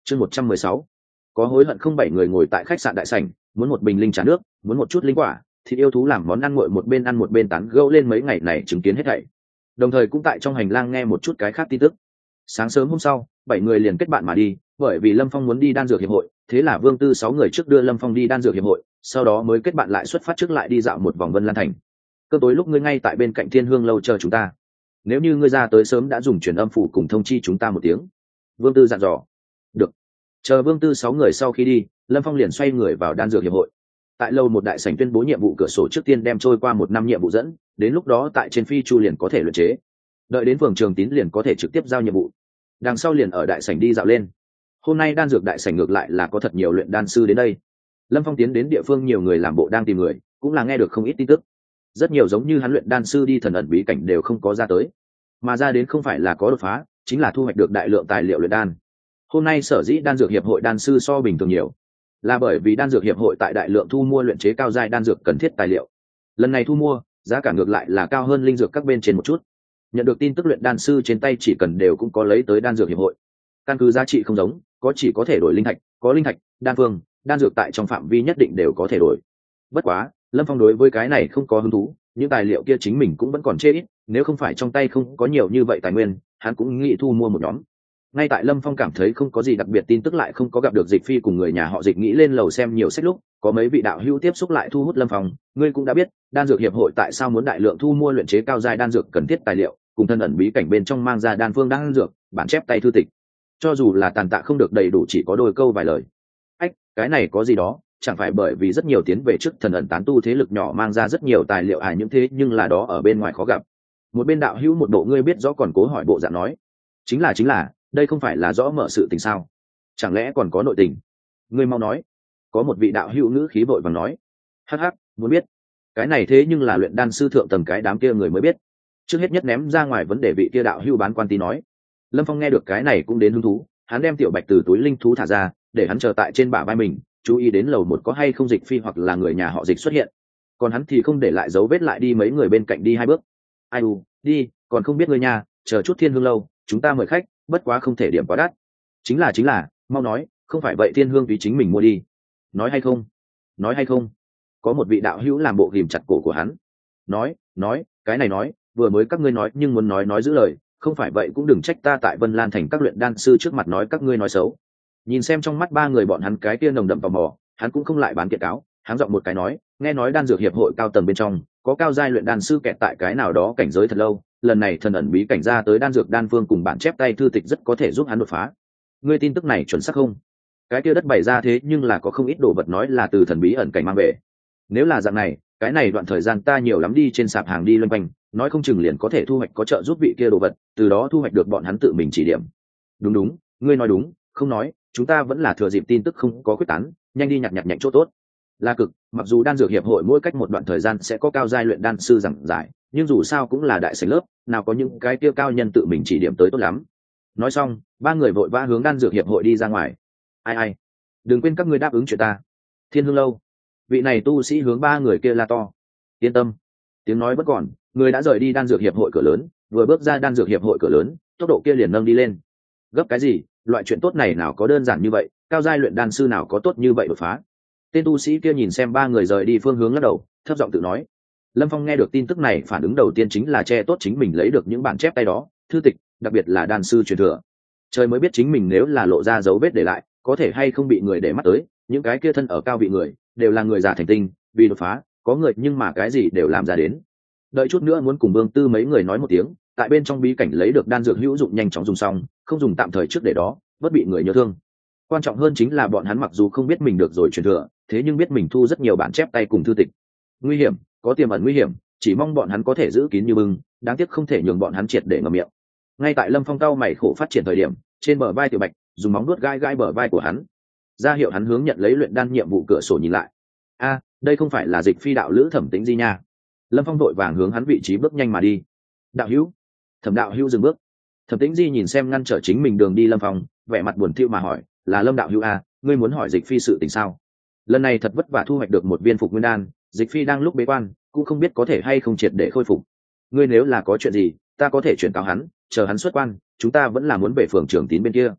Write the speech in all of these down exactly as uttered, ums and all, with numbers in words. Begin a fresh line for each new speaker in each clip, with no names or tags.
chương một trăm mười sáu có hối hận không? Bảy người ngồi tại khách sạn đại sảnh, muốn một bình linh trà nước, muốn một chút linh quả, thịt yêu thú làm món ăn nguội, một bên ăn một bên tán gẫu lên mấy ngày này chứng kiến hết thảy, đồng thời cũng tại trong hành lang nghe một chút cái khác tin tức. Sáng sớm hôm sau, bảy người liền kết bạn mà đi, bởi vì Lâm Phong muốn đi đan dược hiệp hội, thế là Vương Tư sáu người trước đưa Lâm Phong đi đan dược hiệp hội, sau đó mới kết bạn lại xuất phát trước lại đi dạo một vòng Vân Lan thành. Cơm tối lúc ngươi ngay tại bên cạnh Thiên Hương lâu chờ chúng ta, nếu như ngươi ra tới sớm đã dùng truyền âm phủ cùng thông chi chúng ta một tiếng. Vương Tư dặn dò. Được. Chờ Vương Tư sáu người sau khi đi, Lâm Phong liền xoay người vào đan dược hiệp hội. Tại lâu một đại sảnh tuyên bố nhiệm vụ cửa sổ trước tiên đem trôi qua một năm nhiệm vụ dẫn, đến lúc đó tại trên phi chu liền có thể luyện chế, đợi đến phường Trường Tín liền có thể trực tiếp giao nhiệm vụ, đằng sau liền ở đại sảnh đi dạo lên. Hôm nay đan dược đại sảnh ngược lại là có thật nhiều luyện đan sư đến đây. Lâm Phong tiến đến địa phương nhiều người làm bộ đang tìm người, cũng là nghe được không ít tin tức. Rất nhiều giống như hắn luyện đan sư đi thần ẩn bí cảnh đều không có ra tới, mà ra đến không phải là có đột phá, chính là thu hoạch được đại lượng tài liệu luyện đan. Hôm nay sở dĩ đan dược hiệp hội đan sư so bình thường nhiều, là bởi vì đan dược hiệp hội tại đại lượng thu mua luyện chế cao giai đan dược cần thiết tài liệu. Lần này thu mua, giá cả ngược lại là cao hơn linh dược các bên trên một chút. Nhận được tin tức luyện đan sư trên tay chỉ cần đều cũng có lấy tới đan dược hiệp hội. Căn cứ giá trị không giống, có chỉ có thể đổi linh thạch, có linh thạch, đan phương, đan dược tại trong phạm vi nhất định đều có thể đổi. Bất quá, Lâm Phong đối với cái này không có hứng thú, những tài liệu kia chính mình cũng vẫn còn chê ít, nếu không phải trong tay không có nhiều như vậy tài nguyên, hắn cũng nghĩ thu mua một nhóm. Ngay tại Lâm Phong cảm thấy không có gì đặc biệt tin tức lại không có gặp được Dịch Phi cùng người nhà họ Dịch nghĩ lên lầu xem nhiều sách lúc, có mấy vị đạo hữu tiếp xúc lại thu hút Lâm Phong. Ngươi cũng đã biết, đan dược hiệp hội tại sao muốn đại lượng thu mua luyện chế cao giai đan dược cần thiết tài liệu, cùng thân ẩn bí cảnh bên trong mang ra đan phương đan dược, bản chép tay thư tịch. Cho dù là tàn tạ không được đầy đủ, chỉ có đôi câu vài lời. Ách, cái này có gì đó, chẳng phải bởi vì rất nhiều tiến về trước thần ẩn tán tu thế lực nhỏ mang ra rất nhiều tài liệu à, những thế nhưng là đó ở bên ngoài khó gặp. Một bên đạo hữu một bộ ngươi biết rõ còn cố hỏi bộ dạng nói, chính là chính là, đây không phải là rõ mở sự tình sao? Chẳng lẽ còn có nội tình? Ngươi mau nói. Có một vị đạo hữu ngữ khí vội vàng nói, hắc hắc, muốn biết. Cái này thế nhưng là luyện đan sư thượng tầng cái đám kia người mới biết. Trước hết nhất ném ra ngoài vấn đề vị kia đạo hữu bán quan tí nói. Lâm Phong nghe được cái này cũng đến hứng thú, hắn đem tiểu bạch từ túi linh thú thả ra, để hắn chờ tại trên bả vai mình, chú ý đến lầu một có hay không Dịch Phi hoặc là người nhà họ Dịch xuất hiện. Còn hắn thì không để lại dấu vết, lại đi mấy người bên cạnh đi hai bước. Ai u, đi, còn không biết ngươi nhà, chờ chút Thiên Hương lâu, chúng ta mời khách, bất quá không thể điểm quá đắt. Chính là chính là, mau nói, không phải vậy Thiên Hương vì chính mình mua đi. Nói hay không? Nói hay không? Có một vị đạo hữu làm bộ ghìm chặt cổ của hắn. Nói, nói, cái này nói, vừa mới các ngươi nói nhưng muốn nói nói giữ lời, không phải vậy cũng đừng trách ta tại Vân Lan thành các luyện đan sư trước mặt nói các ngươi nói xấu. Nhìn xem trong mắt ba người bọn hắn cái kia nồng đậm tò mò, hắn cũng không lại bán kiện cáo, hắn giọng một cái nói, nghe nói đan dược hiệp hội cao tầng bên trong có cao giai luyện đan sư kẹt tại cái nào đó cảnh giới thật lâu, lần này thần ẩn bí cảnh ra tới đan dược đan phương cùng bản chép tay thư tịch rất có thể giúp hắn đột phá. Ngươi tin tức này chuẩn xác không? Cái kia đất bày ra thế nhưng là có không ít đồ vật nói là từ thần bí ẩn cảnh mang về. Nếu là dạng này, cái này đoạn thời gian ta nhiều lắm đi trên sạp hàng đi loanh quanh, nói không chừng liền có thể thu hoạch có trợ giúp vị kia đồ vật, từ đó thu hoạch được bọn hắn tự mình chỉ điểm. Đúng đúng, ngươi nói đúng, không nói, chúng ta vẫn là thừa dịp tin tức không có quyết tán, nhanh đi nhặt nhặt nhạnh chỗ tốt. Là cực, mặc dù đan dược hiệp hội mỗi cách một đoạn thời gian sẽ có cao giai luyện đan sư giảng giải, nhưng dù sao cũng là đại sảnh lớp, nào có những cái kia cao nhân tự mình chỉ điểm tới tốt lắm. Nói xong, ba người vội vã hướng đan dược hiệp hội đi ra ngoài. Ai ai, đừng quên các ngươi đáp ứng chuyện ta. Thiên Hương lâu, vị này tu sĩ hướng ba người kia la to. Yên tâm, tiếng nói bất còn, người đã rời đi đan dược hiệp hội cửa lớn, vừa bước ra đan dược hiệp hội cửa lớn, tốc độ kia liền nâng đi lên. Gấp cái gì, loại chuyện tốt này nào có đơn giản như vậy, cao giai luyện đan sư nào có tốt như vậy đột phá. Tên tu sĩ kia nhìn xem ba người rời đi phương hướng lắc đầu, thấp giọng tự nói. Lâm Phong nghe được tin tức này, phản ứng đầu tiên chính là che tốt chính mình lấy được những bản chép tay đó, thư tịch, đặc biệt là đan sư truyền thừa. Trời mới biết chính mình nếu là lộ ra dấu vết để lại, có thể hay không bị người để mắt tới. Những cái kia thân ở cao vị người, đều là người già thành tinh, vì đột phá, có người nhưng mà cái gì đều làm ra đến. Đợi chút nữa muốn cùng Vương Tư mấy người nói một tiếng, tại bên trong bí cảnh lấy được đan dược hữu dụng nhanh chóng dùng xong, không dùng tạm thời trước để đó, bất bị người nhớ thương. Quan trọng hơn chính là bọn hắn mặc dù không biết mình được rồi truyền thừa, thế nhưng biết mình thu rất nhiều bản chép tay cùng thư tịch. Nguy hiểm, có tiềm ẩn nguy hiểm, chỉ mong bọn hắn có thể giữ kín như bưng, đáng tiếc không thể nhường bọn hắn triệt để ngậm miệng. Ngay tại Lâm Phong cau mày khổ phát triển thời điểm, trên bờ vai Tiểu Bạch dùng móng vuốt gai gai bờ vai của hắn, ra hiệu hắn hướng nhận lấy luyện đan nhiệm vụ cửa sổ nhìn lại. A, đây không phải là Dịch Phi đạo lữ Thẩm Tĩnh Di nha. Lâm Phong đội vàng hướng hắn vị trí bước nhanh mà đi. Đạo hữu. Thẩm đạo hữu dừng bước. Thẩm Tĩnh Di nhìn xem ngăn trở chính mình đường đi Lâm Phong, vẻ mặt buồn thiu mà hỏi, là Lâm đạo hữu a, ngươi muốn hỏi Dịch Phi sự tình sao? Lần này thật vất vả thu hoạch được một viên phục nguyên đan, Dịch Phi đang lúc bế quan, cũng không biết có thể hay không triệt để khôi phục. Ngươi nếu là có chuyện gì, ta có thể chuyển cáo hắn, chờ hắn xuất quan, chúng ta vẫn là muốn về phường Trường Tín bên kia.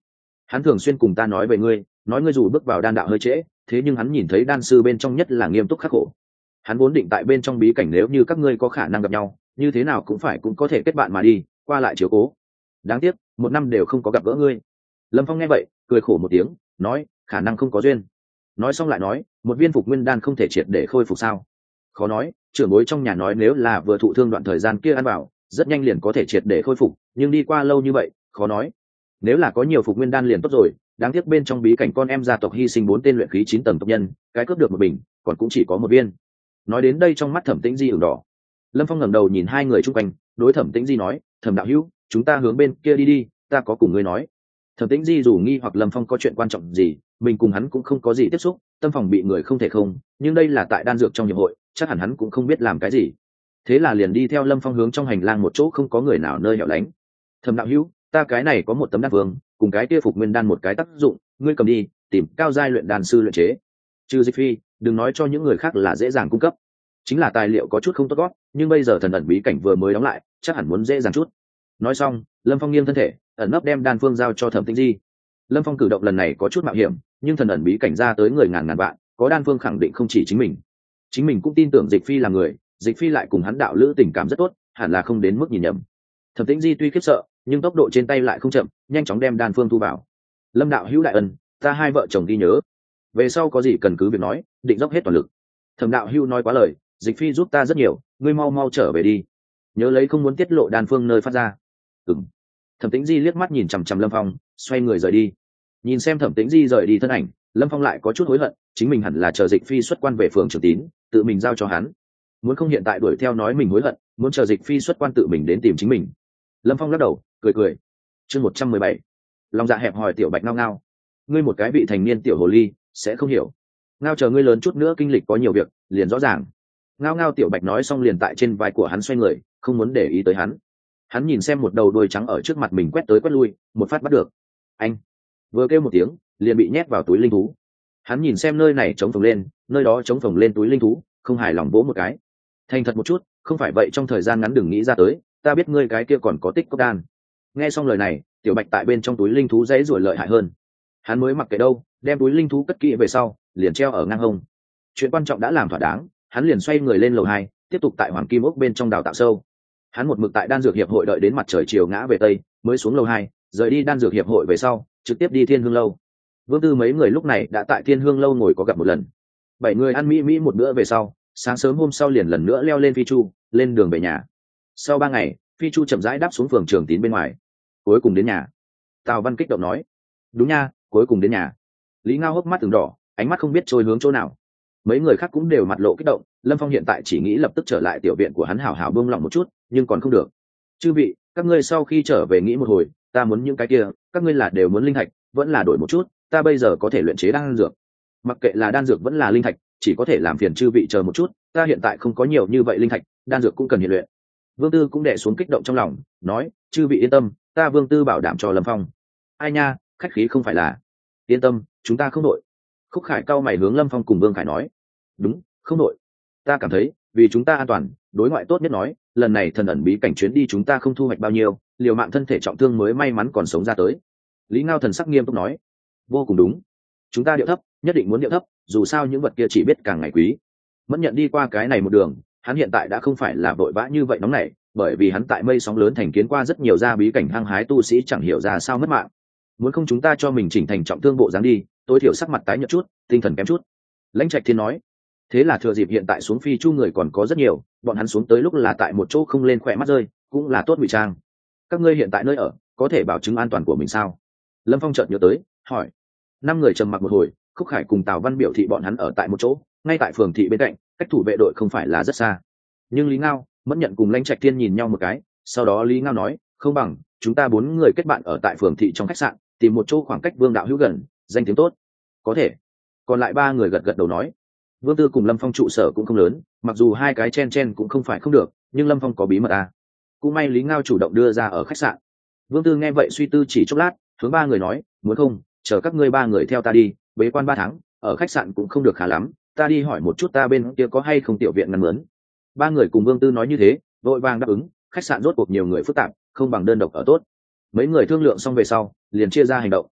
Hắn thường xuyên cùng ta nói về ngươi, nói ngươi dù bước vào đan đạo hơi trễ, thế nhưng hắn nhìn thấy đan sư bên trong nhất là nghiêm túc khắc khổ. Hắn vốn định tại bên trong bí cảnh, nếu như các ngươi có khả năng gặp nhau, như thế nào cũng phải cũng có thể kết bạn mà đi, qua lại chiếu cố. Đáng tiếc một năm đều không có gặp gỡ ngươi. Lâm Phong nghe vậy cười khổ một tiếng, nói khả năng không có duyên. Nói xong lại nói, một viên phục nguyên đan không thể triệt để khôi phục sao? Khó nói, trưởng bối trong nhà nói nếu là vừa thụ thương đoạn thời gian kia ăn vào, rất nhanh liền có thể triệt để khôi phục, nhưng đi qua lâu như vậy, khó nói. Nếu là có nhiều phục nguyên đan liền tốt rồi, đáng tiếc bên trong bí cảnh con em gia tộc hy sinh bốn tên luyện khí chín tầng tộc nhân, cái cướp được một bình, còn cũng chỉ có một viên. Nói đến đây trong mắt Thẩm Tĩnh Di ửng đỏ. Lâm Phong ngẩng đầu nhìn hai người chung quanh, đối Thẩm Tĩnh Di nói, Thẩm đạo hữu, chúng ta hướng bên kia đi đi, ta có cùng ngươi nói. Thẩm Tĩnh Di dù nghi hoặc Lâm Phong có chuyện quan trọng gì, mình cùng hắn cũng không có gì tiếp xúc, tâm phòng bị người không thể không, nhưng đây là tại đan dược trong hiệp hội, chắc hẳn hắn cũng không biết làm cái gì. Thế là liền đi theo Lâm Phong hướng trong hành lang một chỗ không có người nào nơi hẻo lánh. Thẩm đạo hữu, ta cái này có một tấm đan phương, cùng cái kia phục nguyên đan một cái tác dụng, ngươi cầm đi, tìm cao giai luyện đan sư luyện chế. Trừ Dịch Phi, đừng nói cho những người khác là dễ dàng cung cấp. Chính là tài liệu có chút không tốt gót, nhưng bây giờ thần ẩn bí cảnh vừa mới đóng lại, chắc hẳn muốn dễ dàng chút. Nói xong, Lâm Phong nghiêng thân thể, ẩn nấp đem đan phương giao cho Thẩm Tĩnh Di. Lâm Phong cử động lần này có chút mạo hiểm, nhưng thần ẩn bí cảnh ra tới người ngàn ngàn vạn, có đan phương khẳng định không chỉ chính mình. Chính mình cũng tin tưởng Dịch Phi là người, Dịch Phi lại cùng hắn đạo lữ tình cảm rất tốt, hẳn là không đến mức nhìn nhầm. Thẩm Tĩnh Di tuy khiếp sợ, nhưng tốc độ trên tay lại không chậm, nhanh chóng đem đan phương thu vào. Lâm đạo hữu đại ân, ta hai vợ chồng ghi nhớ, về sau có gì cần cứ việc nói, định dốc hết toàn lực. Thẩm đạo hữu nói quá lời, Dịch Phi giúp ta rất nhiều, ngươi mau mau trở về đi, nhớ lấy không muốn tiết lộ đan phương nơi phát ra. Ừm. Thẩm Tĩnh Di liếc mắt nhìn chằm chằm Lâm Phong, xoay người rời đi. Nhìn xem Thẩm Tĩnh Di rời đi thân ảnh, Lâm Phong lại có chút hối hận, chính mình hẳn là chờ Dịch Phi xuất quan về phường Trường Tín, tự mình giao cho hắn. Muốn không hiện tại đuổi theo nói mình hối hận, muốn chờ Dịch Phi xuất quan tự mình đến tìm chính mình. Lâm Phong lắc đầu, cười cười. Chương một trăm mười bảy, lòng dạ hẹp hòi tiểu bạch ngao ngao. Ngươi một cái vị thành niên tiểu hồ ly, sẽ không hiểu. Ngao chờ ngươi lớn chút nữa kinh lịch có nhiều việc, liền rõ ràng. Ngao ngao tiểu bạch nói xong liền tại trên vai của hắn xoay người, không muốn để ý tới hắn. Hắn nhìn xem một đầu đuôi trắng ở trước mặt mình quét tới quét lui, một phát bắt được. Anh vừa kêu một tiếng, liền bị nhét vào túi linh thú. Hắn nhìn xem nơi này trống phồng lên, nơi đó trống phồng lên túi linh thú, không hài lòng vỗ một cái. Thành thật một chút, không phải vậy trong thời gian ngắn đừng nghĩ ra tới, ta biết ngươi cái kia còn có tích cốc đan. Nghe xong lời này, tiểu bạch tại bên trong túi linh thú dãy ruổi lợi hại hơn. Hắn mới mặc kệ đâu, đem túi linh thú cất kỹ về sau, liền treo ở ngang hông. Chuyện quan trọng đã làm thỏa đáng, hắn liền xoay người lên lầu hai, tiếp tục tại hoàng kim ốc bên trong đào tạo sâu. Hắn một mực tại đan dược hiệp hội đợi đến mặt trời chiều ngã về tây, mới xuống lầu hai, rời đi đan dược hiệp hội về sau, trực tiếp đi Thiên Hương lâu. Vương Tư mấy người lúc này đã tại Thiên Hương lâu ngồi có gặp một lần. Bảy người ăn mỹ mỹ một bữa về sau, sáng sớm hôm sau liền lần nữa leo lên phi chu, lên đường về nhà. Sau ba ngày, phi chu chậm rãi đáp xuống phường Trường Tín bên ngoài. Cuối cùng đến nhà. Tào Văn kích động nói: đúng nha, cuối cùng đến nhà. Lý Ngao hốc mắt từng đỏ, ánh mắt không biết trôi hướng chỗ nào. Mấy người khác cũng đều mặt lộ kích động. Lâm Phong hiện tại chỉ nghĩ lập tức trở lại tiểu viện của hắn hảo hảo buông lòng một chút, nhưng còn không được. Chư vị, các ngươi sau khi trở về nghĩ một hồi, ta muốn những cái kia, các ngươi là đều muốn linh thạch, vẫn là đổi một chút, ta bây giờ có thể luyện chế đan dược. Mặc kệ là đan dược vẫn là linh thạch, chỉ có thể làm phiền chư vị chờ một chút, ta hiện tại không có nhiều như vậy linh thạch, đan dược cũng cần hiện luyện. Vương Tư cũng đè xuống kích động trong lòng, nói: chư vị yên tâm, ta Vương Tư bảo đảm cho Lâm Phong. Ai nha, khách khí không phải là. Yên tâm, chúng ta không đội. Khúc Khải cao mày hướng Lâm Phong cùng Vương Khải nói: đúng, không đội. Ta cảm thấy, vì chúng ta an toàn, đối ngoại tốt nhất nói, lần này thần ẩn bí cảnh chuyến đi chúng ta không thu hoạch bao nhiêu, liều mạng thân thể trọng thương mới may mắn còn sống ra tới. Lý Ngao thần sắc nghiêm túc nói: vô cùng đúng. Chúng ta điệu thấp, nhất định muốn điệu thấp, dù sao những vật kia chỉ biết càng ngày quý. Mẫn nhận đi qua cái này một đường, hắn hiện tại đã không phải là vội vã như vậy nóng nảy, bởi vì hắn tại mây sóng lớn thành kiến qua rất nhiều gia bí cảnh hăng hái tu sĩ chẳng hiểu ra sao mất mạng. Muốn không chúng ta cho mình chỉnh thành trọng thương bộ dáng đi, tối thiểu sắc mặt tái nhợt chút, tinh thần kém chút. Lãnh Trạch Thiên nói. Thế là thừa dịp hiện tại xuống phi chu người còn có rất nhiều, bọn hắn xuống tới lúc là tại một chỗ không lên khỏe mắt rơi, cũng là tốt ngụy trang. Các ngươi hiện tại nơi ở, có thể bảo chứng an toàn của mình sao? Lâm Phong chợt nhớ tới, hỏi. Năm người trầm mặc một hồi, Khúc Khải cùng Tào Văn biểu thị bọn hắn ở tại một chỗ, ngay tại phường thị bên cạnh, cách thủ vệ đội không phải là rất xa. Nhưng Lý Ngao, Mẫn Nhận cùng Lãnh Trạch Thiên nhìn nhau một cái, sau đó Lý Ngao nói, không bằng chúng ta bốn người kết bạn ở tại phường thị trong khách sạn, tìm một chỗ khoảng cách Vương đạo hữu gần, danh tiếng tốt. Có thể. Còn lại ba người gật gật đầu nói. Vương Tư cùng Lâm Phong trụ sở cũng không lớn, mặc dù hai cái chen chen cũng không phải không được, nhưng Lâm Phong có bí mật à. Cũng may Lý Ngao chủ động đưa ra ở khách sạn. Vương Tư nghe vậy suy tư chỉ chốc lát, hướng ba người nói, muốn không, chờ các ngươi ba người theo ta đi, bế quan ba tháng, ở khách sạn cũng không được khá lắm, ta đi hỏi một chút ta bên kia có hay không tiểu viện ngăn mướn. Ba người cùng Vương Tư nói như thế, vội vàng đáp ứng, khách sạn rốt cuộc nhiều người phức tạp, không bằng đơn độc ở tốt. Mấy người thương lượng xong về sau, liền chia ra hành động.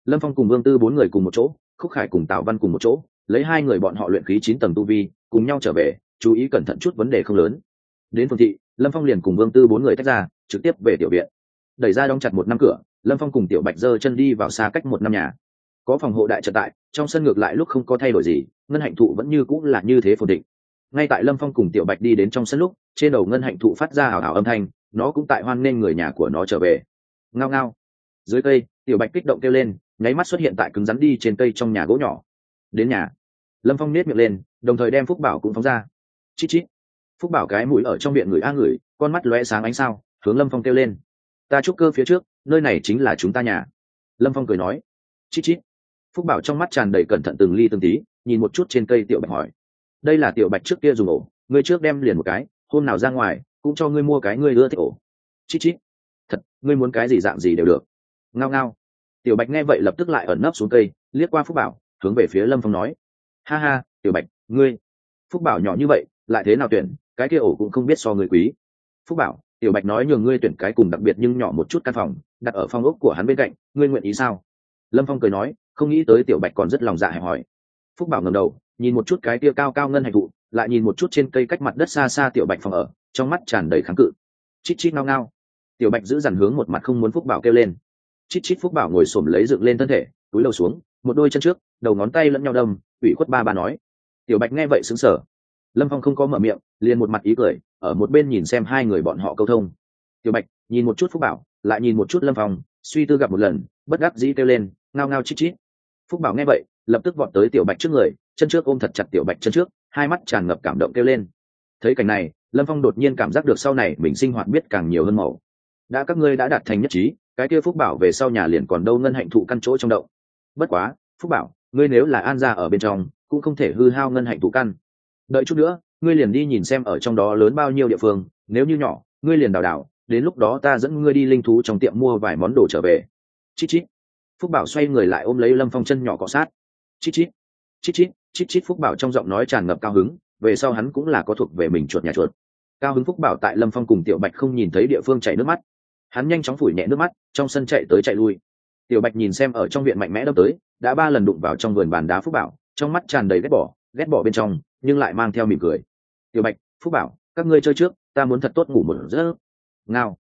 Lâm Phong cùng Vương Tư bốn người cùng một chỗ, Khúc Khải cùng Tào Văn cùng một chỗ, lấy hai người bọn họ luyện khí chín tầng tu vi, cùng nhau trở về, chú ý cẩn thận chút vấn đề không lớn. Đến Phường thị, Lâm Phong liền cùng Vương Tư bốn người tách ra, trực tiếp về tiểu viện. Đẩy ra đóng chặt một năm cửa, Lâm Phong cùng Tiểu Bạch giơ chân đi vào xa cách một năm nhà. Có phòng hộ đại trận tại, trong sân ngược lại lúc không có thay đổi gì, ngân hạnh thụ vẫn như cũng là như thế phồn định. Ngay tại Lâm Phong cùng Tiểu Bạch đi đến trong sân lúc, trên đầu ngân hạnh thụ phát ra hào hào âm thanh, nó cũng tại hoan nghênh người nhà của nó trở về. Ngao ngao. Dưới cây, Tiểu Bạch kích động kêu lên, nháy mắt xuất hiện tại cứng rắn đi trên cây trong nhà gỗ nhỏ. Đến nhà, Lâm Phong nết miệng lên, đồng thời đem Phúc Bảo cũng phóng ra. Chít chít. Phúc Bảo cái mũi ở trong miệng người a người, con mắt lóe sáng ánh sao, hướng Lâm Phong kêu lên. Ta trúc cơ phía trước, nơi này chính là chúng ta nhà. Lâm Phong cười nói. Chít chít. Phúc Bảo trong mắt tràn đầy cẩn thận từng ly từng tí, nhìn một chút trên cây Tiểu Bạch hỏi. Đây là Tiểu Bạch trước kia dùng ổ, ngươi trước đem liền một cái, hôm nào ra ngoài, cũng cho ngươi mua cái ngươi ưa thích ổ. Chít chít. Thật, ngươi muốn cái gì dạng gì đều được. Ngao ngao. Tiểu Bạch nghe vậy lập tức lại ẩn nấp xuống cây, liếc qua Phúc Bảo, hướng về phía Lâm Phong nói. Ha ha, Tiểu Bạch, ngươi. Phúc Bảo nhỏ như vậy, lại thế nào tuyển, cái kia ổ cũng không biết so người quý. Phúc Bảo, Tiểu Bạch nói nhường ngươi tuyển cái cùng đặc biệt nhưng nhỏ một chút căn phòng, đặt ở phòng ốc của hắn bên cạnh, ngươi nguyện ý sao? Lâm Phong cười nói, không nghĩ tới Tiểu Bạch còn rất lòng dạ hẹp hỏi. Phúc Bảo ngẩng đầu, nhìn một chút cái kia cao cao ngân hành thụ, lại nhìn một chút trên cây cách mặt đất xa xa Tiểu Bạch phòng ở, trong mắt tràn đầy kháng cự. Chít chít ngao ngao. Tiểu Bạch giữ dằn hướng một mặt không muốn Phúc Bảo kêu lên. Chít chít. Phúc Bảo ngồi xổm lấy dựng lên thân thể, túi đầu xuống, một đôi chân trước, đầu ngón tay lẫn nhau đâm, ủy khuất ba ba nói. Tiểu Bạch nghe vậy sững sờ. Lâm Phong không có mở miệng, liền một mặt ý cười, ở một bên nhìn xem hai người bọn họ câu thông. Tiểu Bạch nhìn một chút Phúc Bảo, lại nhìn một chút Lâm Phong, suy tư gặp một lần, bất đắc dĩ kêu lên, ngao ngao chít chít. Phúc Bảo nghe vậy, lập tức vọt tới Tiểu Bạch trước người, chân trước ôm thật chặt Tiểu Bạch chân trước, hai mắt tràn ngập cảm động kêu lên. Thấy cảnh này, Lâm Phong đột nhiên cảm giác được sau này mình sinh hoạt biết càng nhiều hơn màu. Đã các ngươi đã đạt thành nhất trí, cái kia Phúc Bảo về sau nhà liền còn đâu ngân hạnh thụ căn chỗ trong động. Bất quá, Phúc Bảo, ngươi nếu là an gia ở bên trong, cũng không thể hư hao ngân hạnh thụ căn. Đợi chút nữa, ngươi liền đi nhìn xem ở trong đó lớn bao nhiêu địa phương, nếu như nhỏ, ngươi liền đào đào, đến lúc đó ta dẫn ngươi đi linh thú trong tiệm mua vài món đồ trở về. Chít chít. Phúc Bảo xoay người lại ôm lấy Lâm Phong chân nhỏ cọ sát. Chít chít. Chít chít, chít chít. Phúc Bảo trong giọng nói tràn ngập cao hứng, về sau hắn cũng là có thuộc về mình chuột nhà chuột. Cao hứng Phúc Bảo tại Lâm Phong cùng Tiểu Bạch không nhìn thấy địa phương chảy nước mắt. Hắn nhanh chóng phủi nhẹ nước mắt, trong sân chạy tới chạy lui. Tiểu Bạch nhìn xem ở trong viện mạnh mẽ đâm tới, đã ba lần đụng vào trong vườn bàn đá Phúc Bảo, trong mắt tràn đầy ghét bỏ, ghét bỏ bên trong, nhưng lại mang theo mỉm cười. Tiểu Bạch, Phúc Bảo, các ngươi chơi trước, ta muốn thật tốt ngủ một giấc. Ngao.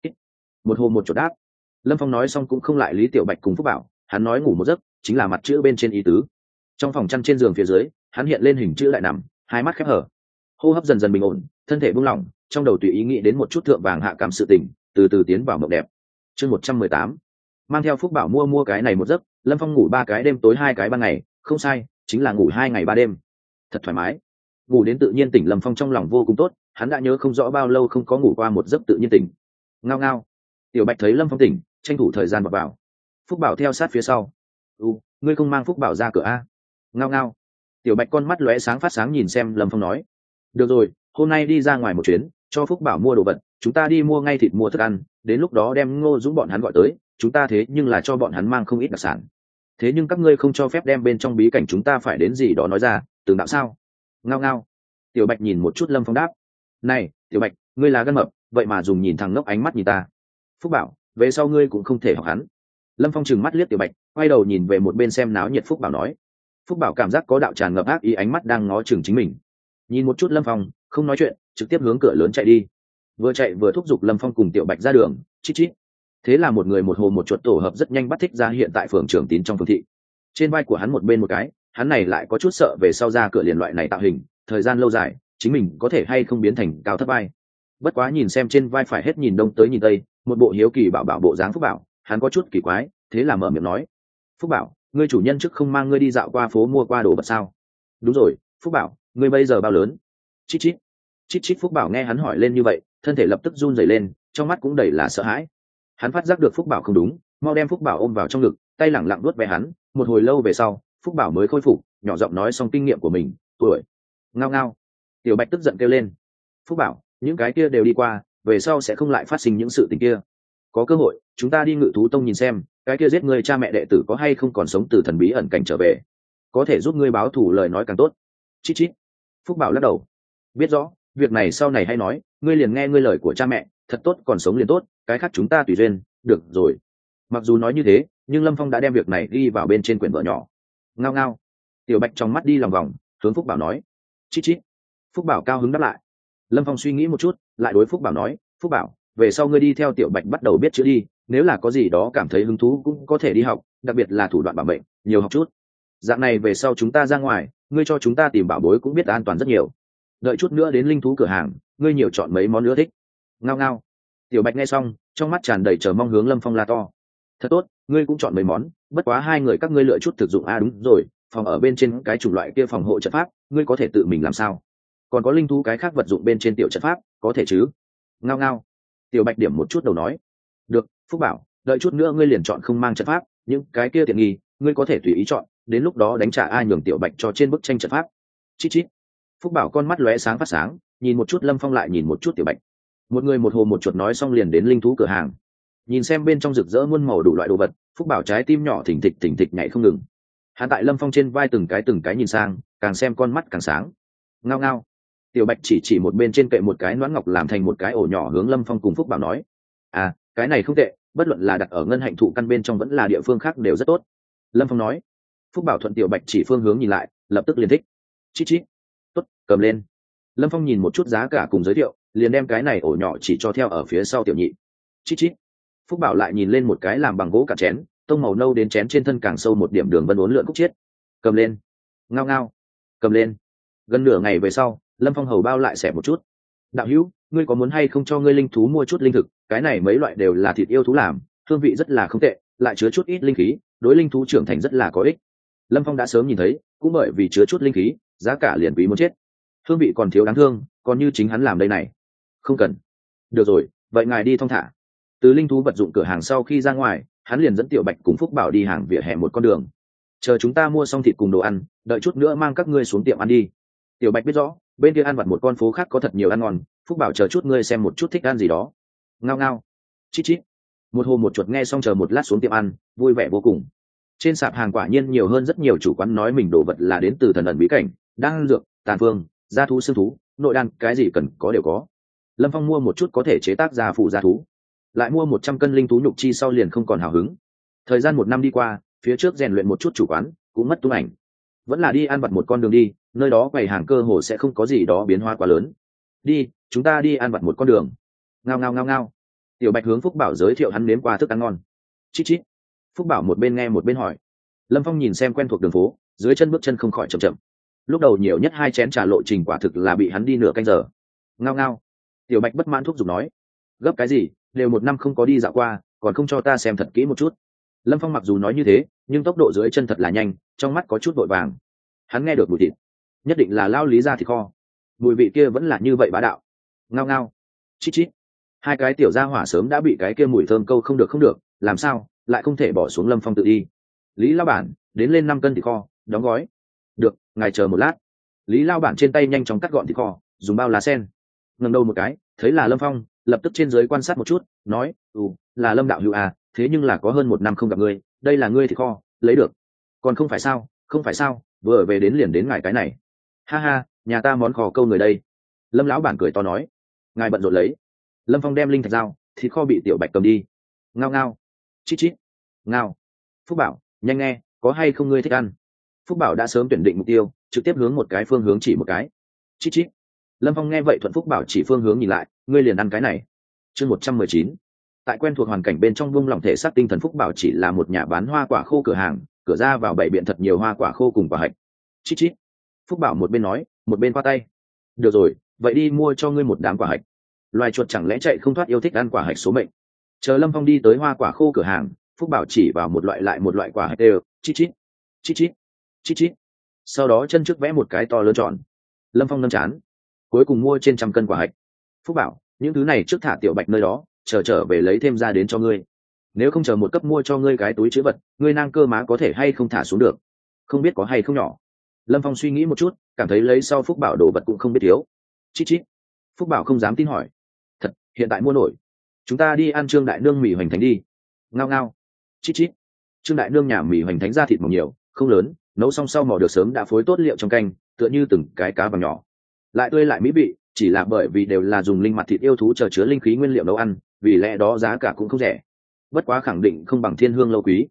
Một hồ một chuột đáp. Lâm Phong nói xong cũng không lại lý Tiểu Bạch cùng Phúc Bảo, hắn nói ngủ một giấc, chính là mặt chữ bên trên ý tứ. Trong phòng chăn trên giường phía dưới, hắn hiện lên hình chữ lại nằm, hai mắt khép hở, hô hấp dần dần bình ổn, thân thể buông lỏng, trong đầu tùy ý nghĩ đến một chút thượng vàng hạ cảm sự tình, từ từ tiến vào mộng đẹp. Chương một trăm mười tám, mang theo Phúc Bảo mua mua cái này một giấc, Lâm Phong ngủ ba cái đêm tối hai cái ban ngày, không sai, chính là ngủ hai ngày ba đêm, thật thoải mái. Ngủ đến tự nhiên tỉnh, Lâm Phong trong lòng vô cùng tốt, hắn đã nhớ không rõ bao lâu không có ngủ qua một giấc tự nhiên tỉnh. Ngao ngao. Tiểu Bạch thấy Lâm Phong tỉnh, tranh thủ thời gian vào vào. Phúc Bảo theo sát phía sau. U, ngươi không mang Phúc Bảo ra cửa a? Ngao ngao. Tiểu Bạch con mắt lóe sáng phát sáng nhìn xem Lâm Phong nói. Được rồi, hôm nay đi ra ngoài một chuyến, cho Phúc Bảo mua đồ vật, chúng ta đi mua ngay thịt mua thức ăn, đến lúc đó đem Ngô Dũng bọn hắn gọi tới, chúng ta thế nhưng là cho bọn hắn mang không ít đặc sản. Thế nhưng các ngươi không cho phép đem bên trong bí cảnh chúng ta phải đến gì đó nói ra, từng đạo sao? Ngao ngao. Tiểu Bạch nhìn một chút Lâm Phong đáp. Này, Tiểu Bạch, ngươi là gan mập, vậy mà dùng nhìn thằng ngốc ánh mắt nhìn ta. Phúc Bảo, về sau ngươi cũng không thể học hắn. Lâm Phong trừng mắt liếc Tiểu Bạch, quay đầu nhìn về một bên xem náo nhiệt. Phúc Bảo nói. Phúc Bảo cảm giác có đạo tràn ngập ác ý ánh mắt đang ngó chừng chính mình. Nhìn một chút Lâm Phong, không nói chuyện, trực tiếp hướng cửa lớn chạy đi. Vừa chạy vừa thúc giục Lâm Phong cùng Tiểu Bạch ra đường, chít chít. Thế là một người một hồ một chuột tổ hợp rất nhanh bắt thích ra hiện tại phường Trường Tín trong phường thị. Trên vai của hắn một bên một cái, hắn này lại có chút sợ về sau ra cửa liền loại này tạo hình, thời gian lâu dài, chính mình có thể hay không biến thành cao thấp vai. Bất quá nhìn xem trên vai phải hết nhìn đông tới nhìn tây, một bộ hiếu kỳ bảo bảo bộ dáng Phúc Bảo, hắn có chút kỳ quái, thế là mở miệng nói. Phúc Bảo, ngươi chủ nhân trước không mang ngươi đi dạo qua phố mua qua đồ vật sao? Đúng rồi, Phúc Bảo, ngươi bây giờ bao lớn? Chít chít. Chít chít. Phúc Bảo nghe hắn hỏi lên như vậy, thân thể lập tức run rẩy lên, trong mắt cũng đầy là sợ hãi. Hắn phát giác được Phúc Bảo không đúng, mau đem Phúc Bảo ôm vào trong ngực, tay lẳng lặng vuốt ve hắn. Một hồi lâu về sau, Phúc Bảo mới khôi phục, nhỏ giọng nói xong kinh nghiệm của mình. Tuổi. Ngao ngao. Tiểu Bạch tức giận kêu lên. Phúc Bảo, những cái kia đều đi qua, về sau sẽ không lại phát sinh những sự tình kia. Có cơ hội, chúng ta đi Ngự Thú Tông nhìn xem, cái kia giết người cha mẹ đệ tử có hay không còn sống từ thần bí ẩn cảnh trở về, có thể giúp ngươi báo thù lời nói càng tốt. Chít chít. Phúc Bảo lắc đầu. Biết rõ, việc này sau này hay nói, ngươi liền nghe ngươi lời của cha mẹ, thật tốt còn sống liền tốt, cái khác chúng ta tùy duyên, được rồi. Mặc dù nói như thế, nhưng lâm phong đã đem việc này ghi vào bên trên quyển vợ nhỏ. Ngao ngao. Tiểu bạch trong mắt đi lòng vòng, hướng Phúc Bảo nói. Chít chít. Phúc Bảo cao hứng đáp lại. Lâm phong suy nghĩ một chút, lại đối Phúc Bảo nói, Phúc Bảo, về sau ngươi đi theo tiểu bạch bắt đầu biết chữ đi, nếu là có gì đó cảm thấy hứng thú cũng có thể đi học, đặc biệt là thủ đoạn bảo mệnh, nhiều học chút. Dạng này về sau chúng ta ra ngoài, ngươi cho chúng ta tìm bảo bối cũng biết an toàn rất nhiều. Đợi chút nữa đến linh thú cửa hàng, ngươi nhiều chọn mấy món nữa thích. Ngao ngao. Tiểu bạch nghe xong, trong mắt tràn đầy chờ mong hướng Lâm phong la to. Thật tốt, ngươi cũng chọn mấy món, bất quá hai người các ngươi lựa chút thực dụng. À đúng rồi, phòng ở bên trên cái chủng loại kia phòng hộ trận pháp, ngươi có thể tự mình làm sao? Còn có linh thú cái khác vật dụng bên trên tiểu trận pháp, có thể chứ? Ngao ngao. Tiểu bạch điểm một chút đầu nói. Được, Phúc Bảo, đợi chút nữa ngươi liền chọn không mang trận pháp, những cái kia tiện nghi ngươi có thể tùy ý chọn, đến lúc đó đánh trả ai nhường tiểu bạch cho trên bức tranh trận pháp. Chít chít. Phúc Bảo con mắt lóe sáng phát sáng, nhìn một chút Lâm phong lại nhìn một chút tiểu bạch. Một người một hồ một chuột nói xong liền đến linh thú cửa hàng. Nhìn xem bên trong rực rỡ muôn màu đủ loại đồ vật, Phúc Bảo trái tim nhỏ thỉnh thịch thỉnh thịch nhảy không ngừng. Hắn tại Lâm phong trên vai từng cái từng cái nhìn sang, càng xem con mắt càng sáng. Ngao ngao. Tiểu bạch chỉ chỉ một bên trên kệ một cái noãn ngọc làm thành một cái ổ nhỏ hướng Lâm phong cùng Phúc Bảo nói. À, cái này không tệ, bất luận là đặt ở ngân hạnh thụ căn bên trong vẫn là địa phương khác đều rất tốt. Lâm phong nói. Phúc Bảo thuận tiểu bạch chỉ phương hướng nhìn lại, lập tức liền thích. Chít chít. Tốt, cầm lên. Lâm phong nhìn một chút giá cả cùng giới thiệu, liền đem cái này ổ nhỏ chỉ cho theo ở phía sau tiểu nhị. Chít chít. Phúc Bảo lại nhìn lên một cái làm bằng gỗ cả chén, tông màu nâu đến chén trên thân càng sâu một điểm đường vân uốn lượn khúc chiết. Cầm lên. Ngao ngao. Cầm lên. Gần nửa ngày về sau, Lâm phong hầu bao lại xẻ một chút. Đạo hữu, ngươi có muốn hay không cho ngươi linh thú mua chút linh thực, cái này mấy loại đều là thịt yêu thú làm, hương vị rất là không tệ, lại chứa chút ít linh khí, đối linh thú trưởng thành rất là có ích. Lâm phong đã sớm nhìn thấy, cũng bởi vì chứa chút linh khí, giá cả liền quý muốn chết. Hương vị còn thiếu đáng thương, còn như chính hắn làm đây này. Không cần. Được rồi, vậy ngài đi thong thả. Từ linh thú vật dụng cửa hàng sau khi ra ngoài, hắn liền dẫn tiểu bạch cùng Phúc Bảo đi hàng vỉa hè một con đường. Chờ chúng ta mua xong thịt cùng đồ ăn, đợi chút nữa mang các ngươi xuống tiệm ăn đi. Tiểu bạch biết rõ, bên kia ăn vặt một con phố khác có thật nhiều ăn ngon. Phúc Bảo chờ chút ngươi xem một chút thích ăn gì đó. Ngao ngao. Chít chít. Một hồ một chuột nghe xong chờ một lát xuống tiệm ăn, vui vẻ vô cùng. Trên sạp hàng quả nhiên nhiều hơn rất nhiều chủ quán nói mình đồ vật là đến từ thần ẩn bí cảnh, đan dược, tàn phương, gia thú xương thú, nội đan, cái gì cần có đều có. Lâm phong mua một chút có thể chế tác ra phụ gia thú, lại mua một trăm cân linh thú nhục chi sau liền không còn hào hứng. Thời gian một năm đi qua, phía trước rèn luyện một chút chủ quán cũng mất tung ảnh, vẫn là đi ăn vặt một con đường đi, nơi đó quầy hàng cơ hồ sẽ không có gì đó biến hóa quá lớn. Đi, chúng ta đi ăn vặt một con đường. Ngao ngao ngao ngao. Tiểu bạch hướng Phúc Bảo giới thiệu hắn nếm qua thức ăn ngon. Chít chít. Phúc Bảo một bên nghe một bên hỏi. Lâm phong nhìn xem quen thuộc đường phố, dưới chân bước chân không khỏi chậm chậm. Lúc đầu nhiều nhất hai chén trà lộ trình quả thực là bị hắn đi nửa canh giờ. Ngao ngao. Tiểu bạch bất mãn thúc giục nói. Gấp cái gì, đều một năm không có đi dạo qua, còn không cho ta xem thật kỹ một chút. Lâm phong mặc dù nói như thế, nhưng tốc độ dưới chân thật là nhanh, trong mắt có chút vội vàng. Hắn nghe được mùi thịt, nhất định là lao lý ra thịt kho, mùi vị kia vẫn là như vậy bá đạo. Ngao ngao. Chít chít. Hai cái tiểu gia hỏa sớm đã bị cái kia mùi thơm câu không được không được, làm sao lại không thể bỏ xuống Lâm phong tự đi. Lý lao bản, đến lên năm cân thịt kho, đóng gói. Được, ngài chờ một lát. Lý lao bản trên tay nhanh chóng cắt gọn thịt kho, dùng bao lá sen. Ngẩng đầu một cái, thấy là Lâm phong, lập tức trên dưới quan sát một chút, nói, ừ, là Lâm đạo hữu à, thế nhưng là có hơn một năm không gặp ngươi, đây là ngươi thịt kho, lấy được. Còn không phải sao, không phải sao, vừa về đến liền đến ngài cái này. Ha ha, nhà ta món kho câu người đây. Lâm lão bản cười to nói. Ngài bận rộn lấy. Lâm phong đem linh thạch dao, thịt kho bị tiểu bạch cầm đi. Ngao ngao. Chít chít. Ngao. Phúc Bảo, nhanh nghe, có hay không ngươi thích ăn? Phúc Bảo đã sớm tuyển định mục tiêu, trực tiếp hướng một cái phương hướng chỉ một cái. Chít chít. Lâm phong nghe vậy thuận Phúc Bảo chỉ phương hướng nhìn lại, ngươi liền ăn cái này. Chương một trăm mười chín. Tại quen thuộc hoàn cảnh bên trong vung lòng thể xác tinh thần, Phúc Bảo chỉ là một nhà bán hoa quả khô cửa hàng, cửa ra vào bảy biện thật nhiều hoa quả khô cùng quả hạch. Chít chít. Phúc Bảo một bên nói, một bên qua tay. Được rồi, vậy đi mua cho ngươi một đám quả hạch. Loài chuột chẳng lẽ chạy không thoát yêu thích ăn quả hạch số mệnh. Chờ Lâm phong đi tới hoa quả khô cửa hàng, Phúc Bảo chỉ vào một loại lại một loại quả hạch đều, chít chít, chít chít, chít chít. Sau đó chân trước vẽ một cái to lớn tròn. Lâm phong nâng chán, cuối cùng mua trên trăm cân quả hạch. Phúc Bảo, những thứ này trước thả tiểu bạch nơi đó, chờ trở về lấy thêm ra đến cho ngươi. Nếu không chờ một cấp mua cho ngươi cái túi chữ vật, ngươi nang cơ má có thể hay không thả xuống được, không biết có hay không nhỏ. Lâm phong suy nghĩ một chút, cảm thấy lấy sau Phúc Bảo đồ vật cũng không biết thiếu. Chít chít. Phúc Bảo không dám tin hỏi. Thật, hiện tại mua nổi. Chúng ta đi ăn Trương đại nương mì hoành thánh đi. Ngao ngao. Chít chít. Trương đại nương nhà mì hoành thánh ra thịt mỏng nhiều, không lớn, nấu xong sau mò được sớm đã phối tốt liệu trong canh, tựa như từng cái cá vàng nhỏ, lại tươi lại mỹ vị, chỉ là bởi vì đều là dùng linh mặt thịt yêu thú chờ chứa linh khí nguyên liệu nấu ăn, vì lẽ đó giá cả cũng không rẻ. Bất quá khẳng định không bằng Thiên Hương lâu quý.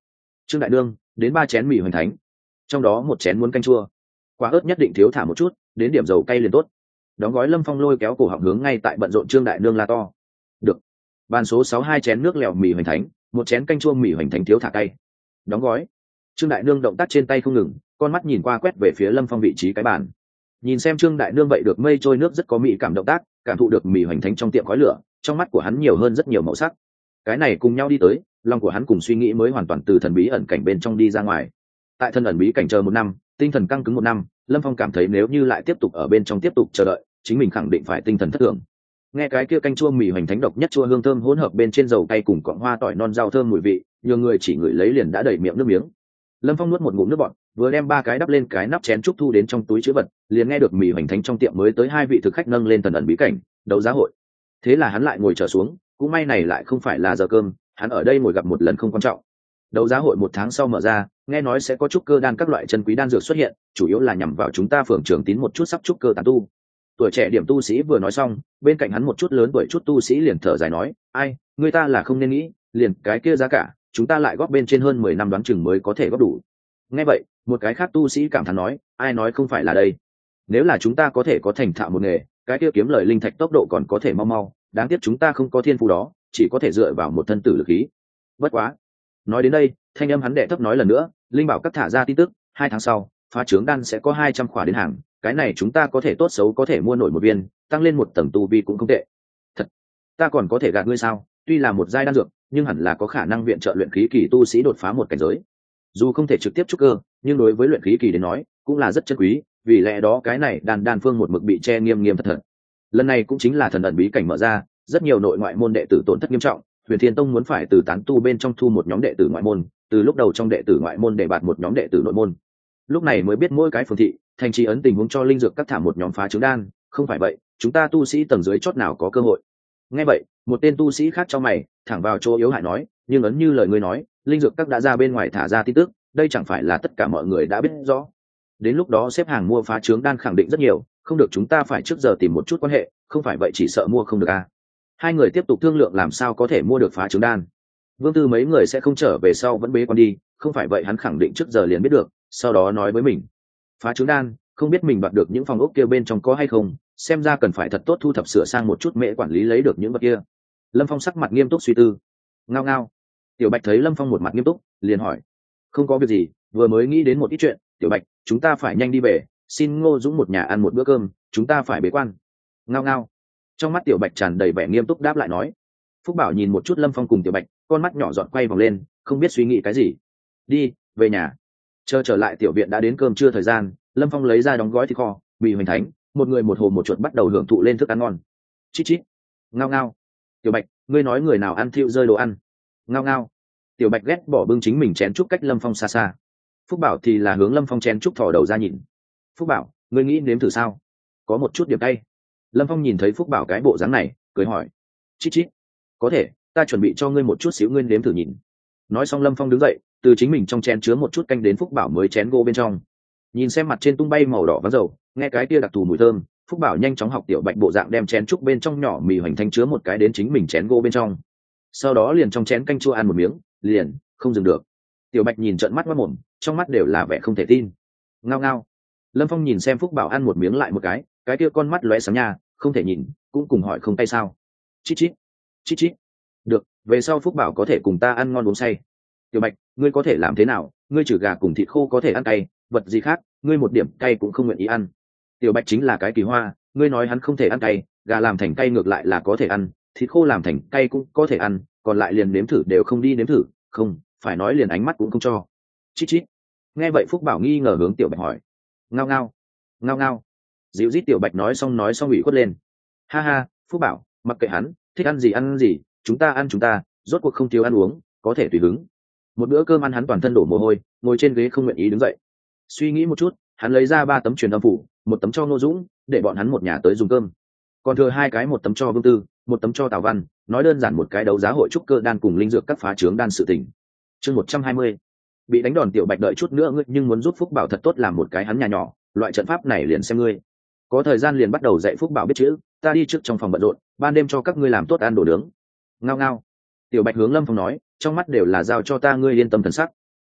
Trương đại nương, đến ba chén mì hoành thánh, trong đó một chén muốn canh chua, quả ớt nhất định thiếu thả một chút, đến điểm dầu cay liền tốt. Đóng gói Lâm Phong lôi kéo cổ họng hướng ngay tại bận rộn Trương đại nương la to. Được. Bàn số sáu hai chén nước lèo mì hoành thánh, một chén canh chua mì hoành thánh thiếu thả cay. Đóng gói. Trương đại nương động tác trên tay không ngừng, con mắt nhìn qua quét về phía Lâm Phong vị trí cái bàn. Nhìn xem Trương đại nương vậy được mây trôi nước rất có mỹ cảm động tác, cảm thụ được mì hoành thánh trong tiệm khói lửa, trong mắt của hắn nhiều hơn rất nhiều màu sắc. Cái này cùng nhau đi tới, lòng của hắn cùng suy nghĩ mới hoàn toàn từ thần bí ẩn cảnh bên trong đi ra ngoài. Tại thân ẩn bí cảnh chờ một năm, tinh thần căng cứng một năm, Lâm Phong cảm thấy nếu như lại tiếp tục ở bên trong tiếp tục chờ đợi, chính mình khẳng định phải tinh thần thất thường. Nghe cái kia canh chua mì hoành thánh độc nhất chua hương thơm hỗn hợp bên trên dầu cay cùng cọng hoa tỏi non rau thơm mùi vị, nhiều người chỉ ngửi lấy liền đã đầy miệng nước miếng. Lâm Phong nuốt một ngụm nước bọt, vừa đem ba cái đắp lên cái nắp chén trúc thu đến trong túi chứa vật, liền nghe được mì hoành thánh trong tiệm mới tới hai vị thực khách nâng lên thần ẩn bí cảnh đấu giá hội. Thế là hắn lại ngồi trở xuống, cũng may này lại không phải là giờ cơm, hắn ở đây ngồi gặp một lần không quan trọng. Đấu giá hội một tháng sau mở ra, nghe nói sẽ có trúc cơ đan các loại chân quý đan dược xuất hiện, chủ yếu là nhằm vào chúng ta phường Trường Tín một chút sắp trúc cơ tán tu. Tuổi trẻ điểm tu sĩ vừa nói xong, bên cạnh hắn một chút lớn tuổi chút tu sĩ liền thở dài nói, ai, người ta là không nên nghĩ, liền cái kia giá cả, chúng ta lại góp bên trên hơn mười năm đoán chừng mới có thể góp đủ. Nghe vậy, một cái khác tu sĩ cảm thán nói, ai nói không phải là đây. Nếu là chúng ta có thể có thành thạo một nghề, cái kia kiếm lời linh thạch tốc độ còn có thể mau mau, đáng tiếc chúng ta không có thiên phú đó, chỉ có thể dựa vào một thân tử lực khí. Bất quá. Nói đến đây, thanh âm hắn đệ thấp nói lần nữa, linh bảo các thả ra tin tức, hai tháng sau, phá trướng đan sẽ có hai trăm khỏa đến hàng, cái này chúng ta có thể tốt xấu có thể mua nổi một viên, tăng lên một tầng tu vi cũng không tệ. Thật, ta còn có thể gạt ngươi sao? Tuy là một giai đan dược, nhưng hẳn là có khả năng viện trợ luyện khí kỳ tu sĩ đột phá một cảnh giới. Dù không thể trực tiếp trúc cơ, nhưng đối với luyện khí kỳ đến nói, cũng là rất chân quý, vì lẽ đó cái này đan đan phương một mực bị che nghiêm nghiêm thật thật. Lần này cũng chính là thần ẩn bí cảnh mở ra, rất nhiều nội ngoại môn đệ tử tổn thất nghiêm trọng, Huyền Thiên Tông muốn phải từ tán tu bên trong thu một nhóm đệ tử ngoại môn, từ lúc đầu trong đệ tử ngoại môn để bạt một nhóm đệ tử nội môn. Lúc này mới biết mỗi cái phường thị, thành trì ấn tình huống cho linh dược các thả một nhóm phá trứng đan, không phải vậy, chúng ta tu sĩ tầng dưới chót nào có cơ hội. Nghe vậy, một tên tu sĩ khác cho mày, thẳng vào chỗ yếu hại nói, nhưng ấn như lời ngươi nói, linh dược các đã ra bên ngoài thả ra tin tức, đây chẳng phải là tất cả mọi người đã biết rõ. Đến lúc đó xếp hàng mua phá trứng đan khẳng định rất nhiều, không được chúng ta phải trước giờ tìm một chút quan hệ, không phải vậy chỉ sợ mua không được a. À. Hai người tiếp tục thương lượng làm sao có thể mua được phá trứng đan. Vương Tư mấy người sẽ không trở về sau vẫn bế quan đi, không phải vậy hắn khẳng định trước giờ liền biết được, sau đó nói với mình. Phá trứng đan, không biết mình đoạt được những phòng ốc kia bên trong có hay không, xem ra cần phải thật tốt thu thập sửa sang một chút mễ quản lý lấy được những vật kia. Lâm Phong sắc mặt nghiêm túc suy tư. Ngao ngao. Tiểu Bạch thấy Lâm Phong một mặt nghiêm túc, liền hỏi. Không có việc gì, vừa mới nghĩ đến một ít chuyện, Tiểu Bạch, chúng ta phải nhanh đi về, xin Ngô Dũng một nhà ăn một bữa cơm, chúng ta phải bế quan. Ngao ngao. Trong mắt Tiểu Bạch tràn đầy vẻ nghiêm túc đáp lại nói. Phúc Bảo nhìn một chút Lâm Phong cùng Tiểu Bạch, con mắt nhỏ dọn quay vòng lên, không biết suy nghĩ cái gì. Đi, về nhà. Chờ trở lại tiểu viện đã đến cơm trưa thời gian, Lâm Phong lấy ra đóng gói thịt kho, mì hoành thánh, một người một hồ một chuột bắt đầu hưởng thụ lên thức ăn ngon. Chít chít. Ngao ngao. Tiểu Bạch, ngươi nói người nào ăn thiệu rơi đồ ăn. Ngao ngao. Tiểu Bạch ghét bỏ bưng chính mình chén trúc cách Lâm Phong xa xa. Phúc Bảo thì là hướng Lâm Phong chén trúc thò đầu ra nhìn. Phúc Bảo, ngươi nghĩ nếm thử sao? Có một chút điểm cay. Lâm Phong nhìn thấy Phúc Bảo cái bộ dáng này, cười hỏi. Chít chít. Có thể, ta chuẩn bị cho ngươi một chút xíu ngươi nếm thử nhìn. Nói xong Lâm Phong đứng dậy, từ chính mình trong chén chứa một chút canh đến Phúc Bảo mới chén gỗ bên trong. Nhìn xem mặt trên tung bay màu đỏ váng dầu, nghe cái kia đặc thù mùi thơm, Phúc Bảo nhanh chóng học Tiểu Bạch bộ dạng đem chén trúc bên trong nhỏ mì hoành thánh chứa một cái đến chính mình chén gỗ bên trong. Sau đó liền trong chén canh chua ăn một miếng, liền không dừng được. Tiểu Bạch nhìn trợn mắt mắt mồm, trong mắt đều là vẻ không thể tin. Ngao ngao. Lâm Phong nhìn xem Phúc Bảo ăn một miếng lại một cái, cái kia con mắt lóe sáng nha, không thể nhìn, cũng cùng hỏi không tay sao. Chít chít. Chít chít. Được, về sau Phúc Bảo có thể cùng ta ăn ngon uống say. Tiểu Bạch, ngươi có thể làm thế nào? Ngươi trừ gà cùng thịt khô có thể ăn cay, vật gì khác, ngươi một điểm cay cũng không nguyện ý ăn. Tiểu Bạch chính là cái kỳ hoa, ngươi nói hắn không thể ăn cay, gà làm thành cay ngược lại là có thể ăn, thịt khô làm thành cay cũng có thể ăn, còn lại liền nếm thử đều không đi nếm thử, không, phải nói liền ánh mắt cũng không cho. Chít chít. Nghe vậy Phúc Bảo nghi ngờ hướng Tiểu Bạch hỏi. Ngao ngao. Ngao ngao. Dịu rít Tiểu Bạch nói xong nói xong ủy khuất lên. Ha ha, Phúc Bảo, mặc kệ hắn, thích ăn gì ăn gì, chúng ta ăn chúng ta, rốt cuộc không thiếu ăn uống, có thể tùy hứng. Một bữa cơm ăn hắn toàn thân đổ mồ hôi, ngồi trên ghế không nguyện ý đứng dậy. Suy nghĩ một chút, hắn lấy ra ba tấm truyền âm phủ, một tấm cho Ngô Dũng, để bọn hắn một nhà tới dùng cơm. Còn thừa hai cái, một tấm cho Vương Tư, một tấm cho Tào Văn, nói đơn giản một cái đấu giá hội trúc cơ đan cùng linh dược các phá trướng đan sự tình. Chương một trăm hai mươi. Bị đánh đòn Tiểu Bạch đợi chút nữa ngươi nhưng muốn giúp Phúc Bảo thật tốt làm một cái hắn nhà nhỏ, loại trận pháp này liền xem ngươi. Có thời gian liền bắt đầu dạy Phúc Bảo biết chữ, ta đi trước trong phòng bận rộn, ban đêm cho các ngươi làm tốt ăn đồ nướng. Ngao ngao. Tiểu Bạch hướng Lâm Phong nói, trong mắt đều là giao cho ta ngươi yên tâm thần sắc.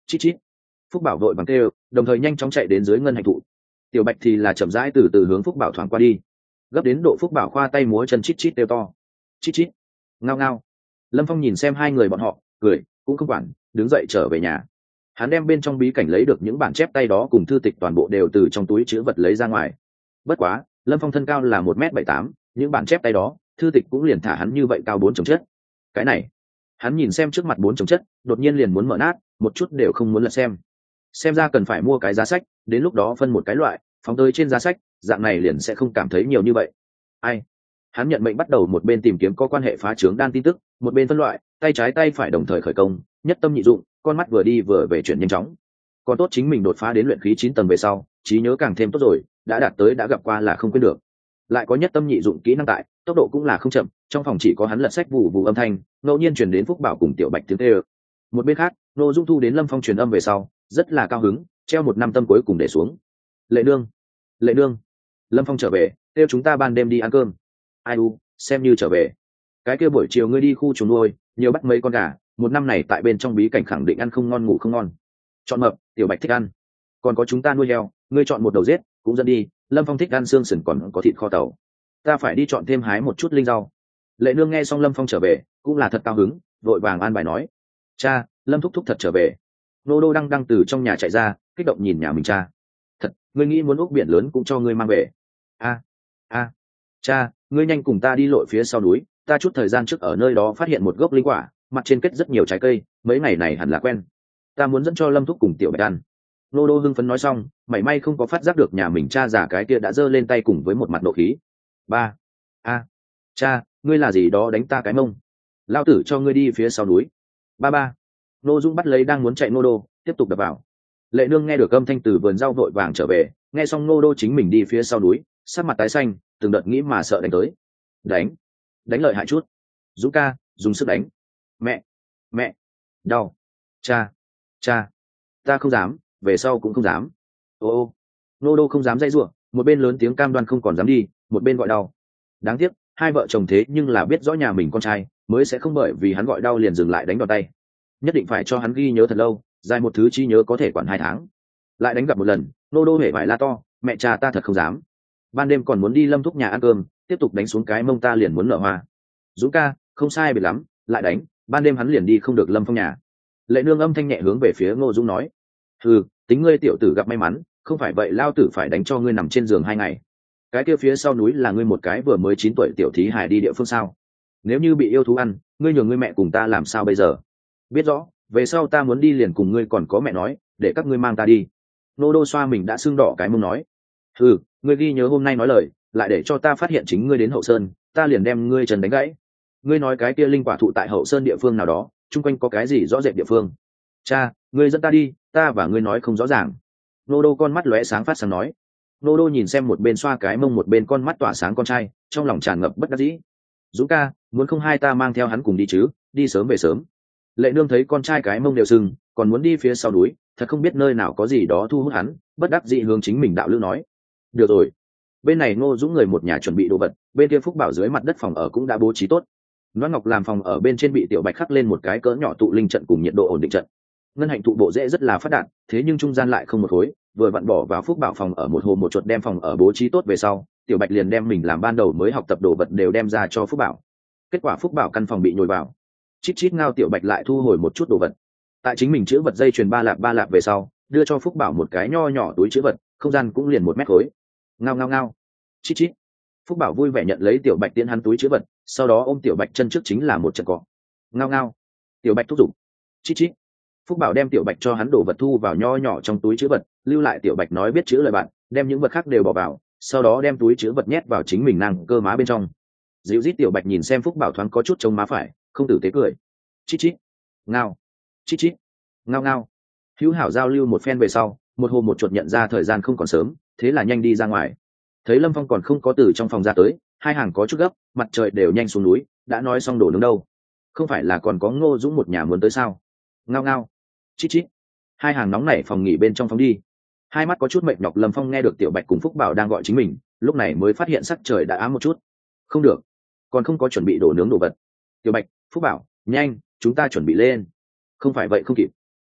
Chít chít. Phúc Bảo vội bằng kêu, đồng thời nhanh chóng chạy đến dưới ngân hành thụ. Tiểu Bạch thì là chậm rãi từ từ hướng Phúc Bảo thoáng qua đi, gấp đến độ Phúc Bảo khoa tay múa chân chít chít kêu to. Chít chít. Ngao ngao. Lâm Phong nhìn xem hai người bọn họ, cười, cũng không quản, đứng dậy trở về nhà. Hắn đem bên trong bí cảnh lấy được những bản chép tay đó cùng thư tịch toàn bộ đều từ trong túi chứa vật lấy ra ngoài. Bất quá, Lâm Phong thân cao là một m bảy tám, những bản chép tay đó, thư tịch cũng liền thả hắn như vậy cao bốn chồng chất. Cái này, hắn nhìn xem trước mặt bốn chồng chất, đột nhiên liền muốn mở nát, một chút đều không muốn lật xem. Xem ra cần phải mua cái giá sách, đến lúc đó phân một cái loại, phóng tới trên giá sách, dạng này liền sẽ không cảm thấy nhiều như vậy. Ai? Hắn nhận mệnh bắt đầu một bên tìm kiếm có quan hệ phá trướng đan tin tức, một bên phân loại, tay trái tay phải đồng thời khởi công, nhất tâm nhị dụng, con mắt vừa đi vừa về chuyển nhanh chóng. Còn tốt chính mình đột phá đến luyện khí chín tầng về sau, trí nhớ càng thêm tốt rồi, đã đạt tới đã gặp qua là không quên được. Lại có nhất tâm nhị dụng kỹ năng tại, tốc độ cũng là không chậm, trong phòng chỉ có hắn lật sách vụ vụ âm thanh, ngẫu nhiên truyền đến Phúc Bảo cùng Tiểu Bạch tiếng kêu. Một bên khác, Nô Dung thu đến Lâm Phong truyền âm về sau, rất là cao hứng, treo một năm tâm cuối cùng để xuống. Lệ nương, Lệ nương, Lâm Phong trở về, kêu chúng ta ban đêm đi ăn cơm. Ai u, xem như trở về. Cái kia buổi chiều ngươi đi khu chuồng nuôi, nhiều bắt mấy con gà, một năm này tại bên trong bí cảnh khẳng định ăn không ngon ngủ không ngon. Chọn mập, Tiểu Bạch thích ăn. Còn có chúng ta nuôi heo, ngươi chọn một đầu giết, cũng dẫn đi. Lâm Phong thích ăn xương sườn còn có thịt kho tàu. Ta phải đi chọn thêm hái một chút linh rau. Lệ nương nghe xong Lâm Phong trở về, cũng là thật cao hứng, vội vàng an bài nói: cha, Lâm thúc thúc thật trở về. Nô đô đang đang từ trong nhà chạy ra, kích động nhìn nhà mình cha. Thật, ngươi nghĩ muốn úc biển lớn cũng cho ngươi mang về. A, a, cha, ngươi nhanh cùng ta đi lội phía sau núi, ta chút thời gian trước ở nơi đó phát hiện một gốc linh quả, mặt trên kết rất nhiều trái cây, mấy ngày này hẳn là quen. Ta muốn dẫn cho Lâm thúc cùng Tiểu Bạch ăn. Nô đô hưng phấn nói xong, mảy may không có phát giác được nhà mình cha già cái kia đã giơ lên tay cùng với một mặt nộ khí. Ba, a, cha, ngươi là gì đó đánh ta cái mông? Lao tử cho ngươi đi phía sau núi. Ba ba. Nô Dung bắt lấy đang muốn chạy Nô đô, tiếp tục đập vào. Lệ nương nghe được âm thanh từ vườn rau vội vàng trở về, nghe xong Nô đô chính mình đi phía sau núi, sắc mặt tái xanh, từng đợt nghĩ mà sợ đánh tới. Đánh, đánh lợi hại chút. Dũng ca, dùng sức đánh. Mẹ, mẹ, đau. Cha, cha, ta không dám, về sau cũng không dám. Ô ô. Nô đô không dám dãy giụa, một bên lớn tiếng cam đoan không còn dám đi, một bên gọi đau. Đáng tiếc, hai vợ chồng thế nhưng là biết rõ nhà mình con trai, mới sẽ không bởi vì hắn gọi đau liền dừng lại đánh đòn tay. Nhất định phải cho hắn ghi nhớ thật lâu, dài một thứ trí nhớ có thể quản hai tháng. Lại đánh gặp một lần, nô đô hề vải la to: mẹ cha ta thật không dám. Ban đêm còn muốn đi Lâm thúc nhà ăn cơm, tiếp tục đánh xuống cái mông ta liền muốn nở hoa. Dũng ca, không sai biệt lắm, lại đánh, ban đêm hắn liền đi không được Lâm Phong nhà. Lệ nương âm thanh nhẹ hướng về phía Ngô Dũng nói: ừ, tính ngươi tiểu tử gặp may mắn, không phải vậy lao tử phải đánh cho ngươi nằm trên giường hai ngày. Cái kia phía sau núi là ngươi một cái vừa mới chín tuổi tiểu thí hải đi địa phương sao? Nếu như bị yêu thú ăn, ngươi nhường ngươi mẹ cùng ta làm sao bây giờ? Biết rõ, về sau ta muốn đi liền cùng ngươi còn có mẹ nói, để các ngươi mang ta đi. Nô đô xoa mình đã sưng đỏ cái mông nói: ừ, ngươi ghi nhớ hôm nay nói lời, lại để cho ta phát hiện chính ngươi đến Hậu Sơn, ta liền đem ngươi trần đánh gãy. Ngươi nói cái kia linh quả thụ tại Hậu Sơn địa phương nào đó, chung quanh có cái gì rõ rệt địa phương? Cha, ngươi dẫn ta đi, ta và ngươi nói không rõ ràng. Nô đô con mắt lóe sáng phát sáng nói. Nô đô nhìn xem một bên xoa cái mông một bên con mắt tỏa sáng con trai, trong lòng tràn ngập bất đắc dĩ. Dũng ca, muốn không hai ta mang theo hắn cùng đi chứ, đi sớm về sớm. Lệ nương thấy con trai cái mông đều sưng, còn muốn đi phía sau núi, thật không biết nơi nào có gì đó thu hút hắn, bất đắc dĩ hướng chính mình đạo lữ nói. Được rồi. Bên này Ngô Dũng người một nhà chuẩn bị đồ vật, bên kia Phúc Bảo dưới mặt đất phòng ở cũng đã bố trí tốt. Loan Ngọc làm phòng ở bên trên bị Tiểu Bạch khắc lên một cái cỡ nhỏ tụ linh trận cùng nhiệt độ ổn định trận. Ngân hạnh tụ bộ dễ rất là phát đạt, thế nhưng trung gian lại không một khối, vừa vặn bỏ vào Phúc Bảo phòng ở một hồ một chuột đem phòng ở bố trí tốt về sau, Tiểu Bạch liền đem mình làm ban đầu mới học tập đồ vật đều đem ra cho Phúc Bảo. Kết quả Phúc Bảo căn phòng bị nhồi vào, chít chít ngao Tiểu Bạch lại thu hồi một chút đồ vật. Tại chính mình chữ vật dây chuyền ba lạp ba lạp về sau, đưa cho Phúc Bảo một cái nho nhỏ túi chữ vật, không gian cũng liền một mét khối. Ngao ngao ngao, chít chít. Phúc Bảo vui vẻ nhận lấy Tiểu Bạch tiến hắn túi chữ vật, sau đó ôm Tiểu Bạch chân trước chính là một trận cọ. Ngao ngao, Tiểu Bạch thúc giục. Chít chít. Phúc Bảo đem Tiểu Bạch cho hắn đổ vật thu vào nho nhỏ trong túi chữ vật, lưu lại Tiểu Bạch nói biết chữ lời bạn, đem những vật khác đều bỏ vào, sau đó đem túi chữ vật nhét vào chính mình nàng cơ má bên trong. Dịu rít Tiểu Bạch nhìn xem Phúc Bảo thoáng có chút trông má phải, không tử tế cười. Chít chít. Ngao. Chít chít. Ngao ngao. Hữu hảo giao lưu một phen về sau, một hôm một chuột nhận ra thời gian không còn sớm, thế là nhanh đi ra ngoài. Thấy Lâm Phong còn không có từ trong phòng ra tới, hai hàng có chút gấp, mặt trời đều nhanh xuống núi, đã nói xong đổ nướng đâu. Không phải là còn có Ngô Dũng một nhà muốn tới sao? Ngao ngao. Chít chít. Hai hàng nóng nảy phòng nghỉ bên trong phòng đi. Hai mắt có chút mệt nhọc Lâm Phong nghe được Tiểu Bạch cùng Phúc Bảo đang gọi chính mình, lúc này mới phát hiện sắc trời đã ám một chút. Không được, còn không có chuẩn bị đổ nướng đồ vật. Tiểu Bạch, Phúc Bảo, nhanh, chúng ta chuẩn bị lên. Không phải vậy không kịp.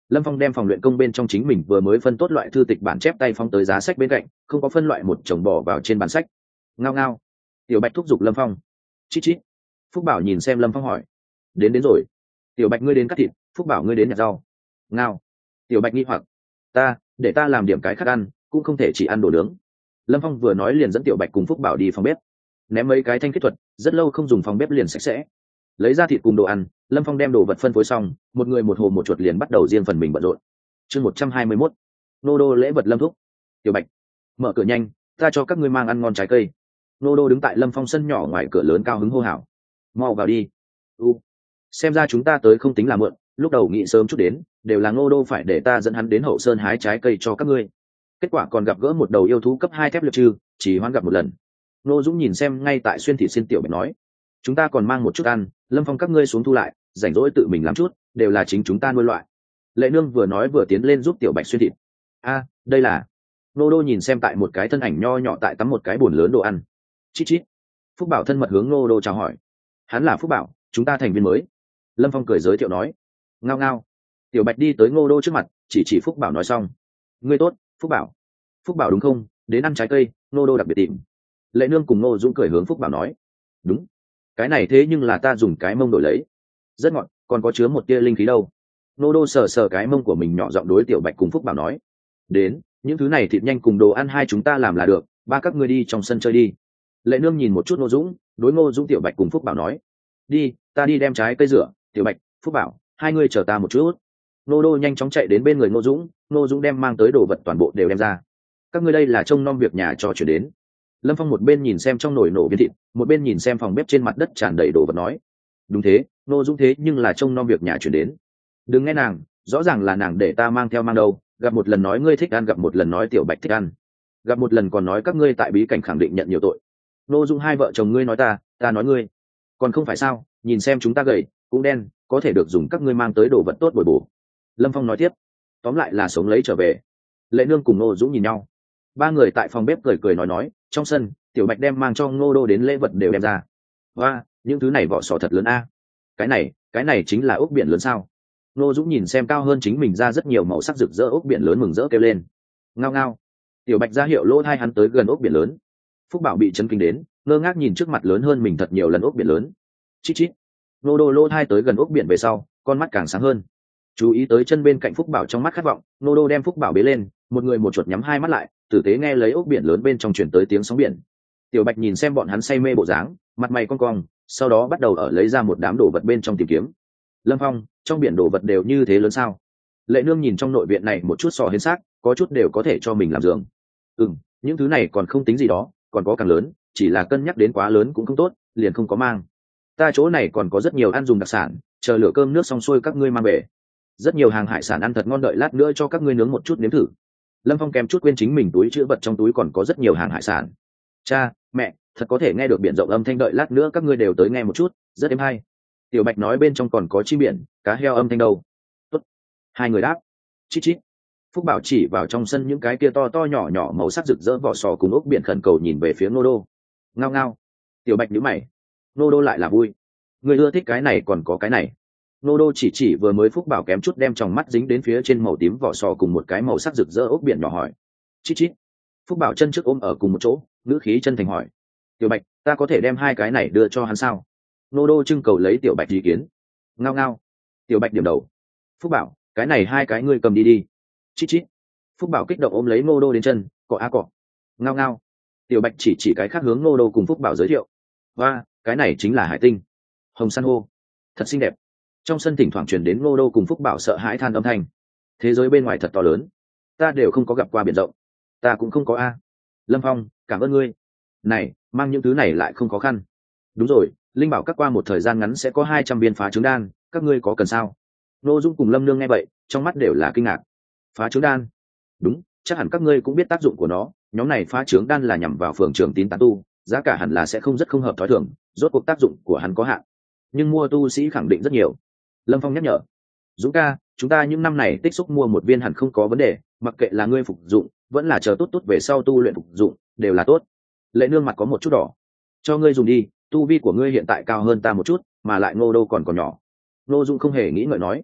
Lâm Phong đem phòng luyện công bên trong chính mình vừa mới phân tốt loại thư tịch bản chép tay phóng tới giá sách bên cạnh, không có phân loại một chồng bỏ vào trên bàn sách. Ngao ngao. Tiểu Bạch thúc giục Lâm Phong. Chít chít. Phúc Bảo nhìn xem Lâm Phong hỏi. Đến đến rồi. Tiểu Bạch ngươi đến cắt thịt, Phúc Bảo ngươi đến nhặt rau. Ngao. Tiểu Bạch nghi hoặc. Ta, để ta làm điểm cái khác ăn, cũng không thể chỉ ăn đồ nướng. Lâm Phong vừa nói liền dẫn Tiểu Bạch cùng Phúc Bảo đi phòng bếp. Ném mấy cái thanh kết thuật, rất lâu không dùng phòng bếp liền sạch sẽ. Lấy ra thịt cùng đồ ăn, Lâm Phong đem đồ vật phân phối xong, một người một hồ một chuột liền bắt đầu riêng phần mình bận rộn. Chương một trăm hai mươi mốt. Nô đô lễ vật Lâm thúc. Tiểu Bạch, mở cửa nhanh, ta cho các ngươi mang ăn ngon trái cây. Nô đô đứng tại Lâm Phong sân nhỏ ngoài cửa lớn cao hứng hô hào. Mau vào đi. U. Xem ra chúng ta tới không tính là mượn, lúc đầu nghĩ sớm chút đến, đều là Nô đô phải để ta dẫn hắn đến hậu sơn hái trái cây cho các ngươi. Kết quả còn gặp gỡ một đầu yêu thú cấp hai thép liệt trừ, chỉ hoan gặp một lần. Nô Dũng nhìn xem ngay tại xuyên thị xin Tiểu Bạch nói, chúng ta còn mang một chút ăn, Lâm Phong các ngươi xuống thu lại, rảnh rỗi tự mình làm chút, đều là chính chúng ta nuôi loại. Lệ Nương vừa nói vừa tiến lên giúp Tiểu Bạch xuyên thịt. A, đây là. Nô đô nhìn xem tại một cái thân ảnh nho nhỏ tại tắm một cái bồn lớn đồ ăn. Chít chít. Phúc Bảo thân mật hướng Nô đô chào hỏi. Hắn là Phúc Bảo, chúng ta thành viên mới. Lâm Phong cười giới thiệu nói. Ngao ngao. Tiểu Bạch đi tới Nô đô trước mặt, chỉ chỉ Phúc Bảo nói xong. Ngươi tốt, Phúc Bảo. Phúc Bảo đúng không? Đến ăn trái cây, Nô đô đặc biệt tìm. Lệ Nương cùng Nô Dũng cười hướng Phúc Bảo nói. Đúng. Cái này thế nhưng là ta dùng cái mông đổi lấy. Rất ngọt, còn có chứa một tia linh khí đâu. Nô đô sờ sờ cái mông của mình nhỏ giọng đối Tiểu Bạch cùng Phúc Bảo nói. Đến, những thứ này thịt nhanh cùng đồ ăn hai chúng ta làm là được, ba các ngươi đi trong sân chơi đi. Lệ Nương nhìn một chút Ngô Dũng, đối Ngô Dũng Tiểu Bạch cùng Phúc Bảo nói. Đi, ta đi đem trái cây rửa, Tiểu Bạch, Phúc Bảo, hai ngươi chờ ta một chút. Nô đô nhanh chóng chạy đến bên người Ngô Dũng, Ngô Dũng đem mang tới đồ vật toàn bộ đều đem ra. Các ngươi đây là trông nom việc nhà cho chuyển đến. Lâm Phong một bên nhìn xem trong nồi nổ viên thịt, một bên nhìn xem phòng bếp trên mặt đất tràn đầy đồ vật nói. Đúng thế, Ngô Dũng thế nhưng là trông nom việc nhà chuyển đến. Đừng nghe nàng, rõ ràng là nàng để ta mang theo mang đâu, gặp một lần nói ngươi thích ăn, gặp một lần nói Tiểu Bạch thích ăn, gặp một lần còn nói các ngươi tại bí cảnh khẳng định nhận nhiều tội. Ngô Dũng hai vợ chồng ngươi nói ta, ta nói ngươi, còn không phải sao? Nhìn xem chúng ta gầy cũng đen, có thể được dùng các ngươi mang tới đồ vật tốt bồi bổ. Lâm Phong nói tiếp, tóm lại là sống lấy trở về. Lệ Nương cùng Ngô Dũng nhìn nhau, ba người tại phòng bếp cười cười nói nói. Trong sân, Tiểu Bạch đem mang cho Ngô đô đến lễ vật đều đem ra. Và những thứ này vỏ sò thật lớn a. Cái này, cái này chính là ốc biển lớn sao? Ngô Dũng nhìn xem cao hơn chính mình ra rất nhiều màu sắc rực rỡ ốc biển lớn mừng rỡ kêu lên. Ngao ngao. Tiểu Bạch ra hiệu lỗ hai hắn tới gần ốc biển lớn. Phúc Bảo bị chấn kinh đến, ngơ ngác nhìn trước mặt lớn hơn mình thật nhiều lần ốc biển lớn. Chít chít. Ngô đô lỗ hai tới gần ốc biển về sau, con mắt càng sáng hơn. Chú ý tới chân bên cạnh Phúc Bảo trong mắt khát vọng, Ngô đô đem Phúc Bảo bế lên, một người một chuột nhắm hai mắt lại, tử tế nghe lấy ốc biển lớn bên trong truyền tới tiếng sóng biển. Tiểu Bạch nhìn xem bọn hắn say mê bộ dáng, mặt mày cong cong, sau đó bắt đầu ở lấy ra một đám đồ vật bên trong tìm kiếm. Lâm Phong, trong biển đồ vật đều như thế lớn sao? Lệ Nương nhìn trong nội viện này một chút sò hến xác, có chút đều có thể cho mình làm giường. Ừm, những thứ này còn không tính gì đó, còn có càng lớn, chỉ là cân nhắc đến quá lớn cũng không tốt, liền không có mang. Ta chỗ này còn có rất nhiều ăn dùng đặc sản, chờ lửa cơm nước xong xuôi các ngươi mang về. Rất nhiều hàng hải sản ăn thật ngon, đợi lát nữa cho các ngươi nướng một chút nếm thử. Lâm Phong kèm chút quên chính mình túi chữ vật trong túi còn có rất nhiều hàng hải sản. Cha, mẹ, thật có thể nghe được biển rộng âm thanh, đợi lát nữa các ngươi đều tới nghe một chút, rất êm hay. Tiểu Bạch nói bên trong còn có chim biển, cá heo âm thanh đâu. Tốt. Hai người đáp. Chít chít. Phúc Bảo chỉ vào trong sân những cái kia to to nhỏ nhỏ màu sắc rực rỡ vỏ sò cùng ốc biển khẩn cầu nhìn về phía Ngô đô. Ngao ngao. Tiểu Bạch nhíu mày. Ngô đô lại là vui. Người ưa thích cái này còn có cái này. Ngô đô chỉ chỉ vừa mới Phúc Bảo kém chút đem tròng mắt dính đến phía trên màu tím vỏ sò cùng một cái màu sắc rực rỡ ốc biển nhỏ hỏi. Chít chít. Phúc Bảo chân trước ôm ở cùng một chỗ, ngữ khí chân thành hỏi. Tiểu Bạch, ta có thể đem hai cái này đưa cho hắn sao? Ngô đô trưng cầu lấy Tiểu Bạch ý kiến. Ngao ngao. Tiểu Bạch điểm đầu. Phúc Bảo, cái này hai cái ngươi cầm đi đi. Chít chít. Phúc Bảo kích động ôm lấy Ngô đô đến chân, cọ a cọ. Ngao ngao. Tiểu Bạch chỉ chỉ cái khác hướng Ngô đô cùng Phúc Bảo giới thiệu. Và cái này chính là hải tinh, hồng san hô, thật xinh đẹp. Trong sân thỉnh thoảng truyền đến Ngô đô cùng Phúc Bảo sợ hãi than âm thanh. Thế giới bên ngoài thật to lớn, ta đều không có gặp qua biển rộng. Ta cũng không có a. Lâm Phong, cảm ơn ngươi. Này, mang những thứ này lại không khó khăn. Đúng rồi, Linh bảo các qua một thời gian ngắn sẽ có hai trăm viên phá trứng đan, các ngươi có cần sao? Ngô Dung cùng Lâm Nương nghe vậy, trong mắt đều là kinh ngạc. Phá trứng đan? Đúng, chắc hẳn các ngươi cũng biết tác dụng của nó. Nhóm này phá trứng đan là nhằm vào phường trường tín tán tu, giá cả hẳn là sẽ không rất không hợp thói thường. Rốt cuộc tác dụng của hắn có hạn, nhưng mua tu sĩ khẳng định rất nhiều. Lâm Phong nhắc nhở. Dũng ca, chúng ta những năm này tích xúc mua một viên hẳn không có vấn đề, mặc kệ là ngươi phục dụng, vẫn là chờ tốt tốt về sau tu luyện phục dụng, đều là tốt. Lệ Nương mặt có một chút đỏ. Cho ngươi dùng đi, tu vi của ngươi hiện tại cao hơn ta một chút, mà lại Ngô đô còn còn nhỏ. Ngô Dung không hề nghĩ ngợi nói.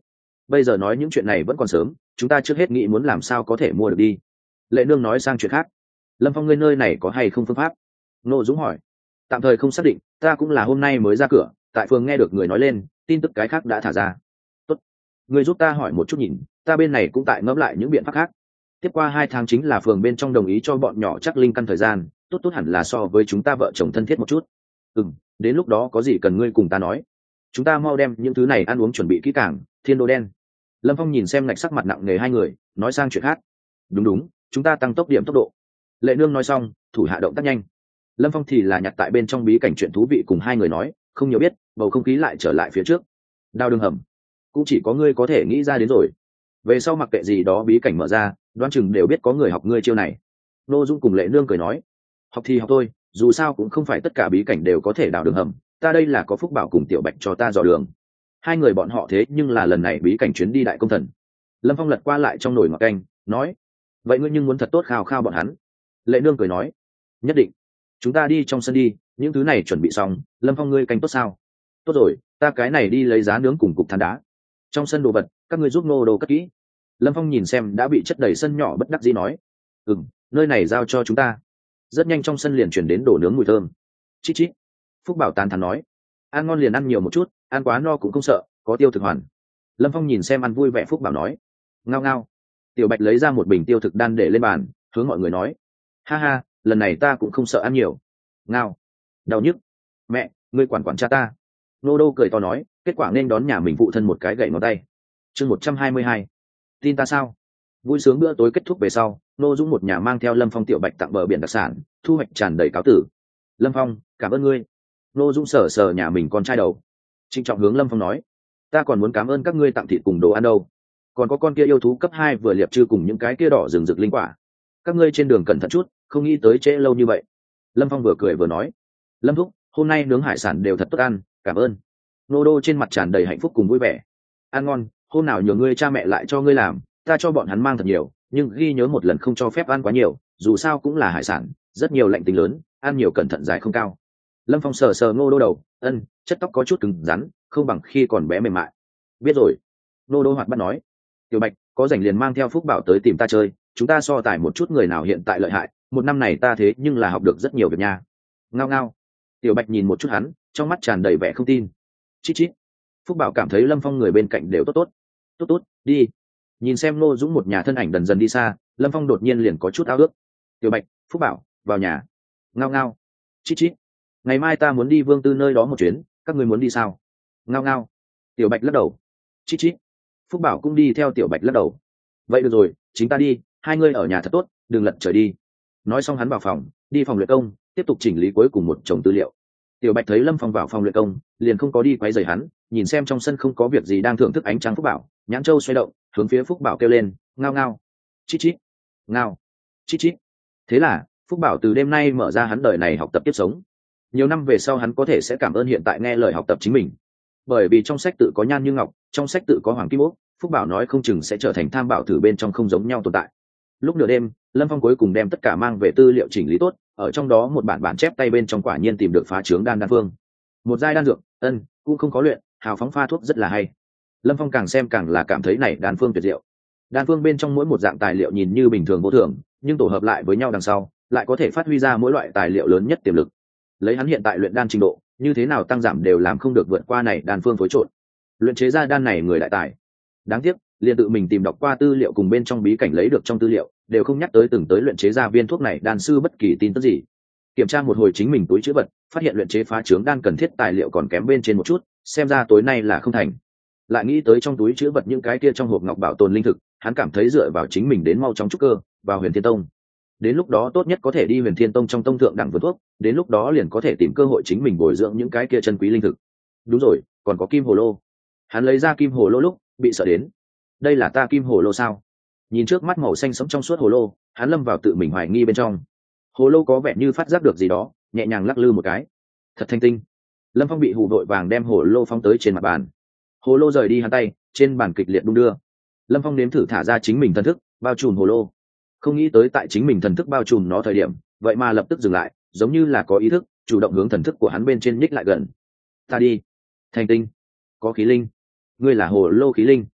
bây giờ nói những chuyện này vẫn còn sớm, chúng ta trước hết nghĩ muốn làm sao có thể mua được đi. Lệ nương nói sang chuyện khác. Lâm Phong, ngươi nơi này có hay không phương pháp? Ngô Dũng hỏi. Tạm thời không xác định, ta cũng là hôm nay mới ra cửa, tại phường nghe được người nói lên, tin tức cái khác đã thả ra. Tốt, ngươi giúp ta hỏi một chút nhìn, ta bên này cũng tại ngẫm lại những biện pháp khác. Tiếp qua hai tháng chính là phường bên trong đồng ý cho bọn nhỏ chắc linh căn thời gian, tốt tốt hẳn là so với chúng ta vợ chồng thân thiết một chút. Ừ, đến lúc đó có gì cần ngươi cùng ta nói. Chúng ta mau đem những thứ này ăn uống chuẩn bị kỹ càng. Thiên Đô đen. Lâm Phong nhìn xem ngạch sắc mặt nặng nề hai người, nói sang chuyện khác. Đúng đúng, chúng ta tăng tốc điểm tốc độ. Lệ nương nói xong, thủ hạ động tác nhanh. Lâm Phong thì là nhặt tại bên trong bí cảnh chuyện thú vị cùng hai người nói, không nhiều biết, bầu không khí lại trở lại phía trước. Đao đường hầm, cũng chỉ có ngươi có thể nghĩ ra đến rồi. Về sau mặc kệ gì đó bí cảnh mở ra, đoán chừng đều biết có người học ngươi chiêu này. Nô Dung cùng Lệ nương cười nói, học thì học thôi, dù sao cũng không phải tất cả bí cảnh đều có thể đào đường hầm, ta đây là có Phúc Bảo cùng Tiểu Bạch cho ta dò đường. Hai người bọn họ thế nhưng là lần này bí cảnh chuyến đi đại công thần. Lâm Phong lật qua lại trong nồi ngọt canh, nói, vậy ngươi nhưng muốn thật tốt khao khao bọn hắn. Lệ nương cười nói, nhất định. Chúng ta đi trong sân đi, những thứ này chuẩn bị xong. Lâm Phong, ngươi canh tốt sao? Tốt rồi, ta cái này đi lấy giá nướng cùng cục than đá. Trong sân đồ vật, các ngươi giúp nô đồ cất kỹ. Lâm Phong nhìn xem đã bị chất đầy sân nhỏ bất đắc dĩ nói, ừ, nơi này giao cho chúng ta. Rất nhanh trong sân liền chuyển đến đồ nướng mùi thơm. Chít chít. Phúc Bảo tán thán nói, ăn ngon liền ăn nhiều một chút, ăn quá no cũng không sợ, có tiêu thực hoàn. Lâm Phong nhìn xem ăn vui vẻ, Phúc Bảo nói, ngao ngao. Tiểu Bạch lấy ra một bình tiêu thực đan để lên bàn, hướng mọi người nói, ha ha, lần này ta cũng không sợ ăn nhiều. Ngao. Đau nhức. Mẹ, ngươi quản quản cha ta. Nô đô cười to nói, kết quả nên đón nhà mình phụ thân một cái gậy ngón tay. Chương một trăm hai mươi hai. Tin ta sao? Vui sướng bữa tối kết thúc về sau, Nô Dũng một nhà mang theo Lâm Phong Tiểu Bạch tặng bờ biển đặc sản, thu hoạch tràn đầy cáo tử. Lâm Phong, cảm ơn ngươi. Nô Dũng sờ sờ nhà mình con trai đầu, trịnh trọng hướng Lâm Phong nói, ta còn muốn cảm ơn các ngươi tặng thịt cùng đồ ăn đâu, còn có con kia yêu thú cấp hai vừa liệp trư cùng những cái kia đỏ rừng rực linh quả. Các ngươi trên đường cẩn thận chút, không nghĩ tới trễ lâu như vậy. Lâm Phong vừa cười vừa nói, Lâm thúc, hôm nay nướng hải sản đều thật tốt ăn, cảm ơn. Nô đô trên mặt tràn đầy hạnh phúc cùng vui vẻ. Ăn ngon, hôm nào nhờ ngươi cha mẹ lại cho ngươi làm, ta cho bọn hắn mang thật nhiều, nhưng ghi nhớ một lần không cho phép ăn quá nhiều, dù sao cũng là hải sản, rất nhiều lạnh tính lớn, ăn nhiều cẩn thận dài không cao. Lâm Phong sờ sờ Nô đô đầu, ân, chất tóc có chút cứng rắn, không bằng khi còn bé mềm mại. Biết rồi. Nô đô hoạt bắt nói, Tiểu Bạch, có rảnh liền mang theo Phúc Bảo tới tìm ta chơi, chúng ta so tài một chút người nào hiện tại lợi hại, một năm này ta thế nhưng là học được rất nhiều việc nha. Ngao ngao. Tiểu Bạch nhìn một chút hắn, trong mắt tràn đầy vẻ không tin. Chít chít. Phúc Bảo cảm thấy Lâm Phong người bên cạnh đều tốt tốt. Tốt tốt, đi. Nhìn xem Nô Dũng một nhà thân ảnh dần dần đi xa, Lâm Phong đột nhiên liền có chút ao ước. Tiểu Bạch, Phúc Bảo, vào nhà. Ngao ngao. Chít chít. Ngày mai ta muốn đi Vương Tư nơi đó một chuyến, các người muốn đi sao? Ngao ngao. Tiểu Bạch lắc đầu. Chít chít. Phúc Bảo cũng đi theo Tiểu Bạch lắc đầu. Vậy được rồi, chính ta đi, hai ngươi ở nhà thật tốt, đừng lật trời đi. Nói xong hắn vào phòng, đi phòng luyện công, tiếp tục chỉnh lý cuối cùng một chồng tư liệu. Tiểu Bạch thấy Lâm Phong vào phòng luyện công, liền không có đi quấy rầy hắn, nhìn xem trong sân không có việc gì đang thưởng thức ánh trăng Phúc Bảo, nhãn châu xoay động, hướng phía Phúc Bảo kêu lên, ngao ngao. Chít chít. Ngao. Chít chít. Thế là, Phúc Bảo từ đêm nay mở ra hắn đời này học tập tiếp sống. Nhiều năm về sau hắn có thể sẽ cảm ơn hiện tại nghe lời học tập chính mình. Bởi vì trong sách tự có Nhan Như Ngọc, trong sách tự có Hoàng Kim Ốc, Phúc Bảo nói không chừng sẽ trở thành tham bảo thử bên trong không giống nhau tồn tại. Lúc nửa đêm, Lâm Phong cuối cùng đem tất cả mang về tư liệu chỉnh lý tốt, ở trong đó một bản bản chép tay bên trong quả nhiên tìm được phá trướng đan đan phương. Một giai đan dược, ân, cũng không có luyện, hào phóng pha thuốc rất là hay. Lâm Phong càng xem càng là cảm thấy này đan phương tuyệt diệu. Đan phương bên trong mỗi một dạng tài liệu nhìn như bình thường vô thường, nhưng tổ hợp lại với nhau đằng sau, lại có thể phát huy ra mỗi loại tài liệu lớn nhất tiềm lực. Lấy hắn hiện tại luyện đan trình độ, như thế nào tăng giảm đều làm không được vượt qua này đan phương phối trộn. Luyện chế ra đan này người đại tài. Đáng tiếc, liền tự mình tìm đọc qua tư liệu cùng bên trong bí cảnh lấy được trong tư liệu, đều không nhắc tới từng tới luyện chế ra viên thuốc này đan sư bất kỳ tin tức gì. Kiểm tra một hồi chính mình túi chữ vật, phát hiện luyện chế phá trướng đan cần thiết tài liệu còn kém bên trên một chút, xem ra tối nay là không thành. Lại nghĩ tới trong túi chữ vật những cái kia trong hộp ngọc bảo tồn linh thực, hắn cảm thấy dựa vào chính mình đến mau chóng trúc cơ vào Huyền Thiên Tông. Đến lúc đó tốt nhất có thể đi Huyền Thiên Tông trong tông thượng đẳng vườn thuốc, đến lúc đó liền có thể tìm cơ hội chính mình bồi dưỡng những cái kia chân quý linh thực. Đúng rồi, còn có kim hồ lô. Hắn lấy ra kim hồ lô lúc bị sợ đến. Đây là ta kim hồ lô sao? Nhìn trước mắt màu xanh sẫm trong suốt hồ lô, hắn lâm vào tự mình hoài nghi bên trong. Hồ lô có vẻ như phát giác được gì đó, nhẹ nhàng lắc lư một cái. Thật thanh tinh. Lâm Phong bị hù vội vàng đem hồ lô phóng tới trên mặt bàn. Hồ lô rời đi hắn tay, trên bàn kịch liệt đung đưa. Lâm Phong nếm thử thả ra chính mình thần thức, bao trùm hồ lô. Không nghĩ tới tại chính mình thần thức bao trùm nó thời điểm, vậy mà lập tức dừng lại, giống như là có ý thức, chủ động hướng thần thức của hắn bên trên nhích lại gần. Ta đi. Thành tinh. Có khí linh. Ngươi là hồ lô khí linh.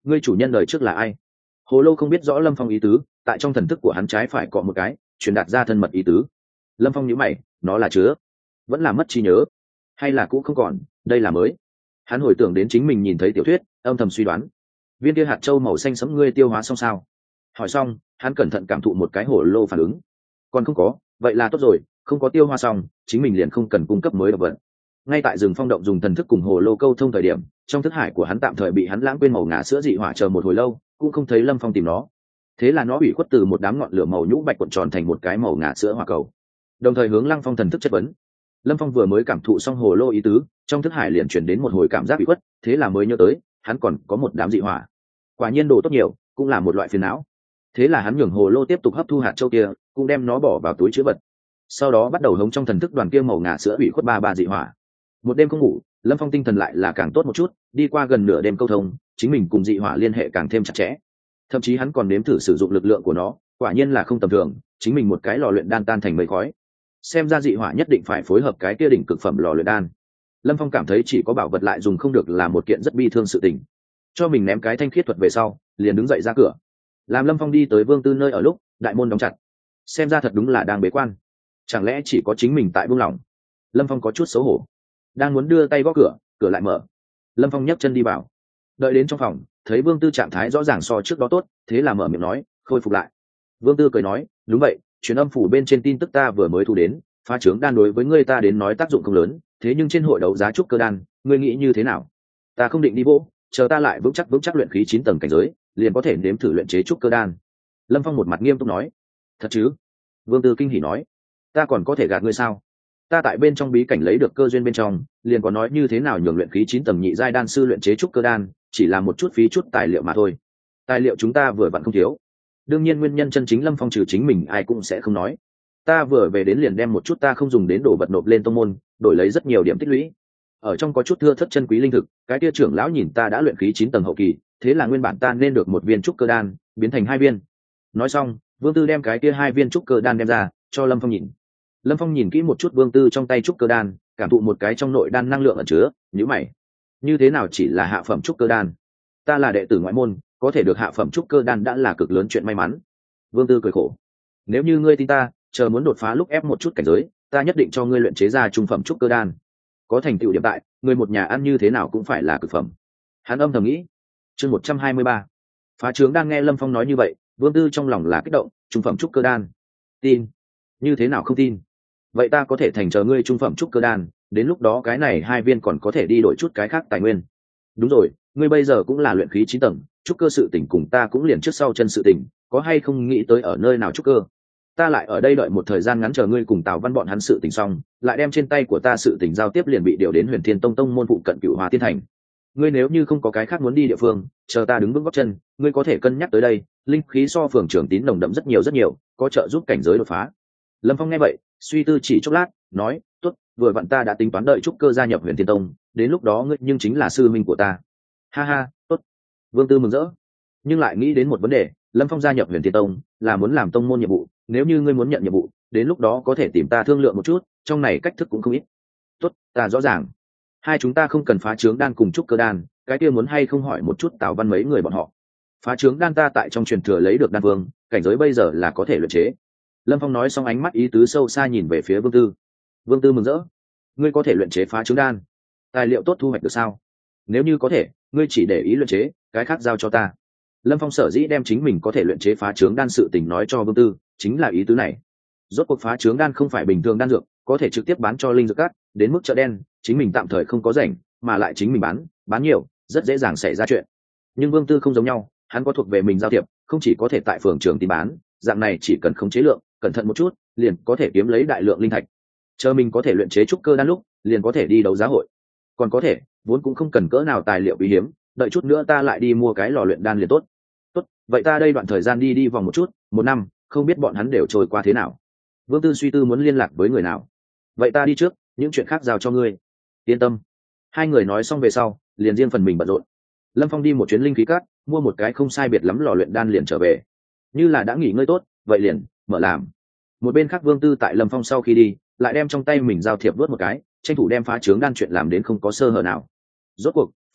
ngươi chủ nhân đời trước là ai? Hồ lô không biết rõ Lâm Phong ý tứ, tại trong thần thức của hắn trái phải cọ một cái, truyền đạt ra thân mật ý tứ. Lâm Phong nhíu mày, nó là chứa, vẫn là mất trí nhớ, hay là cũng không còn, đây là mới. Hắn hồi tưởng đến chính mình nhìn thấy tiểu thuyết, âm thầm suy đoán. Viên kia hạt châu màu xanh sẫm ngươi tiêu hóa xong sao? Hỏi xong, hắn cẩn thận cảm thụ một cái hồ lô phản ứng. Còn không có, vậy là tốt rồi, không có tiêu hóa xong, chính mình liền không cần cung cấp mới độc vật. Ngay tại rừng phong động dùng thần thức cùng hồ lô câu thông thời điểm, trong thức hải của hắn tạm thời bị hắn lãng quên màu ngà sữa dị hỏa chờ một hồi lâu, cũng không thấy Lâm Phong tìm nó. Thế là nó ủy khuất từ một đám ngọn lửa màu nhũ bạch cuộn tròn thành một cái màu ngà sữa hỏa cầu, đồng thời hướng Lăng Phong thần thức chất vấn. Lâm Phong vừa mới cảm thụ xong hồ lô ý tứ, trong thức hải liền chuyển đến một hồi cảm giác ủy khuất, thế là mới nhớ tới hắn còn có một đám dị hỏa. Quả nhiên đồ tốt nhiều, cũng là một loại phiền não. Thế là hắn nhường hồ lô tiếp tục hấp thu hạt châu kia, cũng đem nó bỏ vào túi chứa vật. Sau đó bắt đầu hống trong thần thức đoàn kia màu ngà sữa ủy khuất ba ba dị hỏa. Một đêm không ngủ, Lâm Phong tinh thần lại là càng tốt một chút, đi qua gần nửa đêm câu thông, chính mình cùng dị hỏa liên hệ càng thêm chặt chẽ. Thậm chí hắn còn nếm thử sử dụng lực lượng của nó, quả nhiên là không tầm thường, chính mình một cái lò luyện đan tan thành mây khói. Xem ra dị hỏa nhất định phải phối hợp cái kia đỉnh cực phẩm lò luyện đan. Lâm Phong cảm thấy chỉ có bảo vật lại dùng không được là một kiện rất bi thương sự tình. Cho mình ném cái thanh khiết thuật về sau, liền đứng dậy ra cửa. Làm Lâm Phong đi tới Vương Tư nơi ở lúc, đại môn đóng chặt. Xem ra thật đúng là đang bế quan. Chẳng lẽ chỉ có chính mình tại buông lỏng? Lâm Phong có chút xấu hổ, đang muốn đưa tay gõ cửa, cửa lại mở. Lâm Phong nhấc chân đi vào. Đợi đến trong phòng, thấy Vương Tư trạng thái rõ ràng so trước đó tốt, thế là mở miệng nói, khôi phục lại. Vương Tư cười nói, đúng vậy, truyền âm phủ bên trên tin tức ta vừa mới thu đến, phá trướng đan đối với ngươi ta đến nói tác dụng không lớn, thế nhưng trên hội đấu giá trúc cơ đan, ngươi nghĩ như thế nào? Ta không định đi vỗ, chờ ta lại vững chắc vững chắc luyện khí chín tầng cảnh giới, liền có thể nếm thử luyện chế trúc cơ đan. Lâm Phong một mặt nghiêm túc nói, thật chứ? Vương Tư kinh hỉ nói, ta còn có thể gạt ngươi sao? Ta tại bên trong bí cảnh lấy được cơ duyên bên trong, liền có nói như thế nào nhường luyện khí chín tầng nhị giai đan sư luyện chế trúc cơ đan, chỉ là một chút phí chút tài liệu mà thôi. Tài liệu chúng ta vừa vặn không thiếu. Đương nhiên nguyên nhân chân chính Lâm Phong trừ chính mình ai cũng sẽ không nói. Ta vừa về đến liền đem một chút ta không dùng đến đồ vật nộp lên tông môn, đổi lấy rất nhiều điểm tích lũy. Ở trong có chút thưa thất chân quý linh thực, cái kia trưởng lão nhìn ta đã luyện khí chín tầng hậu kỳ, thế là nguyên bản ta nên được một viên trúc cơ đan, biến thành hai viên. Nói xong, Vương Tư đem cái kia hai viên trúc cơ đan đem ra, cho Lâm Phong nhìn. Lâm Phong nhìn kỹ một chút Vương Tư trong tay trúc cơ đan, cảm thụ một cái trong nội đan năng lượng ẩn chứa, nhíu mày. Như thế nào chỉ là hạ phẩm trúc cơ đan? Ta là đệ tử ngoại môn, có thể được hạ phẩm trúc cơ đan đã là cực lớn chuyện may mắn. Vương Tư cười khổ. Nếu như ngươi tin ta, chờ muốn đột phá lúc ép một chút cảnh giới, ta nhất định cho ngươi luyện chế ra trung phẩm trúc cơ đan. Có thành tựu điểm tại, người một nhà ăn như thế nào cũng phải là cực phẩm. Hắn âm thầm nghĩ. Chương một trăm hai mươi ba. Phá trướng đan. Nghe Lâm Phong nói như vậy, Vương Tư trong lòng là kích động, trung phẩm trúc cơ đan. Tin? Như thế nào không tin? Vậy ta có thể thành chờ ngươi trung phẩm trúc cơ đan, đến lúc đó cái này hai viên còn có thể đi đổi chút cái khác tài nguyên. Đúng rồi, ngươi bây giờ cũng là luyện khí chín tầng, trúc cơ sự tỉnh cùng ta cũng liền trước sau chân sự tỉnh, có hay không nghĩ tới ở nơi nào trúc cơ? Ta lại ở đây đợi một thời gian ngắn chờ ngươi cùng Tào Văn bọn hắn sự tình xong, lại đem trên tay của ta sự tình giao tiếp liền bị điều đến Huyền Thiên Tông tông môn phụ cận Cửu Hoa Tiên Thành. Ngươi nếu như không có cái khác muốn đi địa phương, chờ ta đứng vững gót chân, ngươi có thể cân nhắc tới đây, linh khí so phường trưởng tín nồng đậm rất nhiều rất nhiều, có trợ giúp cảnh giới đột phá. Lâm Phong nghe vậy, suy tư chỉ chốc lát, nói, tốt, vừa vặn ta đã tính toán đợi trúc cơ gia nhập Huyền Thiên Tông, đến lúc đó ngươi nhưng chính là sư minh của ta. Ha ha, tốt. Vương Tư mừng rỡ, nhưng lại nghĩ đến một vấn đề, Lâm Phong gia nhập Huyền Thiên Tông là muốn làm tông môn nhiệm vụ, nếu như ngươi muốn nhận nhiệm vụ, đến lúc đó có thể tìm ta thương lượng một chút, trong này cách thức cũng không ít. Tốt, ta rõ ràng. Hai chúng ta không cần phá trướng đan cùng trúc cơ đan, cái kia muốn hay không hỏi một chút Tào Văn mấy người bọn họ. Phá trướng đan ta tại trong truyền thừa lấy được đan vương, cảnh giới bây giờ là có thể luyện chế. Lâm Phong nói xong ánh mắt ý tứ sâu xa nhìn về phía Vương Tư. Vương Tư mừng rỡ. Ngươi có thể luyện chế phá trướng đan, tài liệu tốt thu hoạch được sao? Nếu như có thể, ngươi chỉ để ý luyện chế, cái khác giao cho ta. Lâm Phong sở dĩ đem chính mình có thể luyện chế phá trướng đan sự tình nói cho Vương Tư, chính là ý tứ này. Rốt cuộc phá trướng đan không phải bình thường đan dược, có thể trực tiếp bán cho linh dược cát, đến mức chợ đen, chính mình tạm thời không có rảnh, mà lại chính mình bán, bán nhiều, rất dễ dàng xảy ra chuyện. Nhưng Vương Tư không giống nhau, hắn có thuộc về mình giao thiệp, không chỉ có thể tại phường trường tìm bán, dạng này chỉ cần khống chế lượng, cẩn thận một chút, liền có thể kiếm lấy đại lượng linh thạch. Chờ mình có thể luyện chế trúc cơ đan lúc, liền có thể đi đấu giá hội. Còn có thể, vốn cũng không cần cỡ nào tài liệu quý hiếm, đợi chút nữa ta lại đi mua cái lò luyện đan liền tốt. Tốt, vậy ta đây đoạn thời gian đi đi vòng một chút, một năm, không biết bọn hắn đều trôi qua thế nào. Vương Tư suy tư muốn liên lạc với người nào. Vậy ta đi trước, những chuyện khác giao cho ngươi. Yên tâm. Hai người nói xong về sau, liền riêng phần mình bận rộn. Lâm Phong đi một chuyến linh khí cát, mua một cái không sai biệt lắm lò luyện đan liền trở về. Như là đã nghỉ ngơi tốt, vậy liền mở làm. Một bên khác Vương Tư tại Lâm Phong sau khi đi, lại đem trong tay mình giao thiệp vớt một cái, tranh thủ đem phá trướng đan chuyện làm đến không có sơ hở nào. Rốt cuộc,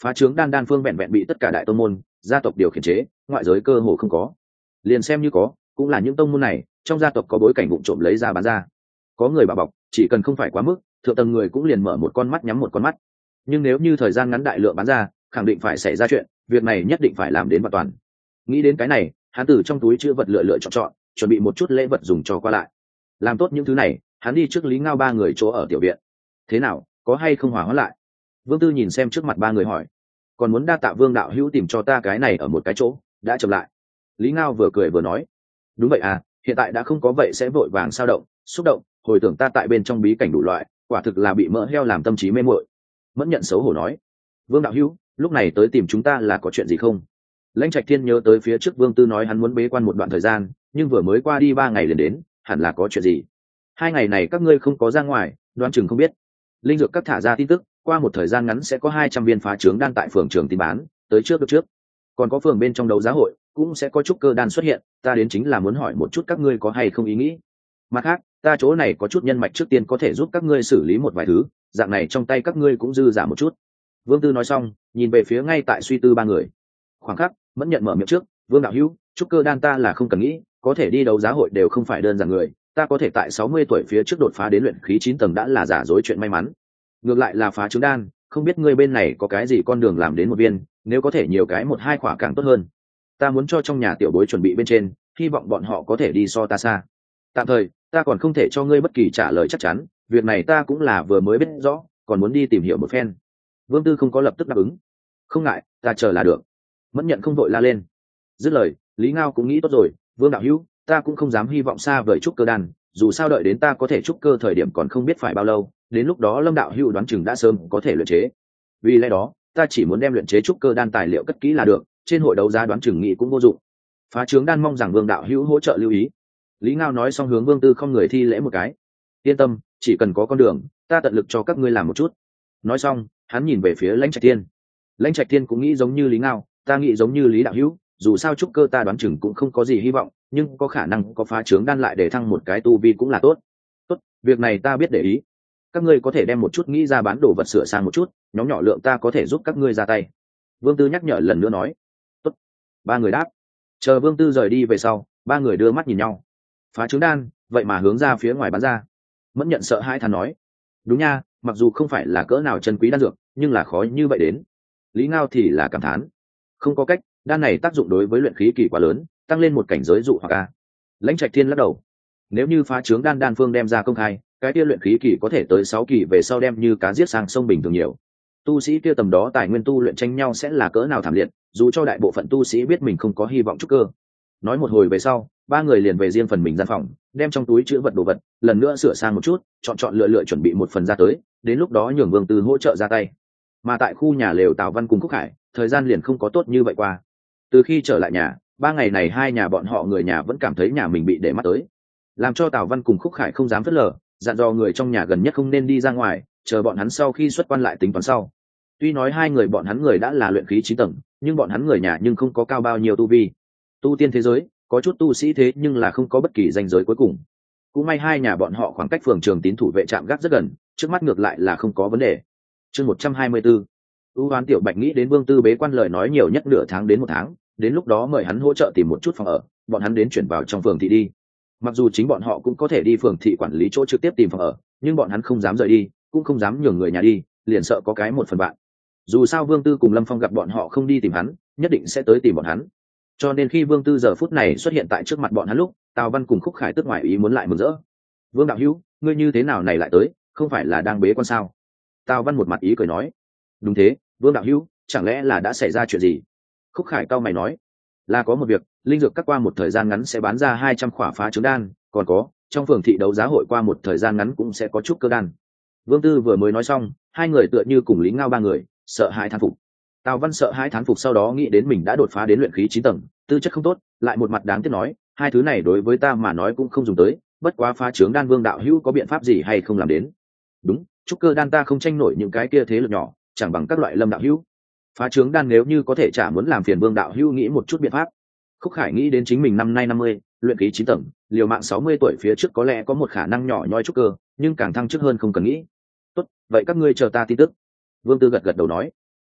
Phá trướng đan đan phương vẹn vẹn bị tất cả đại tông môn gia tộc điều khiển chế, ngoại giới cơ hồ không có. Liền xem như có, cũng là những tông môn này trong gia tộc có bối cảnh vụng trộm lấy ra bán ra. Có người bảo bọc, chỉ cần không phải quá mức, thượng tầng người cũng liền mở một con mắt nhắm một con mắt. Nhưng nếu như thời gian ngắn đại lượng bán ra, khẳng định phải xảy ra chuyện, việc này nhất định phải làm đến hoàn toàn. Nghĩ đến cái này, hắn từ trong túi chữ vật lựa lựa chọn chọn, chuẩn bị một chút lễ vật dùng cho qua lại. Làm tốt những thứ này, hắn đi trước Lý Ngao ba người chỗ ở tiểu viện. Thế nào, có hay không hòa hóa lại? Vương Tư nhìn xem trước mặt ba người hỏi. Còn muốn đa tạ Vương đạo hữu tìm cho ta cái này ở một cái chỗ, đã chậm lại. Lý Ngao vừa cười vừa nói. Đúng vậy à, hiện tại đã không có vậy sẽ vội vàng sao động, xúc động, hồi tưởng ta tại bên trong bí cảnh đủ loại, quả thực là bị mỡ heo làm tâm trí mê muội. Mẫn Nhận xấu hổ nói. Vương đạo hữu, lúc này tới tìm chúng ta là có chuyện gì không? Lãnh Trạch Thiên nhớ tới phía trước Vương Tư nói hắn muốn bế quan một đoạn thời gian, nhưng vừa mới qua đi ba ngày liền đến, hẳn là có chuyện gì. Hai ngày này các ngươi không có ra ngoài, đoán chừng không biết. Linh dược các thả ra tin tức, qua một thời gian ngắn sẽ có hai trăm viên phá trướng đan tại phường trường tin bán, tới trước được trước. Còn có phường bên trong đấu giá hội, cũng sẽ có trúc cơ đan xuất hiện, ta đến chính là muốn hỏi một chút các ngươi có hay không ý nghĩ. Mặt khác, ta chỗ này có chút nhân mạch trước tiên có thể giúp các ngươi xử lý một vài thứ, dạng này trong tay các ngươi cũng dư giả một chút. Vương Tư nói xong, nhìn về phía ngay tại suy tư ba người. Khoảng khắc, Mẫn Nhận mở miệng trước, Vương đạo hữu, trúc cơ đan ta là không cần nghĩ, có thể đi đấu giá hội đều không phải đơn giản người, ta có thể tại sáu mươi tuổi phía trước đột phá đến luyện khí chín tầng đã là giả dối chuyện may mắn. Ngược lại là phá trứng đan, không biết ngươi bên này có cái gì con đường làm đến một viên, nếu có thể nhiều cái một hai khỏa càng tốt hơn. Ta muốn cho trong nhà tiểu bối chuẩn bị bên trên, hy vọng bọn họ có thể đi so ta xa. Tạm thời, ta còn không thể cho ngươi bất kỳ trả lời chắc chắn, việc này ta cũng là vừa mới biết rõ, còn muốn đi tìm hiểu một phen. Vương Tư không có lập tức đáp ứng. Không ngại, ta chờ là được. Mẫn Nhận không vội la lên. Dứt lời, Lý Ngao cũng nghĩ tốt rồi, Vương đạo hữu, ta cũng không dám hy vọng xa vời trúc cơ đan, dù sao đợi đến ta có thể trúc cơ thời điểm còn không biết phải bao lâu, đến lúc đó Lâm đạo hữu đoán chừng đã sớm có thể luyện chế. Vì lẽ đó, ta chỉ muốn đem luyện chế trúc cơ đan tài liệu cất kỹ là được, trên hội đấu giá đoán chừng nghị cũng vô dụng. Phá trướng đan mong rằng Vương đạo hữu hỗ trợ lưu ý. Lý Ngao nói xong hướng Vương Tư không người thi lễ một cái. Yên tâm, chỉ cần có con đường, ta tận lực cho các ngươi làm một chút. Nói xong, hắn nhìn về phía Lãnh Trạch Thiên. Lãnh Trạch Thiên cũng nghĩ giống như Lý Ngao, ta nghĩ giống như Lý đạo hữu, dù sao trúc cơ ta đoán chừng cũng không có gì hy vọng, nhưng có khả năng có phá trướng đan lại để thăng một cái tu vi cũng là tốt. Tốt, việc này ta biết để ý. Các ngươi có thể đem một chút nghĩ ra bán đồ vật sửa sang một chút, nhóm nhỏ lượng ta có thể giúp các ngươi ra tay. Vương Tư nhắc nhở lần nữa nói. Tốt. Ba người đáp. Chờ Vương Tư rời đi về sau, ba người đưa mắt nhìn nhau. Phá trứng đan, vậy mà hướng ra phía ngoài bán ra. Mẫn Nhận sợ hai thằng nói. Đúng nha, mặc dù không phải là cỡ nào chân quý đan dược, nhưng là khó như vậy đến. Lý Ngao thì là cảm thán. Không có cách, đan này tác dụng đối với luyện khí kỳ quá lớn, tăng lên một cảnh giới dụ hoặc a. Lãnh Trạch Thiên lắc đầu. Nếu như phá trướng đan đan phương đem ra công khai, cái kia luyện khí kỳ có thể tới sáu kỳ về sau đem như cá giết sang sông bình thường nhiều. Tu sĩ kia tầm đó tài nguyên tu luyện tranh nhau sẽ là cỡ nào thảm liệt, dù cho đại bộ phận tu sĩ biết mình không có hy vọng trúc cơ. Nói một hồi về sau, ba người liền về riêng phần mình gian phòng, đem trong túi chứa vật đồ vật lần nữa sửa sang một chút, chọn chọn lựa lựa chuẩn bị một phần ra tới, đến lúc đó nhường Vương Tư hỗ trợ ra tay. Mà tại khu nhà lều Tào Văn cùng Khúc Hải, thời gian liền không có tốt như vậy qua. Từ khi trở lại nhà, ba ngày này hai nhà bọn họ người nhà vẫn cảm thấy nhà mình bị để mắt tới, làm cho Tào Văn cùng Khúc Hải không dám phớt lờ, dặn dò người trong nhà gần nhất không nên đi ra ngoài, chờ bọn hắn sau khi xuất quan lại tính toán sau. Tuy nói hai người bọn hắn người đã là luyện khí chín tầng, nhưng bọn hắn người nhà nhưng không có cao bao nhiêu tu vi. Tu tiên thế giới có chút tu sĩ thế nhưng là không có bất kỳ danh giới cuối cùng. Cũng may hai nhà bọn họ khoảng cách phường Trường Tín thủ vệ trạm gác rất gần, trước mắt ngược lại là không có vấn đề. Chương một trăm hai mươi tư. U Hoán Tiểu Bạch nghĩ đến Vương Tư bế quan lời nói nhiều nhất nửa tháng đến một tháng, đến lúc đó mời hắn hỗ trợ tìm một chút phòng ở, bọn hắn đến chuyển vào trong phường thị đi. Mặc dù chính bọn họ cũng có thể đi phường thị quản lý chỗ trực tiếp tìm phòng ở, nhưng bọn hắn không dám rời đi, cũng không dám nhường người nhà đi, liền sợ có cái một phần bạn. Dù sao Vương Tư cùng Lâm Phong gặp bọn họ không đi tìm hắn, nhất định sẽ tới tìm bọn hắn. Cho nên khi Vương Tư giờ phút này xuất hiện tại trước mặt bọn hắn lúc, Tào Văn cùng Khúc Khải tức ngoài ý muốn lại mừng rỡ. Vương đạo hữu, ngươi như thế nào này lại tới, không phải là đang bế quan sao? Tào Văn một mặt ý cười nói. Đúng thế, Vương đạo hữu, chẳng lẽ là đã xảy ra chuyện gì? Khúc Khải cau mày nói. Là có một việc, linh dược các qua một thời gian ngắn sẽ bán ra hai trăm khỏa phá trứng đan, còn có, trong phường thị đấu giá hội qua một thời gian ngắn cũng sẽ có chút cơ đan. Vương Tư vừa mới nói xong, hai người tựa như cùng Lý Ngao ba người, sợ hãi thán phục. Tào Văn sợ hãi thán phục sau đó nghĩ đến mình đã đột phá đến luyện khí chín tầng, tư chất không tốt, lại một mặt đáng tiếc nói, hai thứ này đối với ta mà nói cũng không dùng tới, bất quá phá trướng đan Vương đạo hữu có biện pháp gì hay không làm đến? Đúng, trúc cơ đan ta không tranh nổi những cái kia thế lực nhỏ, chẳng bằng các loại Lâm đạo hữu. Phá trướng đan nếu như có thể trả muốn làm phiền Vương đạo hữu nghĩ một chút biện pháp. Khúc Khải nghĩ đến chính mình năm nay năm mươi, luyện khí chín tầng, liều mạng sáu mươi tuổi phía trước có lẽ có một khả năng nhỏ nhoi trúc cơ, nhưng càng thăng chức hơn không cần nghĩ. Tốt, vậy các ngươi chờ ta tin tức. Vương Tư gật gật đầu nói.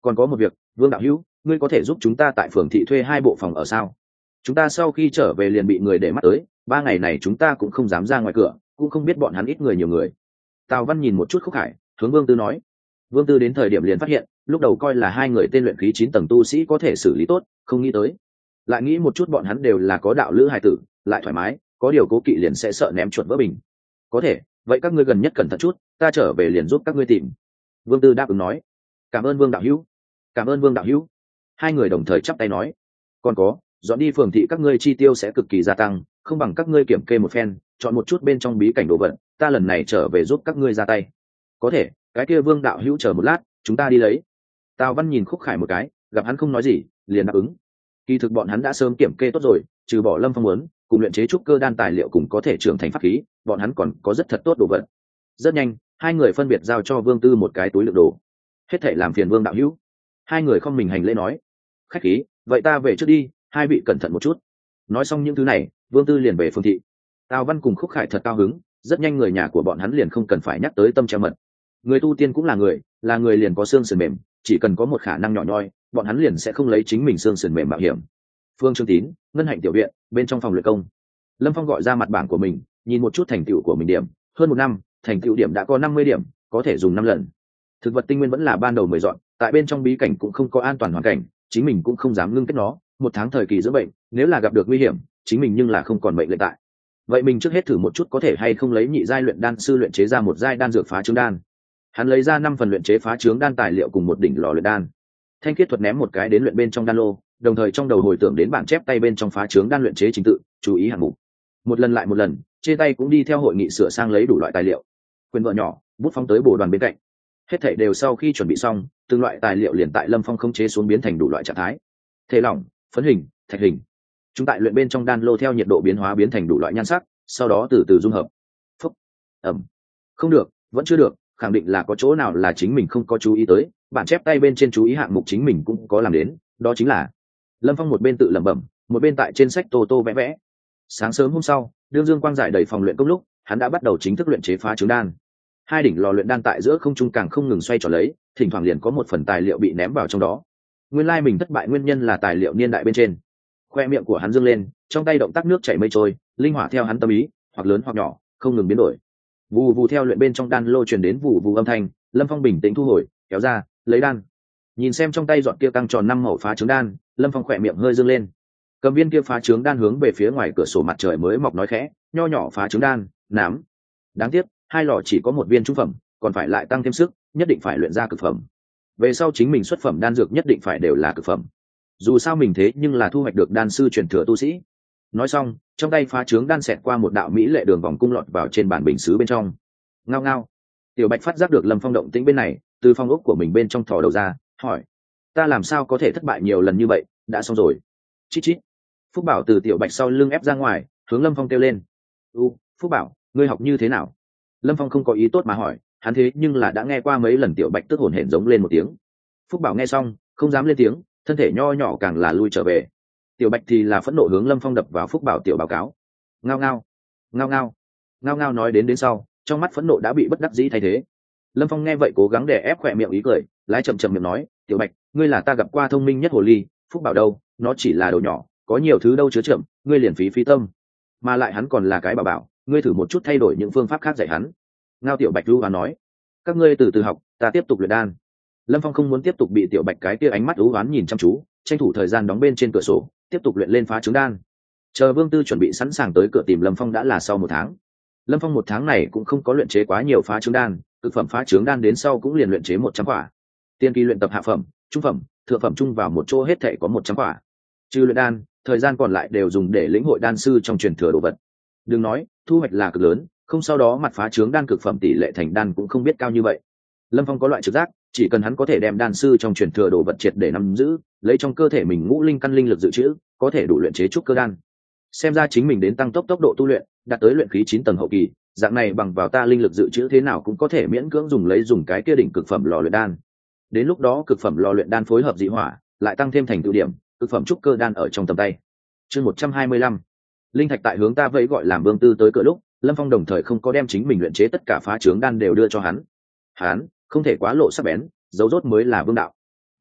còn có một việc, Vương đạo hữu, ngươi có thể giúp chúng ta tại phường thị thuê hai bộ phòng ở sao? Chúng ta sau khi trở về liền bị người để mắt tới, ba ngày này chúng ta cũng không dám ra ngoài cửa, cũng không biết bọn hắn ít người nhiều người. Tào Văn nhìn một chút Khúc Khải, hướng Vương Tư nói. Vương Tư đến thời điểm liền phát hiện, lúc đầu coi là hai người tên luyện khí chín tầng tu sĩ có thể xử lý tốt, không nghĩ tới, lại nghĩ một chút bọn hắn đều là có đạo lữ hài tử, lại thoải mái, có điều cố kỵ liền sẽ sợ ném chuột vỡ bình. Có thể, vậy các ngươi gần nhất cẩn thận chút, ta trở về liền giúp các ngươi tìm. Vương Tư đáp ứng nói. Cảm ơn Vương đạo hữu. Cảm ơn Vương đạo hữu. Hai người đồng thời chắp tay nói. Còn có, dọn đi phường thị các ngươi chi tiêu sẽ cực kỳ gia tăng, không bằng các ngươi kiểm kê một phen, chọn một chút bên trong bí cảnh đồ vật, ta lần này trở về giúp các ngươi ra tay. Có thể, cái kia Vương đạo hữu chờ một lát, chúng ta đi lấy. Tào Văn nhìn Khúc Khải một cái, gặp hắn không nói gì, liền đáp ứng. Kỳ thực bọn hắn đã sớm kiểm kê tốt rồi, trừ bỏ Lâm Phong muốn cùng luyện chế trúc cơ đan tài liệu cùng có thể trưởng thành pháp khí, bọn hắn còn có rất thật tốt đồ vật. Rất nhanh, hai người phân biệt giao cho Vương Tư một cái túi đựng đồ. Hết thảy làm phiền Vương đạo hữu. Hai người không mình hành lễ nói. Khách khí, vậy ta về trước đi, hai vị cẩn thận một chút. Nói xong những thứ này, Vương Tư liền về phường thị. Tào Văn cùng Khúc Khải thật cao hứng, rất nhanh người nhà của bọn hắn liền không cần phải nhắc tới tâm treo mật. Người tu tiên cũng là người, là người liền có xương sườn mềm, chỉ cần có một khả năng nhỏ nhoi, bọn hắn liền sẽ không lấy chính mình xương sườn mềm mạo hiểm. Phương Trương Tín, ngân hạnh tiểu viện, bên trong phòng luyện công. Lâm Phong gọi ra mặt bảng của mình, nhìn một chút thành tựu của mình điểm, hơn một năm, thành tựu điểm đã có năm mươi điểm, có thể dùng năm lần. Thực vật tinh nguyên vẫn là ban đầu mười dọn, tại bên trong bí cảnh cũng không có an toàn hoàn cảnh, chính mình cũng không dám ngưng kết nó, một tháng thời kỳ dưỡng bệnh, nếu là gặp được nguy hiểm, chính mình nhưng là không còn mệnh lệnh tại. Vậy mình trước hết thử một chút có thể hay không lấy nhị giai luyện đan sư luyện chế ra một giai đan dược phá trứng đan. Hắn lấy ra năm phần luyện chế phá trứng đan tài liệu cùng một đỉnh lò luyện đan. Thanh Khiết thuật ném một cái đến luyện bên trong đan lô, đồng thời trong đầu hồi tưởng đến bản chép tay bên trong phá trứng đan luyện chế trình tự, chú ý hạng mục. Một lần lại một lần, trên tay cũng đi theo hội nghị sửa sang lấy đủ loại tài liệu. Quyền vợ nhỏ, bút phóng tới bổ đoàn bên cạnh. Hết thảy đều sau khi chuẩn bị xong, từng loại tài liệu liền tại Lâm Phong khống chế xuống biến thành đủ loại trạng thái. Thể lỏng, phấn hình, thạch hình. Chúng tại luyện bên trong đan lô theo nhiệt độ biến hóa biến thành đủ loại nhan sắc, sau đó từ từ dung hợp. Phúc, ẩm. Không được, vẫn chưa được, khẳng định là có chỗ nào là chính mình không có chú ý tới, bản chép tay bên trên chú ý hạng mục chính mình cũng có làm đến, đó chính là. Lâm Phong một bên tự lẩm bẩm, một bên tại trên sách tô tô vẽ vẽ. Sáng sớm hôm sau, đương dương quang giải đầy phòng luyện công lúc, hắn đã bắt đầu chính thức luyện chế phá trứng đan. Hai đỉnh lò luyện đan tại giữa không trung càng không ngừng xoay tròn lấy, thỉnh thoảng liền có một phần tài liệu bị ném vào trong đó. Nguyên lai mình thất bại nguyên nhân là tài liệu niên đại bên trên. Khoe miệng của hắn dương lên, trong tay động tác nước chảy mây trôi, linh hỏa theo hắn tâm ý, hoặc lớn hoặc nhỏ, không ngừng biến đổi. Vù vù theo luyện bên trong đan lô truyền đến vù vù âm thanh, Lâm Phong bình tĩnh thu hồi, kéo ra, lấy đan. Nhìn xem trong tay dọn kia căng tròn năm màu phá trứng đan, Lâm Phong khỏe miệng hơi dương lên. Cầm viên kia phá trứng đan hướng về phía ngoài cửa sổ mặt trời mới mọc nói khẽ, nho nhỏ phá trứng đan, nám. Đáng tiếc, hai lò chỉ có một viên trung phẩm, còn phải lại tăng thêm sức, nhất định phải luyện ra cực phẩm. Về sau chính mình xuất phẩm đan dược nhất định phải đều là cực phẩm. Dù sao mình thế nhưng là thu hoạch được đan sư truyền thừa tu sĩ. Nói xong, trong tay phá trứng đan xẹt qua một đạo mỹ lệ đường vòng cung lọt vào trên bàn bình sứ bên trong. Ngao ngao. Tiểu Bạch phát giác được Lâm Phong động tĩnh bên này, từ phong ốc của mình bên trong thò đầu ra, hỏi: "Ta làm sao có thể thất bại nhiều lần như vậy, đã xong rồi?" Chít chít. Phúc Bảo từ Tiểu Bạch sau lưng ép ra ngoài, hướng Lâm Phong kêu lên: "U, Phúc Bảo, ngươi học như thế nào?" Lâm Phong không có ý tốt mà hỏi, hắn thế nhưng là đã nghe qua mấy lần Tiểu Bạch tức hổn hển giống lên một tiếng. Phúc Bảo nghe xong, không dám lên tiếng, thân thể nho nhỏ càng là lui trở về. Tiểu Bạch thì là phẫn nộ hướng Lâm Phong đập vào Phúc Bảo tiểu báo cáo. Ngao ngao, ngao ngao, ngao ngao nói đến đến sau, trong mắt phẫn nộ đã bị bất đắc dĩ thay thế. Lâm Phong nghe vậy cố gắng để ép khỏe miệng ý cười, lái chậm chậm miệng nói: "Tiểu Bạch, ngươi là ta gặp qua thông minh nhất hồ ly, Phúc Bảo đâu, nó chỉ là đầu nhỏ, có nhiều thứ đâu chứa chậm, ngươi liền phí phí tâm. Mà lại hắn còn là cái bảo bảo, ngươi thử một chút thay đổi những phương pháp khác dạy hắn." Ngao Tiểu Bạch lưu và nói: "Các ngươi từ từ học, ta tiếp tục luyện đan." Lâm Phong không muốn tiếp tục bị Tiểu Bạch cái kia ánh mắt u ám nhìn chăm chú, tranh thủ thời gian đóng bên trên cửa sổ, tiếp tục luyện lên phá trứng đan. Chờ Vương Tư chuẩn bị sẵn sàng tới cửa tìm Lâm Phong đã là sau một tháng. Lâm Phong một tháng này cũng không có luyện chế quá nhiều phá trứng đan, cực phẩm phá trứng đan đến sau cũng liền luyện chế một trăm quả. Tiên kỳ luyện tập hạ phẩm, trung phẩm, thượng phẩm chung vào một chỗ hết thảy có một trăm quả. Trừ luyện đan, thời gian còn lại đều dùng để lĩnh hội đan sư trong truyền thừa đồ vật. Đừng nói, thu hoạch là cực lớn, không sau đó mặt phá trứng đan cực phẩm tỷ lệ thành đan cũng không biết cao như vậy. Lâm Phong có loại trực giác, chỉ cần hắn có thể đem đan sư trong truyền thừa đồ vật triệt để nắm giữ, lấy trong cơ thể mình ngũ linh căn linh lực dự trữ, có thể đủ luyện chế trúc cơ đan. Xem ra chính mình đến tăng tốc tốc độ tu luyện, đạt tới luyện khí chín tầng hậu kỳ, dạng này bằng vào ta linh lực dự trữ thế nào cũng có thể miễn cưỡng dùng lấy dùng cái kia đỉnh cực phẩm lò luyện đan. Đến lúc đó cực phẩm lò luyện đan phối hợp dị hỏa, lại tăng thêm thành tựu điểm, cực phẩm trúc cơ đan ở trong tầm tay. Chương một trăm hai mươi lăm. Linh thạch tại hướng ta vẫy gọi làm Vương Tư tới cửa lúc, Lâm Phong đồng thời không có đem chính mình luyện chế tất cả phá trứng đan đều đưa cho hắn. Hắn không thể quá lộ sắc bén, dấu rốt mới là vương đạo.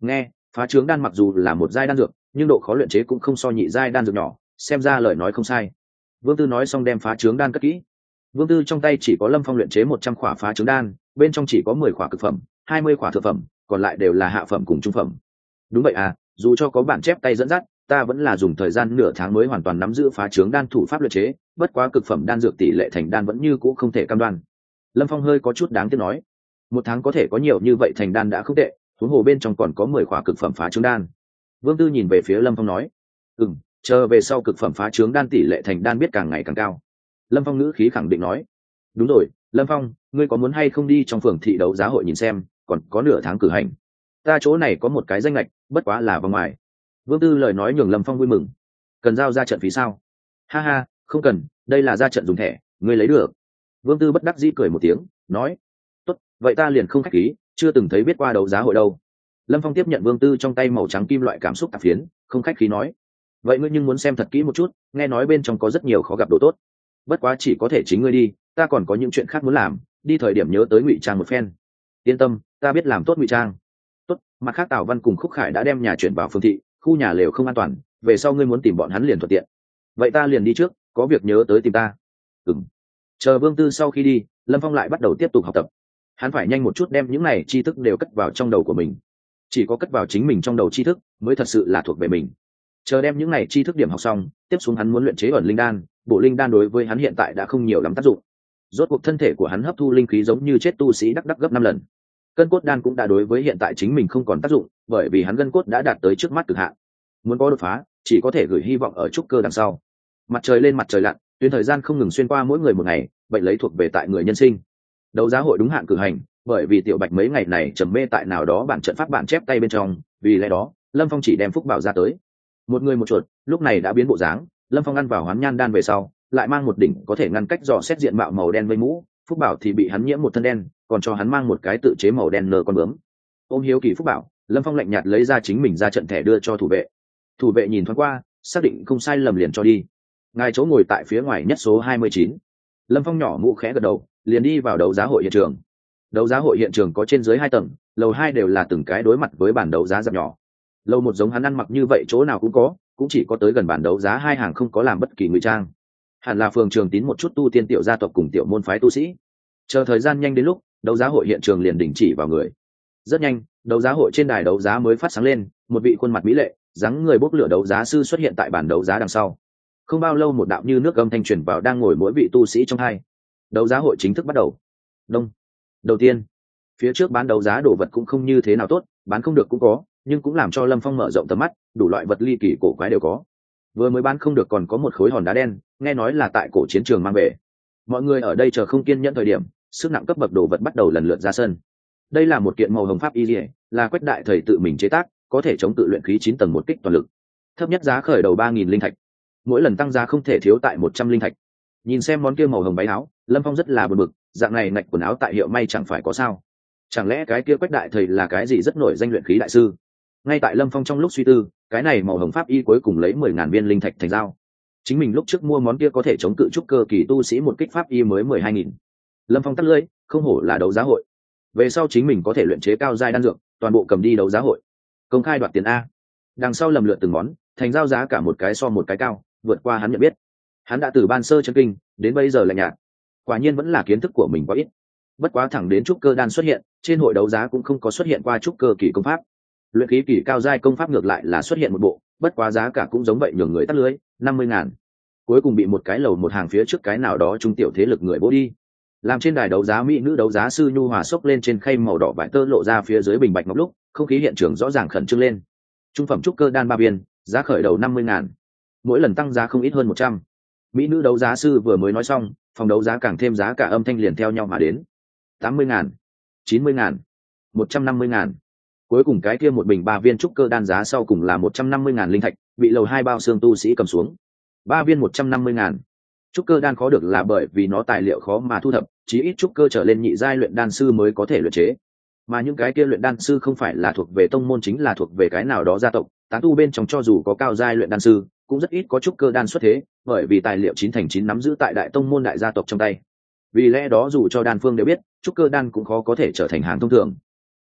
Nghe, phá trướng đan mặc dù là một giai đan dược, nhưng độ khó luyện chế cũng không so nhị giai đan dược nhỏ, xem ra lời nói không sai. Vương Tư nói xong đem phá trướng đan cất kỹ. Vương Tư trong tay chỉ có Lâm Phong luyện chế một trăm khỏa phá trướng đan, bên trong chỉ có mười khỏa cực phẩm, hai mươi khỏa thượng phẩm, còn lại đều là hạ phẩm cùng trung phẩm. Đúng vậy à, dù cho có bản chép tay dẫn dắt, ta vẫn là dùng thời gian nửa tháng mới hoàn toàn nắm giữ phá trướng đan thủ pháp luyện chế, bất quá cực phẩm đan dược tỷ lệ thành đan vẫn như cũ không thể cam đoan. Lâm Phong hơi có chút đáng tiếc nói, một tháng có thể có nhiều như vậy thành đan đã không tệ, huống hồ bên trong còn có mười khỏa cực phẩm phá trướng đan. Vương Tư nhìn về phía Lâm Phong nói, ừm, chờ về sau cực phẩm phá trướng đan tỷ lệ thành đan biết càng ngày càng cao. Lâm Phong ngữ khí khẳng định nói, đúng rồi, Lâm Phong, ngươi có muốn hay không đi trong phường thị đấu giá hội nhìn xem, còn có nửa tháng cử hành. Ta chỗ này có một cái danh lệch, bất quá là vào ngoài. Vương Tư lời nói nhường Lâm Phong vui mừng. Cần giao ra trận phí sao? Ha ha, không cần, đây là ra trận dùng thẻ, ngươi lấy được. Vương Tư bất đắc dĩ cười một tiếng, nói, tốt, vậy ta liền không khách khí, chưa từng thấy biết qua đấu giá hội đâu. Lâm Phong tiếp nhận Vương Tư trong tay màu trắng kim loại cảm xúc tạp phiến, không khách khí nói, vậy ngươi nhưng muốn xem thật kỹ một chút, nghe nói bên trong có rất nhiều khó gặp đồ tốt. Bất quá chỉ có thể chính ngươi đi, ta còn có những chuyện khác muốn làm, đi thời điểm nhớ tới ngụy trang một phen. Yên tâm, ta biết làm tốt ngụy trang. Tốt, mặt khác Tào Văn cùng Khúc Khải đã đem nhà chuyển vào phương thị, khu nhà lều không an toàn, về sau ngươi muốn tìm bọn hắn liền thuận tiện. Vậy ta liền đi trước, có việc nhớ tới tìm ta. Ừm. Chờ Vương Tư sau khi đi, Lâm Phong lại bắt đầu tiếp tục học tập. Hắn phải nhanh một chút đem những này tri thức đều cất vào trong đầu của mình. Chỉ có cất vào chính mình trong đầu tri thức mới thật sự là thuộc về mình. Chờ đem những này tri thức điểm học xong, tiếp xuống hắn muốn luyện chế ẩn linh đan, bộ linh đan đối với hắn hiện tại đã không nhiều lắm tác dụng. Rốt cuộc thân thể của hắn hấp thu linh khí giống như chết tu sĩ đắc đắc gấp năm lần. Cân cốt đan cũng đã đối với hiện tại chính mình không còn tác dụng, bởi vì hắn gân cốt đã đạt tới trước mắt cực hạn. Muốn có đột phá, chỉ có thể gửi hy vọng ở trúc cơ đằng sau. Mặt trời lên mặt trời lặn, tuyến thời gian không ngừng xuyên qua mỗi người một ngày, bệnh lấy thuộc về tại người nhân sinh. Đấu giá hội đúng hạn cử hành, bởi vì Tiểu Bạch mấy ngày này trầm mê tại nào đó bản trận pháp bản chép tay bên trong, vì lẽ đó, Lâm Phong chỉ đem phúc bảo ra tới. Một người một chuột, lúc này đã biến bộ dáng, Lâm Phong ăn vào hoán nhan đan về sau, lại mang một đỉnh có thể ngăn cách dò xét diện mạo màu đen vây mũ, phúc bảo thì bị hắn nhiễm một thân đen, còn cho hắn mang một cái tự chế màu đen nơ con bướm. Ôm hiếu kỳ phúc bảo, Lâm Phong lạnh nhạt lấy ra chính mình ra trận thẻ đưa cho thủ vệ. Thủ vệ nhìn thoáng qua, xác định không sai lầm liền cho đi. Ngài chỗ ngồi tại phía ngoài nhất số hai mươi chín. Lâm Phong nhỏ mũ khẽ gật đầu, liền đi vào đấu giá hội hiện trường. Đấu giá hội hiện trường có trên dưới hai tầng, lầu hai đều là từng cái đối mặt với bản đấu giá dạp nhỏ. Lầu một giống hắn ăn mặc như vậy chỗ nào cũng có, cũng chỉ có tới gần bản đấu giá hai hàng không có làm bất kỳ ngụy trang. Hẳn là phường Trường Tín một chút tu tiên tiểu gia tộc cùng tiểu môn phái tu sĩ. Chờ thời gian nhanh đến lúc, đấu giá hội hiện trường liền đình chỉ vào người. Rất nhanh, đấu giá hội trên đài đấu giá mới phát sáng lên, một vị khuôn mặt mỹ lệ, dáng người bốc lửa đấu giá sư xuất hiện tại bản đấu giá đằng sau. Không bao lâu một đạo như nước âm thanh truyền vào đang ngồi mỗi vị tu sĩ trong hai. Đấu giá hội chính thức bắt đầu. Đông. Đầu tiên, phía trước bán đấu giá đồ vật cũng không như thế nào tốt, bán không được cũng có, nhưng cũng làm cho Lâm Phong mở rộng tầm mắt, đủ loại vật ly kỳ cổ quái đều có. Vừa mới bán không được còn có một khối hòn đá đen, nghe nói là tại cổ chiến trường mang về. Mọi người ở đây chờ không kiên nhẫn thời điểm, sức nặng cấp bậc đồ vật bắt đầu lần lượt ra sân. Đây là một kiện màu hồng pháp y liễu, là Quách đại thầy tự mình chế tác, có thể chống tự luyện khí chín tầng một kích toàn lực. Thấp nhất giá khởi đầu ba nghìn linh thạch. Mỗi lần tăng giá không thể thiếu tại một trăm linh thạch. Nhìn xem món kia màu hồng váy áo, Lâm Phong rất là buồn bực, dạng này ngạch quần áo tại hiệu may chẳng phải có sao? Chẳng lẽ cái kia Quách đại thầy là cái gì rất nổi danh luyện khí đại sư? Ngay tại Lâm Phong trong lúc suy tư, cái này màu hồng pháp y cuối cùng lấy mười ngàn viên linh thạch thành giao. Chính mình lúc trước mua món kia có thể chống cự trúc cơ kỳ tu sĩ một kích pháp y mới mười hai nghìn. Lâm Phong tắt lưỡi, không hổ là đấu giá hội. Về sau chính mình có thể luyện chế cao giai đan dược, toàn bộ cầm đi đấu giá hội. Công khai đoạt tiền a. Đằng sau lầm lượt từng món, thành giao giá cả một cái so một cái cao, vượt qua hắn nhận biết. Hắn đã từ ban sơ chân kinh, đến bây giờ lạnh nhạt. Quả nhiên vẫn là kiến thức của mình quá ít. Bất quá thẳng đến trúc cơ đan xuất hiện, trên hội đấu giá cũng không có xuất hiện qua trúc cơ kỳ công pháp. Luyện khí kỳ cao giai công pháp ngược lại là xuất hiện một bộ, bất quá giá cả cũng giống vậy, nhường người tắt lưới, năm mươi ngàn. Cuối cùng bị một cái lầu một hàng phía trước cái nào đó trung tiểu thế lực người bố đi. Làm trên đài đấu giá mỹ nữ đấu giá sư nhu hòa xốc lên trên khay màu đỏ vải tơ lộ ra phía dưới bình bạch ngọc lúc, không khí hiện trường rõ ràng khẩn trương lên. Trung phẩm trúc cơ đan ba viên, giá khởi đầu năm mươi ngàn. Mỗi lần tăng giá không ít hơn một trăm. Mỹ nữ đấu giá sư vừa mới nói xong, phòng đấu giá càng thêm giá cả âm thanh liền theo nhau mà đến. tám mươi ngàn, chín mươi ngàn, một trăm năm mươi ngàn. Cuối cùng cái kia một bình ba viên trúc cơ đan giá sau cùng là một trăm năm mươi ngàn linh thạch, bị lầu hai bao xương tu sĩ cầm xuống. Ba viên một trăm năm mươi ngàn. Trúc cơ đan khó được là bởi vì nó tài liệu khó mà thu thập, chí ít trúc cơ trở lên nhị giai luyện đan sư mới có thể luyện chế. Mà những cái kia luyện đan sư không phải là thuộc về tông môn, chính là thuộc về cái nào đó gia tộc, tán tu bên trong cho dù có cao giai luyện đan sư, cũng rất ít có trúc cơ đan xuất thế, bởi vì tài liệu chín thành chín nắm giữ tại đại tông môn đại gia tộc trong tay. Vì lẽ đó dù cho đan phương đều biết, trúc cơ đan cũng khó có thể trở thành hàng thông thường.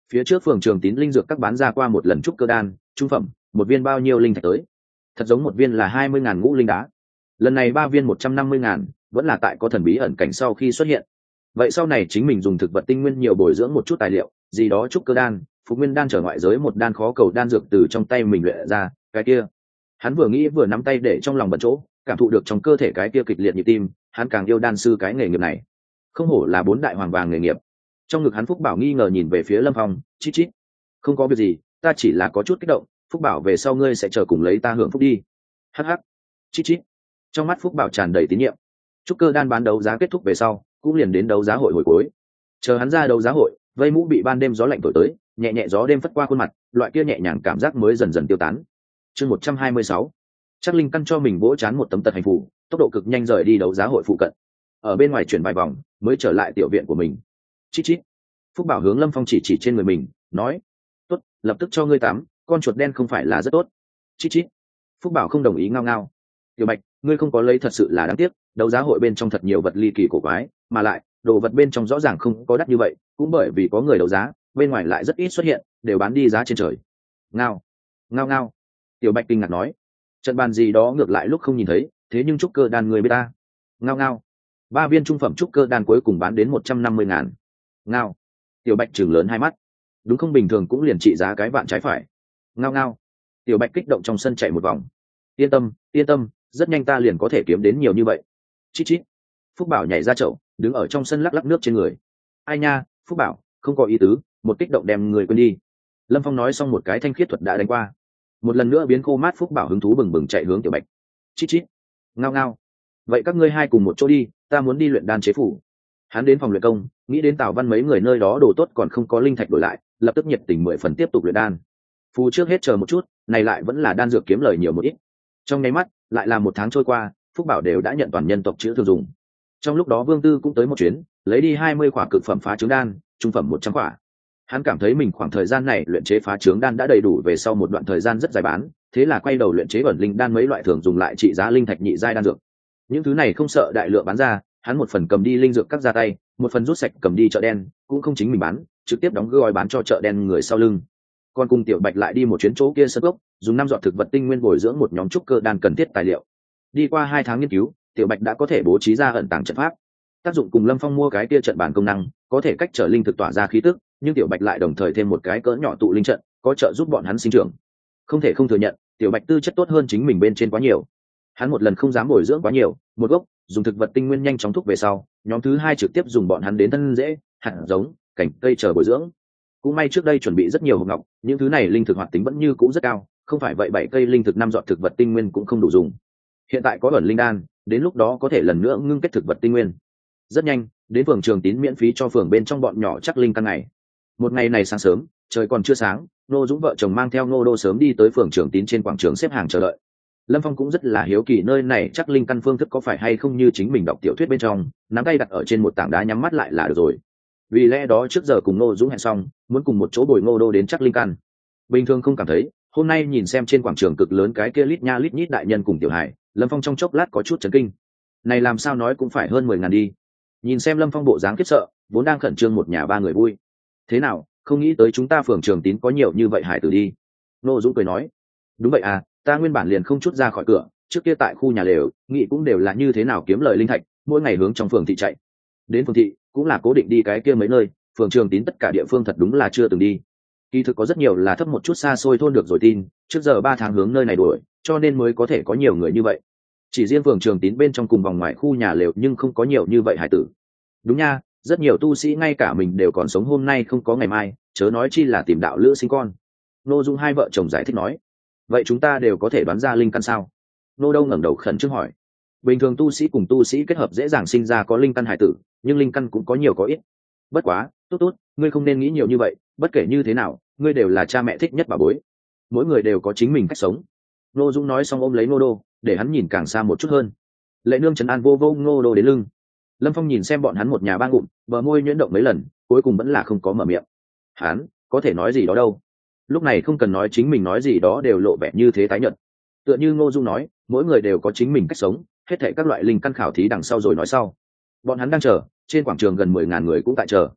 Phía trước phường Trường Tín linh dược các bán ra qua một lần trúc cơ đan trung phẩm, một viên bao nhiêu linh thạch tới, thật giống một viên là hai mươi ngàn ngũ linh đá. Lần này ba viên một trăm năm mươi ngàn, vẫn là tại có thần bí ẩn cảnh sau khi xuất hiện. Vậy sau này chính mình dùng thực vật tinh nguyên nhiều bồi dưỡng một chút tài liệu, gì đó trúc cơ đan, phục nguyên đan trở ngoại giới một đan khó cầu đan dược từ trong tay mình luyện ra, cái kia. Hắn vừa nghĩ vừa nắm tay để trong lòng bận chỗ, cảm thụ được trong cơ thể cái kia kịch liệt nhịp tim, hắn càng yêu đan sư cái nghề nghiệp này. Không hổ là bốn đại hoàng vàng nghề nghiệp. Trong ngực hắn Phúc Bảo nghi ngờ nhìn về phía Lâm Phong, chít chít. Không có việc gì, ta chỉ là có chút kích động, Phúc Bảo về sau ngươi sẽ chờ cùng lấy ta hưởng phúc đi. Hắc hắc. Chít chít. Trong mắt Phúc Bảo tràn đầy tín nhiệm. Trúc cơ đan bán đấu giá kết thúc về sau, cũng liền đến đấu giá hội hồi cuối. Chờ hắn ra đấu giá hội, vây mũ bị ban đêm gió lạnh thổi tới, nhẹ nhẹ gió đêm phất qua khuôn mặt, loại kia nhẹ nhàng cảm giác mới dần dần tiêu tán. Chương một trăm hai mươi sáu. Chắc Linh căn cho mình vỗ chán một tấm tật hành phù, tốc độ cực nhanh rời đi đấu giá hội phụ cận. Ở bên ngoài chuyển vài vòng, mới trở lại tiểu viện của mình. Chít chít. Phúc Bảo hướng Lâm Phong chỉ chỉ trên người mình, nói: "Tốt, lập tức cho ngươi tắm, con chuột đen không phải là rất tốt." Chít chít. Phúc Bảo không đồng ý ngao ngao. "Tiểu Bạch, ngươi không có lấy thật sự là đáng tiếc, đấu giá hội bên trong thật nhiều vật ly kỳ cổ quái, mà lại, đồ vật bên trong rõ ràng không có đắt như vậy, cũng bởi vì có người đấu giá, bên ngoài lại rất ít xuất hiện, đều bán đi giá trên trời." Ngao, ngao ngao. Tiểu Bạch kinh ngạc nói: "Trận bàn gì đó ngược lại lúc không nhìn thấy, thế nhưng trúc cơ đan người biết ta." Ngao ngao. Ba viên trung phẩm trúc cơ đan cuối cùng bán đến một trăm năm mươi ngàn. Ngao. Tiểu Bạch trừng lớn hai mắt. Đúng không bình thường cũng liền trị giá cái vạn trái phải. Ngao ngao. Tiểu Bạch kích động trong sân chạy một vòng. Yên tâm, yên tâm, rất nhanh ta liền có thể kiếm đến nhiều như vậy. Chít chít. Phúc Bảo nhảy ra chậu, đứng ở trong sân lắc lắc nước trên người. Ai nha, Phúc Bảo, không có ý tứ, một kích động đem người quên đi. Lâm Phong nói xong một cái thanh khiết thuật đã đánh qua. Một lần nữa biến khô mát Phúc Bảo hứng thú bừng bừng chạy hướng Tiểu Bạch. Chít chít. Ngao ngao. Vậy các ngươi hai cùng một chỗ đi, ta muốn đi luyện đan chế phủ. Hắn đến phòng luyện công, nghĩ đến Tào Văn mấy người nơi đó đồ tốt còn không có linh thạch đổi lại, lập tức nhiệt tình mười phần tiếp tục luyện đan. Phù trước hết chờ một chút, này lại vẫn là đan dược kiếm lời nhiều một ít. Trong nháy mắt, lại là một tháng trôi qua, Phúc Bảo đều đã nhận toàn nhân tộc chữ thường dùng. Trong lúc đó Vương Tư cũng tới một chuyến, lấy đi hai mươi khỏa cực phẩm phá trứng đan, trung phẩm một trăm khỏa. Hắn cảm thấy mình khoảng thời gian này luyện chế phá trứng đan đã đầy đủ về sau một đoạn thời gian rất dài bán, thế là quay đầu luyện chế ẩn linh đan mấy loại thường dùng lại trị giá linh thạch nhị giai đan dược. Những thứ này không sợ đại lượng bán ra, hắn một phần cầm đi linh dược các ra tay, một phần rút sạch cầm đi chợ đen, cũng không chính mình bán, trực tiếp đóng gói bán cho chợ đen người sau lưng. Còn cùng Tiểu Bạch lại đi một chuyến chỗ kia sân gốc, dùng năm giọt thực vật tinh nguyên bồi dưỡng một nhóm trúc cơ đan cần thiết tài liệu. Đi qua hai tháng nghiên cứu, Tiểu Bạch đã có thể bố trí ra ẩn tàng trận pháp. Tác dụng cùng Lâm Phong mua cái kia trận bàn công năng, có thể cách trở linh thực tỏa ra khí tức, nhưng Tiểu Bạch lại đồng thời thêm một cái cỡ nhỏ tụ linh trận, có trợ giúp bọn hắn sinh trưởng. Không thể không thừa nhận, Tiểu Bạch tư chất tốt hơn chính mình bên trên quá nhiều. Hắn một lần không dám bồi dưỡng quá nhiều, một gốc, dùng thực vật tinh nguyên nhanh chóng thúc về sau, nhóm thứ hai trực tiếp dùng bọn hắn đến thân rễ, hạt giống, cành cây chờ bồi dưỡng. Cũng may trước đây chuẩn bị rất nhiều hộp ngọc, những thứ này linh thực hoạt tính vẫn như cũ rất cao, không phải vậy bảy cây linh thực năm giọt thực vật tinh nguyên cũng không đủ dùng. Hiện tại có ẩn linh đan, đến lúc đó có thể lần nữa ngưng kết thực vật tinh nguyên. Rất nhanh, đến phường Trường Tín miễn phí cho phường bên trong bọn nhỏ chắc linh căn ngày. Một ngày này sáng sớm, trời còn chưa sáng, Nô Dũng vợ chồng mang theo Nô Đô sớm đi tới phường Trường Tín trên quảng trường xếp hàng chờ đợi. Lâm Phong cũng rất là hiếu kỳ nơi này chắc linh căn phương thức có phải hay không như chính mình đọc tiểu thuyết bên trong, nắm tay đặt ở trên một tảng đá nhắm mắt lại là được rồi. Vì lẽ đó trước giờ cùng Nô Dũng hẹn xong, muốn cùng một chỗ bồi Ngô Đô đến chắc linh căn. Bình thường không cảm thấy, hôm nay nhìn xem trên quảng trường cực lớn cái kia lít nha lít nhít đại nhân cùng Tiểu Hải, Lâm Phong trong chốc lát có chút chấn kinh. Này làm sao nói cũng phải hơn mười ngàn đi. Nhìn xem Lâm Phong bộ dáng khiếp sợ, vốn đang khẩn trương một nhà ba người vui. Thế nào, không nghĩ tới chúng ta phường Trường Tín có nhiều như vậy hải tử đi. Nô Dũng cười nói, đúng vậy à, ta nguyên bản liền không chút ra khỏi cửa, trước kia tại khu nhà lều, nghĩ cũng đều là như thế nào kiếm lời linh thạch, mỗi ngày hướng trong phường thị chạy. Đến phường thị, cũng là cố định đi cái kia mấy nơi, phường Trường Tín tất cả địa phương thật đúng là chưa từng đi. Kỳ thực có rất nhiều là thấp một chút xa xôi thôn được rồi tin, trước giờ ba tháng hướng nơi này đuổi, cho nên mới có thể có nhiều người như vậy. Chỉ riêng phường Trường Tín bên trong cùng vòng ngoài khu nhà lều nhưng không có nhiều như vậy hải tử. Đúng nha, rất nhiều tu sĩ ngay cả mình đều còn sống hôm nay không có ngày mai, chớ nói chi là tìm đạo lữ sinh con. Nô Dung hai vợ chồng giải thích nói, vậy chúng ta đều có thể đoán ra linh căn sao? Nô Đâu ngẩng đầu khẩn trương hỏi. Bình thường tu sĩ cùng tu sĩ kết hợp dễ dàng sinh ra có linh căn hải tử, nhưng linh căn cũng có nhiều có ít. Bất quá, tốt tốt, ngươi không nên nghĩ nhiều như vậy, bất kể như thế nào, ngươi đều là cha mẹ thích nhất bà bối. Mỗi người đều có chính mình cách sống. Nô Dung nói xong ôm lấy Nô Đô, để hắn nhìn càng xa một chút hơn. Lệ Nương trấn an vô vô Nô Đô đến lưng. Lâm Phong nhìn xem bọn hắn một nhà ba ngụm, bờ môi nhuyễn động mấy lần, cuối cùng vẫn là không có mở miệng. Hắn có thể nói gì đó đâu. Lúc này không cần nói chính mình nói gì đó đều lộ vẻ như thế tái nhợt. Tựa như Ngô Dung nói, mỗi người đều có chính mình cách sống, hết thảy các loại linh căn khảo thí đằng sau rồi nói sau. Bọn hắn đang chờ, trên quảng trường gần mười ngàn người cũng tại chờ.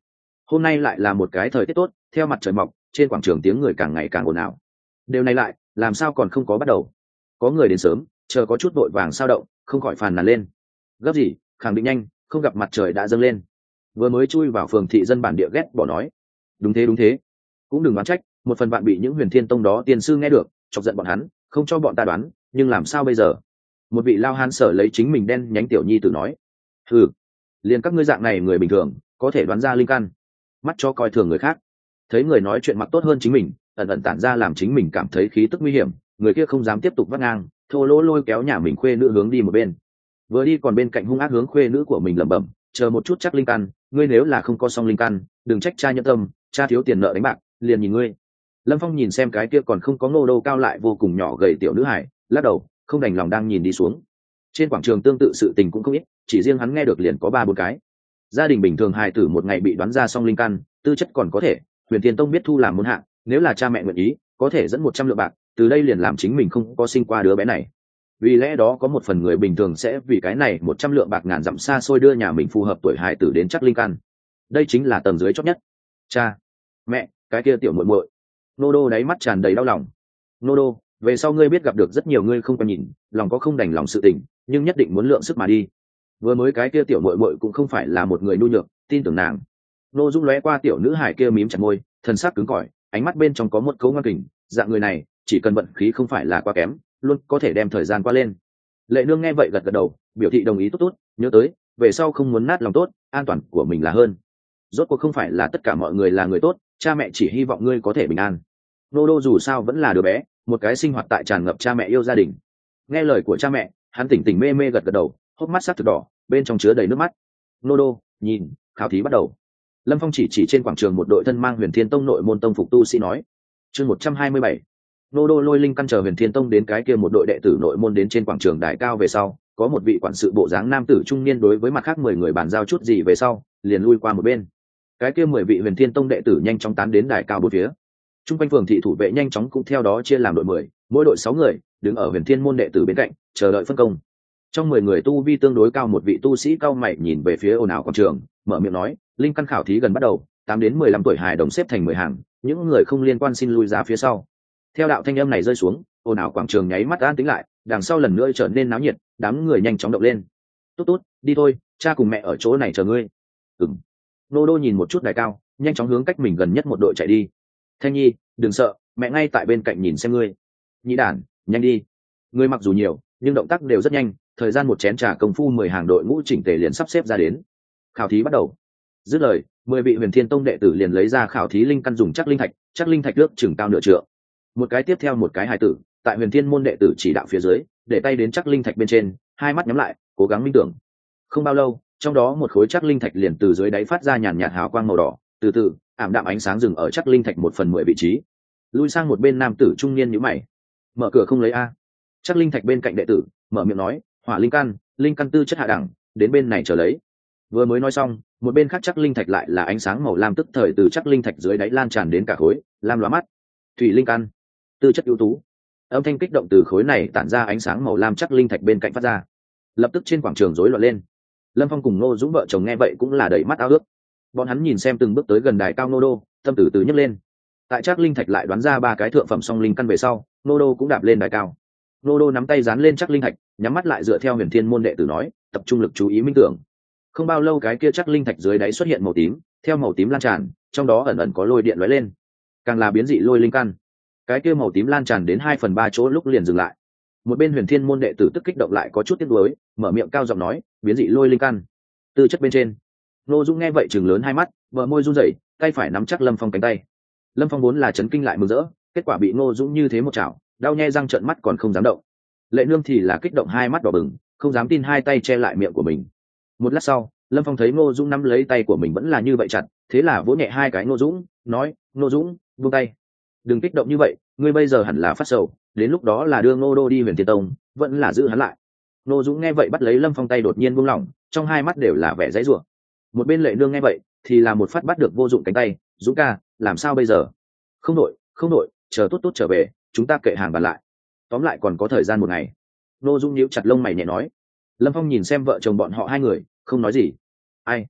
hôm nay lại là một cái thời tiết tốt, theo mặt trời mọc trên quảng trường tiếng người càng ngày càng ồn ào. Điều này lại làm sao còn không có bắt đầu? Có người đến sớm, chờ có chút vội vàng sao động, không khỏi phàn nàn lên. Gấp gì, khẳng định nhanh, không gặp mặt trời đã dâng lên. Vừa mới chui vào phường thị dân bản địa ghét bỏ nói. Đúng thế đúng thế, cũng đừng đoán trách, một phần bạn bị những huyền thiên tông đó tiên sư nghe được, chọc giận bọn hắn, không cho bọn ta đoán, nhưng làm sao bây giờ? Một vị lao hán sở lấy chính mình đen nhánh tiểu nhi tử nói. Ừ, liền các ngươi dạng này người bình thường có thể đoán ra linh căn, mắt cho coi thường người khác. Thấy người nói chuyện mặc tốt hơn chính mình, ẩn ẩn tản ra làm chính mình cảm thấy khí tức nguy hiểm, người kia không dám tiếp tục vắt ngang, thô lỗ lôi kéo nhà mình khuê nữ hướng đi một bên. Vừa đi còn bên cạnh hung ác hướng khuê nữ của mình lẩm bẩm, chờ một chút chắc linh căn, ngươi nếu là không có song linh căn, đừng trách cha nhẫn tâm, cha thiếu tiền nợ đánh bạc, liền nhìn ngươi. Lâm Phong nhìn xem cái kia còn không có ngô đô cao lại vô cùng nhỏ gầy tiểu nữ hải, lắc đầu, không đành lòng đang nhìn đi xuống. Trên quảng trường tương tự sự tình cũng không ít, chỉ riêng hắn nghe được liền có ba bốn cái. Gia đình bình thường hài tử một ngày bị đoán ra song linh căn, tư chất còn có thể, Huyền Thiên Tông biết thu làm môn hạng, nếu là cha mẹ nguyện ý, có thể dẫn một trăm lượng bạc, từ đây liền làm chính mình không có sinh qua đứa bé này. Vì lẽ đó có một phần người bình thường sẽ vì cái này một trăm lượng bạc ngàn dặm xa xôi đưa nhà mình phù hợp tuổi hài tử đến chắc linh căn. Đây chính là tầng dưới chót nhất. Cha, mẹ, cái kia tiểu muội muội. Nô đô đáy mắt tràn đầy đau lòng. Nô đô, về sau ngươi biết gặp được rất nhiều ngươi không có nhìn, lòng có không đành lòng sự tình, nhưng nhất định muốn lượng sức mà đi. Vừa mới cái kia tiểu muội muội cũng không phải là một người nhu nhược, tin tưởng nàng. Nô Dung lóe qua tiểu nữ hải kia mím chặt môi, thân xác cứng cỏi, ánh mắt bên trong có một cấu ngoan kình, dạng người này, chỉ cần vận khí không phải là quá kém, luôn có thể đem thời gian qua lên. Lệ Nương nghe vậy gật gật đầu, biểu thị đồng ý tốt tốt, nhớ tới, về sau không muốn nát lòng tốt, an toàn của mình là hơn. Rốt cuộc không phải là tất cả mọi người là người tốt, cha mẹ chỉ hy vọng ngươi có thể bình an. Nô Đô dù sao vẫn là đứa bé, một cái sinh hoạt tại tràn ngập cha mẹ yêu gia đình. Nghe lời của cha mẹ, hắn tỉnh tỉnh mê mê gật gật đầu, hốc mắt sắc thực đỏ, bên trong chứa đầy nước mắt. Nô Đô, nhìn, khảo thí bắt đầu. Lâm Phong chỉ chỉ trên quảng trường một đội thân mang Huyền Thiên Tông nội môn tông phục tu sĩ nói. Chương một trăm hai mươi bảy. Nô Đô lôi linh căn chờ Huyền Thiên Tông đến cái kia một đội đệ tử nội môn đến trên quảng trường đài cao về sau, có một vị quản sự bộ dáng nam tử trung niên đối với mặt khác mười người bàn giao chút gì về sau, liền lui qua một bên. Cái kia mười vị Huyền Thiên Tông đệ tử nhanh chóng tán đến đài cao bốn phía. Trung quanh phường thị thủ vệ nhanh chóng cũng theo đó chia làm đội mười, mỗi đội sáu người, đứng ở Huyền Thiên môn đệ tử bên cạnh, chờ đợi phân công. Trong mười người tu vi tương đối cao một vị tu sĩ cao mày nhìn về phía ồn ào quảng trường, mở miệng nói, linh căn khảo thí gần bắt đầu, tám đến mười lăm tuổi hài đồng xếp thành mười hàng, những người không liên quan xin lui ra phía sau. Theo đạo thanh âm này rơi xuống, ồn ào quảng trường nháy mắt an tĩnh lại, đằng sau lần nữa trở nên náo nhiệt, đám người nhanh chóng động lên. Tốt tốt, đi thôi, cha cùng mẹ ở chỗ này chờ ngươi. Ừm. Nô Đô nhìn một chút đài cao, nhanh chóng hướng cách mình gần nhất một đội chạy đi. Thanh Nhi, đừng sợ, mẹ ngay tại bên cạnh nhìn xem ngươi. Nhĩ Đản, nhanh đi. Ngươi mặc dù nhiều, nhưng động tác đều rất nhanh, thời gian một chén trà công phu mười hàng đội ngũ chỉnh tề liền sắp xếp ra đến. Khảo thí bắt đầu. Dứt lời, mười vị Huyền Thiên Tông đệ tử liền lấy ra khảo thí linh căn dùng chắc linh thạch, chắc linh thạch nước chừng cao nửa trượng. Một cái tiếp theo một cái hài tử, tại Huyền Thiên môn đệ tử chỉ đạo phía dưới, để tay đến chắc linh thạch bên trên, hai mắt nhắm lại, cố gắng minh tưởng. Không bao lâu, trong đó một khối chắc linh thạch liền từ dưới đáy phát ra nhàn nhạt hào quang màu đỏ, từ từ, ảm đạm ánh sáng dừng ở chắc linh thạch một phần mười vị trí. Lui sang một bên nam tử trung niên nhíu mày. Mở cửa không lấy a. Chắc linh thạch bên cạnh đệ tử, mở miệng nói, hỏa linh căn, linh căn tư chất hạ đẳng, đến bên này chờ lấy. Vừa mới nói xong, một bên khác chắc linh thạch lại là ánh sáng màu lam tức thời từ chắc linh thạch dưới đáy lan tràn đến cả khối, lam lóa mắt. Thủy linh căn, tư chất ưu tú. Âm thanh kích động từ khối này tản ra ánh sáng màu lam chắc linh thạch bên cạnh phát ra. Lập tức trên quảng trường rối loạn lên. Lâm Phong cùng Ngô Dũng vợ chồng nghe vậy cũng là đầy mắt ao ước. Bọn hắn nhìn xem từng bước tới gần đài cao Nô Đô, tâm tử từ nhấc lên. Tại chắc linh thạch lại đoán ra ba cái thượng phẩm song linh căn về sau, Nô Đô cũng đạp lên đài cao. Nô Đô nắm tay dán lên chắc linh thạch, nhắm mắt lại dựa theo Huyền Thiên môn đệ tử nói, tập trung lực chú ý minh tưởng. Không bao lâu cái kia chắc linh thạch dưới đáy xuất hiện màu tím, theo màu tím lan tràn, trong đó ẩn ẩn có lôi điện lóe lên. Càng là biến dị lôi linh căn. Cái kia màu tím lan tràn đến hai phần ba chỗ lúc liền dừng lại. Một bên Huyền Thiên môn đệ tử tức kích động lại có chút tiếc nuối, mở miệng cao giọng nói, biến dị lôi linh căn. Tư chất bên trên. Nô Dung nghe vậy trừng lớn hai mắt, bờ môi run rẩy, tay phải nắm chắc Lâm Phong cánh tay. Lâm Phong vốn là chấn kinh lại mừng rỡ, kết quả bị Ngô Dũng như thế một chảo, đau nhe răng trợn mắt còn không dám động. Lệ Nương thì là kích động hai mắt đỏ bừng, không dám tin hai tay che lại miệng của mình. Một lát sau, Lâm Phong thấy Ngô Dũng nắm lấy tay của mình vẫn là như vậy chặt, thế là vỗ nhẹ hai cái Ngô Dũng, nói, Ngô Dũng, buông tay. Đừng kích động như vậy, ngươi bây giờ hẳn là phát sầu, đến lúc đó là đưa Ngô Đô đi Huyền Thiên Tông, vẫn là giữ hắn lại. Ngô Dũng nghe vậy bắt lấy Lâm Phong tay đột nhiên buông lỏng, trong hai mắt đều là vẻ dãy rủa. Một bên Lệ Nương nghe vậy, thì là một phát bắt được vô dụng cánh tay, Dũng ca, làm sao bây giờ? Không đội, không đội, chờ tốt tốt trở về, chúng ta kệ hàng bàn lại. Tóm lại còn có thời gian một ngày. Ngô Dũng nhíu chặt lông mày nhẹ nói. Lâm Phong nhìn xem vợ chồng bọn họ hai người, không nói gì. Ai?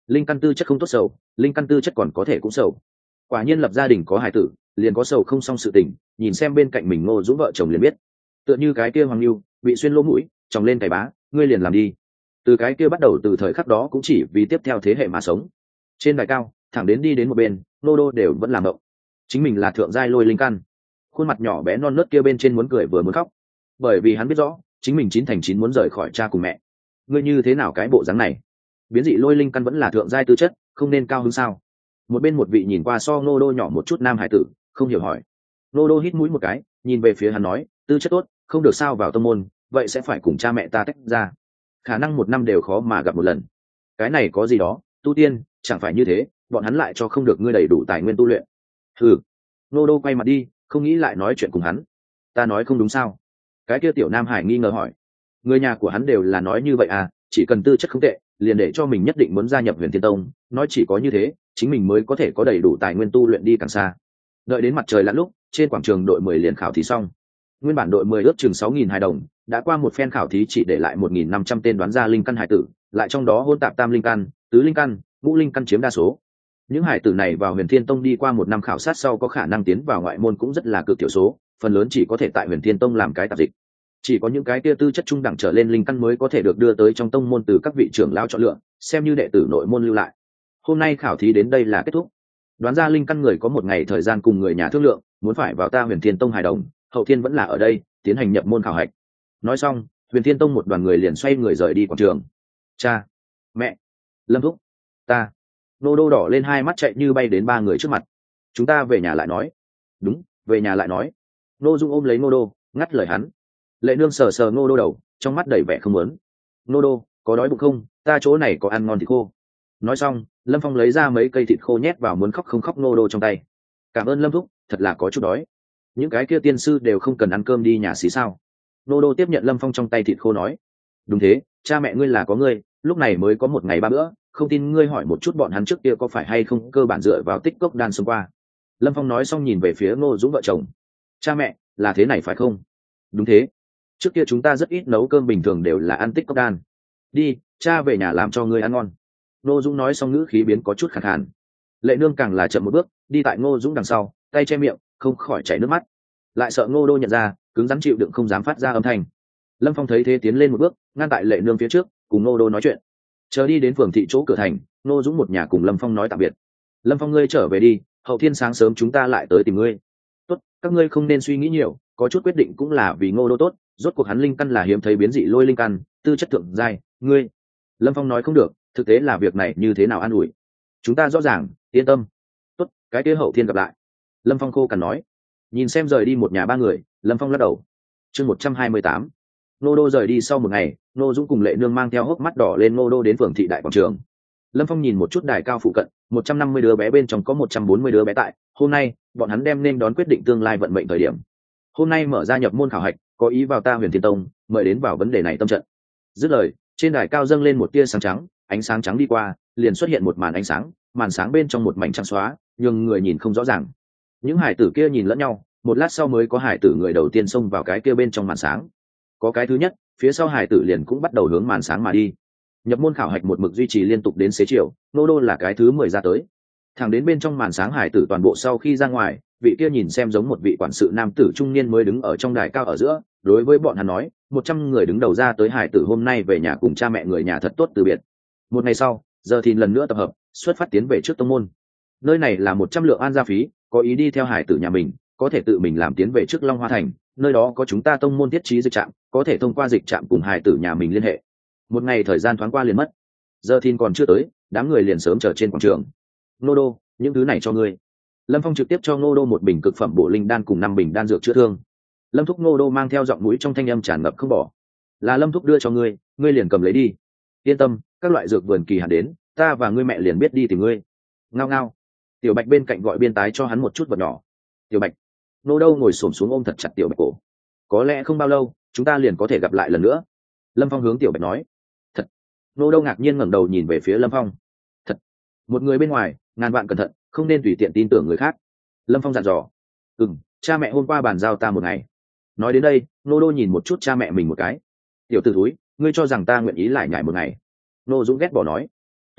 linh căn tư chất không tốt sầu, linh căn tư chất còn có thể cũng sầu. Quả nhiên lập gia đình có hài tử liền có sầu không xong sự tình, nhìn xem bên cạnh mình Ngô Dũng vợ chồng liền biết. Tựa như cái kia Hoàng Lưu bị xuyên lỗ mũi tròng lên cày bá, ngươi liền làm đi. Từ cái kia bắt đầu, từ thời khắc đó cũng chỉ vì tiếp theo thế hệ mà sống. Trên đài cao thẳng đến đi đến một bên, Nô Đô đều vẫn làm động. Chính mình là thượng giai lôi linh căn, khuôn mặt nhỏ bé non nớt kia bên trên muốn cười vừa muốn khóc, bởi vì hắn biết rõ chính mình chín thành chín muốn rời khỏi cha cùng mẹ. Ngươi như thế nào cái bộ dáng này? Biến dị lôi linh căn vẫn là thượng giai tư chất, không nên cao hơn sao? Một bên một vị nhìn qua so Nô Đô nhỏ một chút nam hải tử không hiểu hỏi. Nô Đô hít mũi một cái, nhìn về phía hắn nói, tư chất tốt, không được sao vào tông môn, vậy sẽ phải cùng cha mẹ ta tách ra, khả năng một năm đều khó mà gặp một lần. Cái này có gì đó, tu tiên chẳng phải như thế, bọn hắn lại cho không được ngươi đầy đủ tài nguyên tu luyện. Ừ. Nô Đô quay mặt đi, không nghĩ lại nói chuyện cùng hắn. Ta nói không đúng sao? Cái kia tiểu nam hải nghi ngờ hỏi. Người nhà của hắn đều là nói như vậy à, chỉ cần tư chất không tệ liền để cho mình nhất định muốn gia nhập Huyền Thiên Tông, nói chỉ có như thế chính mình mới có thể có đầy đủ tài nguyên tu luyện đi càng xa. Đợi đến mặt trời lặn lúc, trên quảng trường đội mười liền khảo thí xong. Nguyên bản đội mười ước chừng sáu nghìn hài đồng, đã qua một phen khảo thí chỉ để lại một nghìn năm trăm tên đoán ra linh căn hải tử, lại trong đó hôn tạp tam linh căn, tứ linh căn, ngũ linh căn chiếm đa số. Những hải tử này vào Huyền Thiên Tông đi qua một năm khảo sát sau có khả năng tiến vào ngoại môn cũng rất là cực thiểu số, phần lớn chỉ có thể tại Huyền Thiên Tông làm cái tạp dịch. Chỉ có những cái kia tư chất trung đẳng trở lên linh căn mới có thể được đưa tới trong tông môn từ các vị trưởng lão chọn lựa, xem như đệ tử nội môn lưu lại. Hôm nay khảo thí đến đây là kết thúc. Đoán ra linh căn người có một ngày thời gian cùng người nhà thương lượng, muốn phải vào ta Huyền Thiên Tông hài đồng, hậu thiên vẫn là ở đây tiến hành nhập môn khảo hạch. Nói xong, Huyền Thiên Tông một đoàn người liền xoay người rời đi quảng trường. Cha, mẹ, Lâm thúc, ta. Nô Đô đỏ lên hai mắt chạy như bay đến ba người trước mặt. Chúng ta về nhà lại nói. Đúng, về nhà lại nói. Nô Dung ôm lấy Nô Đô, ngắt lời hắn. Lệ Nương sờ sờ Nô Đô đầu, trong mắt đầy vẻ không muốn. Nô Đô, có đói bụng không? Ta chỗ này có ăn ngon thịt khô. Nói xong, Lâm Phong lấy ra mấy cây thịt khô nhét vào muốn khóc không khóc Nô Đô trong tay. Cảm ơn Lâm thúc, thật là có chút đói. Những cái kia tiên sư đều không cần ăn cơm đi nhà xí sao? Nô Đô tiếp nhận Lâm Phong trong tay thịt khô nói. Đúng thế, cha mẹ ngươi là có ngươi, lúc này mới có một ngày ba bữa, không tin ngươi hỏi một chút bọn hắn trước kia có phải hay không cơ bản dựa vào tích cốc đan xông qua. Lâm Phong nói xong nhìn về phía Ngô Dũng vợ chồng. Cha mẹ, là thế này phải không? Đúng thế, trước kia chúng ta rất ít nấu cơm, bình thường đều là ăn tích cốc đan. Đi, cha về nhà làm cho ngươi ăn ngon. Ngô Dũng nói xong ngữ khí biến có chút khàn khàn. Lệ Nương càng là chậm một bước, đi tại Ngô Dũng đằng sau, tay che miệng, không khỏi chảy nước mắt. Lại sợ Ngô Đô nhận ra, cứng rắn chịu đựng không dám phát ra âm thanh. Lâm Phong thấy thế tiến lên một bước, ngăn tại Lệ Nương phía trước, cùng Ngô Đô nói chuyện. Chờ đi đến phường thị chỗ cửa thành, Ngô Dũng một nhà cùng Lâm Phong nói tạm biệt. Lâm Phong, ngươi trở về đi, hậu thiên sáng sớm chúng ta lại tới tìm ngươi. Tốt, các ngươi không nên suy nghĩ nhiều, có chút quyết định cũng là vì Ngô Đô tốt, rốt cuộc hắn linh căn là hiếm thấy biến dị lôi linh căn, tư chất thượng giai, ngươi. Lâm Phong nói không được, thực tế là việc này như thế nào an ủi. Chúng ta rõ ràng, yên tâm. Tốt, cái kia hậu thiên gặp lại. Lâm Phong khô cằn nói. Nhìn xem rời đi một nhà ba người, Lâm Phong lắc đầu. Chương một trăm hai mươi tám. Ngô Đô rời đi sau một ngày, Ngô Dũng cùng Lệ Nương mang theo hốc mắt đỏ lên Ngô Đô đến phường thị đại quảng trường. Lâm Phong nhìn một chút đài cao phụ cận, một trăm năm mươi đứa bé bên trong có một trăm bốn mươi đứa bé tại. Hôm nay, bọn hắn đem nên đón quyết định tương lai vận mệnh thời điểm. Hôm nay mở ra nhập môn khảo hạch, có ý vào ta Huyền Thiên Tông, mời đến vào vấn đề này tâm trận. Dứt lời, trên đài cao dâng lên một tia sáng trắng, ánh sáng trắng đi qua, liền xuất hiện một màn ánh sáng, màn sáng bên trong một mảnh trắng xóa, nhưng người nhìn không rõ ràng. Những hải tử kia nhìn lẫn nhau, một lát sau mới có hải tử người đầu tiên xông vào cái kia bên trong màn sáng. Có cái thứ nhất, phía sau hải tử liền cũng bắt đầu hướng màn sáng mà đi. Nhập môn khảo hạch một mực duy trì liên tục đến xế chiều, Ngô Đô là cái thứ mười ra tới. Thẳng đến bên trong màn sáng hải tử toàn bộ sau khi ra ngoài, vị kia nhìn xem giống một vị quản sự nam tử trung niên mới đứng ở trong đài cao ở giữa, đối với bọn hắn nói, một trăm người đứng đầu ra tới hải tử hôm nay về nhà cùng cha mẹ người nhà thật tốt từ biệt. Một ngày sau, giờ thì lần nữa tập hợp, xuất phát tiến về trước tông môn. Nơi này là một trăm lượng an gia phí, có ý đi theo hải tử nhà mình, có thể tự mình làm tiến về trước Long Hoa Thành, nơi đó có chúng ta tông môn thiết trí dịch trạm, có thể thông qua dịch trạm cùng hải tử nhà mình liên hệ. Một ngày thời gian thoáng qua liền mất, giờ thìn còn chưa tới, đám người liền sớm chờ trên quảng trường. Ngô Đô, những thứ này cho ngươi. Lâm Phong trực tiếp cho Ngô Đô một bình cực phẩm bổ linh đan cùng năm bình đan dược chữa thương. Lâm thúc. Ngô Đô mang theo giọng mũi trong thanh âm tràn ngập không bỏ. Là Lâm thúc đưa cho ngươi, ngươi liền cầm lấy đi. Yên tâm, các loại dược vườn kỳ hạn đến, ta và ngươi mẹ liền biết đi tìm ngươi. Ngao ngao. Tiểu Bạch bên cạnh gọi biên tái cho hắn một chút vật nhỏ. Tiểu Bạch. Ngô Đô ngồi xổm xuống ôm thật chặt Tiểu Bạch cổ. Có lẽ không bao lâu, chúng ta liền có thể gặp lại lần nữa. Lâm Phong hướng Tiểu Bạch nói. Thật. Ngô Đô ngạc nhiên ngẩng đầu nhìn về phía Lâm Phong. Thật. Một người bên ngoài, ngàn vạn cẩn thận, không nên tùy tiện tin tưởng người khác. Lâm Phong dặn dò. Ừm, cha mẹ hôm qua bàn giao ta một ngày. Nói đến đây, Ngô Đô nhìn một chút cha mẹ mình một cái. Tiểu tử thúi, ngươi cho rằng ta nguyện ý lại nhảy một ngày? Ngô Dũng ghét bỏ nói. Tốt tốt,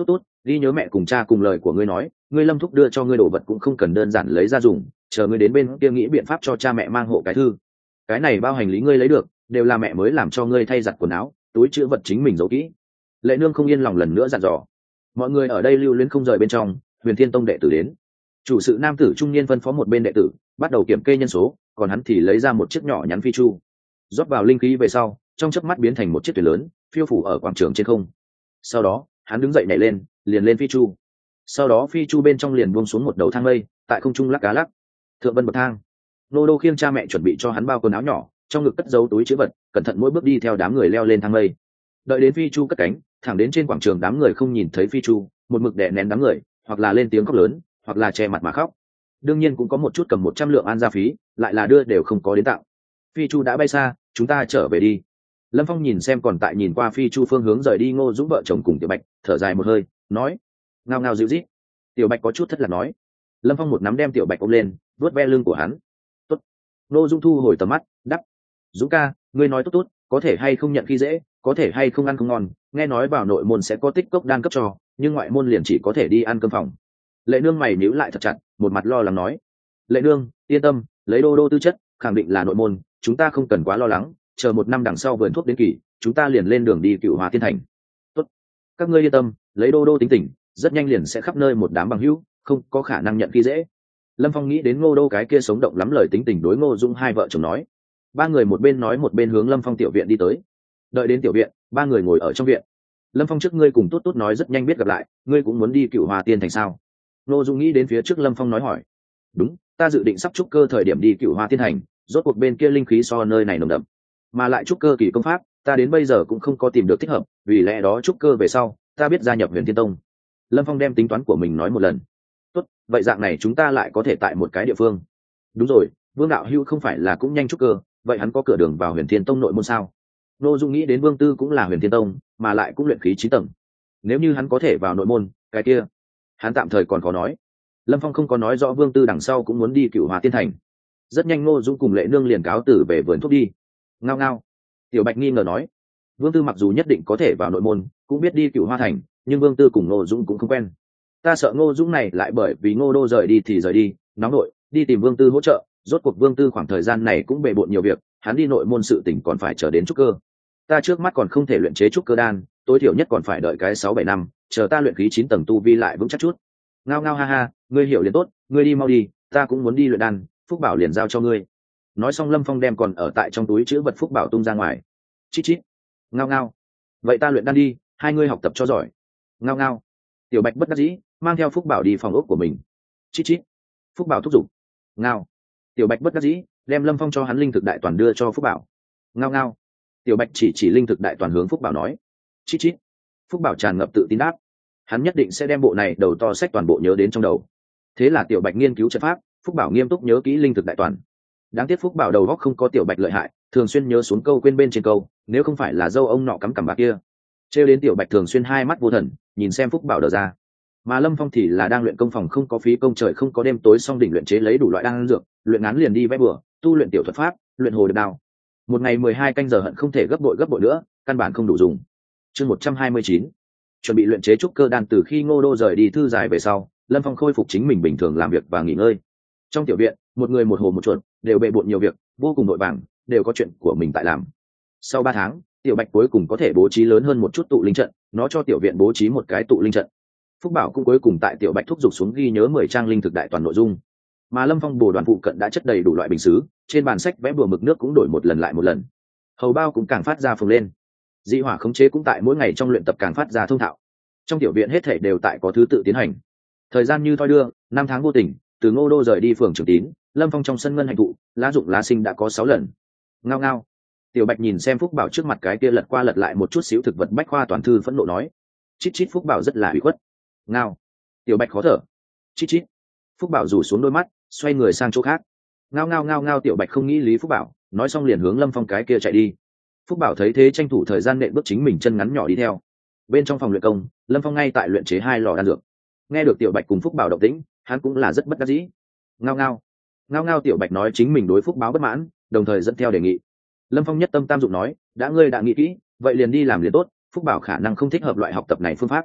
ghi nhớ mẹ cùng cha cùng lời của ngươi nói, ngươi Lâm thúc đưa cho ngươi đồ vật cũng không cần đơn giản lấy ra dùng, chờ ngươi đến bên kia nghĩ biện pháp cho cha mẹ mang hộ cái thư. Cái này bao hành lý ngươi lấy được đều là mẹ mới làm cho ngươi thay giặt quần áo, túi chữ vật chính mình giấu kỹ. Lệ Nương không yên lòng lần nữa dặn dò. Mọi người ở đây lưu luyến không rời bên trong. Huyền Thiên Tông đệ tử đến, chủ sự nam tử trung niên phân phó một bên đệ tử bắt đầu kiểm kê nhân số, còn hắn thì lấy ra một chiếc nhỏ nhắn phi chu, rót vào linh khí về sau, trong chớp mắt biến thành một chiếc thuyền lớn phiêu phủ ở quảng trường trên không. Sau đó hắn đứng dậy nhảy lên, liền lên phi chu. Sau đó phi chu bên trong liền buông xuống một đầu thang mây, tại không trung lắc cá lắc. Thượng vân bậc thang, nô đô khiêng cha mẹ chuẩn bị cho hắn bao quần áo nhỏ, trong ngực cất giấu túi chữ vật, cẩn thận mỗi bước đi theo đám người leo lên thang mây. Đợi đến phi chu cất cánh, thẳng đến trên quảng trường, đám người không nhìn thấy phi chu, một mực đè nén đám người, hoặc là lên tiếng khóc lớn, hoặc là che mặt mà khóc. Đương nhiên cũng có một chút cầm một trăm lượng an gia phí, lại là đưa đều không có đến tặng. Phi chu đã bay xa, chúng ta trở về đi. Lâm Phong nhìn xem còn tại nhìn qua phi chu phương hướng rời đi Ngô Dũng vợ chồng cùng Tiểu Bạch, thở dài một hơi, nói: ngao ngao dịu rít. Tiểu Bạch có chút thất lạc nói. Lâm Phong một nắm đem Tiểu Bạch ôm lên, vuốt ve lưng của hắn. Tốt. Ngô Dũng thu hồi tầm mắt, đắp: Dũng ca, ngươi nói tốt tốt, có thể hay không nhận khi dễ, có thể hay không ăn không ngon, nghe nói vào nội môn sẽ có tích cốc đan cấp cho, nhưng ngoại môn liền chỉ có thể đi ăn cơm phòng. Lệ Nương mày nhíu lại thật chặt, một mặt lo lắng nói: Lệ Nương, yên tâm, lấy đô đô tư chất, khẳng định là nội môn, chúng ta không cần quá lo lắng, chờ một năm đằng sau vườn thuốc đến kỳ, chúng ta liền lên đường đi Cựu Hoa Tiên Thành. Tốt, các ngươi yên tâm, lấy đô đô tính tình, rất nhanh liền sẽ khắp nơi một đám bằng hữu, không có khả năng nhận khi dễ. Lâm Phong nghĩ đến Ngô Đô cái kia sống động lắm lời tính tình đối Ngô Dung hai vợ chồng nói. Ba người một bên nói một bên hướng Lâm Phong tiểu viện đi tới. Đợi đến tiểu viện, ba người ngồi ở trong viện. Lâm Phong trước ngươi cùng tốt tốt nói rất nhanh biết gặp lại, ngươi cũng muốn đi Cựu Hoa Tiên Thành sao? Ngô Dung nghĩ đến phía trước Lâm Phong nói hỏi. Đúng, ta dự định sắp trúc cơ thời điểm đi Cựu Hoa Tiên Thành, rốt cuộc bên kia linh khí so nơi này nồng đậm, mà lại trúc cơ kỳ công pháp, ta đến bây giờ cũng không có tìm được thích hợp, vì lẽ đó trúc cơ về sau, ta biết gia nhập Huyền Thiên Tông. Lâm Phong đem tính toán của mình nói một lần. Tốt, vậy dạng này chúng ta lại có thể tại một cái địa phương. Đúng rồi, Vương đạo hữu không phải là cũng nhanh trúc cơ, vậy hắn có cửa đường vào Huyền Thiên Tông nội môn sao? Nô Dung nghĩ đến Vương Tư cũng là Huyền Thiên Tông, mà lại cũng luyện khí chín tầng. Nếu như hắn có thể vào nội môn, cái kia, hắn tạm thời còn khó nói. Lâm Phong không có nói rõ Vương Tư đằng sau cũng muốn đi Cựu Hoa Tiên Thành. Rất nhanh Nô Dung cùng Lệ Nương liền cáo tử về vườn thuốc đi. Ngao ngao. Tiểu Bạch nghi ngờ nói, Vương Tư mặc dù nhất định có thể vào nội môn, cũng biết đi Cựu Hoa Thành, nhưng Vương Tư cùng Ngô Dũng cũng không quen. Ta sợ Ngô Dũng này lại bởi vì Ngô Đô rời đi thì rời đi, nóng nội, đi tìm Vương Tư hỗ trợ. Rốt cuộc Vương Tư khoảng thời gian này cũng bề bộn nhiều việc, hắn đi nội môn sự tình còn phải chờ đến trúc cơ. Ta trước mắt còn không thể luyện chế trúc cơ đan, tối thiểu nhất còn phải đợi cái sáu bảy năm, chờ ta luyện khí chín tầng tu vi lại vững chắc chút. Ngao ngao ha ha, ngươi hiểu liền tốt, ngươi đi mau đi, ta cũng muốn đi luyện đan, Phúc Bảo liền giao cho ngươi. Nói xong Lâm Phong đem còn ở tại trong túi chữ vật Phúc Bảo tung ra ngoài. Chít chít. Ngao ngao. Vậy ta luyện đan đi, hai ngươi học tập cho giỏi. Ngao ngao. Tiểu Bạch bất đắc dĩ, mang theo Phúc Bảo đi phòng ốc của mình. Chít chít. Phúc Bảo thúc giục. Ngao. Tiểu Bạch bất đắc dĩ, đem Lâm Phong cho hắn linh thực đại toàn đưa cho Phúc Bảo. Ngao ngao. Tiểu Bạch chỉ chỉ linh thực đại toàn hướng Phúc Bảo nói. Chít chít. Phúc Bảo tràn ngập tự tin đáp, hắn nhất định sẽ đem bộ này đầu to sách toàn bộ nhớ đến trong đầu. Thế là Tiểu Bạch nghiên cứu trận pháp, Phúc Bảo nghiêm túc nhớ kỹ linh thực đại toàn. Đáng tiếc Phúc Bảo đầu góc không có Tiểu Bạch lợi hại, thường xuyên nhớ xuống câu quên bên trên câu, nếu không phải là dâu ông nọ cắm cằm bạc kia. Trêu đến Tiểu Bạch thường xuyên hai mắt vô thần, nhìn xem Phúc Bảo đờ ra. Mà Lâm Phong thì là đang luyện công phòng không có phí công trời không có đêm tối xong đỉnh luyện chế lấy đủ loại đan dược, luyện ngắn liền đi vẽ bừa, tu luyện tiểu thuật pháp, luyện hồ điệp đao. Một ngày mười hai canh giờ hận không thể gấp bội gấp bội nữa, căn bản không đủ dùng. Chương một trăm hai mươi chín, chuẩn bị luyện chế trúc cơ đan. Từ khi Ngô Đô rời đi thư giải về sau, Lâm Phong khôi phục chính mình bình thường làm việc và nghỉ ngơi. Trong tiểu viện, một người một hồ một chuột, đều bệ bộn nhiều việc, vô cùng vội vàng, đều có chuyện của mình tại làm. Sau ba tháng, Tiểu Bạch cuối cùng có thể bố trí lớn hơn một chút tụ linh trận, nó cho tiểu viện bố trí một cái tụ linh trận. Phúc Bảo cũng cuối cùng tại Tiểu Bạch thúc giục xuống ghi nhớ mười trang linh thực đại toàn nội dung. Mà Lâm Phong bổ đoàn phụ cận đã chất đầy đủ loại bình sứ, trên bàn sách vẽ bừa mực nước cũng đổi một lần lại một lần. Hầu bao cũng càng phát ra phồng lên. Dị hỏa khống chế cũng tại mỗi ngày trong luyện tập càng phát ra thông thạo. Trong tiểu viện hết thảy đều tại có thứ tự tiến hành. Thời gian như thoi đưa, năm tháng vô tình, từ Ngô Đô rời đi phường Trường Tín, Lâm Phong trong sân ngân hành thụ, lá dụng lá sinh đã có sáu lần. Ngao ngao. Tiểu Bạch nhìn xem Phúc Bảo trước mặt cái kia lật qua lật lại một chút xíu thực vật bách khoa toàn thư phẫn nộ nói. Chít chít. Phúc Bảo rất là ủy khuất. Ngao. Tiểu Bạch khó thở. Chít chít. Phúc Bảo rủ xuống đôi mắt, xoay người sang chỗ khác. Ngao ngao ngao ngao. Tiểu Bạch không nghĩ lý Phúc Bảo, nói xong liền hướng Lâm Phong cái kia chạy đi. Phúc Bảo thấy thế tranh thủ thời gian nện bước chính mình chân ngắn nhỏ đi theo. Bên trong phòng luyện công, Lâm Phong ngay tại luyện chế hai lò đan dược. Nghe được Tiểu Bạch cùng Phúc Bảo động tĩnh, hắn cũng là rất bất đắc dĩ. Ngao ngao. Ngao ngao. Tiểu Bạch nói chính mình đối Phúc Báo bất mãn, đồng thời dẫn theo đề nghị. Lâm Phong nhất tâm tam dụng nói, đã ngươi đã nghĩ kỹ, vậy liền đi làm liền tốt. Phúc Bảo khả năng không thích hợp loại học tập này phương pháp.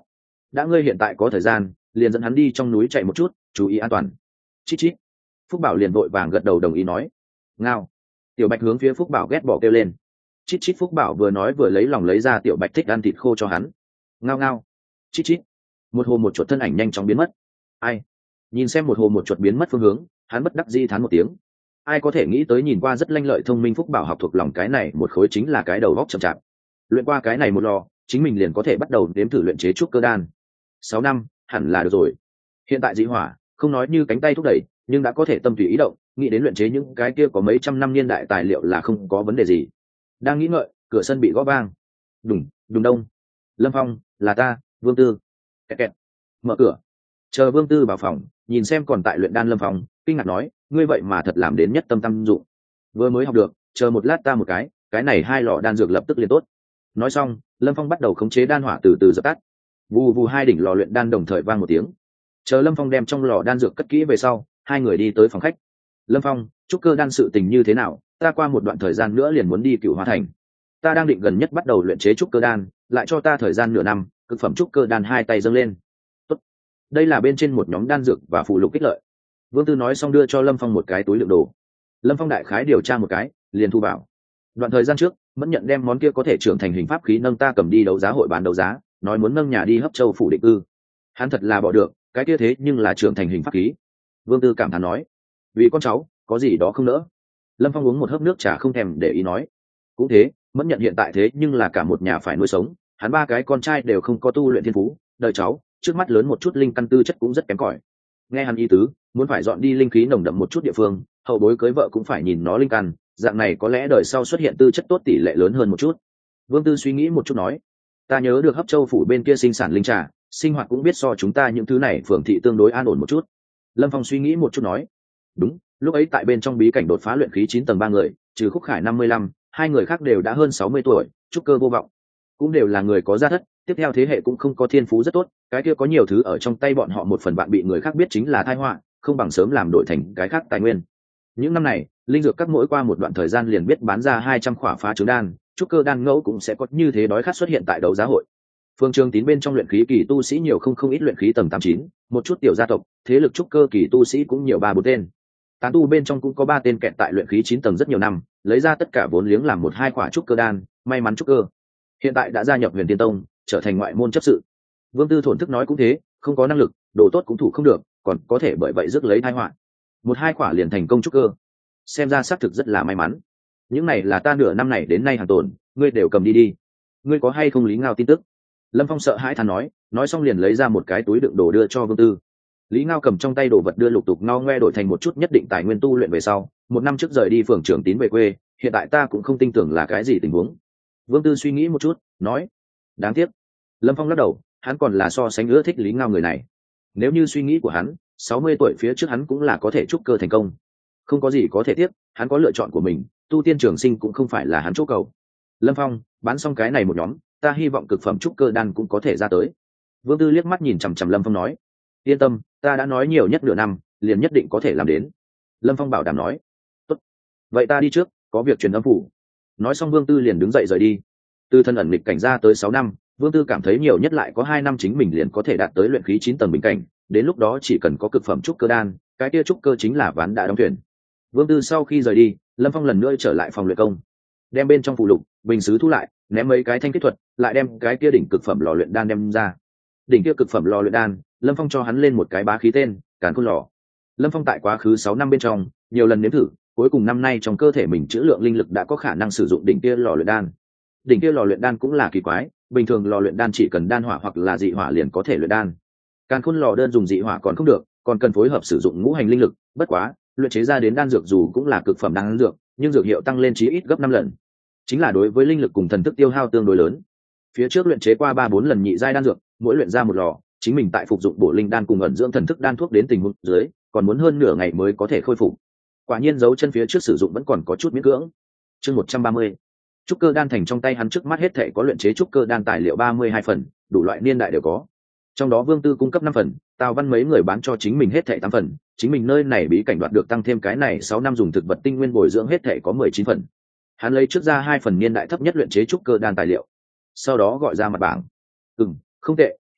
đã ngươi hiện tại có thời gian liền dẫn hắn đi trong núi chạy một chút, chú ý an toàn. Chít chít. Phúc Bảo liền vội vàng gật đầu đồng ý nói. Ngao. Tiểu Bạch hướng phía Phúc Bảo ghét bỏ kêu lên. Chít chít. Phúc Bảo vừa nói vừa lấy lòng lấy ra Tiểu Bạch thích ăn thịt khô cho hắn. Ngao ngao. Chít chít. Một hồ một chuột thân ảnh nhanh chóng biến mất. Ai? Nhìn xem một hồ một chuột biến mất phương hướng, hắn bất đắc dĩ thán một tiếng. Ai có thể nghĩ tới nhìn qua rất lanh lợi thông minh Phúc Bảo học thuộc lòng cái này một khối chính là cái đầu góc chậm chạp. Luyện qua cái này một lò, chính mình liền có thể bắt đầu đếm thử luyện chế trúc cơ đan. Sáu năm hẳn là được rồi. Hiện tại dị hỏa không nói như cánh tay thúc đẩy, nhưng đã có thể tâm tùy ý động, nghĩ đến luyện chế những cái kia có mấy trăm năm niên đại tài liệu là không có vấn đề gì. Đang nghĩ ngợi, cửa sân bị gõ vang. Đùng đùng đông. Lâm Phong, là ta, Vương Tư. Kẹt kẹt. Mở cửa. Chờ Vương Tư vào phòng, nhìn xem còn tại luyện đan Lâm Phong, kinh ngạc nói, ngươi vậy mà thật làm đến nhất tâm tâm dụng. Vừa mới học được, chờ một lát ta một cái, cái này hai lò đan dược lập tức liền tốt. Nói xong, Lâm Phong bắt đầu khống chế đan hỏa từ từ dập tắt. Vù vù, hai đỉnh lò luyện đan đồng thời vang một tiếng. Chờ Lâm Phong đem trong lò đan dược cất kỹ về sau, hai người đi tới phòng khách. Lâm Phong, trúc cơ đan sự tình như thế nào? Ta qua một đoạn thời gian nữa liền muốn đi Cửu Hoa Thành. Ta đang định gần nhất bắt đầu luyện chế trúc cơ đan, lại cho ta thời gian nửa năm, cực phẩm trúc cơ đan hai tay dâng lên. Tốt. Đây là bên trên một nhóm đan dược và phụ lục kích lợi. Vương Tư nói xong đưa cho Lâm Phong một cái túi đựng đồ. Lâm Phong đại khái điều tra một cái, liền thu vào. Đoạn thời gian trước, Mẫn Nhận đem món kia có thể trưởng thành hình pháp khí nâng ta cầm đi đấu giá hội bán đấu giá, nói muốn nâng nhà đi Hấp Châu phủ định cư. Hắn thật là bỏ được, cái kia thế nhưng là trưởng thành hình pháp khí. Vương Tư cảm thán nói, vì con cháu có gì đó không nỡ. Lâm Phong uống một hớp nước trà không thèm để ý nói, cũng thế, Mẫn Nhận hiện tại thế nhưng là cả một nhà phải nuôi sống, hắn ba cái con trai đều không có tu luyện thiên phú, đời cháu trước mắt lớn một chút linh căn tư chất cũng rất kém cỏi. Nghe hắn ý tứ, muốn phải dọn đi linh khí nồng đậm một chút địa phương, hậu bối cưới vợ cũng phải nhìn nó linh căn, dạng này có lẽ đời sau xuất hiện tư chất tốt tỷ lệ lớn hơn một chút. Vương Tư suy nghĩ một chút nói, ta nhớ được Hấp Châu phủ bên kia sinh sản linh trà, sinh hoạt cũng biết so chúng ta những thứ này phường thị tương đối an ổn một chút. Lâm Phong suy nghĩ một chút nói, đúng, lúc ấy tại bên trong bí cảnh đột phá luyện khí chín tầng ba người, trừ Khúc Khải năm mươi lăm, hai người khác đều đã hơn sáu mươi tuổi, trúc cơ vô vọng, cũng đều là người có gia thất, tiếp theo thế hệ cũng không có thiên phú rất tốt, cái kia có nhiều thứ ở trong tay bọn họ một phần bạn bị người khác biết chính là tai họa, không bằng sớm làm đổi thành cái khác tài nguyên. Những năm này, linh dược các mỗi qua một đoạn thời gian liền biết bán ra hai trăm khỏa phá trứng đan, trúc cơ đan ngẫu cũng sẽ có như thế đói khát xuất hiện tại đấu giá hội. Phương Trường Tín bên trong luyện khí kỳ tu sĩ nhiều không không ít luyện khí tầng tám chín, một chút tiểu gia tộc, thế lực trúc cơ kỳ tu sĩ cũng nhiều ba bốn tên. Tán tu bên trong cũng có ba tên kẹt tại luyện khí chín tầng rất nhiều năm, lấy ra tất cả vốn liếng làm một hai quả trúc cơ đan, may mắn trúc cơ. Hiện tại đã gia nhập Huyền Tiên Tông, trở thành ngoại môn chấp sự. Vương Tư thổn thức nói cũng thế, không có năng lực, đồ tốt cũng thủ không được, còn có thể bởi vậy rước lấy tai họa. Một hai quả liền thành công trúc cơ. Xem ra xác thực rất là may mắn. Những này là ta nửa năm này đến nay hàng tồn, ngươi đều cầm đi đi. Ngươi có hay không Lý Ngao tin tức? Lâm Phong sợ hãi thán nói, nói xong liền lấy ra một cái túi đựng đồ đưa cho Vương Tư. Lý Ngao cầm trong tay đồ vật đưa lục tục ngao ngoe đổi thành một chút nhất định tài nguyên tu luyện về sau, một năm trước rời đi phường Trưởng Tín về quê, hiện tại ta cũng không tin tưởng là cái gì tình huống. Vương Tư suy nghĩ một chút, nói, đáng tiếc. Lâm Phong lắc đầu, hắn còn là so sánh ưa thích Lý Ngao người này. Nếu như suy nghĩ của hắn, sáu mươi tuổi phía trước hắn cũng là có thể trúc cơ thành công. Không có gì có thể tiếc, hắn có lựa chọn của mình, tu tiên trường sinh cũng không phải là hắn chỗ cầu. Lâm Phong, bán xong cái này một nhóm, ta hy vọng cực phẩm trúc cơ đan cũng có thể ra tới. Vương Tư liếc mắt nhìn chằm chằm Lâm Phong nói, yên tâm, ta đã nói nhiều nhất nửa năm, liền nhất định có thể làm đến. Lâm Phong bảo đảm nói, tốt, vậy ta đi trước, có việc truyền âm phủ. Nói xong Vương Tư liền đứng dậy rời đi. Từ thân ẩn nghịch cảnh ra tới sáu năm, Vương Tư cảm thấy nhiều nhất lại có hai năm chính mình liền có thể đạt tới luyện khí chín tầng bình cảnh, đến lúc đó chỉ cần có cực phẩm trúc cơ đan, cái kia trúc cơ chính là ván đã đóng thuyền. Vương Tư sau khi rời đi, Lâm Phong lần nữa trở lại phòng luyện công, đem bên trong phụ lục bình sứ thu lại, ném mấy cái thanh kết thuật, lại đem cái kia đỉnh cực phẩm lò luyện đan đem ra. Đỉnh kia cực phẩm lò luyện đan, Lâm Phong cho hắn lên một cái bá khí tên, Càn Khôn Lò. Lâm Phong tại quá khứ sáu năm bên trong, nhiều lần nếm thử, cuối cùng năm nay trong cơ thể mình trữ lượng linh lực đã có khả năng sử dụng đỉnh kia lò luyện đan. Đỉnh kia lò luyện đan cũng là kỳ quái, bình thường lò luyện đan chỉ cần đan hỏa hoặc là dị hỏa liền có thể luyện đan. Càn Khôn Lò đơn dùng dị hỏa còn không được, còn cần phối hợp sử dụng ngũ hành linh lực, bất quá, luyện chế ra đến đan dược dù cũng là cực phẩm đan dược, nhưng dược hiệu tăng lên chí ít gấp năm lần. Chính là đối với linh lực cùng thần thức tiêu hao tương đối lớn. Phía trước luyện chế qua ba bốn lần nhị giai đan dược, mỗi luyện ra một lò, chính mình tại phục dụng bổ linh đan cùng ẩn dưỡng thần thức đan thuốc đến tình huống dưới, còn muốn hơn nửa ngày mới có thể khôi phục. Quả nhiên dấu chân phía trước sử dụng vẫn còn có chút miễn cưỡng. Chương một trăm ba mươi. Trúc cơ đan thành trong tay hắn trước mắt hết thảy có luyện chế trúc cơ đan tài liệu ba mươi hai phần, đủ loại niên đại đều có. Trong đó Vương Tư cung cấp năm phần, Tào Văn mấy người bán cho chính mình hết thảy tám phần, chính mình nơi này bí cảnh đoạt được tăng thêm cái này sáu năm dùng thực vật tinh nguyên bồi dưỡng hết thảy có mười chín phần. Hắn lấy trước ra hai phần niên đại thấp nhất luyện chế trúc cơ đan tài liệu, sau đó gọi ra mặt bảng. Ừm, không tệ,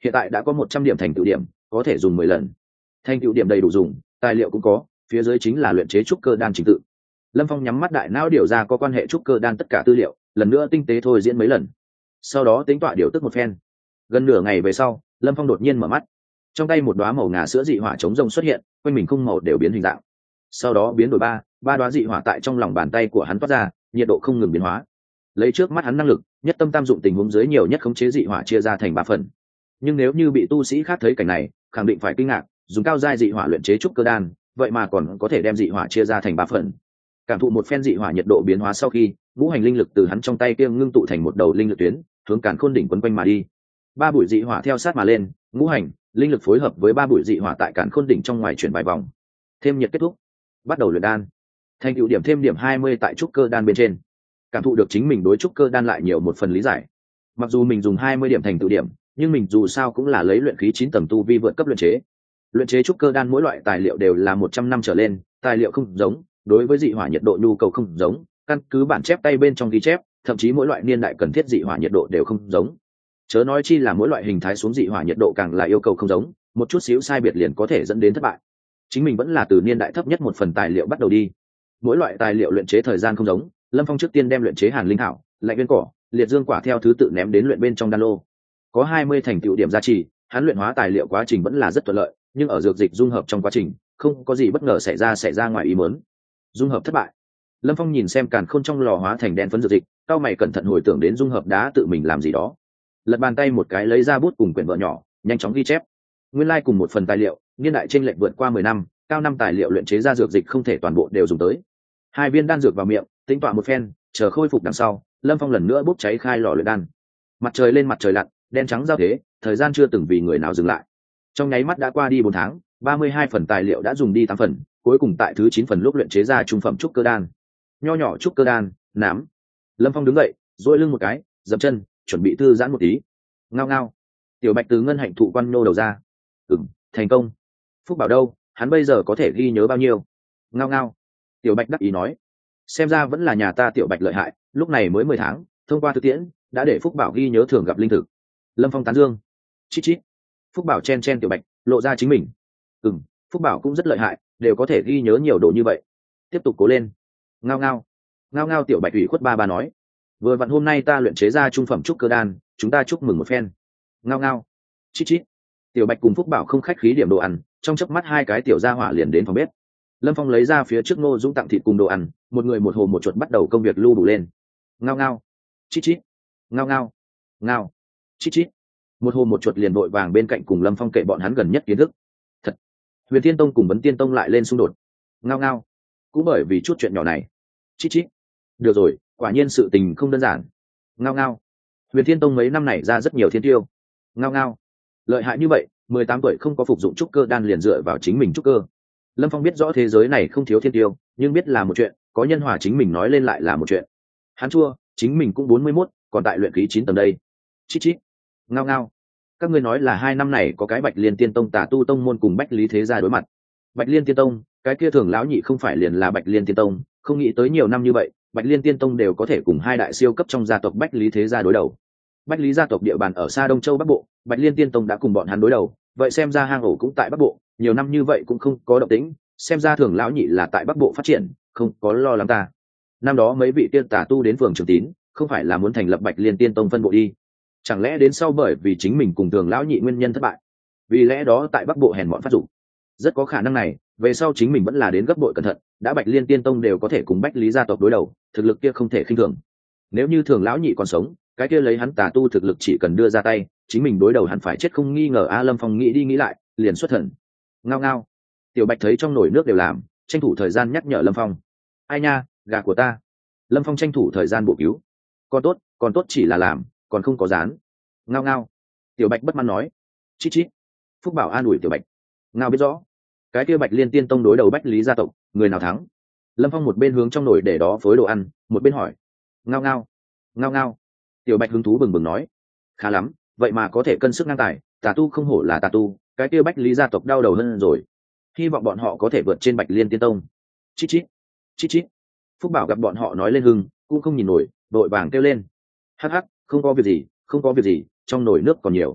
hiện tại đã có một trăm điểm thành tựu điểm, có thể dùng mười lần. Thành tựu điểm đầy đủ dùng, tài liệu cũng có, phía dưới chính là luyện chế trúc cơ đan trình tự. Lâm Phong nhắm mắt đại não điều ra có quan hệ trúc cơ đan tất cả tư liệu, lần nữa tinh tế thôi diễn mấy lần, sau đó tính tọa điều tức một phen. Gần nửa ngày về sau, Lâm Phong đột nhiên mở mắt, trong tay một đóa màu ngà sữa dị hỏa chống rông xuất hiện, quanh mình khung màu đều biến hình dạng, sau đó biến đổi ba ba đóa dị hỏa tại trong lòng bàn tay của hắn toát ra, nhiệt độ không ngừng biến hóa. Lấy trước mắt hắn năng lực, nhất tâm tam dụng tình huống dưới nhiều nhất khống chế dị hỏa chia ra thành ba phần. Nhưng nếu như bị tu sĩ khác thấy cảnh này, khẳng định phải kinh ngạc, dùng cao giai dị hỏa luyện chế trúc cơ đan, vậy mà còn có thể đem dị hỏa chia ra thành ba phần. Cảm thụ một phen dị hỏa nhiệt độ biến hóa sau khi, ngũ hành linh lực từ hắn trong tay kia ngưng tụ thành một đầu linh lực tuyến, hướng Càn Khôn đỉnh quấn quanh mà đi. Ba bụi dị hỏa theo sát mà lên, ngũ hành linh lực phối hợp với ba bụi dị hỏa tại Càn Khôn đỉnh trong ngoài chuyển vài vòng. Thêm nhiệt kết thúc, bắt đầu luyện đan. Thành tựu điểm thêm điểm hai mươi tại trúc cơ đan bên trên. Cảm thụ được chính mình đối trúc cơ đan lại nhiều một phần lý giải. Mặc dù mình dùng hai mươi điểm thành tựu điểm, nhưng mình dù sao cũng là lấy luyện khí chín tầng tu vi vượt cấp luyện chế. Luyện chế trúc cơ đan mỗi loại tài liệu đều là một trăm năm trở lên, tài liệu không giống, đối với dị hỏa nhiệt độ nhu cầu không giống, căn cứ bản chép tay bên trong ghi chép, thậm chí mỗi loại niên đại cần thiết dị hỏa nhiệt độ đều không giống. Chớ nói chi là mỗi loại hình thái xuống dị hỏa nhiệt độ càng là yêu cầu không giống, một chút xíu sai biệt liền có thể dẫn đến thất bại. Chính mình vẫn là từ niên đại thấp nhất một phần tài liệu bắt đầu đi. Mỗi loại tài liệu luyện chế thời gian không giống, Lâm Phong trước tiên đem luyện chế hàn linh thảo, lạnh viên cỏ, liệt dương quả theo thứ tự ném đến luyện bên trong đan lô. Có hai mươi thành tựu điểm gia trì, hắn luyện hóa tài liệu quá trình vẫn là rất thuận lợi, nhưng ở dược dịch dung hợp trong quá trình, không có gì bất ngờ xảy ra xảy ra ngoài ý muốn. Dung hợp thất bại. Lâm Phong nhìn xem càn khôn trong lò hóa thành đen phấn dược dịch, cao mày cẩn thận hồi tưởng đến dung hợp đá tự mình làm gì đó. Lật bàn tay một cái lấy ra bút cùng quyển vở nhỏ, nhanh chóng ghi chép. Nguyên lai like cùng một phần tài liệu, niên đại chênh lệch vượt qua mười năm, cao năm tài liệu luyện chế ra dược dịch không thể toàn bộ đều dùng tới. Hai viên đan dược vào miệng, tính tọa một phen, chờ khôi phục đằng sau, Lâm Phong lần nữa bốc cháy khai lò luyện đan. Mặt trời lên mặt trời lặn, đen trắng giao thế, thời gian chưa từng vì người nào dừng lại. Trong nháy mắt đã qua đi bốn tháng, ba mươi hai phần tài liệu đã dùng đi tám phần, cuối cùng tại thứ chín phần lúc luyện chế ra trung phẩm trúc cơ đan. Nho nhỏ trúc cơ đan, nám. Lâm Phong đứng dậy, duỗi lưng một cái, dậm chân, chuẩn bị thư giãn một tí. Ngao ngao. Tiểu Bạch từ ngân hạnh thụ quan nô đầu ra. Ừm, thành công. Phúc bảo đâu, hắn bây giờ có thể ghi nhớ bao nhiêu? Ngao ngao. Tiểu Bạch đắc ý nói. Xem ra vẫn là nhà ta Tiểu Bạch lợi hại, lúc này mới mười tháng, thông qua thực tiễn, đã để Phúc bảo ghi nhớ thường gặp linh thực. Lâm Phong tán dương. Chít chít. Phúc bảo chen chen Tiểu Bạch, lộ ra chính mình. Ừm, Phúc bảo cũng rất lợi hại, đều có thể ghi nhớ nhiều đồ như vậy. Tiếp tục cố lên. Ngao ngao. Ngao ngao. Tiểu Bạch ủy khuất ba ba nói. Vừa vặn hôm nay ta luyện chế ra trung phẩm trúc cơ đan, chúng ta chúc mừng một phen. Ngao ngao. Chít chít. Tiểu Bạch cùng Phúc bảo không khách khí điểm đồ ăn, trong chớp mắt hai cái tiểu gia hỏa liền đến phòng bếp. Lâm Phong lấy ra phía trước Ngô Dũng tặng thịt cùng đồ ăn, một người một hồ một chuột bắt đầu công việc lưu đủ lên. Ngao ngao. Chít chít. Ngao ngao. Ngao. Chít chít. Một hồ một chuột liền vội vàng bên cạnh cùng Lâm Phong kể bọn hắn gần nhất kiến thức. Thật. Huyền Thiên Tông cùng Vấn Tiên Tông lại lên xung đột. Ngao ngao. Cũng bởi vì chút chuyện nhỏ này. Chít chít. Được rồi, quả nhiên sự tình không đơn giản. Ngao ngao. Huyền Thiên Tông mấy năm này ra rất nhiều thiên tiêu. Ngao ngao. Lợi hại như vậy, mười tám tuổi không có phục dụng trúc cơ đan liền dựa vào chính mình trúc cơ. Lâm Phong biết rõ thế giới này không thiếu thiên tiêu, nhưng biết là một chuyện, có nhân hòa chính mình nói lên lại là một chuyện. Hắn chua, chính mình cũng bốn mươi mốt, còn tại luyện khí chín tầng đây. Chít chít. Ngao ngao. Các ngươi nói là hai năm này có cái Bạch Liên Tiên Tông tà tu tông môn cùng Bách Lý Thế Gia đối mặt. Bạch Liên Tiên Tông, cái kia thường lão nhị không phải liền là Bạch Liên Tiên Tông, không nghĩ tới nhiều năm như vậy, Bạch Liên Tiên Tông đều có thể cùng hai đại siêu cấp trong gia tộc Bách Lý Thế Gia đối đầu. Bách Lý gia tộc địa bàn ở xa Đông Châu Bắc Bộ, Bạch Liên Tiên Tông đã cùng bọn hắn đối đầu, vậy xem ra hang ổ cũng tại Bắc Bộ, nhiều năm như vậy cũng không có động tĩnh, xem ra thường lão nhị là tại Bắc Bộ phát triển, không có lo lắng ta. Năm đó mấy vị tiên tà tu đến phường Trường Tín, không phải là muốn thành lập Bạch Liên Tiên Tông phân bộ đi? Chẳng lẽ đến sau bởi vì chính mình cùng thường lão nhị nguyên nhân thất bại, vì lẽ đó tại Bắc Bộ hèn mọn phát dụng? Rất có khả năng này, về sau chính mình vẫn là đến gấp bội cẩn thận, đã Bạch Liên Tiên Tông đều có thể cùng Bách Lý gia tộc đối đầu, thực lực kia không thể khinh thường. Nếu như thường lão nhị còn sống, cái kia lấy hắn tà tu thực lực chỉ cần đưa ra tay, chính mình đối đầu hẳn phải chết không nghi ngờ. A Lâm Phong nghĩ đi nghĩ lại, liền xuất thần. Ngao ngao. Tiểu Bạch thấy trong nồi nước đều làm, tranh thủ thời gian nhắc nhở Lâm Phong. Ai nha, gà của ta. Lâm Phong tranh thủ thời gian bổ cứu. Còn tốt, còn tốt chỉ là làm, còn không có rán. Ngao ngao. Tiểu Bạch bất mãn nói. Chít chít. Phúc bảo an ủi Tiểu Bạch. Ngao biết rõ, cái kia Bạch Liên Tiên Tông đối đầu Bách Lý gia tộc, người nào thắng? Lâm Phong một bên hướng trong nồi để đó phối đồ ăn, một bên hỏi. Ngao ngao. Ngao ngao. Tiểu Bạch hứng thú bừng bừng nói. Khá lắm, vậy mà có thể cân sức ngang tài, tà tu không hổ là tà tu, cái kia Bách Lý gia tộc đau đầu hơn rồi. Hy vọng bọn họ có thể vượt trên Bạch Liên Tiên Tông. Chít chít. Chít chít. Phúc bảo gặp bọn họ nói lên hưng, cũng không nhìn nổi, đội vàng kêu lên. Hắc hắc, không có việc gì, không có việc gì, trong nồi nước còn nhiều.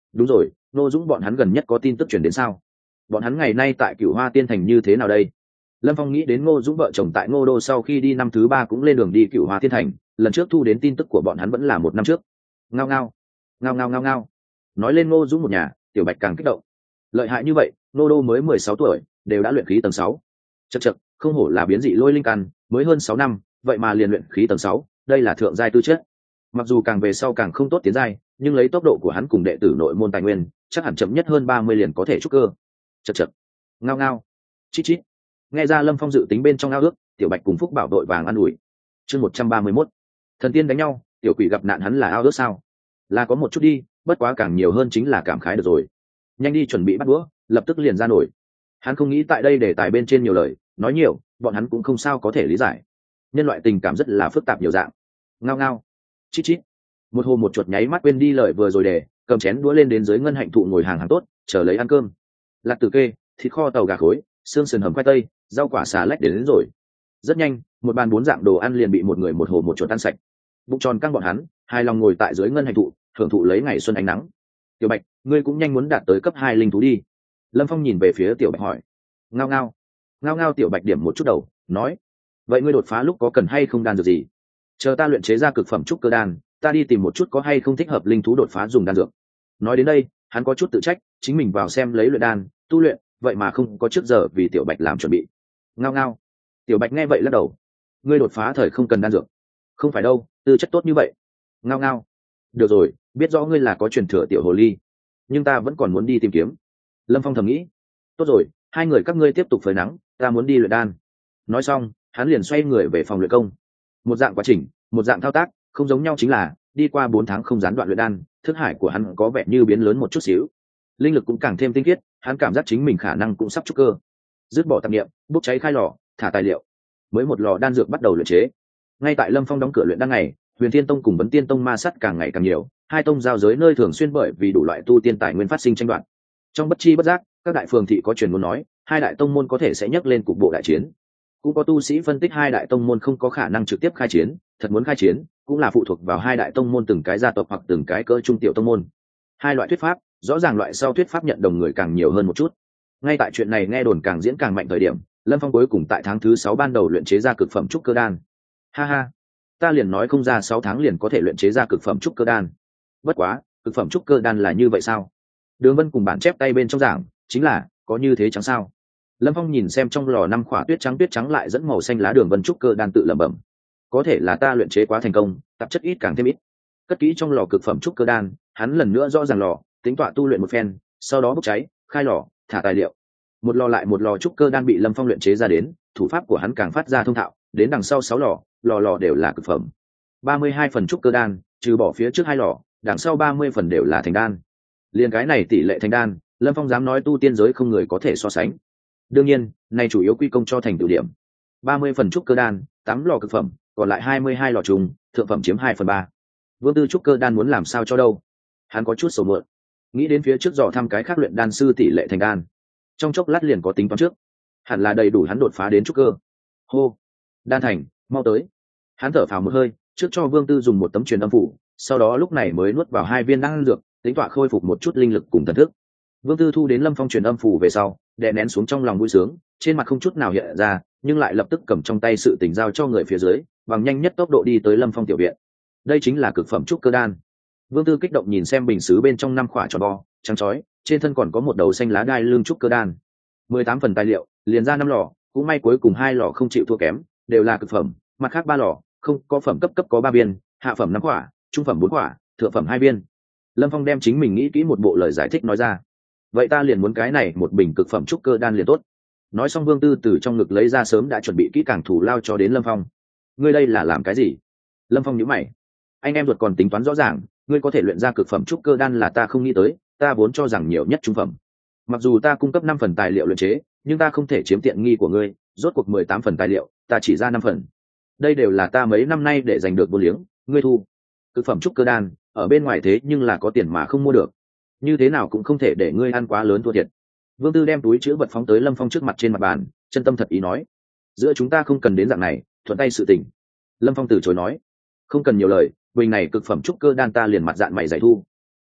đúng rồi, ngô dũng bọn hắn gần nhất có tin tức truyền đến sao? Bọn hắn ngày nay tại Cửu Hoa Tiên Thành như thế nào đây? Lâm Phong nghĩ đến Ngô Dũng vợ chồng tại Ngô Đô sau khi đi năm thứ ba cũng lên đường đi Cửu Hoa Tiên Thành, lần trước thu đến tin tức của bọn hắn vẫn là một năm trước. Ngao ngao, ngao ngao ngao ngao. Nói lên Ngô Dũng một nhà, Tiểu Bạch càng kích động. Lợi hại như vậy, Ngô Đô mới mười sáu tuổi, đều đã luyện khí tầng sáu. Chậc chậc, không hổ là biến dị lôi linh căn, mới hơn sáu năm, vậy mà liền luyện khí tầng sáu, đây là thượng giai tư chất. Mặc dù càng về sau càng không tốt tiến giai, nhưng lấy tốc độ của hắn cùng đệ tử nội môn tài nguyên, chắc hẳn chậm nhất hơn ba mươi liền có thể trúc cơ. Chậc chậc. Ngao ngao. Chít chít. Nghe ra Lâm Phong dự tính bên trong ao ước, Tiểu Bạch cùng Phúc Bảo đội vàng ăn ủi. Chương một trăm ba mươi mốt. Thần tiên đánh nhau, tiểu quỷ gặp nạn hắn là ao ước sao? Là có một chút đi, bất quá càng nhiều hơn chính là cảm khái được rồi. Nhanh đi chuẩn bị bắt đũa, lập tức liền ra nổi. Hắn không nghĩ tại đây để tài bên trên nhiều lời, nói nhiều, bọn hắn cũng không sao có thể lý giải. Nhân loại tình cảm rất là phức tạp nhiều dạng. Ngao ngao. Chít chít. Một hồ một chuột nháy mắt quên đi lời vừa rồi để, cầm chén đũa lên đến dưới ngân hạnh thụ ngồi hàng hàng tốt, chờ lấy ăn cơm. Lạc tử kê, thịt kho tàu gà khối, xương sườn hầm khoai tây, rau quả xà lách đến, đến rồi. Rất nhanh, một bàn bốn dạng đồ ăn liền bị một người một hồ một chuột ăn sạch. Bụng tròn căng bọn hắn, hai lòng ngồi tại dưới ngân hành thụ, hưởng thụ lấy ngày xuân ánh nắng. Tiểu Bạch, ngươi cũng nhanh muốn đạt tới cấp hai linh thú đi. Lâm Phong nhìn về phía Tiểu Bạch hỏi. Ngao ngao. Ngao ngao. Tiểu Bạch điểm một chút đầu, nói. Vậy ngươi đột phá lúc có cần hay không đan dược gì? Chờ ta luyện chế ra cực phẩm trúc cơ đan, ta đi tìm một chút có hay không thích hợp linh thú đột phá dùng đan dược. Nói đến đây, hắn có chút tự trách, chính mình vào xem lấy luyện đan, tu luyện, vậy mà không có trước giờ vì Tiểu Bạch làm chuẩn bị. Ngao ngao. Tiểu Bạch nghe vậy lắc đầu. Ngươi đột phá thời không cần đan dược. Không phải đâu, tư chất tốt như vậy. Ngao ngao. Được rồi, biết rõ ngươi là có truyền thừa tiểu hồ ly, nhưng ta vẫn còn muốn đi tìm kiếm. Lâm Phong thầm nghĩ. Tốt rồi, hai người các ngươi tiếp tục phơi nắng, ta muốn đi luyện đan. Nói xong, hắn liền xoay người về phòng luyện công. Một dạng quá trình, một dạng thao tác, không giống nhau chính là đi qua bốn tháng không gián đoạn luyện đan, thức hải của hắn có vẻ như biến lớn một chút xíu, linh lực cũng càng thêm tinh khiết, hắn cảm giác chính mình khả năng cũng sắp trúc cơ. Dứt bỏ tạp niệm, bốc cháy khai lò, thả tài liệu, mới một lò đan dược bắt đầu luyện chế. Ngay tại Lâm Phong đóng cửa luyện đan ngày, Huyền Thiên Tông cùng Vấn Tiên Tông ma sát càng ngày càng nhiều, hai tông giao giới nơi thường xuyên bởi vì đủ loại tu tiên tài nguyên phát sinh tranh đoạt. Trong bất chi bất giác, các đại phường thị có truyền muốn nói, hai đại tông môn có thể sẽ nhấc lên cục bộ đại chiến. Cũng có tu sĩ phân tích hai đại tông môn không có khả năng trực tiếp khai chiến, thật muốn khai chiến, cũng là phụ thuộc vào hai đại tông môn từng cái gia tộc hoặc từng cái cỡ trung tiểu tông môn. Hai loại thuyết pháp, rõ ràng loại sau thuyết pháp nhận đồng người càng nhiều hơn một chút. Ngay tại chuyện này nghe đồn càng diễn càng mạnh thời điểm, Lâm Phong cuối cùng tại tháng thứ sáu ban đầu luyện chế ra cực phẩm trúc cơ đan. Ha ha, ta liền nói không ra sáu tháng liền có thể luyện chế ra cực phẩm trúc cơ đan. Bất quá, cực phẩm trúc cơ đan là như vậy sao? Đường Vân cùng bản chép tay bên trong giảng, chính là có như thế chẳng sao? Lâm Phong nhìn xem trong lò năm khỏa tuyết trắng tuyết trắng lại dẫn màu xanh lá đường vân trúc cơ đan tự lẩm bẩm. Có thể là ta luyện chế quá thành công, tạp chất ít càng thêm ít. Cất kỹ trong lò cực phẩm trúc cơ đan, hắn lần nữa rõ ràng lò, tính tọa tu luyện một phen, sau đó bốc cháy, khai lò, thả tài liệu. Một lò lại một lò trúc cơ đan bị Lâm Phong luyện chế ra đến, thủ pháp của hắn càng phát ra thông thạo, đến đằng sau sáu lò, lò lò đều là cực phẩm. ba mươi hai phần trúc cơ đan, trừ bỏ phía trước hai lò, đằng sau ba mươi phần đều là thành đan. Liên cái này tỷ lệ thành đan, Lâm Phong dám nói tu tiên giới không người có thể so sánh. Đương nhiên, này chủ yếu quy công cho thành tựu điểm. ba mươi phần trúc cơ đan, tám lò cực phẩm, còn lại hai mươi hai lò trùng, thượng phẩm chiếm hai phần ba. Vương Tư trúc cơ đan muốn làm sao cho đâu? Hắn có chút sầu muộn. Nghĩ đến phía trước dò thăm cái khác luyện đan sư tỷ lệ thành đan. Trong chốc lát liền có tính toán trước. Hẳn là đầy đủ hắn đột phá đến trúc cơ. Hô, đan thành, mau tới. Hắn thở phào một hơi, trước cho Vương Tư dùng một tấm truyền âm phủ, sau đó lúc này mới nuốt vào hai viên đan dược, tính tọa khôi phục một chút linh lực cùng thần thức. Vương Tư thu đến Lâm Phong truyền âm phủ về sau, đè nén xuống trong lòng vui sướng, trên mặt không chút nào hiện ra, nhưng lại lập tức cầm trong tay sự tình giao cho người phía dưới, bằng nhanh nhất tốc độ đi tới Lâm Phong tiểu viện. Đây chính là cực phẩm trúc cơ đan. Vương Tư kích động nhìn xem bình sứ bên trong năm khỏa tròn vo, trắng chói, trên thân còn có một đầu xanh lá đai lương trúc cơ đan. mười tám phần tài liệu, liền ra năm lò, cũng may cuối cùng hai lò không chịu thua kém, đều là cực phẩm, mặt khác ba lò, không có phẩm cấp cấp có ba viên, hạ phẩm năm quả, trung phẩm bốn quả, thượng phẩm hai viên. Lâm Phong đem chính mình nghĩ kỹ một bộ lời giải thích nói ra. Vậy ta liền muốn cái này một bình cực phẩm trúc cơ đan liền tốt. Nói xong Vương Tư từ trong ngực lấy ra sớm đã chuẩn bị kỹ càng thủ lao cho đến Lâm Phong. Ngươi đây là làm cái gì? Lâm Phong nhíu mày. Anh em ruột còn tính toán rõ ràng, ngươi có thể luyện ra cực phẩm trúc cơ đan là ta không nghĩ tới, ta vốn cho rằng nhiều nhất trung phẩm. Mặc dù ta cung cấp năm phần tài liệu luyện chế, nhưng ta không thể chiếm tiện nghi của ngươi, rốt cuộc mười tám phần tài liệu, ta chỉ ra năm phần. Đây đều là ta mấy năm nay để giành được vô liếng, ngươi thu. Cực phẩm trúc cơ đan, ở bên ngoài thế nhưng là có tiền mà không mua được. Như thế nào cũng không thể để ngươi ăn quá lớn thua thiệt. Vương Tư đem túi chứa vật phóng tới Lâm Phong trước mặt trên mặt bàn, chân tâm thật ý nói: giữa chúng ta không cần đến dạng này, thuận tay sự tình. Lâm Phong từ chối nói: không cần nhiều lời, bình này cực phẩm trúc cơ đan ta liền mặt dạn mày giải thu.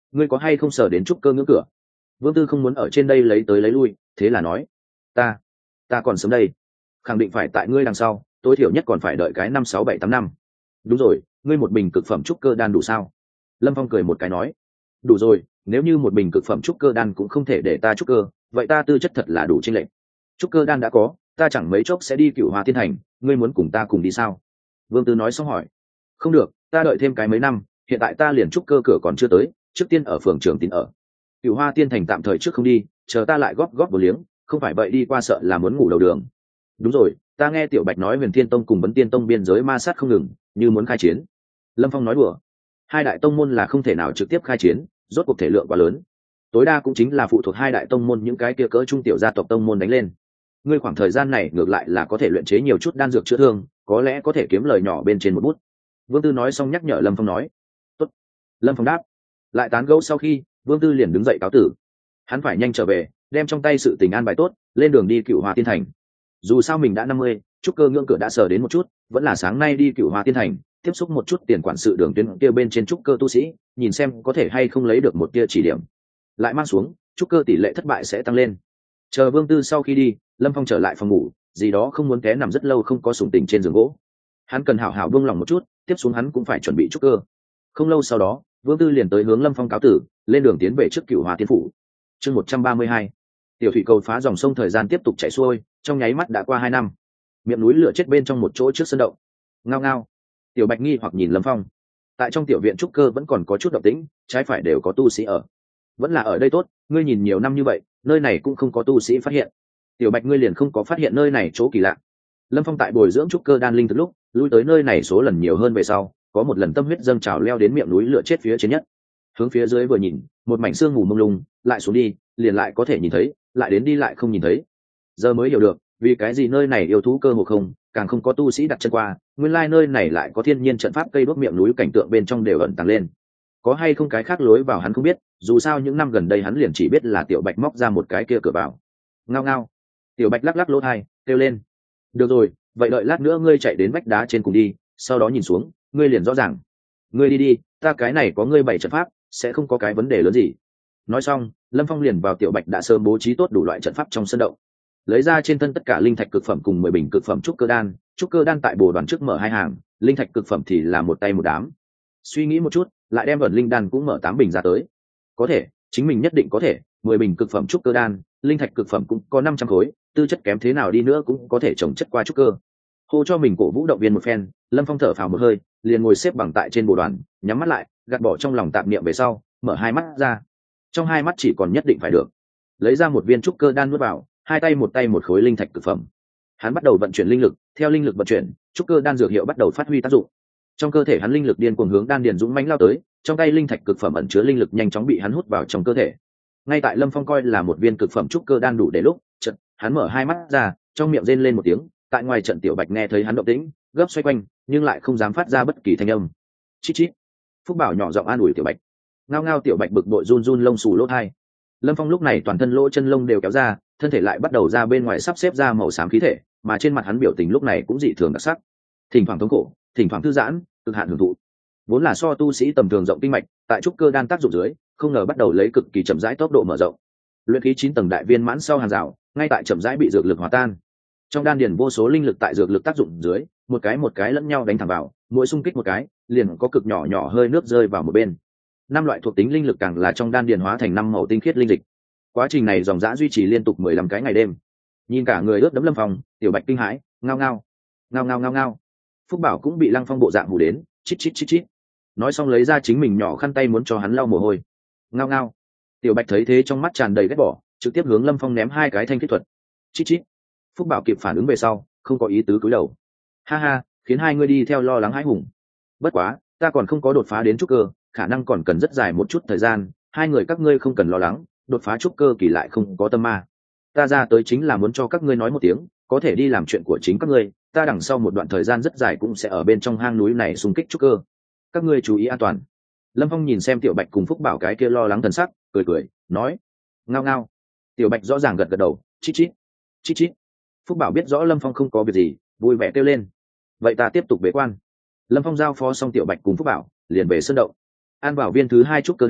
ngươi có hay không sờ đến trúc cơ ngưỡng cửa? Vương Tư không muốn ở trên đây lấy tới lấy lui, thế là nói, ta ta còn sớm đây, khẳng định phải tại ngươi đằng sau, tối thiểu nhất còn phải đợi cái năm sáu bảy tám năm. Đúng rồi, ngươi một bình cực phẩm trúc cơ đan đủ sao? Lâm Phong cười một cái nói, đủ rồi, nếu như một bình cực phẩm trúc cơ đan cũng không thể để ta trúc cơ, vậy ta tư chất thật là đủ chênh lệch. Trúc cơ đan đã có, ta chẳng mấy chốc sẽ đi Cửu Hoa Thiên Thành, ngươi muốn cùng ta cùng đi sao? Vương Tư nói xong hỏi, không được, ta đợi thêm cái mấy năm, hiện tại ta liền trúc cơ cửa còn chưa tới, trước tiên ở phường Trường Tín ở. Cửu Hoa Tiên Thành tạm thời trước không đi, chờ ta lại góp góp một liếng, không phải vậy đi qua sợ là muốn ngủ đầu đường. Đúng rồi, ta nghe Tiểu Bạch nói Huyền Thiên Tông cùng Vấn Tiên Tông biên giới ma sát không ngừng, như muốn khai chiến. Lâm Phong nói đùa, hai đại tông môn là không thể nào trực tiếp khai chiến, rốt cuộc thể lượng quá lớn, tối đa cũng chính là phụ thuộc hai đại tông môn những cái kia cỡ trung tiểu gia tộc tông môn đánh lên. Ngươi khoảng thời gian này ngược lại là có thể luyện chế nhiều chút đan dược chữa thương, có lẽ có thể kiếm lời nhỏ bên trên một bút. Vương Tư nói xong nhắc nhở Lâm Phong nói, tốt. Lâm Phong đáp. Lại tán gẫu sau khi, Vương Tư liền đứng dậy cáo tử. Hắn phải nhanh trở về, đem trong tay sự tình an bài tốt, lên đường đi Cửu Hoa Tiên Thành. Dù sao mình đã năm mươi, trúc cơ ngưỡng cửa đã sờ đến một chút, vẫn là sáng nay đi Cửu Hoa Tiên Thành, tiếp xúc một chút tiền quản sự đường tuyến kia bên trên trúc cơ tu sĩ, nhìn xem có thể hay không lấy được một tia chỉ điểm. Lại mang xuống, trúc cơ tỷ lệ thất bại sẽ tăng lên. Chờ Vương Tư sau khi đi, Lâm Phong trở lại phòng ngủ, gì đó không muốn té nằm rất lâu không có sủng tình trên giường gỗ. Hắn cần hảo hảo buông lòng một chút, tiếp xuống hắn cũng phải chuẩn bị trúc cơ. Không lâu sau đó, Vương Tư liền tới hướng Lâm Phong cáo tử, lên đường tiến về trước Cửu Hoa Tiên phủ. Chương một trăm ba mươi hai, tiểu thủy cầu phá dòng sông, thời gian tiếp tục chảy xuôi, trong nháy mắt đã qua hai năm. Miệng núi lửa chết bên trong một chỗ trước sân động. Ngao ngao. Tiểu Bạch nghi hoặc nhìn Lâm Phong. Tại trong tiểu viện trúc cơ vẫn còn có chút động tĩnh, trái phải đều có tu sĩ ở. Vẫn là ở đây tốt, ngươi nhìn nhiều năm như vậy, nơi này cũng không có tu sĩ phát hiện. Tiểu Bạch ngươi liền không có phát hiện nơi này chỗ kỳ lạ. Lâm Phong tại bồi dưỡng trúc cơ đan linh từ lúc, lui tới nơi này số lần nhiều hơn về sau, có một lần tâm huyết dâng trào leo đến miệng núi lửa chết phía trên nhất. Hướng phía dưới vừa nhìn, một mảnh sương mù mông lung, lại xuống đi, liền lại có thể nhìn thấy, lại đến đi lại không nhìn thấy. Giờ mới hiểu được, vì cái gì nơi này yêu thú cơ hồ không, càng không có tu sĩ đặt chân qua, nguyên lai nơi này lại có thiên nhiên trận pháp cây đuốc, miệng núi cảnh tượng bên trong đều ẩn tàng lên. Có hay không cái khác lối vào hắn không biết, dù sao những năm gần đây hắn liền chỉ biết là Tiểu Bạch móc ra một cái kia cửa vào. Ngao ngao. Tiểu Bạch lắc lắc lỗ tai, kêu lên. Được rồi, vậy đợi lát nữa ngươi chạy đến vách đá trên cùng đi, sau đó nhìn xuống, ngươi liền rõ ràng. Ngươi đi đi, ta cái này có ngươi bảy trận pháp, sẽ không có cái vấn đề lớn gì. Nói xong, Lâm Phong liền vào Tiểu Bạch đã sớm bố trí tốt đủ loại trận pháp trong sân động, lấy ra trên thân tất cả linh thạch cực phẩm cùng mười bình cực phẩm trúc cơ đan. Trúc cơ đan tại bồ đoàn trước mở hai hàng, linh thạch cực phẩm thì là một tay một đám. Suy nghĩ một chút, lại đem ẩn linh đan cũng mở tám bình ra tới. Có thể, chính mình nhất định có thể. Mười bình cực phẩm trúc cơ đan, linh thạch cực phẩm cũng có năm trăm khối, tư chất kém thế nào đi nữa cũng có thể trồng chất qua trúc cơ. Hô cho mình cổ vũ động viên một phen, Lâm Phong thở phào một hơi, liền ngồi xếp bằng tại trên bồ đoàn, nhắm mắt lại, gạt bỏ trong lòng tạp niệm về sau, mở hai mắt ra. Trong hai mắt chỉ còn nhất định phải được, lấy ra một viên trúc cơ đan nuốt vào, hai tay một tay một khối linh thạch cực phẩm. Hắn bắt đầu vận chuyển linh lực, theo linh lực vận chuyển, trúc cơ đan dược hiệu bắt đầu phát huy tác dụng. Trong cơ thể hắn linh lực điên cuồng hướng đan điền dũng mãnh lao tới, trong tay linh thạch cực phẩm ẩn chứa linh lực nhanh chóng bị hắn hút vào trong cơ thể. Ngay tại Lâm Phong coi là một viên cực phẩm trúc cơ đan đủ để lúc, chợt hắn mở hai mắt ra, trong miệng rên lên một tiếng. Tại ngoài trận Tiểu Bạch nghe thấy hắn động tĩnh, gấp xoay quanh, nhưng lại không dám phát ra bất kỳ thanh âm. Chít chít. Phúc Bảo nhỏ giọng an ủi Tiểu Bạch. Ngao ngao. Tiểu Bạch bực bội run run lông xù lỗ tai. Lâm Phong lúc này toàn thân lỗ chân lông đều kéo ra, thân thể lại bắt đầu ra bên ngoài sắp xếp ra màu xám khí thể, mà trên mặt hắn biểu tình lúc này cũng dị thường đặc sắc, thỉnh thoảng thống khổ, thỉnh thoảng thư giãn, cực hạn hưởng thụ. Vốn là so tu sĩ tầm thường rộng kinh mạch, tại trúc cơ đan tác dụng dưới, không ngờ bắt đầu lấy cực kỳ chậm rãi tốc độ mở rộng. Luyện khí chín tầng đại viên mãn sau hàng rào, ngay tại chậm rãi bị dược lực hòa tan. Trong đan điền vô số linh lực tại dược lực tác dụng dưới, một cái một cái lẫn nhau đánh thẳng vào, mỗi xung kích một cái, liền có cực nhỏ nhỏ hơi nước rơi vào một bên. Năm loại thuộc tính linh lực càng là trong đan điền hóa thành năm màu tinh khiết linh dịch. Quá trình này dòng dã duy trì liên tục mười lăm cái ngày đêm. Nhìn cả người ướt đẫm Lâm Phong, Tiểu Bạch kinh hãi, ngao ngao, ngao ngao ngao ngao. Phúc Bảo cũng bị Lăng Phong bộ dạng hù đến, chít chít chít chít. Nói xong lấy ra chính mình nhỏ khăn tay muốn cho hắn lau mồ hôi. Ngao ngao. Tiểu Bạch thấy thế trong mắt tràn đầy ghét bỏ, trực tiếp hướng Lâm Phong ném hai cái thanh thiết thuật. Chít chít. Phúc Bảo kịp phản ứng về sau, không có ý tứ cúi đầu. Ha ha, khiến hai ngươi đi theo lo lắng hãi hùng. Bất quá, ta còn không có đột phá đến trúc cơ, khả năng còn cần rất dài một chút thời gian, hai người các ngươi không cần lo lắng, đột phá trúc cơ kỳ lại không có tâm ma. Ta ra tới chính là muốn cho các ngươi nói một tiếng, có thể đi làm chuyện của chính các ngươi, ta đằng sau một đoạn thời gian rất dài cũng sẽ ở bên trong hang núi này xung kích trúc cơ. Các ngươi chú ý an toàn. Lâm Phong nhìn xem Tiểu Bạch cùng Phúc Bảo cái kia lo lắng thần sắc, cười cười, nói. Ngao ngao. Tiểu Bạch rõ ràng gật gật đầu, chít chít, chít chít. Phúc Bảo biết rõ Lâm Phong không có việc gì, vui vẻ kêu lên. Vậy ta tiếp tục bế quan. Lâm Phong giao phó xong Tiểu Bạch cùng Phúc Bảo, liền về sơn động. An bảo viên thứ hai trúc cơ đan,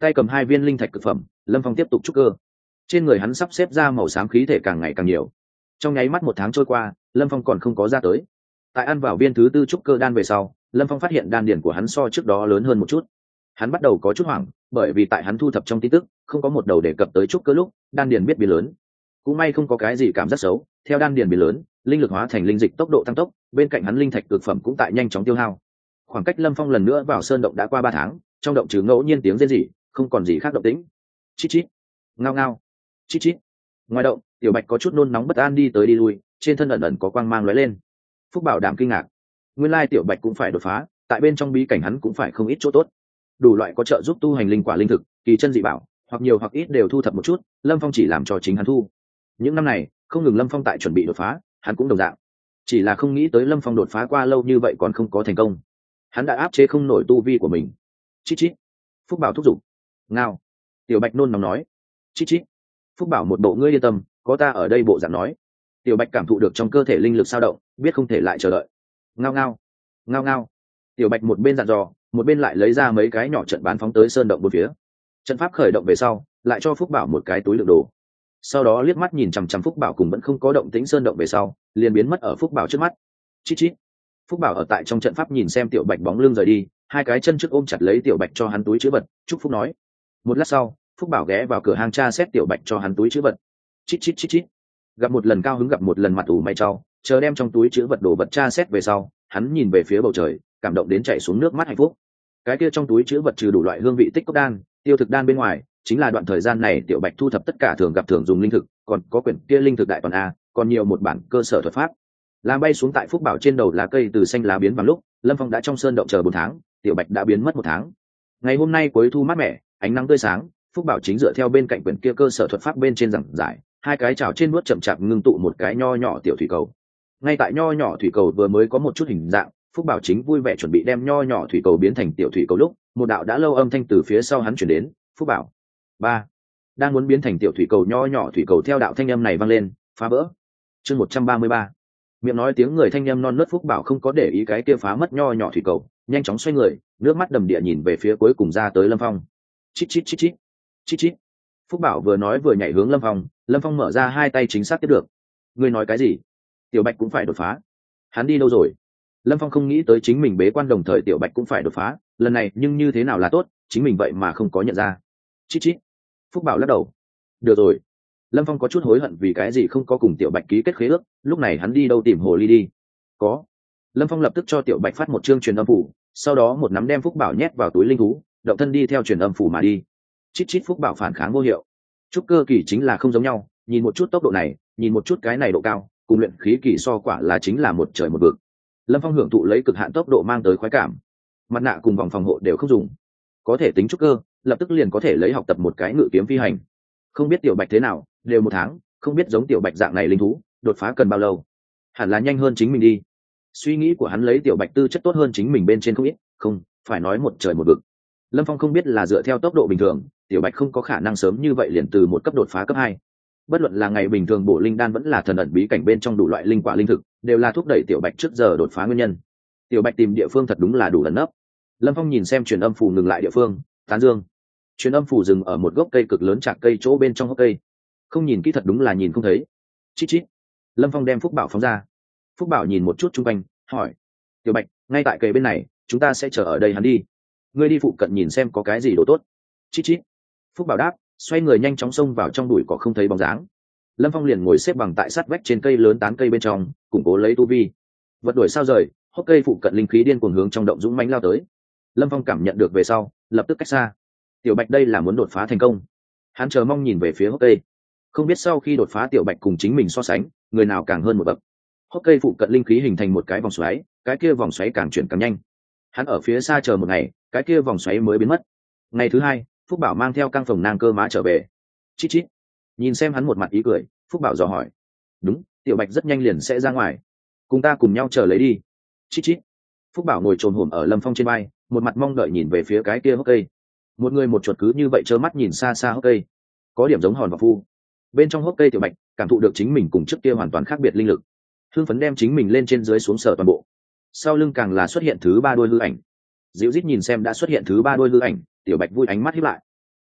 tay cầm hai viên linh thạch cực phẩm, Lâm Phong tiếp tục trúc cơ. Trên người hắn sắp xếp ra màu xám khí thể càng ngày càng nhiều. Trong nháy mắt một tháng trôi qua, Lâm Phong còn không có ra tới. Tại ăn vào viên thứ tư trúc cơ đan về sau, Lâm Phong phát hiện đan điển của hắn so trước đó lớn hơn một chút. Hắn bắt đầu có chút hoảng, bởi vì tại hắn thu thập trong tin tức, không có một đầu đề cập tới trúc cơ lúc đan điển biết biến lớn. Cũng may không có cái gì cảm giác xấu, theo đan điển biến lớn, linh lực hóa thành linh dịch tốc độ tăng tốc, bên cạnh hắn linh thạch cực phẩm cũng tại nhanh chóng tiêu hao. Khoảng cách Lâm Phong lần nữa vào sơn động đã qua ba tháng, trong động trừ ngẫu nhiên tiếng rên rỉ, không còn gì khác động tĩnh. Chít chít, ngao ngao, chít chít. Ngoài động, Tiểu Bạch có chút nôn nóng bất an đi tới đi lui, trên thân ẩn ẩn có quang mang lóe lên. Phúc Bảo Đảm kinh ngạc, nguyên lai Tiểu Bạch cũng phải đột phá, tại bên trong bí cảnh hắn cũng phải không ít chỗ tốt. Đủ loại có trợ giúp tu hành linh quả linh thực, kỳ chân dị bảo, hoặc nhiều hoặc ít đều thu thập một chút, Lâm Phong chỉ làm cho chính hắn thu. Những năm này, không ngừng Lâm Phong tại chuẩn bị đột phá, hắn cũng đồng dạng. Chỉ là không nghĩ tới Lâm Phong đột phá qua lâu như vậy còn không có thành công. Hắn đã áp chế không nổi tu vi của mình. Chít chít. Phúc Bảo thúc giục. Ngao. Tiểu Bạch nôn nóng nói. Chít chít. Phúc Bảo một bộ ngươi yên tâm, có ta ở đây bộ dạng nói. Tiểu Bạch cảm thụ được trong cơ thể linh lực sao động, biết không thể lại chờ đợi. Ngao ngao. Ngao ngao. Tiểu Bạch một bên dặn dò, một bên lại lấy ra mấy cái nhỏ trận bán phóng tới sơn động bốn phía. Trận pháp khởi động về sau, lại cho Phúc Bảo một cái túi đựng đồ. Sau đó liếc mắt nhìn chằm chằm Phúc Bảo cùng vẫn không có động tĩnh sơn động về sau, liền biến mất ở Phúc Bảo trước mắt. Chít chít. Phúc Bảo ở tại trong trận pháp nhìn xem Tiểu Bạch bóng lưng rời đi, hai cái chân trước ôm chặt lấy Tiểu Bạch cho hắn túi chữ vật, chúc phúc nói. Một lát sau, Phúc Bảo ghé vào cửa hàng tra xét Tiểu Bạch cho hắn túi chữ vật. Chít chít chít chít. Gặp một lần cao hứng gặp một lần mặt ủ mày trao, chờ đem trong túi chữ vật đồ vật tra xét về sau, hắn nhìn về phía bầu trời, cảm động đến chảy xuống nước mắt hạnh phúc. Cái kia trong túi chữ vật trừ đủ loại hương vị tích cốc đan, tiêu thực đan bên ngoài, chính là đoạn thời gian này Tiểu Bạch thu thập tất cả thường gặp thường dùng linh thực, còn có quyển kia linh thực đại toàn a, còn nhiều một bản cơ sở thuật pháp. Làm bay xuống tại Phúc Bảo trên đầu lá cây từ xanh lá biến vàng lúc, Lâm Phong đã trong sơn động chờ bốn tháng, Tiểu Bạch đã biến mất một tháng. Ngày hôm nay cuối thu mát mẻ, ánh nắng tươi sáng, Phúc Bảo chính dựa theo bên cạnh quyển kia cơ sở thuật pháp bên trên giảng giải, hai cái chảo trên nuốt chậm chạp ngưng tụ một cái nho nhỏ tiểu thủy cầu. Ngay tại nho nhỏ thủy cầu vừa mới có một chút hình dạng, Phúc Bảo chính vui vẻ chuẩn bị đem nho nhỏ thủy cầu biến thành tiểu thủy cầu lúc, một đạo đã lâu âm thanh từ phía sau hắn chuyển đến, "Phúc Bảo." Ba. Đang muốn biến thành tiểu thủy cầu nho nhỏ thủy cầu theo đạo thanh âm này vang lên, phá vỡ. Chương một trăm ba mươi ba. Miệng nói tiếng người thanh âm non nớt. Phúc Bảo không có để ý cái kia phá mất nho nhỏ thủy cầu, nhanh chóng xoay người, nước mắt đầm địa nhìn về phía cuối cùng ra tới Lâm Phong. Chít chít chít chít. Chít chít. Phúc Bảo vừa nói vừa nhảy hướng Lâm Phong, Lâm Phong mở ra hai tay chính xác tiếp được. Ngươi nói cái gì? Tiểu Bạch cũng phải đột phá. Hắn đi đâu rồi? Lâm Phong không nghĩ tới chính mình bế quan đồng thời Tiểu Bạch cũng phải đột phá, lần này nhưng như thế nào là tốt, chính mình vậy mà không có nhận ra. Chít chít. Phúc Bảo lắc đầu. Được rồi. Lâm Phong có chút hối hận vì cái gì không có cùng Tiểu Bạch ký kết khế ước, lúc này hắn đi đâu tìm hồ ly đi. Có. Lâm Phong lập tức cho Tiểu Bạch phát một chương truyền âm phủ, sau đó một nắm đem Phúc Bảo nhét vào túi linh thú, động thân đi theo truyền âm phủ mà đi. Chít chít. Phúc Bảo phản kháng vô hiệu. Trúc cơ kỳ chính là không giống nhau, nhìn một chút tốc độ này, nhìn một chút cái này độ cao, cùng luyện khí kỳ so quả là chính là một trời một vực. Lâm Phong hưởng thụ lấy cực hạn tốc độ mang tới khoái cảm. Mặt nạ cùng vòng phòng hộ đều không dùng, có thể tính trúc cơ, lập tức liền có thể lấy học tập một cái ngự kiếm phi hành. Không biết Tiểu Bạch thế nào, đều một tháng, không biết giống Tiểu Bạch dạng này linh thú, đột phá cần bao lâu? Hẳn là nhanh hơn chính mình đi. Suy nghĩ của hắn lấy Tiểu Bạch tư chất tốt hơn chính mình bên trên không ít, không, phải nói một trời một vực. Lâm Phong không biết là dựa theo tốc độ bình thường, Tiểu Bạch không có khả năng sớm như vậy liền từ một cấp đột phá cấp hai. Bất luận là ngày bình thường bổ linh đan vẫn là thần ẩn bí cảnh bên trong đủ loại linh quả linh thực, đều là thúc đẩy Tiểu Bạch trước giờ đột phá nguyên nhân. Tiểu Bạch tìm địa phương thật đúng là đủ ẩn nấp. Lâm Phong nhìn xem truyền âm phù ngừng lại địa phương, tán dương. Truyền âm phù dừng ở một gốc cây cực lớn chạc cây chỗ bên trong gốc cây. Không nhìn kỹ thật đúng là nhìn không thấy. Chít chít. Lâm Phong đem Phúc Bảo phóng ra. Phúc Bảo nhìn một chút chung quanh, hỏi: "Tiểu Bạch, ngay tại cây bên này, chúng ta sẽ chờ ở đây hắn đi. Ngươi đi phụ cận nhìn xem có cái gì đồ tốt." Chít chít. Phúc Bảo đáp, xoay người nhanh chóng xông vào trong bụi cỏ không thấy bóng dáng. Lâm Phong liền ngồi xếp bằng tại sát vách trên cây lớn tán cây bên trong, củng cố lấy tu vi. Vật đuổi sao rời, hốc cây phụ cận linh khí điên cuồng hướng trong động dũng mãnh lao tới. Lâm Phong cảm nhận được về sau, lập tức cách xa. Tiểu Bạch đây là muốn đột phá thành công. Hắn chờ mong nhìn về phía hốc cây, không biết sau khi đột phá Tiểu Bạch cùng chính mình so sánh, người nào càng hơn một bậc. Hốc cây phụ cận linh khí hình thành một cái vòng xoáy, cái kia vòng xoáy càng chuyển càng nhanh. Hắn ở phía xa chờ một ngày, cái kia vòng xoáy mới biến mất. Ngày thứ hai, Phúc Bảo mang theo căng phòng nang cơ mã trở về. Chít chít. Nhìn xem hắn một mặt ý cười, Phúc Bảo dò hỏi: "Đúng, Tiểu Bạch rất nhanh liền sẽ ra ngoài, cùng ta cùng nhau chờ lấy đi." Chít chít. Phúc Bảo ngồi trồm hổm ở Lâm Phong trên vai, một mặt mong đợi nhìn về phía cái kia hốc cây. Một người một chuột cứ như vậy trơ mắt nhìn xa xa hốc cây, có điểm giống hòn và phu. Bên trong hốc cây Tiểu Bạch cảm thụ được chính mình cùng trước kia hoàn toàn khác biệt linh lực, hưng phấn đem chính mình lên trên dưới xuống sở toàn bộ. Sau lưng càng là xuất hiện thứ ba đôi hư ảnh. Dịu rít nhìn xem đã xuất hiện thứ ba đôi hư ảnh, Tiểu Bạch vui ánh mắt híp lại.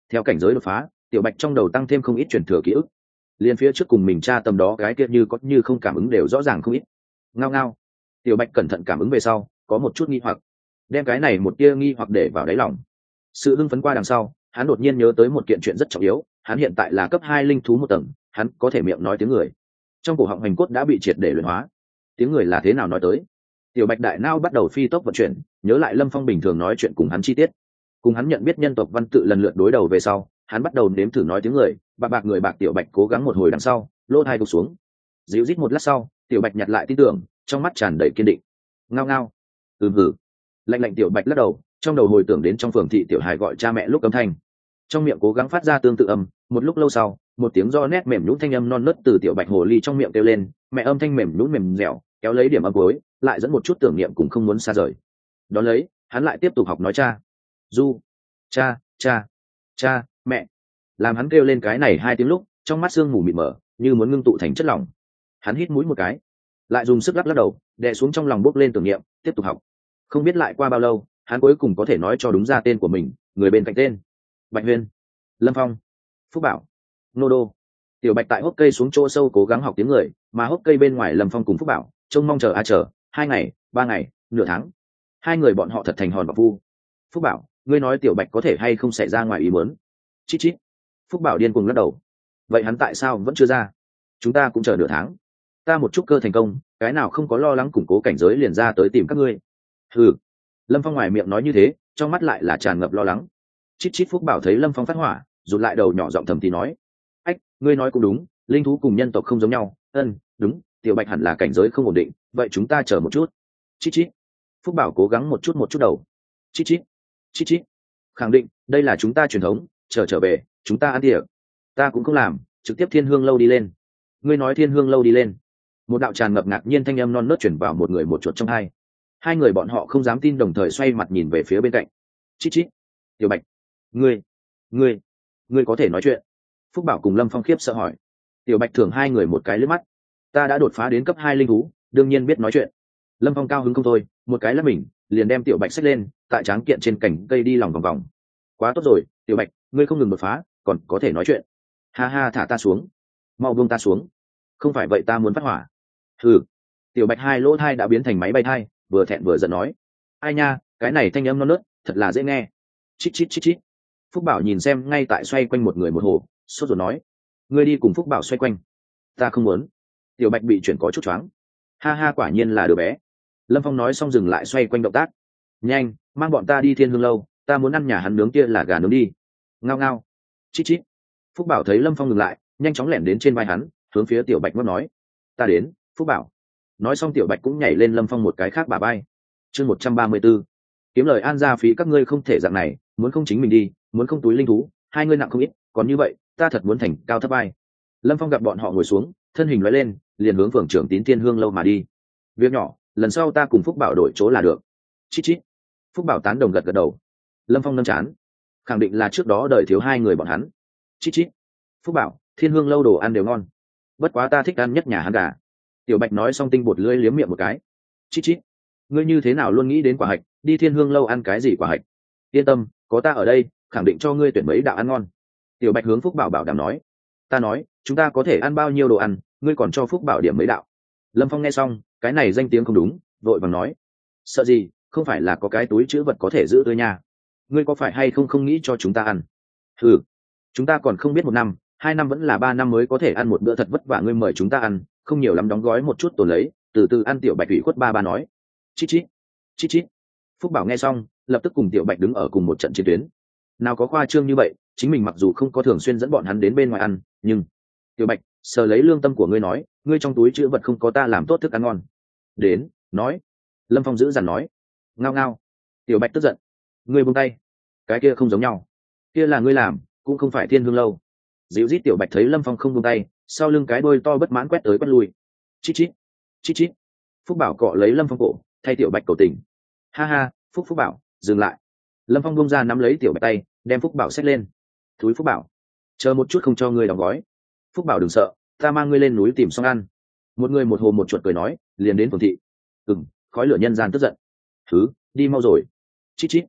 Theo cảnh giới đột phá, tiểu bạch trong đầu tăng thêm không ít truyền thừa ký ức, liên phía trước cùng mình tra tầm đó cái kia như có như không cảm ứng đều rõ ràng không ít. Ngao ngao. Tiểu bạch cẩn thận cảm ứng về sau có một chút nghi hoặc, đem cái này một tia nghi hoặc để vào đáy lòng. Sự hưng phấn qua đằng sau, hắn đột nhiên nhớ tới một kiện chuyện rất trọng yếu. Hắn hiện tại là cấp hai linh thú một tầng, hắn có thể miệng nói tiếng người, trong cổ họng hành cốt đã bị triệt để luyện hóa. Tiếng người là thế nào nói tới? Tiểu bạch đại nao bắt đầu phi tốc vận chuyển, nhớ lại Lâm Phong bình thường nói chuyện cùng hắn chi tiết, cùng hắn nhận biết nhân tộc văn tự lần lượt đối đầu về sau, hắn bắt đầu nếm thử nói tiếng người. Bạc bạc người bạc. Tiểu bạch cố gắng một hồi đằng sau, lỗ tai gục xuống, dịu rít một lát sau, tiểu bạch nhặt lại tin tưởng, trong mắt tràn đầy kiên định. Ngao ngao. Ừm hử. Lạnh lạnh tiểu bạch lắc đầu, trong đầu hồi tưởng đến trong phường thị tiểu hài gọi cha mẹ lúc âm thanh, trong miệng cố gắng phát ra tương tự âm. Một lúc lâu sau, một tiếng do nét mềm nhũn thanh âm non nớt từ tiểu bạch hồ ly trong miệng kêu lên. Mẹ âm thanh mềm nhũn mềm dẻo, kéo lấy điểm âm cuối, lại dẫn một chút tưởng niệm cùng không muốn xa rời. Đón lấy, hắn lại tiếp tục học nói cha, du, cha, cha, cha, mẹ. Làm hắn kêu lên cái này hai tiếng lúc, trong mắt sương mù mịt mờ, như muốn ngưng tụ thành chất lỏng. Hắn hít mũi một cái, lại dùng sức lắc lắc đầu, đè xuống trong lòng bốc lên tưởng niệm, tiếp tục học. Không biết lại qua bao lâu, hắn cuối cùng có thể nói cho đúng ra tên của mình, người bên cạnh tên: Bạch Huyên, Lâm Phong, Phúc Bảo, Nô Đô. Tiểu bạch tại hốc cây xuống chỗ sâu cố gắng học tiếng người, mà hốc cây bên ngoài Lâm Phong cùng Phúc Bảo trông mong chờ a chờ hai ngày, ba ngày, nửa tháng. Hai người bọn họ thật thành hòn và vu. Phúc Bảo, ngươi nói tiểu bạch có thể hay không xảy ra ngoài ý muốn? Chít chít. Phúc Bảo điên cuồng lắc đầu. Vậy hắn tại sao vẫn chưa ra? Chúng ta cũng chờ nửa tháng. Ta một chút cơ thành công, cái nào không có lo lắng củng cố cảnh giới liền ra tới tìm các ngươi. Ừ. Lâm Phong ngoài miệng nói như thế, trong mắt lại là tràn ngập lo lắng. Chít chít. Phúc Bảo thấy Lâm Phong phát hỏa, rụt lại đầu nhỏ giọng thầm thì nói: ách, ngươi nói cũng đúng, linh thú cùng nhân tộc không giống nhau. Ân, đúng, tiểu bạch hẳn là cảnh giới không ổn định, vậy chúng ta chờ một chút. Chít chít. Phúc Bảo cố gắng một chút một chút đầu. Chít chít. Chít chít. Khẳng định, đây là chúng ta truyền thống, chờ trở về, chúng ta ăn tiệc. Ta cũng không làm, trực tiếp Thiên Hương lâu đi lên. Ngươi nói Thiên Hương lâu đi lên? Một đạo tràn ngập ngạc nhiên thanh âm non nớt chuyển vào một người một chuột trong hai. Hai người bọn họ không dám tin, đồng thời xoay mặt nhìn về phía bên cạnh. Chít chít. Tiểu bạch, ngươi, ngươi, ngươi có thể nói chuyện? Phúc Bảo cùng Lâm Phong khiếp sợ hỏi. Tiểu bạch thưởng hai người một cái lướt mắt. Ta đã đột phá đến cấp hai linh thú, đương nhiên biết nói chuyện. Lâm Phong cao hứng không thôi, một cái lắc mình liền đem tiểu bạch xách lên, tại tráng kiện trên cành cây đi lòng vòng vòng. Quá tốt rồi, tiểu bạch, ngươi không ngừng đột phá, còn có thể nói chuyện. Ha ha, thả ta xuống, mau buông ta xuống, không phải vậy ta muốn phát hỏa. Hừ. Tiểu bạch hai lỗ thai đã biến thành máy bay thai, vừa thẹn vừa giận nói: ai nha, cái này thanh âm non nớt, thật là dễ nghe. Chít chít chít chít. Phúc Bảo nhìn xem ngay tại xoay quanh một người một hồ, sốt ruột nói: ngươi đi cùng Phúc Bảo xoay quanh. Ta không muốn. Tiểu bạch bị chuyển có chút choáng. Ha ha, quả nhiên là đứa bé. Lâm Phong nói xong dừng lại xoay quanh động tác. Nhanh, mang bọn ta đi Thiên Hương lâu, ta muốn ăn nhà hắn nướng kia là gà nướng đi. Ngao ngao. Chít chít. Phúc Bảo thấy Lâm Phong ngừng lại, nhanh chóng lẻn đến trên vai hắn, hướng phía tiểu bạch ngót nói: ta đến, Phúc Bảo. Nói xong tiểu bạch cũng nhảy lên Lâm Phong một cái khác bả vai. Chương một trăm ba mươi 134. Kiếm lời an gia phí, các ngươi không thể dạng này, muốn không chính mình đi, muốn không túi linh thú, hai ngươi nặng không ít, còn như vậy, ta thật muốn thành cao thấp vai. Lâm Phong gặp bọn họ ngồi xuống, thân hình lóe lên, liền hướng phường trưởng Tín Thiên Hương lâu mà đi. Việc nhỏ, lần sau ta cùng Phúc Bảo đổi chỗ là được. Chít chít. Phúc Bảo tán đồng gật gật đầu. Lâm Phong nâng chán, khẳng định là trước đó đợi thiếu hai người bọn hắn. Chít chít. Phúc Bảo, Thiên Hương lâu đồ ăn đều ngon, bất quá ta thích ăn nhất nhà hắn gà. Tiểu bạch nói xong tinh bột lưỡi liếm miệng một cái. Chít chít. Ngươi như thế nào luôn nghĩ đến quả hạch, đi Thiên Hương lâu ăn cái gì quả hạch? Yên tâm, có ta ở đây, khẳng định cho ngươi tuyển mấy đạo ăn ngon. Tiểu bạch hướng Phúc Bảo bảo đảm nói. Ta nói, chúng ta có thể ăn bao nhiêu đồ ăn, ngươi còn cho Phúc Bảo điểm mấy đạo. Lâm Phong nghe xong, cái này danh tiếng không đúng, vội vàng nói: sợ gì, không phải là có cái túi chữ vật có thể giữ tươi nha. Ngươi có phải hay không không nghĩ cho chúng ta ăn? Ừ, chúng ta còn không biết một năm, hai năm vẫn là ba năm mới có thể ăn một bữa thật vất vả, ngươi mời chúng ta ăn, không nhiều lắm đóng gói một chút tồn lấy, từ từ ăn. Tiểu bạch ủy khuất ba ba nói. Chít chít. Chít chít. Phúc Bảo nghe xong, lập tức cùng tiểu bạch đứng ở cùng một trận chiến tuyến. Nào có khoa trương như vậy, chính mình mặc dù không có thường xuyên dẫn bọn hắn đến bên ngoài ăn, nhưng tiểu bạch, sờ lấy lương tâm của ngươi nói, ngươi trong túi chữ vật không có ta làm tốt thức ăn ngon. Đến, nói. Lâm Phong giữ dằn nói. Ngao ngao. Tiểu bạch tức giận. Ngươi buông tay. Cái kia không giống nhau, kia là ngươi làm, cũng không phải Thiên Hương lâu. Dịu rít. Tiểu bạch thấy Lâm Phong không buông tay, sau lưng cái đôi to bất mãn quét tới quét lui. Chít chít. Chít chít. Phúc Bảo cọ lấy Lâm Phong cổ, thay tiểu bạch cầu tình. Ha ha, Phúc Phúc Bảo, dừng lại. Lâm Phong buông ra nắm lấy tiểu bạch tay, đem Phúc Bảo xách lên. Thúi Phúc Bảo, chờ một chút, không cho ngươi đóng gói. Phúc Bảo đừng sợ, ta mang ngươi lên núi tìm xong ăn. Một người một hồ một chuột cười nói, liền đến phường thị. Ừm, khói lửa nhân gian tức giận. Thứ, đi mau rồi. Chít chít.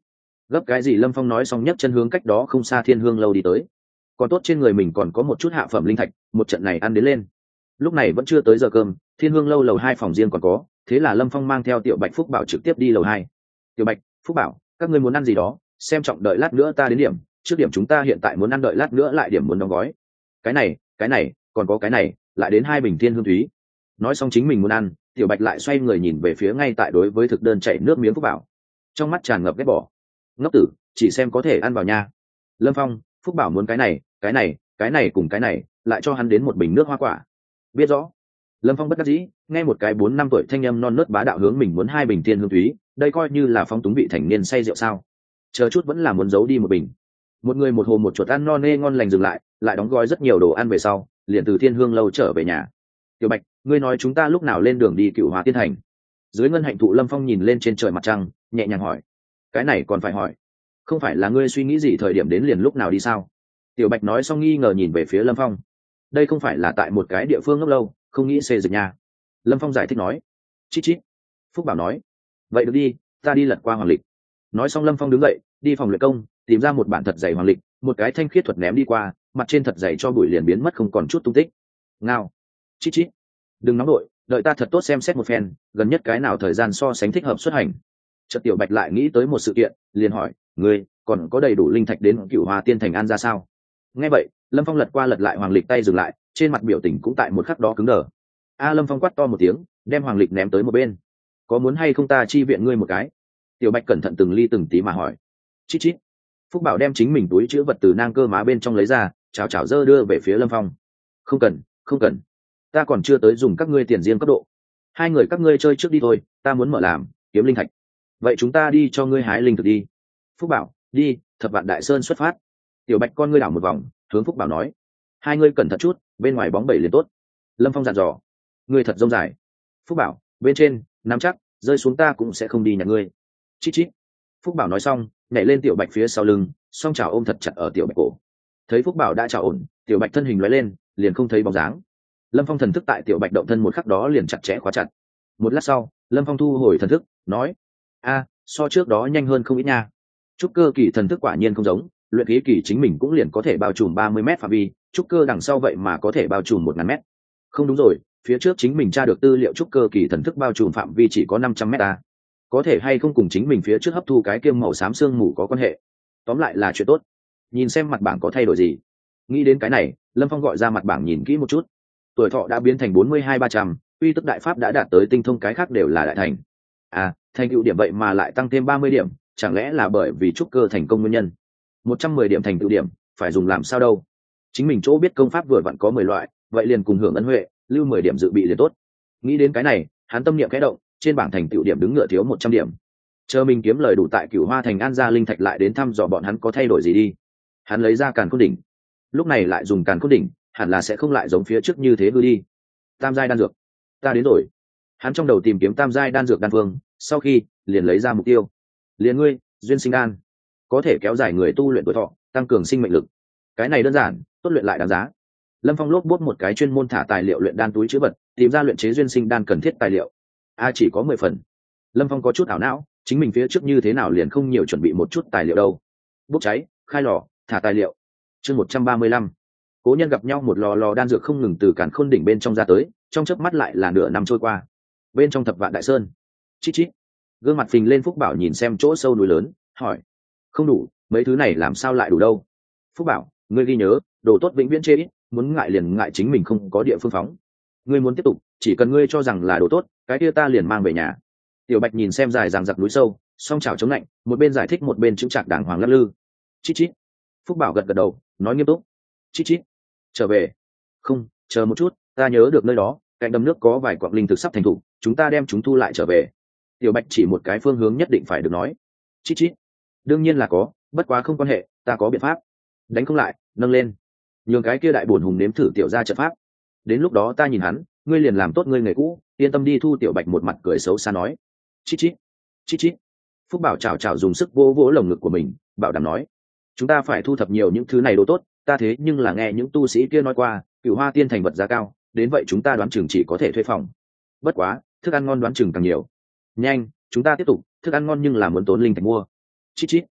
Gấp cái gì? Lâm Phong nói xong nhấc chân hướng cách đó không xa Thiên Hương lâu đi tới. Còn tốt trên người mình còn có một chút hạ phẩm linh thạch, một trận này ăn đến lên. Lúc này vẫn chưa tới giờ cơm, Thiên Hương lâu lầu hai phòng riêng còn có, thế là Lâm Phong mang theo Tiểu Bạch, Phúc Bảo trực tiếp đi lầu hai. Tiểu Bạch, Phúc Bảo, các ngươi muốn ăn gì đó, xem trọng đợi lát nữa ta đến điểm, trước điểm chúng ta hiện tại muốn ăn đợi lát nữa lại điểm muốn đóng gói. Cái này, cái này, còn có cái này, lại đến hai bình Thiên Hương thúy. Nói xong chính mình muốn ăn, Tiểu Bạch lại xoay người nhìn về phía ngay tại đối với thực đơn chảy nước miếng Phúc Bảo, trong mắt tràn ngập ghét bỏ. Ngốc tử, chỉ xem có thể ăn vào nha. Lâm Phong, Phúc Bảo muốn cái này, cái này, cái này cùng cái này, lại cho hắn đến một bình nước hoa quả. Biết rõ. Lâm Phong bất đắc dĩ, nghe một cái bốn năm tuổi thanh âm non nớt bá đạo hướng mình muốn hai bình Thiên Hương thúy, đây coi như là phong túng vị thành niên say rượu sao? Chờ chút vẫn là muốn giấu đi một bình. Một người một hồ một chuột ăn no nê ngon lành dừng lại, lại đóng gói rất nhiều đồ ăn về sau, liền từ Thiên Hương lâu trở về nhà. Tiểu Bạch, ngươi nói chúng ta lúc nào lên đường đi Cửu Hóa Tiên Thành? Dưới ngân hạnh thụ Lâm Phong nhìn lên trên trời mặt trăng, nhẹ nhàng hỏi. Cái này còn phải hỏi? Không phải là ngươi suy nghĩ gì thời điểm đến liền lúc nào đi sao? Tiểu Bạch nói xong nghi ngờ nhìn về phía Lâm Phong. Đây không phải là tại một cái địa phương ngốc lâu, không nghĩ xê dịch nhà. Lâm Phong giải thích nói. Chít chít. Phúc Bảo nói. Vậy được đi, ta đi lật qua hoàng lịch. Nói xong Lâm Phong đứng dậy, đi phòng luyện công, tìm ra một bản thật dày hoàng lịch, một cái thanh khiết thuật ném đi qua, mặt trên thật dày cho bụi liền biến mất không còn chút tung tích. Ngao. Chít chít. Đừng nóng đội, đợi ta thật tốt xem xét một phen, gần nhất cái nào thời gian so sánh thích hợp xuất hành. Chợt Tiểu Bạch lại nghĩ tới một sự kiện, liền hỏi, ngươi còn có đầy đủ linh thạch đến Cửu Hóa Tiên Thành an ra sao? Nghe vậy, Lâm Phong lật qua lật lại hoàng lịch, tay dừng lại, trên mặt biểu tình cũng tại một khắc đó cứng đờ. A Lâm Phong quát to một tiếng, đem hoàng lịch ném tới một bên. Có muốn hay không ta chi viện ngươi một cái? Tiểu Bạch cẩn thận từng ly từng tí mà hỏi. Chít chít. Phúc Bảo đem chính mình túi chữ vật từ nang cơ má bên trong lấy ra, chào chào dơ đưa về phía Lâm Phong. Không cần, không cần, ta còn chưa tới dùng các ngươi tiền riêng cấp độ. Hai người các ngươi chơi trước đi thôi, ta muốn mở làm kiếm linh thạch. Vậy chúng ta đi cho ngươi hái linh thực đi. Phúc Bảo, đi, Thập Vạn Đại Sơn xuất phát. Tiểu Bạch con ngươi đảo một vòng, hướng Phúc Bảo nói. Hai ngươi cẩn thận chút, bên ngoài bóng bẩy liền tốt. Lâm Phong dặn dò. Ngươi thật rông dài. Phúc Bảo, bên trên, nắm chắc, rơi xuống ta cũng sẽ không đi nhặt ngươi. Chít chít. Phúc Bảo nói xong, nhảy lên Tiểu Bạch phía sau lưng, song chảo ôm thật chặt ở Tiểu Bạch cổ. Thấy Phúc Bảo đã chảo ổn, Tiểu Bạch thân hình lóe lên, liền không thấy bóng dáng. Lâm Phong thần thức tại Tiểu Bạch động thân một khắc đó liền chặt chẽ khóa chặt. Một lát sau, Lâm Phong thu hồi thần thức, nói: a so trước đó nhanh hơn không ít nha. Trúc cơ kỳ thần thức quả nhiên không giống, luyện khí kỳ chính mình cũng liền có thể bao trùm ba mươi mét phạm vi, trúc cơ đằng sau vậy mà có thể bao trùm một ngàn mét. Không đúng rồi, phía trước chính mình tra được tư liệu trúc cơ kỳ thần thức bao trùm phạm vi chỉ có năm trăm mét à. Có thể hay không cùng chính mình phía trước hấp thu cái kiêm màu xám sương mù có quan hệ? Tóm lại là chuyện tốt. Nhìn xem mặt bảng có thay đổi gì. Nghĩ đến cái này, Lâm Phong gọi ra mặt bảng nhìn kỹ một chút. Tuổi thọ đã biến thành bốn mươi hai ba trăm, uy tức đại pháp đã đạt tới tinh thông, cái khác đều là đại thành. À, thành tựu điểm vậy mà lại tăng thêm ba mươi điểm, chẳng lẽ là bởi vì trúc cơ thành công nguyên nhân? Một trăm mười điểm thành tựu điểm, phải dùng làm sao đâu? Chính mình chỗ biết công pháp vừa vặn có mười loại, vậy liền cùng hưởng ân huệ, lưu mười điểm dự bị liền tốt. Nghĩ đến cái này, hắn tâm niệm khẽ động, trên bảng thành tựu điểm đứng ngựa thiếu một trăm điểm. Chờ mình kiếm lời đủ tại Cửu Hoa Thành an gia linh thạch lại đến thăm dò bọn hắn có thay đổi gì đi. Hắn lấy ra Càn Khôn đỉnh. Lúc này lại dùng Càn Khôn đỉnh, hẳn là sẽ không lại giống phía trước như thế hư đi. Tam giai đan dược, ta đến rồi. Hắn trong đầu tìm kiếm tam giai đan dược đan phương, sau khi liền lấy ra mục tiêu. Liền ngươi, duyên sinh đan, có thể kéo dài người tu luyện tuổi thọ, tăng cường sinh mệnh lực. Cái này đơn giản, tốt luyện lại đáng giá. Lâm Phong lốp bốt một cái chuyên môn thả tài liệu luyện đan túi chứa vật, tìm ra luyện chế duyên sinh đan cần thiết tài liệu. A chỉ có mười phần. Lâm Phong có chút ảo não, chính mình phía trước như thế nào liền không nhiều chuẩn bị một chút tài liệu đâu. Bốc cháy, khai lò, thả tài liệu. Chương một trăm ba mươi lăm. Cố nhân gặp nhau, một lò lò đan dược không ngừng từ Càn Khôn đỉnh bên trong ra tới, trong chớp mắt lại là nửa năm trôi qua. Bên trong Thập Vạn Đại Sơn, chít chít. Gương mặt phình lên Phúc Bảo nhìn xem chỗ sâu núi lớn, hỏi: không đủ, mấy thứ này làm sao lại đủ đâu? Phúc Bảo, ngươi ghi nhớ, đồ tốt vĩnh viễn chê ít, muốn ngại liền ngại chính mình không có địa phương phóng. Ngươi muốn tiếp tục, chỉ cần ngươi cho rằng là đồ tốt, cái kia ta liền mang về nhà. Tiểu Bạch nhìn xem dài dằng dặc núi sâu, song chảo chống lạnh, một bên giải thích một bên chững chạc đàng hoàng lắc lư. Chít chít. Phúc Bảo gật gật đầu, nói nghiêm túc: chít chít. Trở về. Không, chờ một chút, ta nhớ được nơi đó cạnh đầm nước có vài quặng linh thực sắp thành thủ, chúng ta đem chúng thu lại trở về. Tiểu Bạch chỉ một cái phương hướng nhất định phải được nói. Chít chít. Đương nhiên là có, bất quá không quan hệ, ta có biện pháp. Đánh không lại, nâng lên, nhường cái kia đại bổn hùng nếm thử tiểu ra trận pháp. Đến lúc đó ta nhìn hắn, ngươi liền làm tốt ngươi nghề cũ, yên tâm đi. Thu Tiểu Bạch một mặt cười xấu xa nói. Chít chít. Chít chít. Phúc Bảo chào chào dùng sức vỗ vỗ lồng ngực của mình, bảo đảm nói: chúng ta phải thu thập nhiều những thứ này đồ tốt, ta thế nhưng là nghe những tu sĩ kia nói qua, Cửu Hoa Tiên Thành vật giá cao, đến vậy chúng ta đoán chừng chỉ có thể thuê phòng. Bất quá, thức ăn ngon đoán chừng càng nhiều. Nhanh, chúng ta tiếp tục, thức ăn ngon nhưng là muốn tốn linh thạch mua. Chít chít.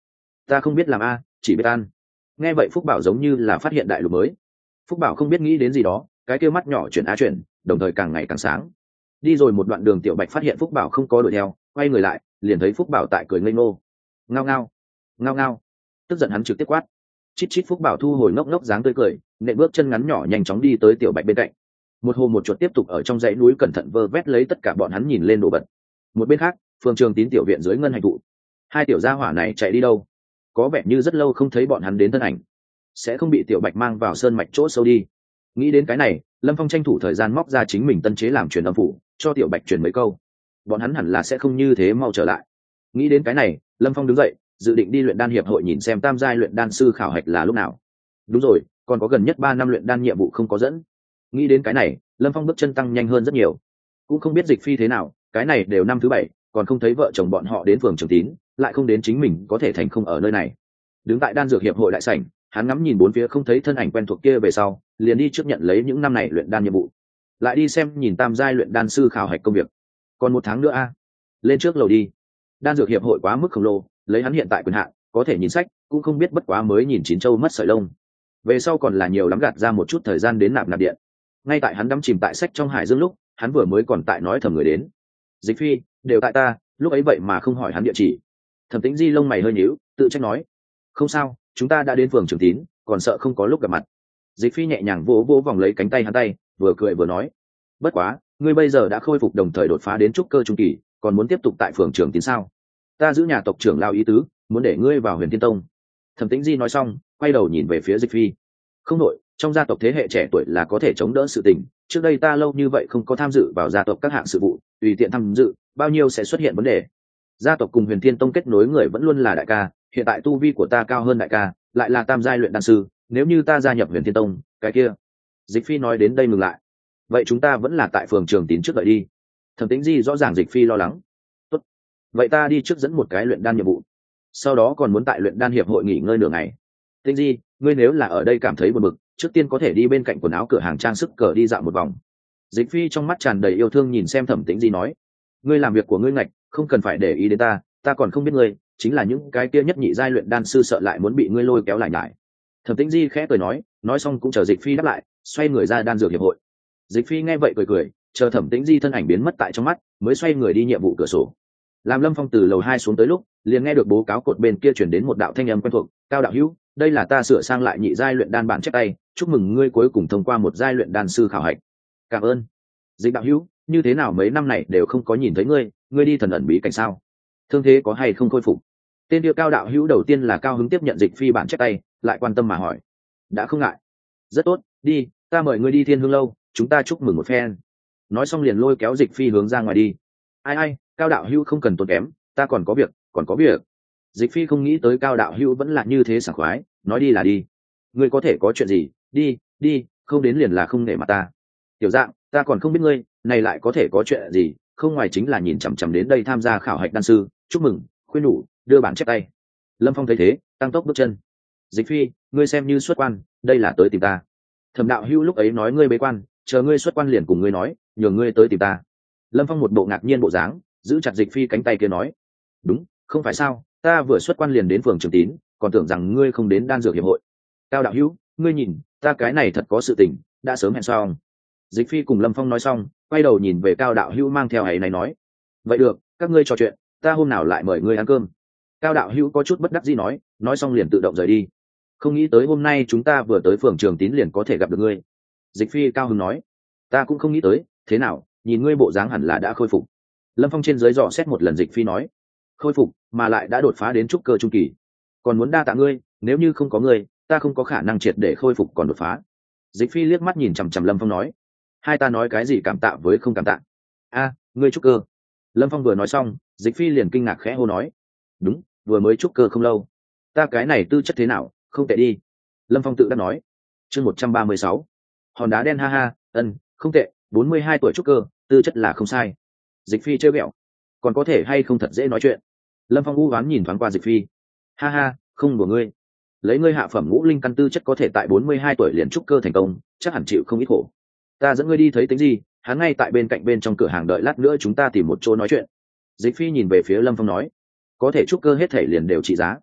Ta không biết làm a, chỉ biết ăn. Nghe vậy Phúc Bảo giống như là phát hiện đại lục mới. Phúc Bảo không biết nghĩ đến gì đó, cái kia mắt nhỏ chuyển á chuyển, đồng thời càng ngày càng sáng. Đi rồi một đoạn đường, Tiểu Bạch phát hiện Phúc Bảo không có đuổi theo, quay người lại liền thấy Phúc Bảo tại cười ngây ngô. Ngao ngao, ngao ngao. Tức giận hắn trực tiếp quát. Chít chít. Phúc Bảo thu hồi ngốc ngốc dáng tươi cười, nện bước chân ngắn nhỏ nhanh chóng đi tới Tiểu Bạch bên cạnh. Một hồ một chuột tiếp tục ở trong dãy núi cẩn thận vơ vét lấy tất cả bọn hắn nhìn lên đồ vật. Một bên khác, phường Trường Tín tiểu viện dưới ngân hành thụ, hai tiểu gia hỏa này chạy đi đâu? Có vẻ như rất lâu không thấy bọn hắn đến thân ảnh, sẽ không bị Tiểu Bạch mang vào sơn mạch chỗ sâu đi. Nghĩ đến cái này, Lâm Phong tranh thủ thời gian móc ra chính mình tân chế làm truyền âm phủ, cho Tiểu Bạch truyền mấy câu. Bọn hắn hẳn là sẽ không như thế mau trở lại. Nghĩ đến cái này, Lâm Phong đứng dậy, dự định đi luyện đan hiệp hội nhìn xem tam giai luyện đan sư khảo hạch là lúc nào. Đúng rồi, còn có gần nhất ba năm luyện đan nhiệm vụ không có dẫn. Nghĩ đến cái này, Lâm Phong bước chân tăng nhanh hơn rất nhiều. Cũng không biết Dịch Phi thế nào, cái này đều năm thứ bảy, còn không thấy vợ chồng bọn họ đến phường Trường Tín, lại không đến chính mình có thể thành không ở nơi này. Đứng tại đan dược hiệp hội đại sảnh, hắn ngắm nhìn bốn phía không thấy thân ảnh quen thuộc kia về sau, liền đi trước nhận lấy những năm này luyện đan nhiệm vụ, lại đi xem nhìn tam giai luyện đan sư khảo hạch công việc. Còn một tháng nữa a, lên trước lầu đi. Đan dược hiệp hội quá mức khổng lồ, lấy hắn hiện tại quyền hạn, có thể nhìn sách, cũng không biết bất quá mới nhìn chín châu mất sợi lông. Về sau còn là nhiều lắm gạt ra một chút thời gian đến nạp nạp điện. Ngay tại hắn đắm chìm tại sách trong hải dương lúc, hắn vừa mới còn tại nói thầm người đến. Dịch Phi, đều tại ta, lúc ấy vậy mà không hỏi hắn địa chỉ. Thẩm Tĩnh Di lông mày hơi nhíu, tự trách nói, không sao, chúng ta đã đến phường Trường Tín, còn sợ không có lúc gặp mặt. Dịch Phi nhẹ nhàng vỗ vỗ vòng lấy cánh tay hắn tay, vừa cười vừa nói, bất quá, ngươi bây giờ đã khôi phục đồng thời đột phá đến trúc cơ trung kỳ, còn muốn tiếp tục tại phường Trường Tín sao? Ta giữ nhà tộc trưởng lao ý tứ, muốn để ngươi vào Huyền Thiên Tông. Thẩm Tĩnh Di nói xong, quay đầu nhìn về phía Dịch Phi. Không nội, trong gia tộc thế hệ trẻ tuổi là có thể chống đỡ sự tình, trước đây ta lâu như vậy không có tham dự vào gia tộc các hạng sự vụ, tùy tiện tham dự, bao nhiêu sẽ xuất hiện vấn đề. Gia tộc cùng Huyền Thiên Tông kết nối người vẫn luôn là đại ca, hiện tại tu vi của ta cao hơn đại ca, lại là tam giai luyện đan sư, nếu như ta gia nhập Huyền Thiên Tông, cái kia. Dịch Phi nói đến đây ngừng lại. Vậy chúng ta vẫn là tại phường Trường Tín trước đợi đi. Thẩm Tĩnh Di rõ ràng Dịch Phi lo lắng. Tốt. Vậy ta đi trước dẫn một cái luyện đan nhiệm vụ, sau đó còn muốn tại luyện đan hiệp hội nghỉ ngơi nửa ngày. Tĩnh Di, ngươi nếu là ở đây cảm thấy buồn bực, trước tiên có thể đi bên cạnh quần áo cửa hàng trang sức cờ đi dạo một vòng. Dịch Phi trong mắt tràn đầy yêu thương nhìn xem Thẩm Tĩnh Di nói, ngươi làm việc của ngươi ngạch, không cần phải để ý đến ta, ta còn không biết ngươi, chính là những cái kia nhất nhị giai luyện đan sư sợ lại muốn bị ngươi lôi kéo lại nhải. Thẩm Tĩnh Di khẽ cười nói, nói xong cũng chờ Dịch Phi đáp lại, xoay người ra đan dược hiệp hội. Dịch Phi nghe vậy cười cười, chờ Thẩm Tĩnh Di thân ảnh biến mất tại trong mắt, mới xoay người đi nhiệm vụ cửa sổ. Làm Lâm Phong từ lầu hai xuống tới lúc, liền nghe được bố cáo cột bên kia truyền đến một đạo thanh âm quen thuộc, "Cao đạo hữu, đây là ta sửa sang lại nhị giai luyện đan bản chép tay, chúc mừng ngươi cuối cùng thông qua một giai luyện đan sư khảo hạch." "Cảm ơn." "Dịch đạo hữu, như thế nào mấy năm này đều không có nhìn thấy ngươi, ngươi đi thần ẩn bí cảnh sao? Thương thế có hay không khôi phục?" Tên địa Cao đạo hữu đầu tiên là cao hứng tiếp nhận Dịch Phi bản chép tay, lại quan tâm mà hỏi. "Đã không ngại." "Rất tốt, đi, ta mời ngươi đi Thiên Hương lâu, chúng ta chúc mừng một phen." Nói xong liền lôi kéo Dịch Phi hướng ra ngoài đi. "Ai ai, Cao đạo hữu không cần tốn kém, ta còn có việc, còn có việc." Dịch Phi không nghĩ tới Cao đạo hữu vẫn là như thế sảng khoái, nói đi là đi. "Ngươi có thể có chuyện gì, đi, đi, không đến liền là không nể mặt ta." "Tiểu Dạng, ta còn không biết ngươi, này lại có thể có chuyện gì, không ngoài chính là nhìn chằm chằm đến đây tham gia khảo hạch đan sư, chúc mừng, khuyên đủ, đưa bản chép tay." Lâm Phong thấy thế, tăng tốc bước chân. "Dịch Phi, ngươi xem như xuất quan, đây là tới tìm ta." "Thẩm đạo hữu lúc ấy nói ngươi bế quan, chờ ngươi xuất quan liền cùng ngươi nói, nhường ngươi tới tìm ta." Lâm Phong một bộ ngạc nhiên bộ dáng, giữ chặt Dịch Phi cánh tay kia nói, "Đúng, không phải sao, ta vừa xuất quan liền đến phường Trường Tín, còn tưởng rằng ngươi không đến đan dược hiệp hội." "Cao đạo hữu, ngươi nhìn, ta cái này thật có sự tình, đã sớm hẹn xong." Dịch Phi cùng Lâm Phong nói xong, quay đầu nhìn về Cao đạo hữu mang theo ấy này nói, "Vậy được, các ngươi trò chuyện, ta hôm nào lại mời ngươi ăn cơm." Cao đạo hữu có chút bất đắc dĩ nói, nói xong liền tự động rời đi. "Không nghĩ tới hôm nay chúng ta vừa tới phường Trường Tín liền có thể gặp được ngươi." Dịch Phi cao hứng nói, "Ta cũng không nghĩ tới, thế nào, nhìn ngươi bộ dáng hẳn là đã khôi phục." Lâm Phong trên dưới dò xét một lần Dịch Phi nói, "Khôi phục, mà lại đã đột phá đến trúc cơ trung kỳ. Còn muốn đa tạ ngươi, nếu như không có ngươi, ta không có khả năng triệt để khôi phục còn đột phá." Dịch Phi liếc mắt nhìn chằm chằm Lâm Phong nói, "Hai ta nói cái gì cảm tạ với không cảm tạ?" "A, ngươi trúc cơ?" Lâm Phong vừa nói xong, Dịch Phi liền kinh ngạc khẽ hô nói, "Đúng, vừa mới trúc cơ không lâu. Ta cái này tư chất thế nào, không tệ đi." Lâm Phong tự đắc nói. Chương một trăm ba mươi sáu, hòn đá đen ha ha, ân, không tệ, bốn mươi hai tuổi trúc cơ, tư chất là không sai. Dịch Phi chơi bẹo, còn có thể hay không thật dễ nói chuyện. Lâm Phong u oán nhìn thoáng qua Dịch Phi, ha ha, không đùa ngươi, lấy ngươi hạ phẩm ngũ linh căn tư chất có thể tại bốn mươi hai tuổi liền trúc cơ thành công, chắc hẳn chịu không ít khổ. Ta dẫn ngươi đi thấy tính gì, hắn ngay tại bên cạnh bên trong cửa hàng đợi lát nữa chúng ta tìm một chỗ nói chuyện. Dịch Phi nhìn về phía Lâm Phong nói, có thể trúc cơ hết thể liền đều trị giá.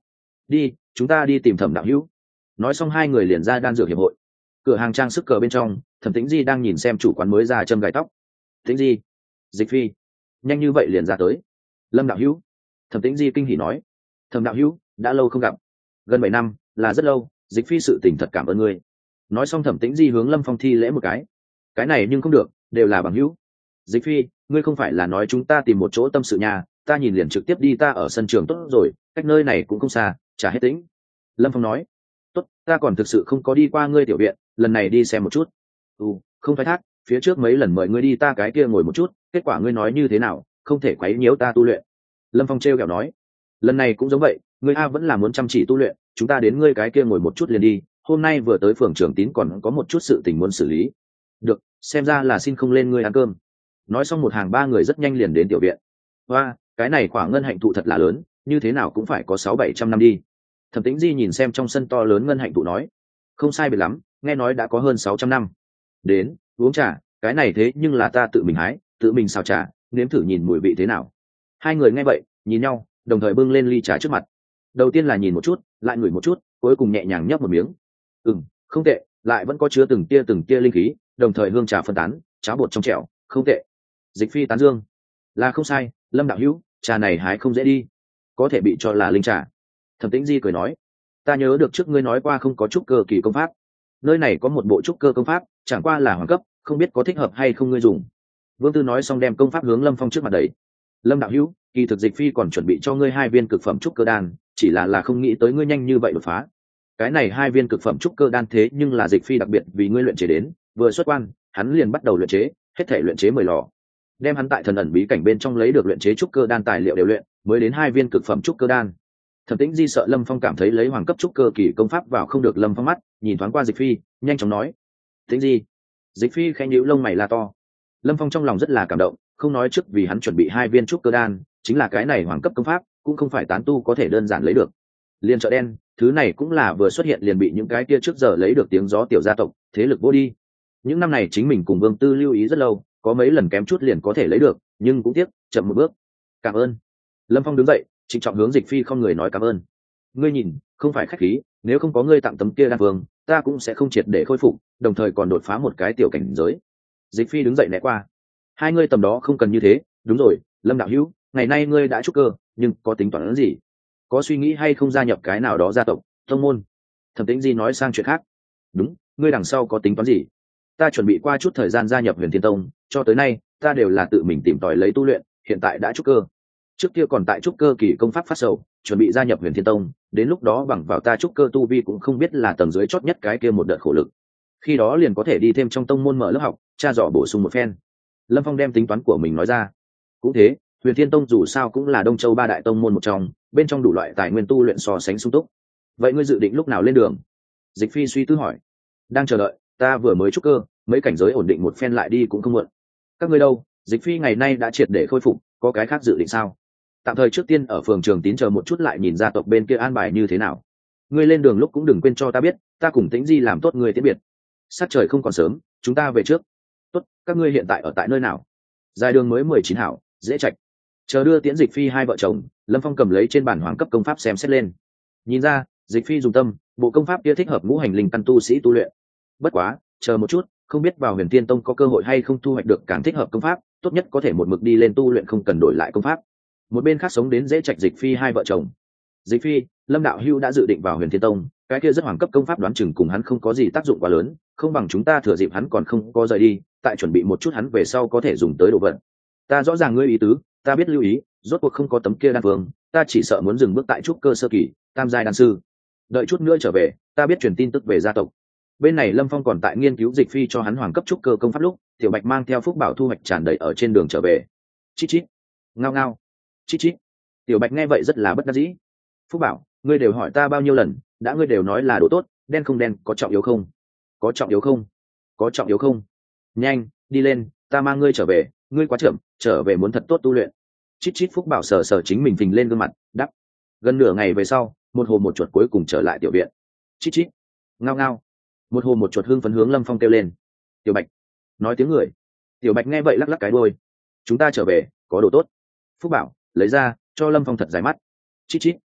đi, chúng ta đi tìm Thẩm đạo hữu. Nói xong hai người liền ra đan dược hiệp hội. Cửa hàng trang sức cờ bên trong, Thẩm Tĩnh Di đang nhìn xem chủ quán mới ra châm gài tóc. Tĩnh Di, Dịch Phi, nhanh như vậy liền ra tới. Lâm đạo hữu. Thẩm Tĩnh Di kinh hỉ nói. Thẩm đạo hữu, đã lâu không gặp. Gần bảy năm, là rất lâu. Dịch Phi sự tình thật cảm ơn ngươi. Nói xong Thẩm Tĩnh Di hướng Lâm Phong thi lễ một cái. Cái này nhưng không được, đều là bằng hữu. Dịch Phi, ngươi không phải là nói chúng ta tìm một chỗ tâm sự nhà, ta nhìn liền trực tiếp đi, ta ở sân trường tốt rồi, cách nơi này cũng không xa, chả hết tính. Lâm Phong nói. Tốt, ta còn thực sự không có đi qua ngươi tiểu viện, lần này đi xem một chút. Ừ, không phải thác, phía trước mấy lần mời ngươi đi ta cái kia ngồi một chút, kết quả ngươi nói như thế nào, không thể quấy nhiễu ta tu luyện. Lâm Phong trêu ghẹo nói. Lần này cũng giống vậy, ngươi a vẫn là muốn chăm chỉ tu luyện, chúng ta đến ngươi cái kia ngồi một chút liền đi, hôm nay vừa tới phường Trường Tín còn có một chút sự tình muốn xử lý. Được, xem ra là xin không lên ngươi ăn cơm. Nói xong một hàng ba người rất nhanh liền đến tiểu viện. Hoa, cái này khoảng ngân hạnh thụ thật là lớn, như thế nào cũng phải có sáu bảy trăm năm đi. Thẩm Tĩnh Di nhìn xem trong sân to lớn ngân hạnh thụ nói. Không sai biệt lắm, nghe nói đã có hơn sáu trăm năm. Đến, uống trà, cái này thế nhưng là ta tự mình hái, tự mình xào trà, nếm thử nhìn mùi vị thế nào. Hai người nghe vậy, nhìn nhau, đồng thời bưng lên ly trà trước mặt. Đầu tiên là nhìn một chút, lại ngửi một chút, cuối cùng nhẹ nhàng nhấp một miếng. Ừm, không tệ, lại vẫn có chứa từng tia từng tia linh khí, đồng thời hương trà phân tán, cháo bột trong trẻo, không tệ. Dịch Phi tán dương. Là không sai, Lâm đạo hữu, trà này hái không dễ đi, có thể bị cho là linh trà. Thẩm Tĩnh Di cười nói. Ta nhớ được trước ngươi nói qua không có trúc cơ kỳ công pháp, nơi này có một bộ trúc cơ công pháp, chẳng qua là hoàng cấp, không biết có thích hợp hay không ngươi dùng. Vương Tư nói xong đem công pháp hướng Lâm Phong trước mặt đẩy. Lâm đạo hữu, kỳ thực Dịch Phi còn chuẩn bị cho ngươi hai viên cực phẩm trúc cơ đan, chỉ là là không nghĩ tới ngươi nhanh như vậy đột phá. Cái này hai viên cực phẩm trúc cơ đan thế nhưng là Dịch Phi đặc biệt vì ngươi luyện chế đến, vừa xuất quan, hắn liền bắt đầu luyện chế, hết thể luyện chế mười lò, đem hắn tại thần ẩn bí cảnh bên trong lấy được luyện chế trúc cơ đan tài liệu đều luyện, mới đến hai viên cực phẩm trúc cơ đan. Thẩm Tĩnh Di sợ Lâm Phong cảm thấy lấy hoàng cấp trúc cơ kỳ công pháp vào không được Lâm Phong mắt, nhìn thoáng qua Dịch Phi, nhanh chóng nói. Tĩnh Di. Dịch Phi khẽ nhíu lông mày la to. Lâm Phong trong lòng rất là cảm động, không nói trước vì hắn chuẩn bị hai viên trúc cơ đan, chính là cái này hoàng cấp công pháp, cũng không phải tán tu có thể đơn giản lấy được. Liên chợ đen, thứ này cũng là vừa xuất hiện liền bị những cái kia trước giờ lấy được tiếng gió tiểu gia tộc, thế lực vô đi. Những năm này chính mình cùng Vương Tư lưu ý rất lâu, có mấy lần kém chút liền có thể lấy được, nhưng cũng tiếc, chậm một bước. Cảm ơn. Lâm Phong đứng dậy, trịnh trọng hướng Dịch Phi không người nói cảm ơn. Ngươi nhìn, không phải khách khí, nếu không có ngươi tặng tấm kia đan phương, ta cũng sẽ không triệt để khôi phục, đồng thời còn đột phá một cái tiểu cảnh giới. Dịch Phi đứng dậy né qua. Hai ngươi tầm đó không cần như thế, đúng rồi, Lâm đạo hữu, ngày nay ngươi đã trúc cơ, nhưng có tính toán gì? Có suy nghĩ hay không gia nhập cái nào đó gia tộc, tông môn? Thẩm Tĩnh Di nói sang chuyện khác. Đúng, ngươi đằng sau có tính toán gì? Ta chuẩn bị qua chút thời gian gia nhập Huyền Thiên Tông, cho tới nay, ta đều là tự mình tìm tòi lấy tu luyện, hiện tại đã trúc cơ. Trước kia còn tại trúc cơ kỳ công pháp phát sầu, chuẩn bị gia nhập Huyền Thiên Tông, đến lúc đó bằng vào ta trúc cơ tu vi cũng không biết là tầng dưới chót nhất cái kia một đợt khổ lực. Khi đó liền có thể đi thêm trong tông môn mở lớp học, tra dò bổ sung một phen. Lâm Phong đem tính toán của mình nói ra. Cũng thế, Huyền Thiên Tông dù sao cũng là Đông Châu ba đại tông môn một trong, bên trong đủ loại tài nguyên tu luyện so sánh sung túc. Vậy ngươi dự định lúc nào lên đường? Dịch Phi suy tư hỏi. Đang chờ đợi, ta vừa mới trúc cơ, mấy cảnh giới ổn định một phen lại đi cũng không muộn. Các ngươi đâu? Dịch Phi ngày nay đã triệt để khôi phục, có cái khác dự định sao? Tạm thời trước tiên ở phường Trường Tín chờ một chút, lại nhìn gia tộc bên kia an bài như thế nào. Ngươi lên đường lúc cũng đừng quên cho ta biết, ta cùng Tĩnh Di làm tốt ngươi tiễn biệt. Sát trời không còn sớm, chúng ta về trước. Tốt, các ngươi hiện tại ở tại nơi nào? Dài đường mới mười chín hảo, dễ trạch. Chờ đưa tiễn Dịch Phi hai vợ chồng, Lâm Phong cầm lấy trên bản hoàng cấp công pháp xem xét lên. Nhìn ra, Dịch Phi dùng tâm, bộ công pháp kia thích hợp ngũ hành linh căn tu sĩ tu luyện. Bất quá, chờ một chút, không biết vào Huyền Thiên Tông có cơ hội hay không thu hoạch được càng thích hợp công pháp, tốt nhất có thể một mực đi lên tu luyện không cần đổi lại công pháp. Một bên khác sống đến dễ trạch Dịch Phi hai vợ chồng. Dịch Phi, Lâm đạo hưu đã dự định vào Huyền Thiên Tông, cái kia rất hoàng cấp công pháp đoán chừng cùng hắn không có gì tác dụng quá lớn, không bằng chúng ta thừa dịp hắn còn không có rời đi, tại chuẩn bị một chút hắn về sau có thể dùng tới đồ vật. Ta rõ ràng ngươi ý tứ, ta biết lưu ý, rốt cuộc không có tấm kia đan phương, ta chỉ sợ muốn dừng bước tại trúc cơ sơ kỳ, tam giai đan sư. Đợi chút nữa trở về, ta biết truyền tin tức về gia tộc. Bên này Lâm Phong còn tại nghiên cứu Dịch Phi cho hắn hoàng cấp trúc cơ công pháp lúc, Tiểu Bạch mang theo Phúc Bảo thu hoạch tràn đầy ở trên đường trở về. Chít chít, ngao ngao, chít chít. Tiểu Bạch nghe vậy rất là bất đắc dĩ. Phúc Bảo, ngươi đều hỏi ta bao nhiêu lần, đã ngươi đều nói là đồ tốt, đen không đen, có trọng yếu không? Có trọng yếu không? Có trọng yếu không? Nhanh, đi lên, ta mang ngươi trở về, ngươi quá chậm, trở về muốn thật tốt tu luyện. Chít chít. Phúc Bảo sờ sờ chính mình phình lên gương mặt, đắp. Gần nửa ngày về sau, một hồ một chuột cuối cùng trở lại tiểu viện. Chít chít, ngao ngao. Một hồ một chuột hưng phấn hướng Lâm Phong kêu lên. Tiểu Bạch, nói tiếng người. Tiểu Bạch nghe vậy lắc lắc cái đuôi. Chúng ta trở về, có đồ tốt. Phúc Bảo lấy ra, cho Lâm Phong thật dài mắt. Chít chít.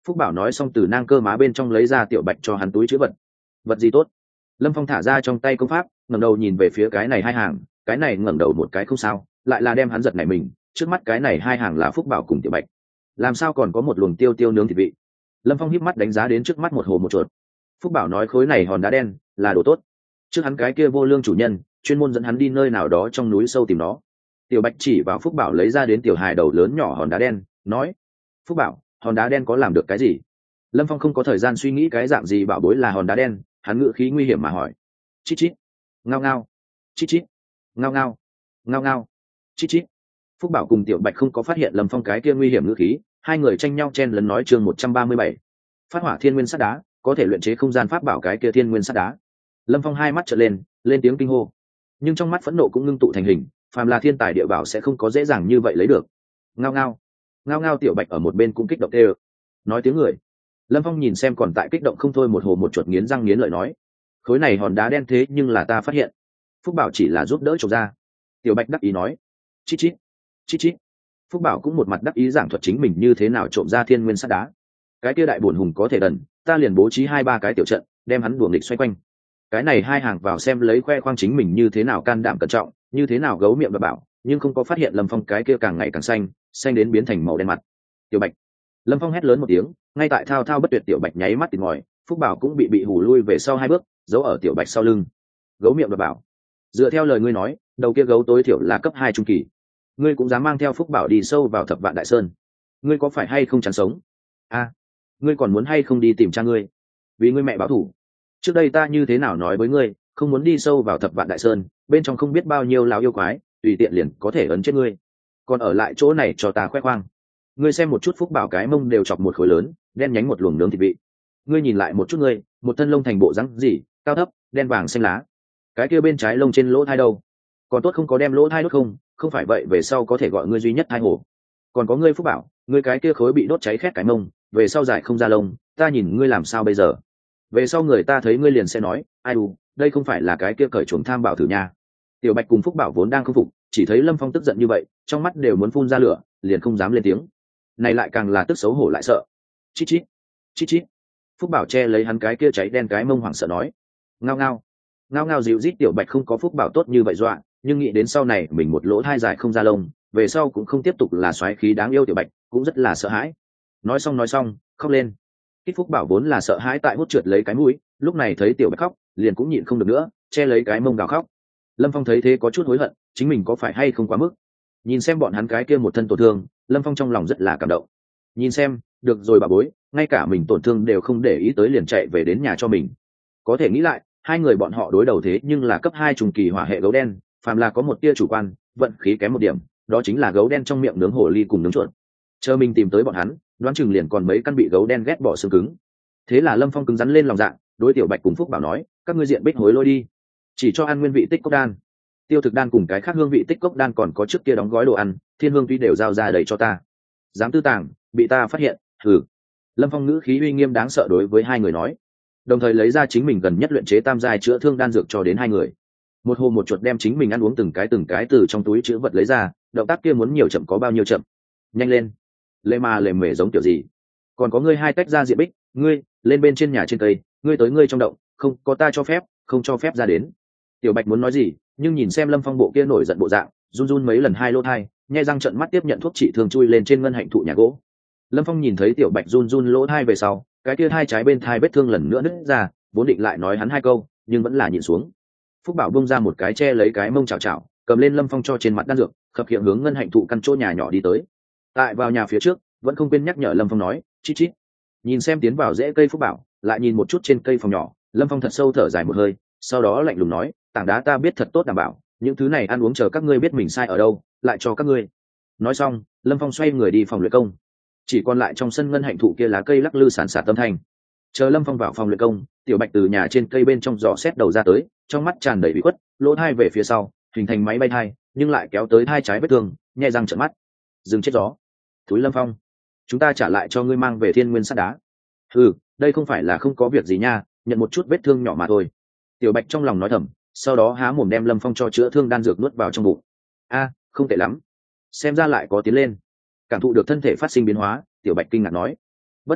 Phúc Bảo nói xong từ nang cơ má bên trong lấy ra Tiểu Bạch cho hắn túi chữ vật. Vật gì tốt? Lâm Phong thả ra trong tay công pháp, ngẩng đầu nhìn về phía cái này hai hàng, cái này ngẩng đầu một cái không sao, lại là đem hắn giật này mình, trước mắt cái này hai hàng là Phúc Bảo cùng Tiểu Bạch, làm sao còn có một luồng tiêu tiêu nướng thịt vị. Lâm Phong híp mắt đánh giá đến trước mắt một hồ một chuột. Phúc Bảo nói khối này hòn đá đen là đồ tốt, trước hắn cái kia vô lương chủ nhân chuyên môn dẫn hắn đi nơi nào đó trong núi sâu tìm nó. Tiểu Bạch chỉ vào Phúc Bảo lấy ra đến tiểu hài đầu lớn nhỏ hòn đá đen, nói: Phúc Bảo, hòn đá đen có làm được cái gì? Lâm Phong không có thời gian suy nghĩ cái dạng gì bảo bối là hòn đá đen, hắn ngữ khí nguy hiểm mà hỏi: chít chít, ngao ngao, chít chít, ngao ngao, ngao ngao, chít chít. Phúc Bảo cùng Tiểu Bạch không có phát hiện Lâm Phong cái kia nguy hiểm ngữ khí, hai người tranh nhau chen lấn nói. Chương một trăm ba mươi bảy, phát hỏa thiên nguyên sắt đá, có thể luyện chế không gian pháp bảo cái kia thiên nguyên sắt đá. Lâm Phong hai mắt trợn lên, lên tiếng kinh hô, nhưng trong mắt phẫn nộ cũng ngưng tụ thành hình, phàm là thiên tài địa bảo sẽ không có dễ dàng như vậy lấy được. Ngao ngao, ngao ngao. Tiểu Bạch ở một bên cũng kích động tê ơ, nói tiếng người. Lâm Phong nhìn xem còn tại kích động không thôi một hồ một chuột, nghiến răng nghiến lợi nói: khối này hòn đá đen thế nhưng là ta phát hiện. Phúc Bảo chỉ là giúp đỡ trộm ra. Tiểu Bạch đắc ý nói: chít chít, chít chít. Phúc Bảo cũng một mặt đắc ý giảng thuật chính mình như thế nào trộm ra thiên nguyên sắt đá. Cái kia đại bổn hùng có thể đần, ta liền bố trí hai ba cái tiểu trận đem hắn đuổi nghịch xoay quanh. Cái này hai hàng vào xem lấy khoe khoang chính mình như thế nào can đảm cẩn trọng, như thế nào gấu miệng và bảo, nhưng không có phát hiện Lâm Phong cái kia càng ngày càng xanh, xanh đến biến thành màu đen mặt. Tiểu Bạch. Lâm Phong hét lớn một tiếng, ngay tại thao thao bất tuyệt Tiểu Bạch nháy mắt tìm ngòi, Phúc Bảo cũng bị bị hù lui về sau hai bước, giấu ở Tiểu Bạch sau lưng. Gấu miệng và bảo, dựa theo lời ngươi nói, đầu kia gấu tối thiểu là cấp hai trung kỳ, ngươi cũng dám mang theo Phúc Bảo đi sâu vào Thập Vạn Đại Sơn, ngươi có phải hay không chán sống? A, ngươi còn muốn hay không đi tìm cha ngươi, vì ngươi mẹ báo thù? Trước đây ta như thế nào nói với ngươi, không muốn đi sâu vào Thập Vạn Đại Sơn, bên trong không biết bao nhiêu lão yêu quái, tùy tiện liền có thể ấn chết ngươi, còn ở lại chỗ này cho ta khoe khoang. Ngươi xem một chút Phúc Bảo cái mông đều chọc một khối lớn, đen nhánh một luồng nướng thịt vị. Ngươi nhìn lại một chút ngươi, một thân lông thành bộ rắn gì, cao thấp, đen vàng xanh lá. Cái kia bên trái lông trên lỗ thai đâu? Còn tốt không có đem lỗ thai đốt không, không phải vậy về sau có thể gọi ngươi duy nhất thai hổ. Còn có ngươi Phúc Bảo, ngươi cái kia khối bị đốt cháy khét cái mông, về sau dài không ra lông, ta nhìn ngươi làm sao bây giờ? Về sau người ta thấy ngươi liền sẽ nói, ai đù, đây không phải là cái kia cởi chuồng tham bảo thử nha. Tiểu Bạch cùng Phúc Bảo vốn đang không phục, chỉ thấy Lâm Phong tức giận như vậy, trong mắt đều muốn phun ra lửa, liền không dám lên tiếng. Này lại càng là tức xấu hổ lại sợ. Chít chít, chít chít. Phúc Bảo che lấy hắn cái kia cháy đen cái mông hoảng sợ nói: ngao ngao, ngao ngao. Dịu rít. Tiểu Bạch không có Phúc Bảo tốt như vậy dọa, nhưng nghĩ đến sau này mình một lỗ thai dài không ra lông, về sau cũng không tiếp tục là xoáy khí đáng yêu Tiểu Bạch cũng rất là sợ hãi. Nói xong nói xong, khóc lên. Kích Phúc Bảo vốn là sợ hãi tại hút trượt lấy cái mũi, lúc này thấy Tiểu Bạch khóc, liền cũng nhịn không được nữa, che lấy cái mông gào khóc. Lâm Phong thấy thế có chút hối hận, chính mình có phải hay không quá mức. Nhìn xem bọn hắn cái kia một thân tổn thương, Lâm Phong trong lòng rất là cảm động. Nhìn xem, được rồi bà bối, ngay cả mình tổn thương đều không để ý tới liền chạy về đến nhà cho mình. Có thể nghĩ lại, hai người bọn họ đối đầu thế nhưng là cấp hai trùng kỳ hỏa hệ gấu đen, phàm là có một tia chủ quan, vận khí kém một điểm, đó chính là gấu đen trong miệng nướng hồ ly cùng nướng chuột. Chờ mình tìm tới bọn hắn, đoán chừng liền còn mấy căn bị gấu đen ghét bỏ xương cứng. Thế là Lâm Phong cứng rắn lên lòng dạ, đối Tiểu Bạch cùng Phúc Bảo nói: các ngươi diện bích hối lôi đi, chỉ cho ăn nguyên vị tích cốc đan, tiêu thực đan cùng cái khác hương vị tích cốc đan còn có trước kia đóng gói đồ ăn thiên hương tuy đều giao ra đầy cho ta. Dám tư tàng, bị ta phát hiện, thử. Lâm Phong ngữ khí uy nghiêm đáng sợ đối với hai người nói, đồng thời lấy ra chính mình gần nhất luyện chế tam giai chữa thương đan dược cho đến hai người. Một hồ một chuột đem chính mình ăn uống từng cái từng cái từ trong túi chữ vật lấy ra, động tác kia muốn nhiều chậm có bao nhiêu chậm. Nhanh lên, lê mà lề mề giống kiểu gì? Còn có ngươi hai tách ra diện bích, ngươi lên bên trên nhà trên cây, ngươi tới ngươi trong động, không có ta cho phép, không cho phép ra đến. Tiểu Bạch muốn nói gì, nhưng nhìn xem Lâm Phong bộ kia nổi giận bộ dạng, run run mấy lần hai lỗ thai, nhai răng trợn mắt tiếp nhận thuốc trị thương chui lên trên ngân hạnh thụ nhà gỗ. Lâm Phong nhìn thấy Tiểu Bạch run run lỗ thai về sau, cái kia hai trái bên thai vết thương lần nữa nứt ra, vốn định lại nói hắn hai câu, nhưng vẫn là nhịn xuống. Phúc Bảo bung ra một cái che lấy cái mông chảo chảo, cầm lên Lâm Phong cho trên mặt đan dược, khập khiễng hướng ngân hạnh thụ căn chỗ nhà nhỏ đi tới. Tại vào nhà phía trước, vẫn không quên nhắc nhở Lâm Phong nói, chít chít. Nhìn xem tiến vào rễ cây Phúc Bảo, lại nhìn một chút trên cây phòng nhỏ, Lâm Phong thật sâu thở dài một hơi, sau đó lạnh lùng nói, tảng đá ta biết thật tốt đảm bảo, những thứ này ăn uống chờ các ngươi biết mình sai ở đâu, lại cho các ngươi. Nói xong, Lâm Phong xoay người đi phòng luyện công. Chỉ còn lại trong sân ngân hạnh thụ kia lá cây lắc lư sàn sạt tâm thanh. Chờ Lâm Phong vào phòng luyện công, Tiểu Bạch từ nhà trên cây bên trong dò xét đầu ra tới, trong mắt tràn đầy bị khuất, lỗ thai về phía sau, hình thành máy bay thai, nhưng lại kéo tới hai trái vết thương, nhẹ răng trợn mắt. Dừng chết gió. Thúi Lâm Phong, chúng ta trả lại cho ngươi mang về thiên nguyên sắt đá. Ừ, đây không phải là không có việc gì nha, nhận một chút vết thương nhỏ mà thôi. Tiểu Bạch trong lòng nói thầm, sau đó há mồm đem Lâm Phong cho chữa thương đan dược nuốt vào trong bụng. A, không tệ lắm, xem ra lại có tiến lên. Cảm thụ được thân thể phát sinh biến hóa, Tiểu Bạch kinh ngạc nói, bất quá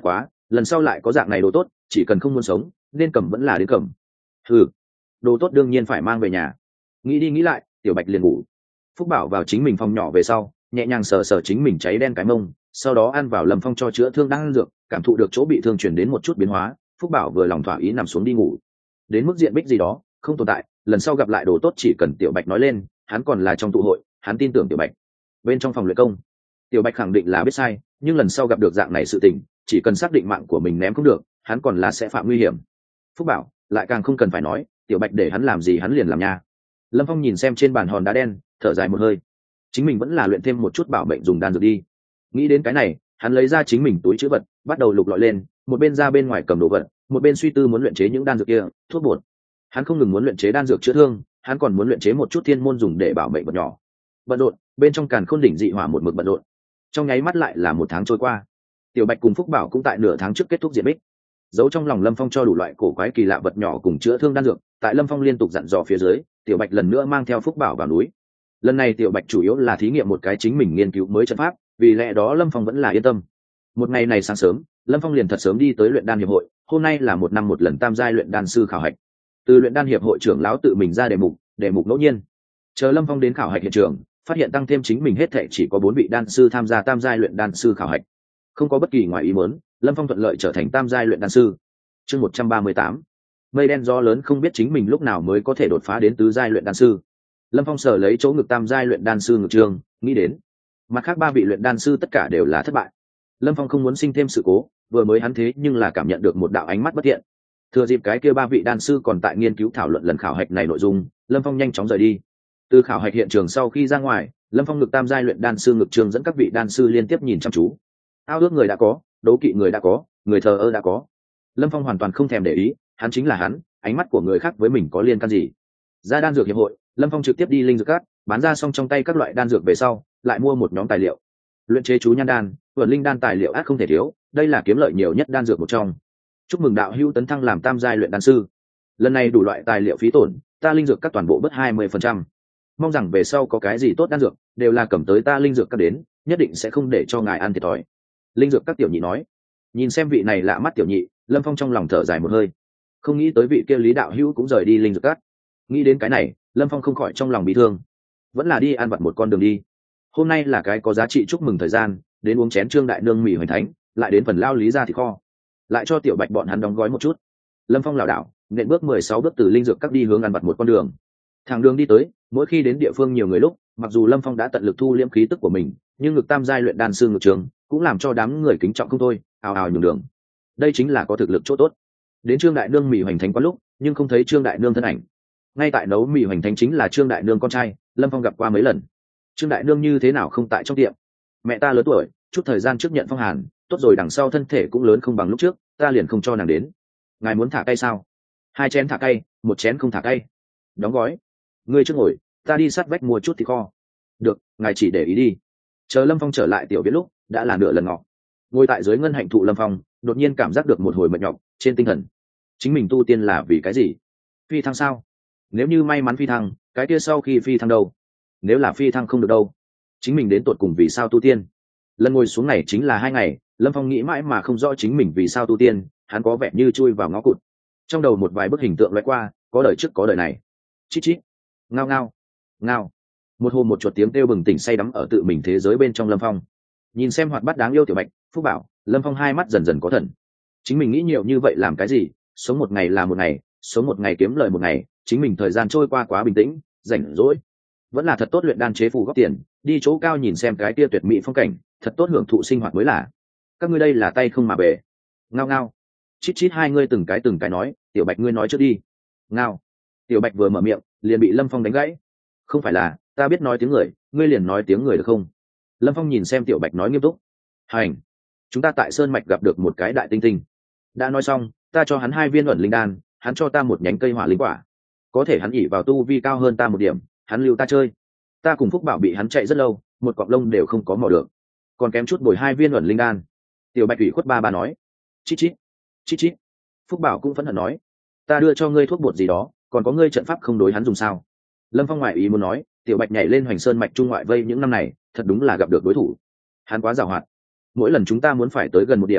lần sau lại có dạng này đồ tốt chỉ cần không muốn sống nên cầm vẫn là đến cầm. Ừ, đồ tốt đương nhiên phải mang về nhà. Nghĩ đi nghĩ lại tiểu bạch liền ngủ. Phúc Bảo vào chính mình phòng nhỏ về sau nhẹ nhàng sờ sờ chính mình cháy đen cái mông, sau đó ăn vào Lâm Phong cho chữa thương đang dược, cảm thụ được chỗ bị thương chuyển đến một chút biến hóa. Phúc Bảo vừa lòng thỏa ý nằm xuống đi ngủ. Đến mức diện bích gì đó không tồn tại, lần sau gặp lại đồ tốt chỉ cần tiểu bạch nói lên, hắn còn là trong tụ hội, hắn tin tưởng tiểu bạch. Bên trong phòng luyện công, tiểu bạch khẳng định là biết sai, nhưng lần sau gặp được dạng này sự tình, chỉ cần xác định mạng của mình ném không được, hắn còn là sẽ phạm nguy hiểm. Phúc Bảo lại càng không cần phải nói, tiểu bạch để hắn làm gì hắn liền làm nha. Lâm Phong nhìn xem trên bàn hòn đá đen, thở dài một hơi. Chính mình vẫn là luyện thêm một chút bảo mệnh dùng đan dược đi. Nghĩ đến cái này, hắn lấy ra chính mình túi trữ vật, bắt đầu lục lọi lên, một bên ra bên ngoài cầm đồ vật, một bên suy tư muốn luyện chế những đan dược kia, thuốc bột. Hắn không ngừng muốn luyện chế đan dược chữa thương, hắn còn muốn luyện chế một chút thiên môn dùng để bảo mệnh vật nhỏ. Bận rộn, bên trong càn khôn đỉnh dị hỏa một mực bận rộn. Trong nháy mắt lại là một tháng trôi qua. Tiểu Bạch cùng Phúc Bảo cũng tại nửa tháng trước kết thúc diện bích. Giấu trong lòng Lâm Phong cho đủ loại cổ quái kỳ lạ vật nhỏ cùng chữa thương đan dược, tại Lâm Phong liên tục dặn dò phía dưới, Tiểu Bạch lần nữa mang theo Phúc Bảo vào núi. Lần này Tiểu Bạch chủ yếu là thí nghiệm một cái chính mình nghiên cứu mới trận pháp, vì lẽ đó Lâm Phong vẫn là yên tâm. Một ngày này sáng sớm, Lâm Phong liền thật sớm đi tới luyện đan hiệp hội. Hôm nay là một năm một lần tam giai luyện đan sư khảo hạch. Từ luyện đan hiệp hội trưởng lão tự mình ra đề mục, đề mục ngẫu nhiên. Chờ Lâm Phong đến khảo hạch hiện trường, phát hiện tăng thêm chính mình hết thảy chỉ có bốn vị đan sư tham gia tam giai luyện đan sư khảo hạch. Không có bất kỳ ngoài ý muốn, Lâm Phong thuận lợi trở thành tam giai luyện đan sư. Chương một trăm ba mươi tám. Mây đen gió lớn không biết chính mình lúc nào mới có thể đột phá đến tứ giai luyện đan sư. Lâm Phong sở lấy chỗ ngực tam giai luyện đan sư ngực trường, nghĩ đến, mặt khác ba vị luyện đan sư tất cả đều là thất bại. Lâm Phong không muốn sinh thêm sự cố, vừa mới hắn thế nhưng là cảm nhận được một đạo ánh mắt bất thiện. Thừa dịp cái kia ba vị đan sư còn tại nghiên cứu thảo luận lần khảo hạch này nội dung, Lâm Phong nhanh chóng rời đi. Từ khảo hạch hiện trường sau khi ra ngoài, Lâm Phong ngực tam giai luyện đan sư ngực trường dẫn các vị đan sư liên tiếp nhìn chăm chú. Ao ước người đã có, đấu kỵ người đã có, người thờ ơ đã có. Lâm Phong hoàn toàn không thèm để ý, hắn chính là hắn, ánh mắt của người khác với mình có liên can gì? Ra đan dược hiệp hội, Lâm Phong trực tiếp đi linh dược cát, bán ra xong trong tay các loại đan dược về sau, lại mua một nhóm tài liệu. Luyện chế chú nhan đan, vườn linh đan tài liệu ác không thể thiếu, đây là kiếm lợi nhiều nhất đan dược một trong. Chúc mừng đạo hữu tấn thăng làm tam giai luyện đan sư. Lần này đủ loại tài liệu phí tổn, ta linh dược các toàn bộ bớt hai mươi phần trăm. Mong rằng về sau có cái gì tốt đan dược, đều là cầm tới ta linh dược các đến, nhất định sẽ không để cho ngài ăn thiệt thòi. Linh dược các tiểu nhị nói. Nhìn xem vị này lạ mắt tiểu nhị, Lâm Phong trong lòng thở dài một hơi. Không nghĩ tới vị kia Lý đạo hữu cũng rời đi linh dược các. Nghĩ đến cái này, Lâm Phong không khỏi trong lòng bị thương. Vẫn là đi ăn vặt một con đường đi. Hôm nay là cái có giá trị chúc mừng thời gian, đến uống chén Trương đại nương mì hoành thánh, lại đến phần lao lý ra thịt kho, lại cho tiểu Bạch bọn hắn đóng gói một chút. Lâm Phong lảo đảo nện bước mười sáu bước từ linh dược các đi hướng ăn vặt một con đường. Thẳng đường đi tới, mỗi khi đến địa phương nhiều người lúc, mặc dù Lâm Phong đã tận lực thu liễm khí tức của mình, nhưng ngực tam giai luyện đan sư ngực trường cũng làm cho đám người kính trọng không thôi, ào ào nhường đường. Đây chính là có thực lực chỗ tốt. Đến Trương đại nương mì hoành thánh quá lúc, nhưng không thấy Trương đại nương thân ảnh. Ngay tại nấu mì hoành thánh chính là Trương đại nương con trai, Lâm Phong gặp qua mấy lần. Trương đại nương như thế nào không tại trong tiệm? Mẹ ta lớn tuổi, chút thời gian trước nhận phong hàn, tốt rồi đằng sau thân thể cũng lớn không bằng lúc trước, ta liền không cho nàng đến. Ngài muốn thả cay sao? Hai chén thả cay, một chén không thả cay. Đóng gói. Ngươi trước ngồi, ta đi sát vách mua chút thịt kho. Được, ngài chỉ để ý đi. Chờ Lâm Phong trở lại tiểu viện lúc, đã là nửa lần ngọ. Ngồi tại dưới ngân hạnh thụ Lâm Phong, đột nhiên cảm giác được một hồi mệt nhọc trên tinh thần. Chính mình tu tiên là vì cái gì? Phi thăng sao? Nếu như may mắn phi thăng, cái kia sau khi phi thăng đâu? Nếu là phi thăng không được đâu? Chính mình đến tột cùng vì sao tu tiên? Lần ngồi xuống này chính là hai ngày, Lâm Phong nghĩ mãi mà không rõ chính mình vì sao tu tiên, hắn có vẻ như chui vào ngõ cụt. Trong đầu một vài bức hình tượng lóe qua, có đời trước có đời này. Chít chít, ngao ngao, ngao. Một hôm một chuột tiếng kêu bừng tỉnh say đắm ở tự mình thế giới bên trong Lâm Phong. Nhìn xem hoạt bát đáng yêu tiểu Bạch, Phúc Bảo, Lâm Phong hai mắt dần dần có thần. Chính mình nghĩ nhiều như vậy làm cái gì? Sống một ngày là một ngày, sống một ngày kiếm lời một ngày, chính mình thời gian trôi qua quá bình tĩnh, rảnh rỗi. Vẫn là thật tốt luyện đan chế phù góp tiền, đi chỗ cao nhìn xem cái tia tuyệt mỹ phong cảnh, thật tốt hưởng thụ sinh hoạt mới là. Các ngươi đây là tay không mà bể. Ngao ngao. Chít chít hai ngươi từng cái từng cái nói, tiểu Bạch ngươi nói trước đi. Ngao. Tiểu Bạch vừa mở miệng, liền bị Lâm Phong đánh gãy. Không phải là, ta biết nói tiếng người, ngươi liền nói tiếng người được không? Lâm Phong nhìn xem tiểu Bạch nói nghiêm túc. Hành. Chúng ta tại Sơn Mạch gặp được một cái đại tinh tinh. Đã nói xong, ta cho hắn hai viên ẩn linh đan, hắn cho ta một nhánh cây hỏa linh quả. Có thể hắn ỉ vào tu vi cao hơn ta một điểm, hắn lưu ta chơi. Ta cùng Phúc Bảo bị hắn chạy rất lâu, một cọng lông đều không có mò được, còn kém chút bồi hai viên ẩn linh đan. Tiểu Bạch ủy khuất ba ba nói. Chít chít, chít chít. Phúc Bảo cũng phẫn hận nói, ta đưa cho ngươi thuốc bột gì đó, còn có ngươi trận pháp không đối hắn dùng sao? Lâm Phong ngoại ý muốn nói, tiểu Bạch nhảy lên Hoành Sơn mạch trung ngoại vây những năm này, thật đúng là gặp được đối thủ. Hắn quá giàu hoạt, mỗi lần chúng ta muốn phải tới gần một điểm,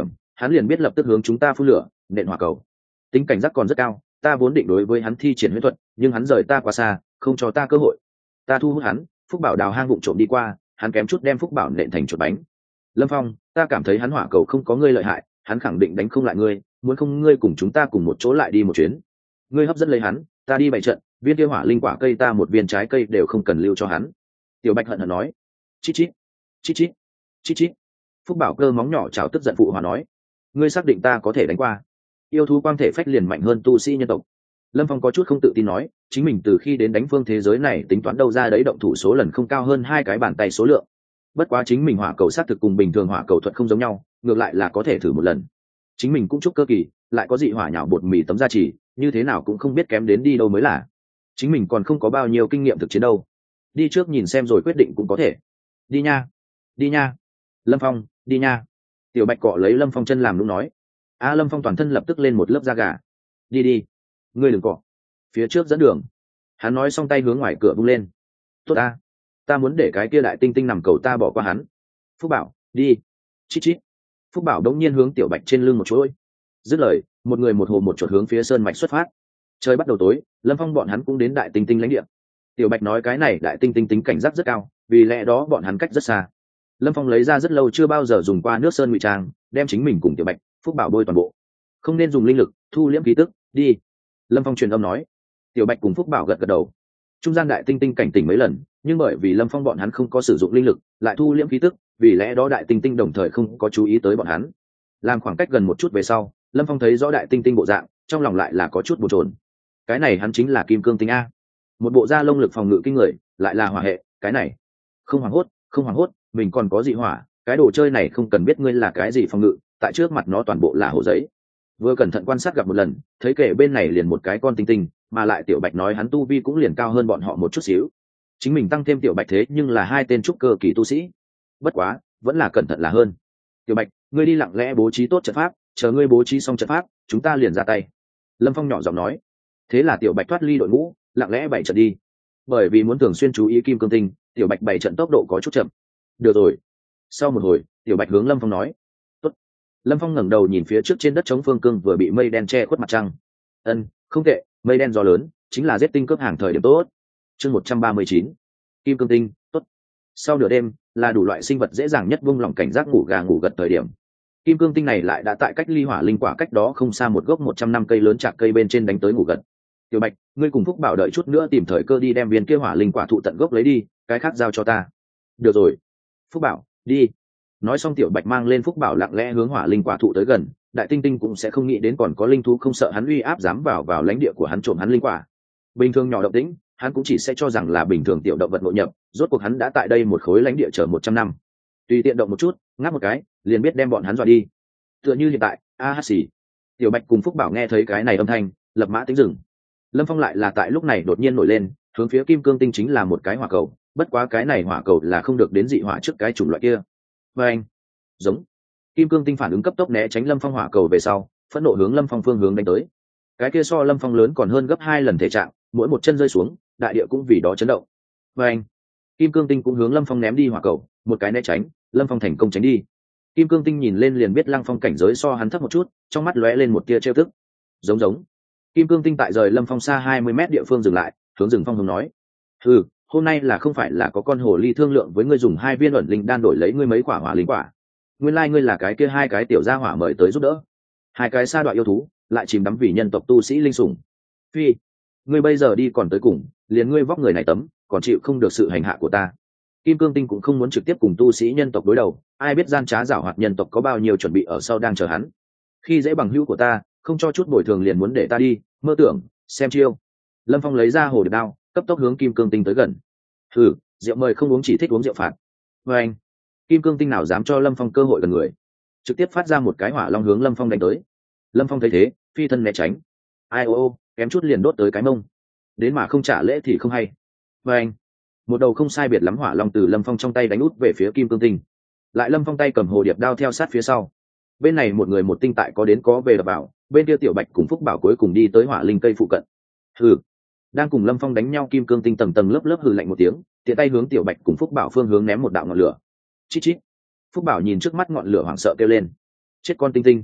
hắn liền biết lập tức hướng chúng ta phun lửa nện hỏa cầu. Tính cảnh giác còn rất cao, ta vốn định đối với hắn thi triển huyễn thuật, nhưng hắn rời ta quá xa, không cho ta cơ hội. Ta thu hút hắn, Phúc Bảo đào hang vụng trộm đi qua, hắn kém chút đem Phúc Bảo nện thành chuột bánh. Lâm Phong, ta cảm thấy hắn hỏa cầu không có ngươi lợi hại, hắn khẳng định đánh không lại ngươi, muốn không ngươi cùng chúng ta cùng một chỗ lại đi một chuyến. Ngươi hấp dẫn lấy hắn, ta đi bày trận, viên kia hỏa linh quả cây ta một viên trái cây đều không cần lưu cho hắn. Tiểu Bạch hận hận nói. Chít chít, chít chít, chít chít. Phúc Bảo cơ móng nhỏ chào tức giận phụ hòa nói. Ngươi xác định ta có thể đánh qua? Yêu thú quang thể phách liền mạnh hơn tu sĩ nhân tộc. Lâm Phong có chút không tự tin nói, chính mình từ khi đến đánh phương thế giới này tính toán đâu ra đấy động thủ số lần không cao hơn hai cái bàn tay số lượng. Bất quá chính mình hỏa cầu sát thực cùng bình thường hỏa cầu thuật không giống nhau, ngược lại là có thể thử một lần. Chính mình cũng chúc cơ kỳ, lại có dị hỏa nhào bột mì tấm gia trì, như thế nào cũng không biết kém đến đi đâu mới là. Chính mình còn không có bao nhiêu kinh nghiệm thực chiến đâu. Đi trước nhìn xem rồi quyết định cũng có thể. Đi nha, đi nha. Lâm Phong, đi nha. Tiểu Bạch cọ lấy Lâm Phong chân làm lúc nói. A Lâm Phong toàn thân lập tức lên một lớp da gà. Đi đi, ngươi đừng cọ. Phía trước dẫn đường. Hắn nói xong tay hướng ngoài cửa vung lên. Tốt ta, ta muốn để cái kia đại tinh tinh nằm cầu ta bỏ qua hắn. Phúc Bảo, đi. Chít chít. Phúc Bảo đống nhiên hướng Tiểu Bạch trên lưng một chuỗi. Dứt lời, một người một hồ một chuột hướng phía sơn mạch xuất phát. Trời bắt đầu tối, Lâm Phong bọn hắn cũng đến đại tinh tinh lãnh địa. Tiểu Bạch nói cái này đại tinh tinh tính cảnh giác rất cao, vì lẽ đó bọn hắn cách rất xa. Lâm Phong lấy ra rất lâu chưa bao giờ dùng qua nước sơn ngụy trang, đem chính mình cùng Tiểu Bạch, Phúc Bảo bôi toàn bộ. Không nên dùng linh lực, thu liễm khí tức, đi. Lâm Phong truyền âm nói. Tiểu Bạch cùng Phúc Bảo gật gật đầu. Trung gian đại tinh tinh cảnh tỉnh mấy lần, nhưng bởi vì Lâm Phong bọn hắn không có sử dụng linh lực, lại thu liễm khí tức, vì lẽ đó đại tinh tinh đồng thời không có chú ý tới bọn hắn. Làm khoảng cách gần một chút về sau, Lâm Phong thấy rõ đại tinh tinh bộ dạng, trong lòng lại là có chút bồn chồn. Cái này hắn chính là kim cương tinh a, một bộ da lông lực phòng ngự kinh người, lại là hỏa hệ, cái này không hoảng hốt, không hoảng hốt, mình còn có dị hỏa, cái đồ chơi này không cần biết ngươi là cái gì phòng ngự, tại trước mặt nó toàn bộ là hồ giấy. Vừa cẩn thận quan sát gặp một lần, thấy kể bên này liền một cái con tinh tinh, mà lại Tiểu Bạch nói hắn tu vi cũng liền cao hơn bọn họ một chút xíu. Chính mình tăng thêm Tiểu Bạch thế nhưng là hai tên trúc cơ kỳ tu sĩ. Bất quá, vẫn là cẩn thận là hơn. Tiểu Bạch, ngươi đi lặng lẽ bố trí tốt trận pháp, chờ ngươi bố trí xong trận pháp, chúng ta liền ra tay. Lâm Phong nhỏ giọng nói. Thế là Tiểu Bạch thoát ly đội ngũ, lặng lẽ bày trận đi. Bởi vì muốn thường xuyên chú ý kim cương tinh, Tiểu Bạch bày trận tốc độ có chút chậm. Được rồi. Sau một hồi, Tiểu Bạch hướng Lâm Phong nói. Tốt. Lâm Phong ngẩng đầu nhìn phía trước trên đất trống phương cương vừa bị mây đen che khuất mặt trăng. Ân, không tệ, mây đen gió lớn, chính là giết tinh cướp hàng thời điểm tốt. Chương một trăm ba mươi chín, kim cương tinh, tốt. Sau nửa đêm, là đủ loại sinh vật dễ dàng nhất vung lòng cảnh giác ngủ gà ngủ gật thời điểm. Kim cương tinh này lại đã tại cách ly hỏa linh quả cách đó không xa một gốc một trăm năm cây lớn chạc cây bên trên đánh tới ngủ gật. Tiểu Bạch, ngươi cùng Phúc Bảo đợi chút nữa tìm thời cơ đi đem viên kia hỏa linh quả thụ tận gốc lấy đi, cái khác giao cho ta. Được rồi. Phúc Bảo, đi. Nói xong Tiểu Bạch mang lên Phúc Bảo lặng lẽ hướng hỏa linh quả thụ tới gần, đại tinh tinh cũng sẽ không nghĩ đến còn có linh thú không sợ hắn uy áp dám vào vào lãnh địa của hắn trộm hắn linh quả. Bình thường nhỏ động tĩnh, hắn cũng chỉ sẽ cho rằng là bình thường tiểu động vật nội nhập, rốt cuộc hắn đã tại đây một khối lãnh địa chờ một trăm năm. Tùy tiện động một chút, ngáp một cái, liền biết đem bọn hắn dọa đi. Tựa như hiện tại, a hát xì. Tiểu Bạch cùng Phúc Bảo nghe thấy cái này âm thanh, lập mã tính dừng. Lâm Phong lại là tại lúc này đột nhiên nổi lên, hướng phía kim cương tinh chính là một cái hỏa cầu, bất quá cái này hỏa cầu là không được đến dị hỏa trước cái chủng loại kia. Và anh, giống. Kim cương tinh phản ứng cấp tốc né tránh Lâm Phong hỏa cầu về sau, phẫn nộ hướng Lâm Phong phương hướng đánh tới. Cái kia so Lâm Phong lớn còn hơn gấp hai lần thể trạng, mỗi một chân rơi xuống, đại địa cũng vì đó chấn động. Và anh, kim cương tinh cũng hướng Lâm Phong ném đi hỏa cầu, một cái né tránh, Lâm Phong thành công tránh đi. Kim cương tinh nhìn lên liền biết Lăng Phong cảnh giới so hắn thấp một chút, trong mắt lóe lên một tia trêu tức. Giống giống. Kim cương tinh tại rời Lâm Phong xa hai mươi mét địa phương dừng lại, hướng rừng phong hướng nói: "Ừ, hôm nay là không phải là có con hồ ly thương lượng với ngươi dùng hai viên ẩn linh đan đổi lấy ngươi mấy quả hỏa linh quả. Nguyên lai like ngươi là cái kia hai cái tiểu gia hỏa mời tới giúp đỡ. Hai cái sa đoạn yêu thú, lại chìm đắm vì nhân tộc tu sĩ linh sủng. Phi, ngươi bây giờ đi còn tới cùng, liền ngươi vóc người này tấm, còn chịu không được sự hành hạ của ta." Kim cương tinh cũng không muốn trực tiếp cùng tu sĩ nhân tộc đối đầu, ai biết gian trá giảo hoạt nhân tộc có bao nhiêu chuẩn bị ở sau đang chờ hắn. Khi dễ bằng hữu của ta, không cho chút bồi thường liền muốn để ta đi, mơ tưởng, xem chiêu. Lâm Phong lấy ra hồ điệp đao, cấp tốc hướng kim cương tinh tới gần. Hừ, rượu mời không uống chỉ thích uống rượu phạt. Và anh, kim cương tinh nào dám cho Lâm Phong cơ hội gần người, trực tiếp phát ra một cái hỏa long hướng Lâm Phong đánh tới. Lâm Phong thấy thế, phi thân né tránh. Ai ô ô, kém chút liền đốt tới cái mông. Đến mà không trả lễ thì không hay. Và anh, một đầu không sai biệt lắm hỏa long từ Lâm Phong trong tay đánh út về phía kim cương tinh. Lại Lâm Phong tay cầm hồ điệp đao theo sát phía sau. Bên này một người một tinh tại có đến có về đập vào, bên kia Tiểu Bạch cùng Phúc Bảo cuối cùng đi tới hỏa linh cây phụ cận. Hừ, đang cùng Lâm Phong đánh nhau kim cương tinh tầng tầng lớp lớp hừ lạnh một tiếng, tiện tay hướng Tiểu Bạch cùng Phúc Bảo phương hướng ném một đạo ngọn lửa. Chít chít. Phúc Bảo nhìn trước mắt ngọn lửa hoảng sợ kêu lên: "Chết con tinh tinh,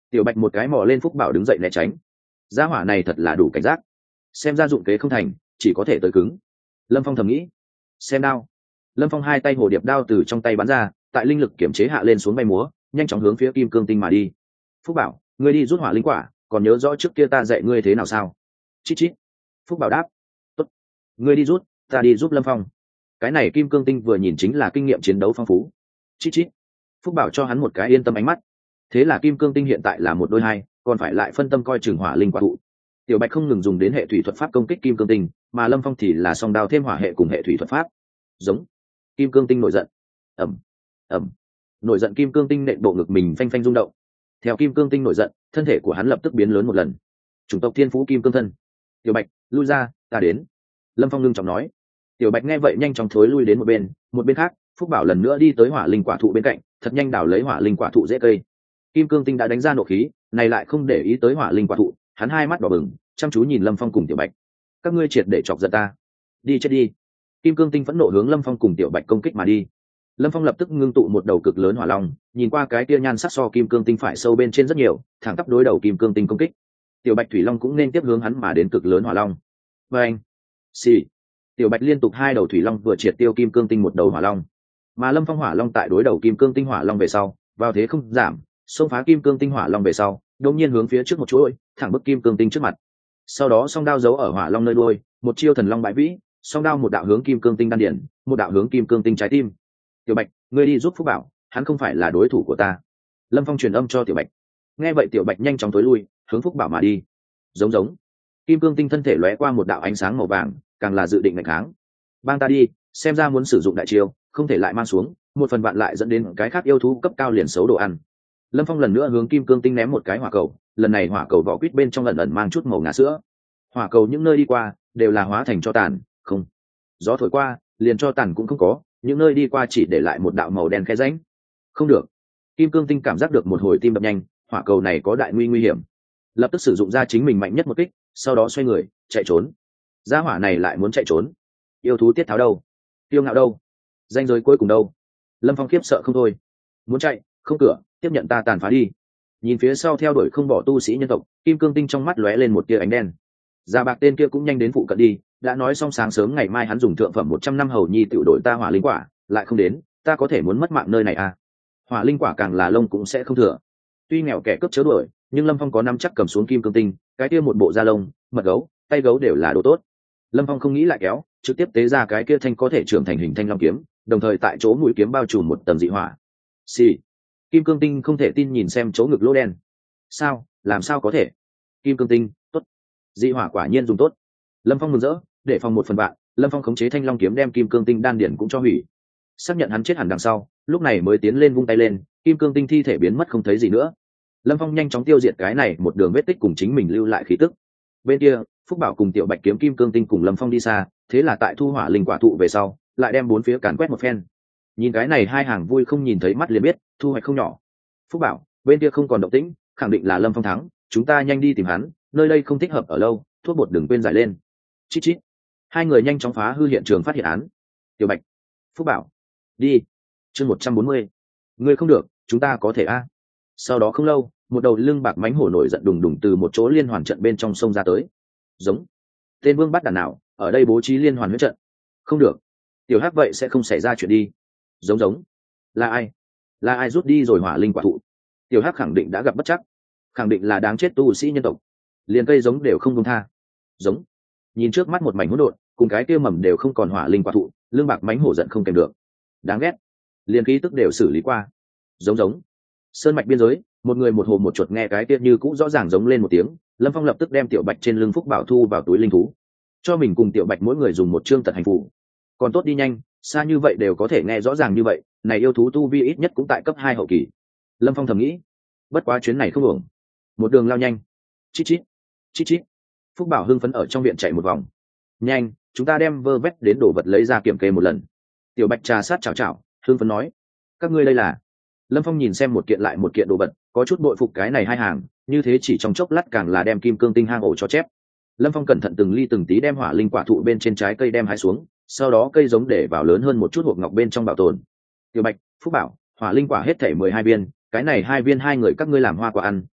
Tiểu Bạch một cái mò lên Phúc Bảo đứng dậy né tránh. Gia hỏa này thật là đủ cảnh giác, xem ra dụng kế không thành, chỉ có thể tới cứng. Lâm Phong thầm nghĩ. Xem đao. Lâm Phong hai tay hồ điệp đao từ trong tay bắn ra, tại linh lực kiểm chế hạ lên xuống bay múa, nhanh chóng hướng phía kim cương tinh mà đi. Phúc Bảo, ngươi đi rút hỏa linh quả, còn nhớ rõ trước kia ta dạy ngươi thế nào sao? Chít chít. Phúc Bảo đáp. Tốt. Ngươi đi rút, ta đi giúp Lâm Phong. Cái này kim cương tinh vừa nhìn chính là kinh nghiệm chiến đấu phong phú. Chít chít. Phúc Bảo cho hắn một cái yên tâm ánh mắt. Thế là kim cương tinh hiện tại là một đôi hai, còn phải lại phân tâm coi chừng hỏa linh quả thụ. Tiểu Bạch không ngừng dùng đến hệ thủy thuật pháp công kích kim cương tinh, mà Lâm Phong thì là song đao thêm hỏa hệ cùng hệ thủy thuật pháp. Giống. Kim cương tinh nổi giận. Ầm. Ầm. Nổi giận kim cương tinh nện bộ ngực mình phanh phanh rung động. Theo kim cương tinh nổi giận, thân thể của hắn lập tức biến lớn một lần. Chủng tộc thiên phú kim cương thân. Tiểu Bạch, lui ra, ta đến. Lâm Phong ngưng trọng nói. Tiểu Bạch nghe vậy nhanh chóng thối lui đến một bên, một bên khác, Phúc Bảo lần nữa đi tới hỏa linh quả thụ bên cạnh, thật nhanh đào lấy hỏa linh quả thụ dễ cây. Kim cương tinh đã đánh ra nộ khí, này lại không để ý tới hỏa linh quả thụ, hắn hai mắt đỏ bừng, chăm chú nhìn Lâm Phong cùng Tiểu Bạch. Các ngươi triệt để chọc giận ta, đi chết đi. Kim cương tinh phẫn nộ hướng Lâm Phong cùng Tiểu Bạch công kích mà đi. Lâm Phong lập tức ngưng tụ một đầu cực lớn hỏa long, nhìn qua cái kia nhan sắc so kim cương tinh phải sâu bên trên rất nhiều, thẳng tắp đối đầu kim cương tinh công kích. Tiểu Bạch thủy long cũng nên tiếp hướng hắn mà đến cực lớn hỏa long. Và anh, xì. Tiểu Bạch liên tục hai đầu thủy long vừa triệt tiêu kim cương tinh một đầu hỏa long, mà Lâm Phong hỏa long tại đối đầu kim cương tinh hỏa long về sau, vào thế không giảm, xông phá kim cương tinh hỏa long về sau, đột nhiên hướng phía trước một chuỗi, thẳng bức kim cương tinh trước mặt. Sau đó song đao giấu ở hỏa long nơi đuôi, một chiêu thần long bãi vĩ, song đao một đạo hướng kim cương tinh đan điển, một đạo hướng kim cương tinh trái tim. Tiểu Bạch, ngươi đi giúp Phúc Bảo, hắn không phải là đối thủ của ta. Lâm Phong truyền âm cho Tiểu Bạch. Nghe vậy Tiểu Bạch nhanh chóng tối lui, hướng Phúc Bảo mà đi. Giống giống. Kim cương tinh thân thể lóe qua một đạo ánh sáng màu vàng, càng là dự định nghịch kháng. Bang ta đi, xem ra muốn sử dụng đại chiêu, không thể lại mang xuống, một phần bạn lại dẫn đến cái khác yêu thú cấp cao liền xấu đồ ăn. Lâm Phong lần nữa hướng kim cương tinh ném một cái hỏa cầu, lần này hỏa cầu vỏ quýt bên trong lần ẩn mang chút màu ngà sữa. Hỏa cầu những nơi đi qua đều là hóa thành cho tàn, không. Gió thổi qua, liền cho tàn cũng không có, những nơi đi qua chỉ để lại một đạo màu đen khe rãnh. Không được. Kim cương tinh cảm giác được một hồi tim đập nhanh, hỏa cầu này có đại nguy nguy hiểm. Lập tức sử dụng ra chính mình mạnh nhất một kích, sau đó xoay người, chạy trốn. Gia hỏa này lại muốn chạy trốn. Yêu thú tiết tháo đâu? Tiêu ngạo đâu? Danh giới cuối cùng đâu? Lâm Phong khiếp sợ không thôi. Muốn chạy, không cửa, tiếp nhận ta tàn phá đi. Nhìn phía sau theo đuổi không bỏ tu sĩ nhân tộc, kim cương tinh trong mắt lóe lên một tia ánh đen. Già bạc tên kia cũng nhanh đến phụ cận đi, đã nói xong sáng sớm ngày mai hắn dùng thượng phẩm một trăm năm hầu nhi tiểu đội ta hỏa linh quả, lại không đến, ta có thể muốn mất mạng nơi này à? Hỏa linh quả càng là lông cũng sẽ không thừa. Tuy nghèo kẻ cướp chớ đuổi, nhưng Lâm Phong có nắm chắc cầm xuống kim cương tinh, cái kia một bộ da lông, mật gấu, tay gấu đều là đồ tốt. Lâm Phong không nghĩ lại kéo, trực tiếp tế ra cái kia thanh có thể trưởng thành hình thanh long kiếm, đồng thời tại chỗ mũi kiếm bao trùm một tầng dị hỏa. Xì. Kim cương tinh không thể tin nhìn xem chỗ ngực lỗ đen. Sao, làm sao có thể? Kim cương tinh, tốt. Dị hỏa quả nhiên dùng tốt. Lâm Phong mừng rỡ, để phòng một phần bạn, Lâm Phong khống chế thanh long kiếm đem kim cương tinh đan điển cũng cho hủy. Xác nhận hắn chết hẳn đằng sau, lúc này mới tiến lên vung tay lên, kim cương tinh thi thể biến mất không thấy gì nữa. Lâm Phong nhanh chóng tiêu diệt cái này một đường vết tích cùng chính mình lưu lại khí tức. Bên kia, Phúc Bảo cùng Tiểu Bạch kiếm kim cương tinh cùng Lâm Phong đi xa, thế là tại thu hỏa linh quả thụ về sau, lại đem bốn phía càn quét một phen. Nhìn cái này hai hàng vui không nhìn thấy mắt liền biết, thu hoạch không nhỏ. Phúc Bảo, bên kia không còn động tĩnh, khẳng định là Lâm Phong thắng, chúng ta nhanh đi tìm hắn, nơi đây không thích hợp ở lâu, thuốc bột đừng quên giải lên. Chít chít. Hai người nhanh chóng phá hư hiện trường phát hiện án. Tiểu Bạch, Phúc Bảo, đi. Chương một trăm bốn mươi. Ngươi không được, chúng ta có thể a. Sau đó không lâu, một đầu lưng bạc mánh hổ nổi giận đùng đùng từ một chỗ liên hoàn trận bên trong sông ra tới. Giống. Tên vương bắt đàn nào, ở đây bố trí liên hoàn huyết trận. Không được. Tiểu Hắc vậy sẽ không xảy ra chuyện đi. Giống giống. Là ai? Là ai rút đi rồi hỏa linh quả thụ? Tiểu Hắc khẳng định đã gặp bất chắc, khẳng định là đáng chết tu sĩ nhân tộc, liền cây giống đều không buông tha. Giống. Nhìn trước mắt một mảnh hỗn độn, cùng cái kia mầm đều không còn hỏa linh quả thụ, lương bạc mánh hổ giận không kèm được. Đáng ghét. Liền khí tức đều xử lý qua. Giống giống. Sơn mạch biên giới, một người một hồ một chuột nghe cái kia như cũ rõ ràng giống lên một tiếng, Lâm Phong lập tức đem Tiểu Bạch trên lưng Phúc Bảo thu vào túi linh thú, cho mình cùng Tiểu Bạch mỗi người dùng một chương tật hành phù. Còn tốt đi nhanh, xa như vậy đều có thể nghe rõ ràng như vậy, này yêu thú tu vi ít nhất cũng tại cấp hai hậu kỳ. Lâm Phong thầm nghĩ, bất quá chuyến này không ổn. Một đường lao nhanh. Chít chít, chít chít. Phúc Bảo hưng phấn ở trong viện chạy một vòng. Nhanh, chúng ta đem vơ vét đến đồ vật lấy ra kiểm kê một lần. Tiểu Bạch trà sát chào chào, hưng phấn nói, các ngươi đây là? Lâm Phong nhìn xem một kiện lại một kiện đồ vật, có chút bội phục cái này hai hàng, như thế chỉ trong chốc lát càng là đem kim cương tinh hang ổ cho chép. Lâm Phong cẩn thận từng ly từng tí đem hỏa linh quả thụ bên trên trái cây đem hái xuống, sau đó cây giống để vào lớn hơn một chút hộp ngọc bên trong bảo tồn. Tiểu Bạch, Phúc Bảo, hỏa linh quả hết thảy mười hai viên, cái này hai viên hai người các ngươi làm hoa quả ăn,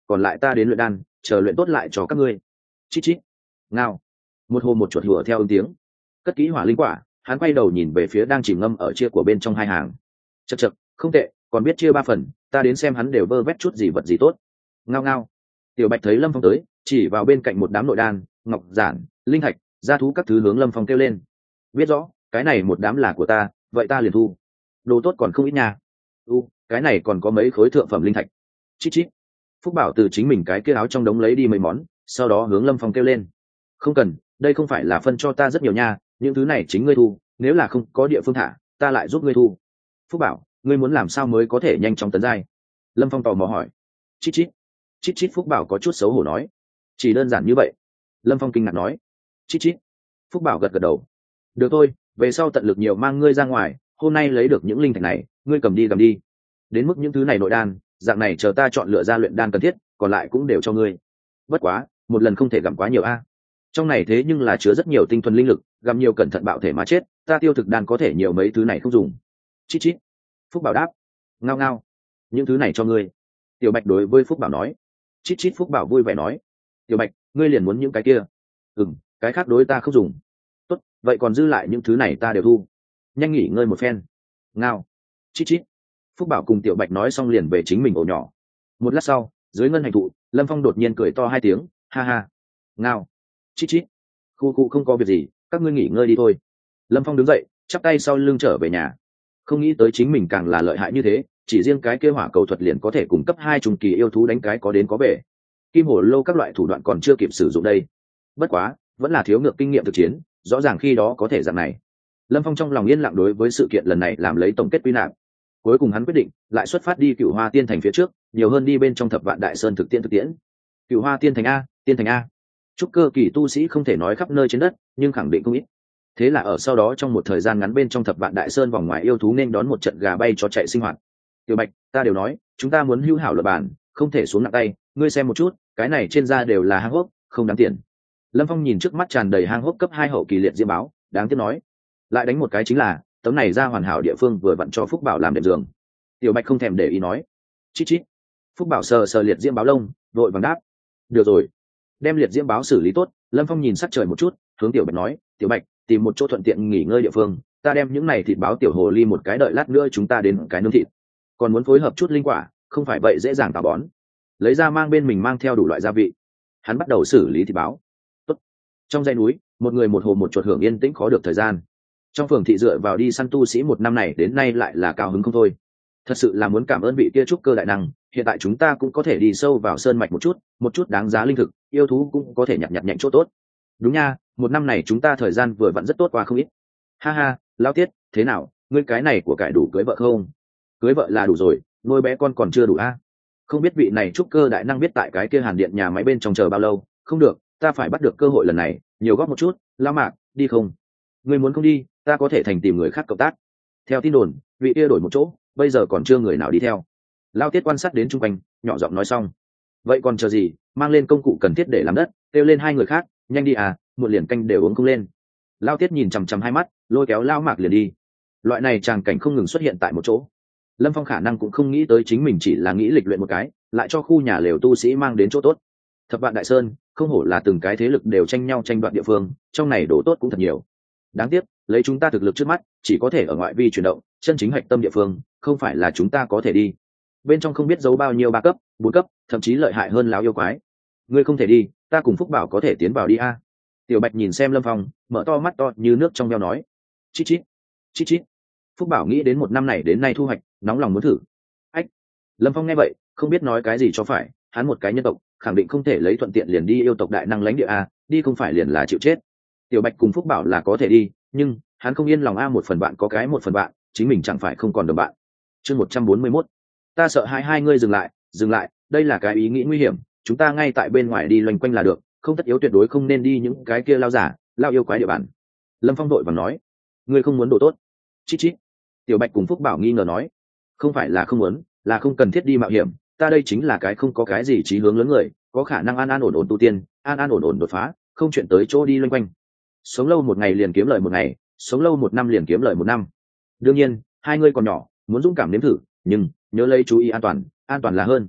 còn lại ta đến luyện đan chờ luyện tốt lại cho các ngươi. Chít chít. Ngao. Một hồ một chuột hùa theo ứng tiếng. Cất kỹ hỏa linh quả, hắn quay đầu nhìn về phía đang chìm ngâm ở chia của bên trong hai hàng. Chậc chậc, không tệ, còn biết chia ba phần, ta đến xem hắn đều vơ vét chút gì vật gì tốt. Ngao ngao. Tiểu Bạch thấy Lâm Phong tới, chỉ vào bên cạnh một đám nội đan, ngọc giản, linh thạch, gia thú các thứ hướng Lâm Phong kêu lên. Biết rõ, cái này một đám là của ta, vậy ta liền thu. Đồ tốt còn không ít nha. U, cái này còn có mấy khối thượng phẩm linh thạch. Chít chít. Phúc Bảo từ chính mình cái kia áo trong đống lấy đi mấy món, sau đó hướng Lâm Phong kêu lên. Không cần, đây không phải là phân cho ta rất nhiều nha, những thứ này chính ngươi thu, nếu là không có địa phương thả, ta lại giúp ngươi thu. Phúc Bảo, ngươi muốn làm sao mới có thể nhanh chóng tấn giai? Lâm Phong tò mò hỏi. Chít chít. Chít chít. Phúc Bảo có chút xấu hổ nói. Chỉ đơn giản như vậy. Lâm Phong kinh ngạc nói. Chít chít. Phúc Bảo gật gật đầu. Được thôi, về sau tận lực nhiều mang ngươi ra ngoài, hôm nay lấy được những linh thạch này, ngươi cầm đi cầm đi. Đến mức những thứ này nội đan, dạng này chờ ta chọn lựa ra luyện đan cần thiết, còn lại cũng đều cho ngươi. Bất quá, một lần không thể gặm quá nhiều a. Trong này thế nhưng là chứa rất nhiều tinh thuần linh lực, gặm nhiều cẩn thận bạo thể mà chết, ta tiêu thực đan có thể nhiều mấy thứ này không dùng. Chít chít. Phúc Bảo đáp. Ngao ngao. Những thứ này cho ngươi. Tiểu Bạch đối với Phúc Bảo nói. Chít chít. Phúc Bảo vui vẻ nói. Tiểu Bạch, ngươi liền muốn những cái kia? Ừm, cái khác đối ta không dùng. Tốt, vậy còn dư lại những thứ này ta đều thu. Nhanh nghỉ ngơi một phen. Ngao. Chít chít. Phúc Bảo cùng Tiểu Bạch nói xong liền về chính mình ổ nhỏ. Một lát sau, dưới ngân hành thụ, Lâm Phong đột nhiên cười to hai tiếng, ha ha. Ngao. Chít chít. Khu khu không có việc gì, các ngươi nghỉ ngơi đi thôi. Lâm Phong đứng dậy, chắp tay sau lưng trở về nhà. Không nghĩ tới chính mình càng là lợi hại như thế, chỉ riêng cái kia hỏa cầu thuật liền có thể cung cấp hai trùng kỳ yêu thú đánh cái có đến có về. Kim hổ lô các loại thủ đoạn còn chưa kịp sử dụng đây. Bất quá, vẫn là thiếu ngược kinh nghiệm thực chiến, rõ ràng khi đó có thể dạng này. Lâm Phong trong lòng yên lặng đối với sự kiện lần này làm lấy tổng kết quy nạp. Cuối cùng hắn quyết định lại xuất phát đi Cửu Hoa Tiên Thành phía trước, nhiều hơn đi bên trong Thập Vạn Đại Sơn thực tiễn thực tiễn. Cửu Hoa Tiên Thành a, Tiên Thành a. Trúc cơ kỳ tu sĩ không thể nói khắp nơi trên đất, nhưng khẳng định không ít. Thế là ở sau đó trong một thời gian ngắn bên trong Thập Vạn Đại Sơn vòng ngoài yêu thú nên đón một trận gà bay cho chạy sinh hoạt. Tiểu Bạch, ta đều nói, chúng ta muốn hữu hảo luật bản, không thể xuống nặng tay, ngươi xem một chút, cái này trên da đều là hang hốc, không đáng tiền. Lâm Phong nhìn trước mắt tràn đầy hang hốc cấp hai hậu kỳ liệt diễm báo, đáng tiếc nói, lại đánh một cái chính là, tấm này ra hoàn hảo địa phương vừa vặn cho Phúc Bảo làm đệm giường. Tiểu Bạch không thèm để ý nói. Chít chít. Phúc Bảo sờ sờ liệt diễm báo lông, vội vàng đáp. Được rồi. Đem liệt diễm báo xử lý tốt, Lâm Phong nhìn sắc trời một chút, hướng Tiểu Bạch nói, Tiểu Bạch, tìm một chỗ thuận tiện nghỉ ngơi địa phương, ta đem những này thịt báo tiểu hồ ly một cái, đợi lát nữa chúng ta đến cái nướng thịt. Còn muốn phối hợp chút linh quả, không phải vậy dễ dàng tà bón. Lấy ra mang bên mình mang theo đủ loại gia vị. Hắn bắt đầu xử lý thịt báo. Tốt. Trong dãy núi, một người một hồ một chuột hưởng yên tĩnh khó được thời gian. Trong phường thị dựa vào đi săn tu sĩ một năm này đến nay lại là cao hứng không thôi. Thật sự là muốn cảm ơn vị kia trúc cơ đại năng, hiện tại chúng ta cũng có thể đi sâu vào sơn mạch một chút, một chút đáng giá linh thực, yêu thú cũng có thể nhặt nhặt nhạnh chỗ tốt. Đúng nha, một năm này chúng ta thời gian vừa vặn rất tốt qua không ít. Ha ha, Lão Tiết, thế nào, ngươi cái này của cải đủ cưới vợ không? Cưới vợ là đủ rồi, nuôi bé con còn chưa đủ a. Không biết vị này trúc cơ đại năng biết tại cái kia hàn điện nhà máy bên trong chờ bao lâu. Không được, ta phải bắt được cơ hội lần này, nhiều góp một chút. Lão Mạc, đi không? Ngươi muốn không đi, ta có thể thành tìm người khác cộng tác. Theo tin đồn, vị kia đổi một chỗ, bây giờ còn chưa người nào đi theo. Lao Tiết quan sát đến chung quanh, nhỏ giọng nói xong. Vậy còn chờ gì, mang lên công cụ cần thiết để làm đất, kêu lên hai người khác, nhanh đi à, một liền canh đều uống không lên. Lao Tiết nhìn chằm chằm hai mắt, lôi kéo Lao Mạc liền đi. Loại này tràng cảnh không ngừng xuất hiện tại một chỗ. Lâm Phong khả năng cũng không nghĩ tới chính mình chỉ là nghĩ lịch luyện một cái, lại cho khu nhà lều tu sĩ mang đến chỗ tốt. Thập Vạn Đại Sơn, không hổ là từng cái thế lực đều tranh nhau tranh đoạt địa phương, trong này đồ tốt cũng thật nhiều. Đáng tiếc, lấy chúng ta thực lực trước mắt, chỉ có thể ở ngoại vi chuyển động, chân chính hạch tâm địa phương, không phải là chúng ta có thể đi. Bên trong không biết giấu bao nhiêu ba cấp, bốn cấp, thậm chí lợi hại hơn láo yêu quái. Ngươi không thể đi, ta cùng Phúc Bảo có thể tiến vào đi a. Tiểu Bạch nhìn xem Lâm Phong, mở to mắt to như nước trong veo nói. Chít chít, chít chít. Phúc Bảo nghĩ đến một năm này đến nay thu hoạch, nóng lòng muốn thử. Ách. Lâm Phong nghe vậy, không biết nói cái gì cho phải, hắn một cái nhân tộc, khẳng định không thể lấy thuận tiện liền đi yêu tộc đại năng lãnh địa a, đi không phải liền là chịu chết. Tiểu Bạch cùng Phúc Bảo là có thể đi, nhưng hắn không yên lòng a, một phần bạn có cái một phần bạn, chính mình chẳng phải không còn đồng bạn. Chương một trăm bốn mươi mốt. Ta sợ hai hai ngươi dừng lại, dừng lại, đây là cái ý nghĩ nguy hiểm, chúng ta ngay tại bên ngoài đi loanh quanh là được, không tất yếu tuyệt đối không nên đi những cái kia lao giả, lao yêu quái địa bàn. Lâm Phong đội vàng nói. Ngươi không muốn đồ tốt. Chít chít. Tiểu Bạch cùng Phúc Bảo nghi ngờ nói. Không phải là không muốn, là không cần thiết đi mạo hiểm, ta đây chính là cái không có cái gì chí hướng lớn người, có khả năng an an ổn ổn tu tiên, an an ổn ổn đột phá, không chuyện tới chỗ đi loanh quanh. Sống lâu một ngày liền kiếm lời một ngày, sống lâu một năm liền kiếm lời một năm. Đương nhiên hai ngươi còn nhỏ, muốn dũng cảm nếm thử, nhưng nhớ lấy chú ý an toàn, an toàn là hơn.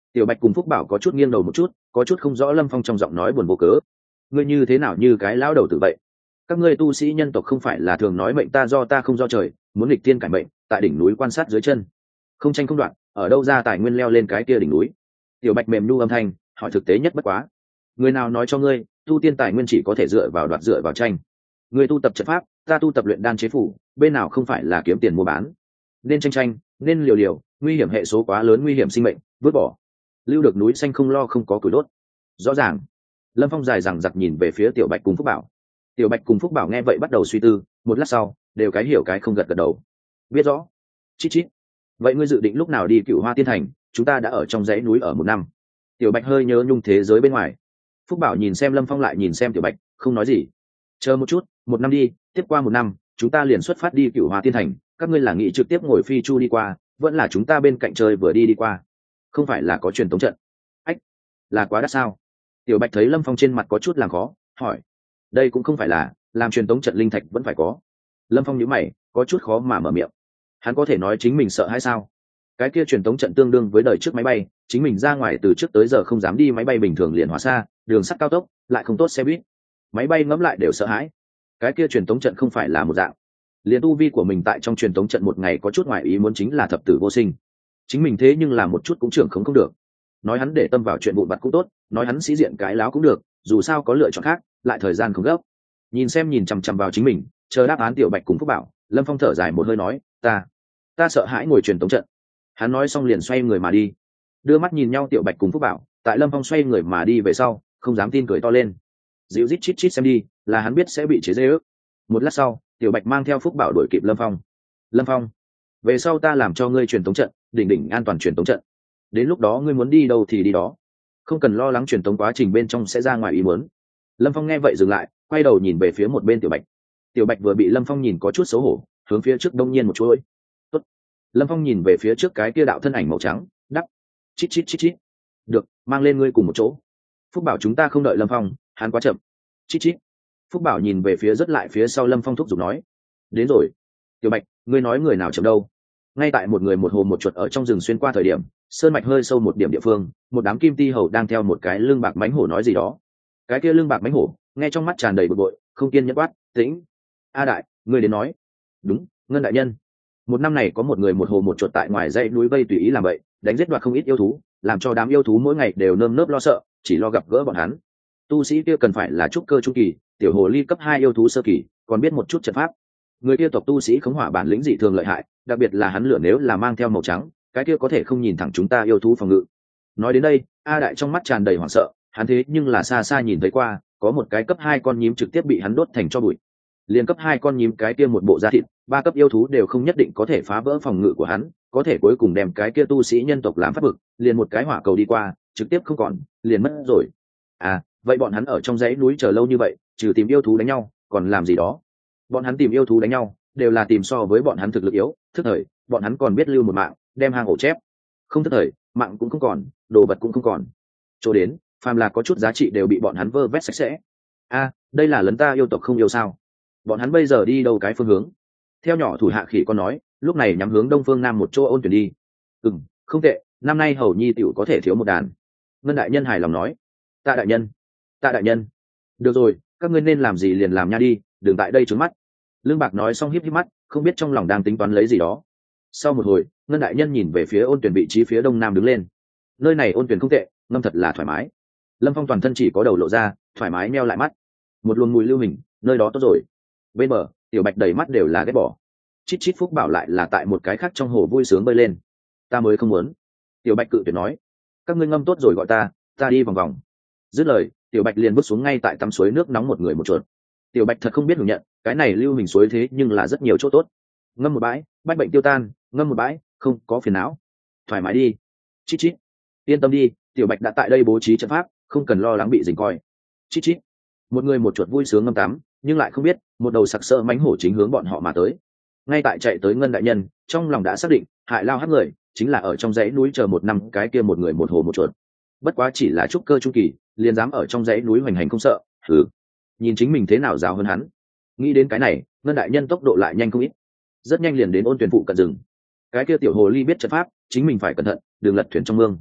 Tiểu Bạch cùng Phúc Bảo có chút nghiêng đầu một chút, có chút không rõ Lâm Phong trong giọng nói buồn vô cớ. Ngươi như thế nào như cái lão đầu tử vậy? Các ngươi tu sĩ nhân tộc không phải là thường nói mệnh ta do ta không do trời, muốn nghịch tiên cải mệnh, tại đỉnh núi quan sát dưới chân, không tranh không đoạn, ở đâu ra tài nguyên leo lên cái kia đỉnh núi? Tiểu Bạch mềm nu âm thanh, hỏi thực tế nhất bất quá. Người nào nói cho ngươi, tu tiên tài nguyên chỉ có thể dựa vào đoạt dựa vào tranh? Người tu tập trận pháp, ta tu tập luyện đan chế phủ, bên nào không phải là kiếm tiền mua bán? Nên tranh tranh, nên liều liều, nguy hiểm hệ số quá lớn, nguy hiểm sinh mệnh, vứt bỏ. Lưu được núi xanh không lo không có củi đốt. Rõ ràng. Lâm Phong dài dằng dặc nhìn về phía Tiểu Bạch cùng Phúc Bảo. Tiểu Bạch cùng Phúc Bảo nghe vậy bắt đầu suy tư, một lát sau đều cái hiểu cái không gật gật đầu. Biết rõ. Chít chít. Vậy ngươi dự định lúc nào đi Cựu Hoa Tiên Thành? Chúng ta đã ở trong dãy núi ở một năm. Tiểu Bạch hơi nhớ nhung thế giới bên ngoài. Phúc Bảo nhìn xem Lâm Phong lại nhìn xem Tiểu Bạch, không nói gì. Chờ một chút, một năm đi, tiếp qua một năm chúng ta liền xuất phát đi Cựu Hoa Tiên Thành. Các ngươi là nghĩ trực tiếp ngồi phi chu đi qua, vẫn là chúng ta bên cạnh chơi vừa đi đi qua? Không phải là có truyền tống trận? Ách, là quá đắt sao? Tiểu Bạch thấy Lâm Phong trên mặt có chút làm khó, hỏi. Đây cũng không phải là, làm truyền tống trận linh thạch vẫn phải có. Lâm Phong nhíu mày, có chút khó mà mở miệng. Hắn có thể nói chính mình sợ hay sao? Cái kia truyền tống trận tương đương với đời trước máy bay, chính mình ra ngoài từ trước tới giờ không dám đi máy bay bình thường liền hóa xa, đường sắt cao tốc lại không tốt xe buýt, máy bay ngẫm lại đều sợ hãi. Cái kia truyền tống trận không phải là một dạng. Liền tu vi của mình tại trong truyền tống trận một ngày có chút ngoại ý muốn chính là thập tử vô sinh. Chính mình thế nhưng là một chút cũng trưởng không không được. Nói hắn để tâm vào chuyện vụn vặt cũng tốt, nói hắn sĩ diện cái láo cũng được, dù sao có lựa chọn khác, lại thời gian không gấp. Nhìn xem nhìn chằm chằm vào chính mình, chờ đáp án Tiểu Bạch cùng Phúc Bảo, Lâm Phong thở dài một hơi nói, ta, ta sợ hãi ngồi truyền tống trận. Hắn nói xong liền xoay người mà đi. Đưa mắt nhìn nhau Tiểu Bạch cùng Phúc Bảo, tại Lâm Phong xoay người mà đi về sau, không dám tin cười to lên. Dịu rít chít chít xem đi, là hắn biết sẽ bị chế giễu. Một lát sau, Tiểu Bạch mang theo Phúc Bảo đuổi kịp Lâm Phong. Lâm Phong, về sau ta làm cho ngươi truyền tống trận, đỉnh đỉnh an toàn truyền tống trận. Đến lúc đó ngươi muốn đi đâu thì đi đó, không cần lo lắng truyền tống quá trình bên trong sẽ ra ngoài ý muốn. Lâm Phong nghe vậy dừng lại, quay đầu nhìn về phía một bên Tiểu Bạch. Tiểu Bạch vừa bị Lâm Phong nhìn có chút xấu hổ, hướng phía trước đông nhiên một chuỗi. Tốt. Lâm Phong nhìn về phía trước cái kia đạo thân ảnh màu trắng, đắp. Chít chít chít chít. Được, mang lên ngươi cùng một chỗ. Phúc Bảo chúng ta không đợi Lâm Phong, hắn quá chậm. Chít chít. Phúc Bảo nhìn về phía rất lại phía sau Lâm Phong thúc giục nói. Đến rồi. Tiểu Bạch, ngươi nói người nào chậm đâu? Ngay tại một người một hồ một chuột ở trong rừng xuyên qua thời điểm, sơn mạch hơi sâu một điểm địa phương, một đám kim ti hầu đang theo một cái lưng bạc mánh hổ nói gì đó. Cái kia lưng bạc mánh hổ nghe trong mắt tràn đầy bực bội, không kiên nhẫn quát, tĩnh. A đại, ngươi đến nói. Đúng, Ngân đại nhân. Một năm này có một người một hồ một chuột tại ngoài dãy núi vây tùy ý làm vậy, đánh giết đoạt không ít yêu thú, làm cho đám yêu thú mỗi ngày đều nơm nớp lo sợ, chỉ lo gặp gỡ bọn hắn. Tu sĩ kia cần phải là trúc cơ trung kỳ, tiểu hồ ly cấp hai yêu thú sơ kỳ, còn biết một chút trận pháp. Người kia tộc tu sĩ khống hỏa bản lĩnh dị thường lợi hại, đặc biệt là hắn lửa nếu là mang theo màu trắng, cái kia có thể không nhìn thẳng chúng ta yêu thú phòng ngự. Nói đến đây, A đại trong mắt tràn đầy hoảng sợ, hắn thế nhưng là xa xa nhìn thấy qua, có một cái cấp hai con nhím trực tiếp bị hắn đốt thành tro bụi. Liên cấp hai con nhím cái kia một bộ da thịt, ba cấp yêu thú đều không nhất định có thể phá vỡ phòng ngự của hắn, có thể cuối cùng đem cái kia tu sĩ nhân tộc làm phát bực, liền một cái hỏa cầu đi qua, trực tiếp không còn, liền mất rồi. À, vậy bọn hắn ở trong dãy núi chờ lâu như vậy, trừ tìm yêu thú đánh nhau, còn làm gì đó? Bọn hắn tìm yêu thú đánh nhau, đều là tìm so với bọn hắn thực lực yếu, thức thời, bọn hắn còn biết lưu một mạng, đem hang ổ chép. Không thức thời, mạng cũng không còn, đồ vật cũng không còn. Chỗ đến, phàm là có chút giá trị đều bị bọn hắn vơ vét sạch sẽ. A, đây là lấn ta yêu tộc không yêu sao? Bọn hắn bây giờ đi đâu cái phương hướng? Theo nhỏ thủ hạ khỉ con nói, lúc này nhắm hướng đông phương nam một chỗ ôn tuyển đi. Ừm, không tệ, năm nay hầu nhi tiểu có thể thiếu một đàn. Ngân đại nhân hài lòng nói. Tạ đại nhân, tạ đại nhân. Được rồi, các ngươi nên làm gì liền làm nha đi, đừng tại đây trướng mắt. Lương Bạc nói xong híp híp mắt, không biết trong lòng đang tính toán lấy gì đó. Sau một hồi, Ngân đại nhân nhìn về phía ôn tuyển vị trí phía đông nam đứng lên. Nơi này ôn tuyển không tệ, ngâm thật là thoải mái. Lâm Phong toàn thân chỉ có đầu lộ ra, thoải mái meo lại mắt. Một luồng mùi lưu hình, nơi đó tốt rồi. Bên bờ, Tiểu Bạch đầy mắt đều là ghét bỏ. Chít chít Phúc Bảo lại là tại một cái khác trong hồ vui sướng bơi lên. Ta mới không muốn. Tiểu Bạch cự tuyệt nói. Các ngươi ngâm tốt rồi gọi ta, ta đi vòng vòng. Dứt lời, Tiểu Bạch liền bước xuống ngay tại tắm suối nước nóng một người một chuột. Tiểu Bạch thật không biết hưởng nhận, cái này lưu hình suối thế nhưng là rất nhiều chỗ tốt. Ngâm một bãi, bách bệnh tiêu tan, ngâm một bãi, không có phiền não. Thoải mái đi. Chít chít. Yên tâm đi, Tiểu Bạch đã tại đây bố trí trận pháp, không cần lo lắng bị dình coi. Chít chít. Một người một chuột vui sướng ngâm tắm, nhưng lại không biết, một đầu sặc sỡ mánh hổ chính hướng bọn họ mà tới. Ngay tại chạy tới Ngân đại nhân, trong lòng đã xác định, hại lao hắc người, chính là ở trong dãy núi chờ một năm cái kia một người một hồ một chuột. Bất quá chỉ là trúc cơ trung kỳ, liền dám ở trong dãy núi hoành hành không sợ, thử nhìn chính mình thế nào rào hơn hắn. Nghĩ đến cái này, Ngân đại nhân tốc độ lại nhanh không ít, rất nhanh liền đến ôn tuyển phụ cận rừng. Cái kia tiểu hồ ly biết trận pháp, chính mình phải cẩn thận, đừng lật thuyền trong mương.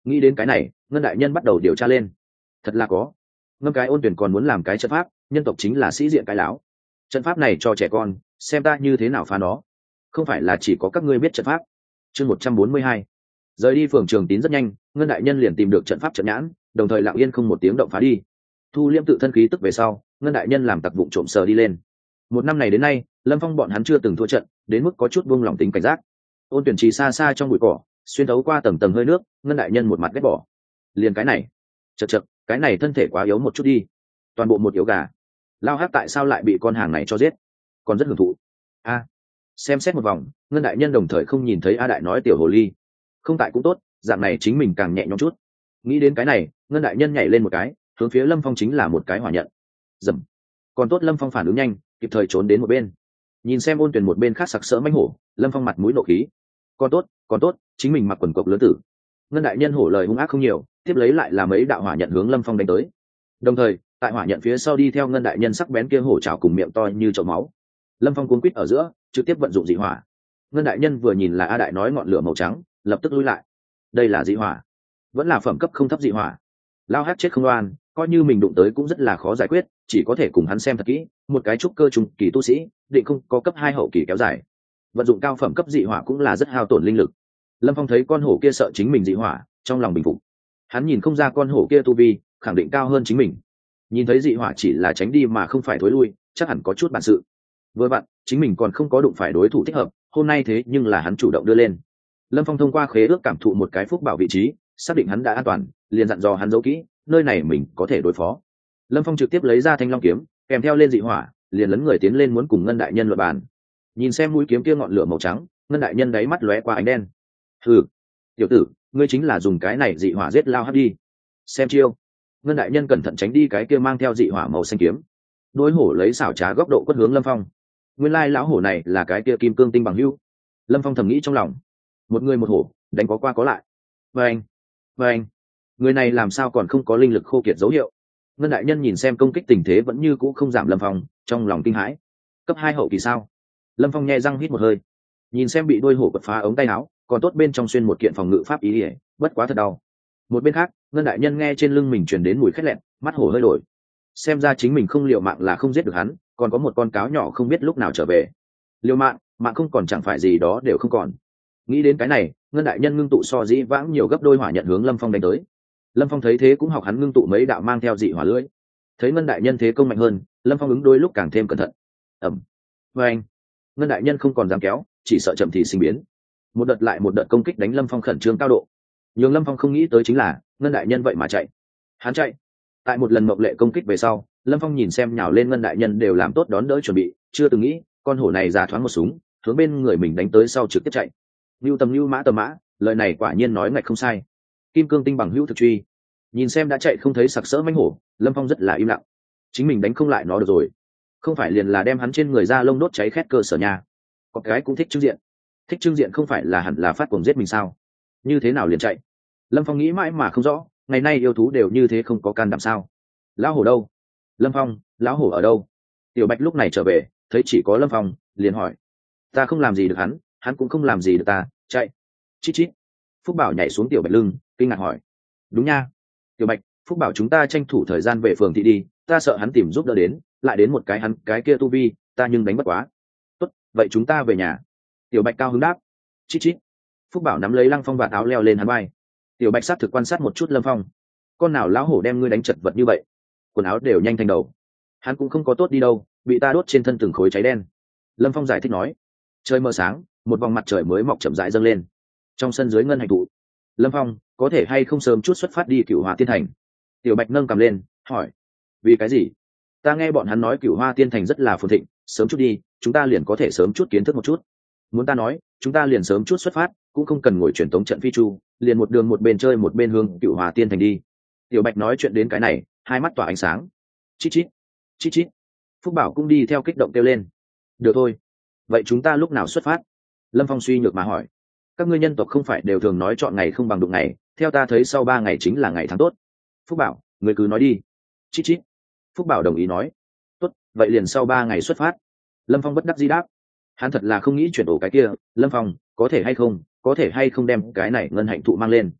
Nghĩ đến cái này, ngân đại nhân bắt đầu điều tra lên. Thật là có. Ngâm cái ôn tuyển còn muốn làm cái trận pháp, nhân tộc chính là sĩ diện cái láo. Trận pháp này cho trẻ con, xem ta như thế nào phá nó. Không phải là chỉ có các ngươi biết trận pháp. Chương một trăm bốn mươi hai. Rời đi phường Trường Tín rất nhanh, ngân đại nhân liền tìm được trận pháp trận nhãn, đồng thời lặng yên không một tiếng động phá đi. Thu liêm tự thân khí tức về sau, ngân đại nhân làm tặc vụng trộm sờ đi lên. Một năm này đến nay, Lâm Phong bọn hắn chưa từng thua trận, đến mức có chút buông lòng tính cảnh giác. Ôn tuyển trì xa xa trong bụi cỏ, xuyên thấu qua tầng tầng hơi nước, ngân đại nhân một mặt ghét bỏ. Liền cái này, chật chật, cái này thân thể quá yếu một chút đi. Toàn bộ một yếu gà. Lao Hắc tại sao lại bị con hàng này cho giết? Còn rất hưởng thụ. A, xem xét một vòng, ngân đại nhân đồng thời không nhìn thấy A đại nói tiểu hồ ly. Không tại cũng tốt, dạng này chính mình càng nhẹ nhõm chút. Nghĩ đến cái này, ngân đại nhân nhảy lên một cái, hướng phía Lâm Phong chính là một cái hỏa nhận. Dầm. Còn tốt Lâm Phong phản ứng nhanh, kịp thời trốn đến một bên. Nhìn xem ôn tuyển một bên khác sặc sỡ mánh hổ, Lâm Phong mặt mũi nộ khí. Còn tốt, còn tốt, chính mình mặc quần cộc lớn tử. Ngân đại nhân hổ lời hung ác không nhiều, tiếp lấy lại là mấy đạo hỏa nhận hướng Lâm Phong đánh tới. Đồng thời, tại hỏa nhận phía sau đi theo ngân đại nhân sắc bén kia hổ trảo cùng miệng to như chậu máu. Lâm Phong cuống quýt ở giữa, trực tiếp vận dụng dị hỏa. Ngân đại nhân vừa nhìn là A đại nói ngọn lửa màu trắng, lập tức lui lại. Đây là dị hỏa, vẫn là phẩm cấp không thấp dị hỏa. Lao hát chết không oan, coi như mình đụng tới cũng rất là khó giải quyết, chỉ có thể cùng hắn xem thật kỹ, một cái trúc cơ trùng kỳ tu sĩ, định không có cấp hai hậu kỳ kéo dài. Vận dụng cao phẩm cấp dị hỏa cũng là rất hao tổn linh lực. Lâm Phong thấy con hổ kia sợ chính mình dị hỏa, trong lòng bình phục. Hắn nhìn không ra con hổ kia tu vi, khẳng định cao hơn chính mình. Nhìn thấy dị hỏa chỉ là tránh đi mà không phải thối lui, chắc hẳn có chút bản sự. Vừa vặn, chính mình còn không có đụng phải đối thủ thích hợp, hôm nay thế nhưng là hắn chủ động đưa lên. Lâm Phong thông qua khế ước cảm thụ một cái phúc bảo vị trí, xác định hắn đã an toàn, liền dặn dò hắn giấu kỹ, nơi này mình có thể đối phó. Lâm Phong trực tiếp lấy ra thanh long kiếm, kèm theo lên dị hỏa, liền lấn người tiến lên muốn cùng ngân đại nhân luận bàn. Nhìn xem mũi kiếm kia ngọn lửa màu trắng, ngân đại nhân đáy mắt lóe qua ánh đen. Hừ, tiểu tử, ngươi chính là dùng cái này dị hỏa giết Lao Hắc đi. Xem chiêu. Ngân đại nhân cẩn thận tránh đi cái kia mang theo dị hỏa màu xanh kiếm. Đối hổ lấy xảo trá góc độ quất hướng Lâm Phong. Nguyên lai lão hổ này là cái kia kim cương tinh bằng hữu. Lâm Phong thầm nghĩ trong lòng. Một người một hổ, đánh có qua có lại. Vâng, vâng, người này làm sao còn không có linh lực khô kiệt dấu hiệu. Ngân đại nhân nhìn xem công kích tình thế vẫn như cũ không giảm Lâm Phong, trong lòng kinh hãi. Cấp hai hậu kỳ sao? Lâm Phong nhẹ răng hít một hơi, nhìn xem bị đôi hổ quật phá ống tay áo, còn tốt bên trong xuyên một kiện phòng ngự pháp ý ỉa, bất quá thật đau. Một bên khác, ngân đại nhân nghe trên lưng mình truyền đến mùi khét lẹn, mắt hổ hơi đổi. Xem ra chính mình không liều mạng là không giết được hắn, còn có một con cáo nhỏ không biết lúc nào trở về. Liều mạng, mạng không còn chẳng phải gì đó đều không còn. Nghĩ đến cái này, ngân đại nhân ngưng tụ so dĩ vãng nhiều gấp đôi hỏa nhận hướng Lâm Phong đánh tới. Lâm Phong thấy thế cũng học hắn ngưng tụ mấy đạo mang theo dị hỏa lưỡi. Thấy ngân đại nhân thế công mạnh hơn, Lâm Phong ứng đôi lúc càng thêm cẩn thận. Ẩm. Và anh. Ngân đại nhân không còn dám kéo, chỉ sợ chậm thì sinh biến. Một đợt lại một đợt công kích đánh Lâm Phong khẩn trương cao độ. Nhưng Lâm Phong không nghĩ tới chính là, ngân đại nhân vậy mà chạy. Hắn chạy. Tại một lần mộng lệ công kích về sau, Lâm Phong nhìn xem nhào lên ngân đại nhân đều làm tốt đón đỡ chuẩn bị, chưa từng nghĩ, con hổ này già thoáng một súng, hướng bên người mình đánh tới sau trực tiếp chạy. Nưu tầm nưu mã tầm mã, lời này quả nhiên nói ngạch không sai. Kim cương tinh bằng hữu thực truy. Nhìn xem đã chạy không thấy sặc sỡ manh hổ, Lâm Phong rất là im lặng. Chính mình đánh không lại nó được rồi. Không phải liền là đem hắn trên người ra lông đốt cháy khét cơ sở nhà. Có cái cũng thích trưng diện. Thích trưng diện không phải là hẳn là phát cuồng giết mình sao? Như thế nào liền chạy? Lâm Phong nghĩ mãi mà không rõ, ngày nay yêu thú đều như thế không có can đảm sao? Lão hổ đâu? Lâm Phong, lão hổ ở đâu? Tiểu Bạch lúc này trở về, thấy chỉ có Lâm Phong, liền hỏi. Ta không làm gì được hắn, hắn cũng không làm gì được ta, chạy. Chít chít. Phúc Bảo nhảy xuống Tiểu Bạch lưng, kinh ngạc hỏi. Đúng nha. Tiểu Bạch, Phúc bảo chúng ta tranh thủ thời gian về phường thị đi, ta sợ hắn tìm giúp đỡ đến, lại đến một cái hắn cái kia tu vi, ta nhưng đánh bất quá. Tốt, vậy chúng ta về nhà. Tiểu Bạch cao hứng đáp. Chít chít. Phúc bảo nắm lấy Lăng Phong và áo leo lên hắn vai. Tiểu Bạch sát thực quan sát một chút Lâm Phong. Con nào lão hổ đem ngươi đánh chật vật như vậy? Quần áo đều nhanh thành đầu. Hắn cũng không có tốt đi đâu, bị ta đốt trên thân từng khối cháy đen. Lâm Phong giải thích nói. Trời mờ sáng, một vòng mặt trời mới mọc chậm rãi dâng lên. Trong sân dưới ngân hành thụ, Lâm Phong, có thể hay không sớm chút xuất phát đi Cửu Hoa Tiên Thành? Tiểu Bạch nâng cầm lên, hỏi. Vì cái gì? Ta nghe bọn hắn nói Cửu Hoa Tiên Thành rất là phồn thịnh, sớm chút đi, chúng ta liền có thể sớm chút kiến thức một chút. Muốn ta nói, chúng ta liền sớm chút xuất phát, cũng không cần ngồi truyền tống trận phi chu, liền một đường một bên chơi một bên hướng Cửu Hoa Tiên Thành đi. Tiểu Bạch nói chuyện đến cái này, hai mắt tỏa ánh sáng. Chít chít, chít chít. Phúc Bảo cũng đi theo kích động kêu lên. Được thôi. Vậy chúng ta lúc nào xuất phát? Lâm Phong suy nhược mà hỏi. Các ngươi nhân tộc không phải đều thường nói chọn ngày không bằng đụng ngày, theo ta thấy sau ba ngày chính là ngày tháng tốt. Phúc Bảo, người cứ nói đi. Chít chít. Phúc Bảo đồng ý nói. Tốt, vậy liền sau ba ngày xuất phát. Lâm Phong bất đắc dĩ đáp. Hắn thật là không nghĩ chuyển đổi cái kia. Lâm Phong, có thể hay không, có thể hay không đem cái này ngân hạnh thụ mang lên.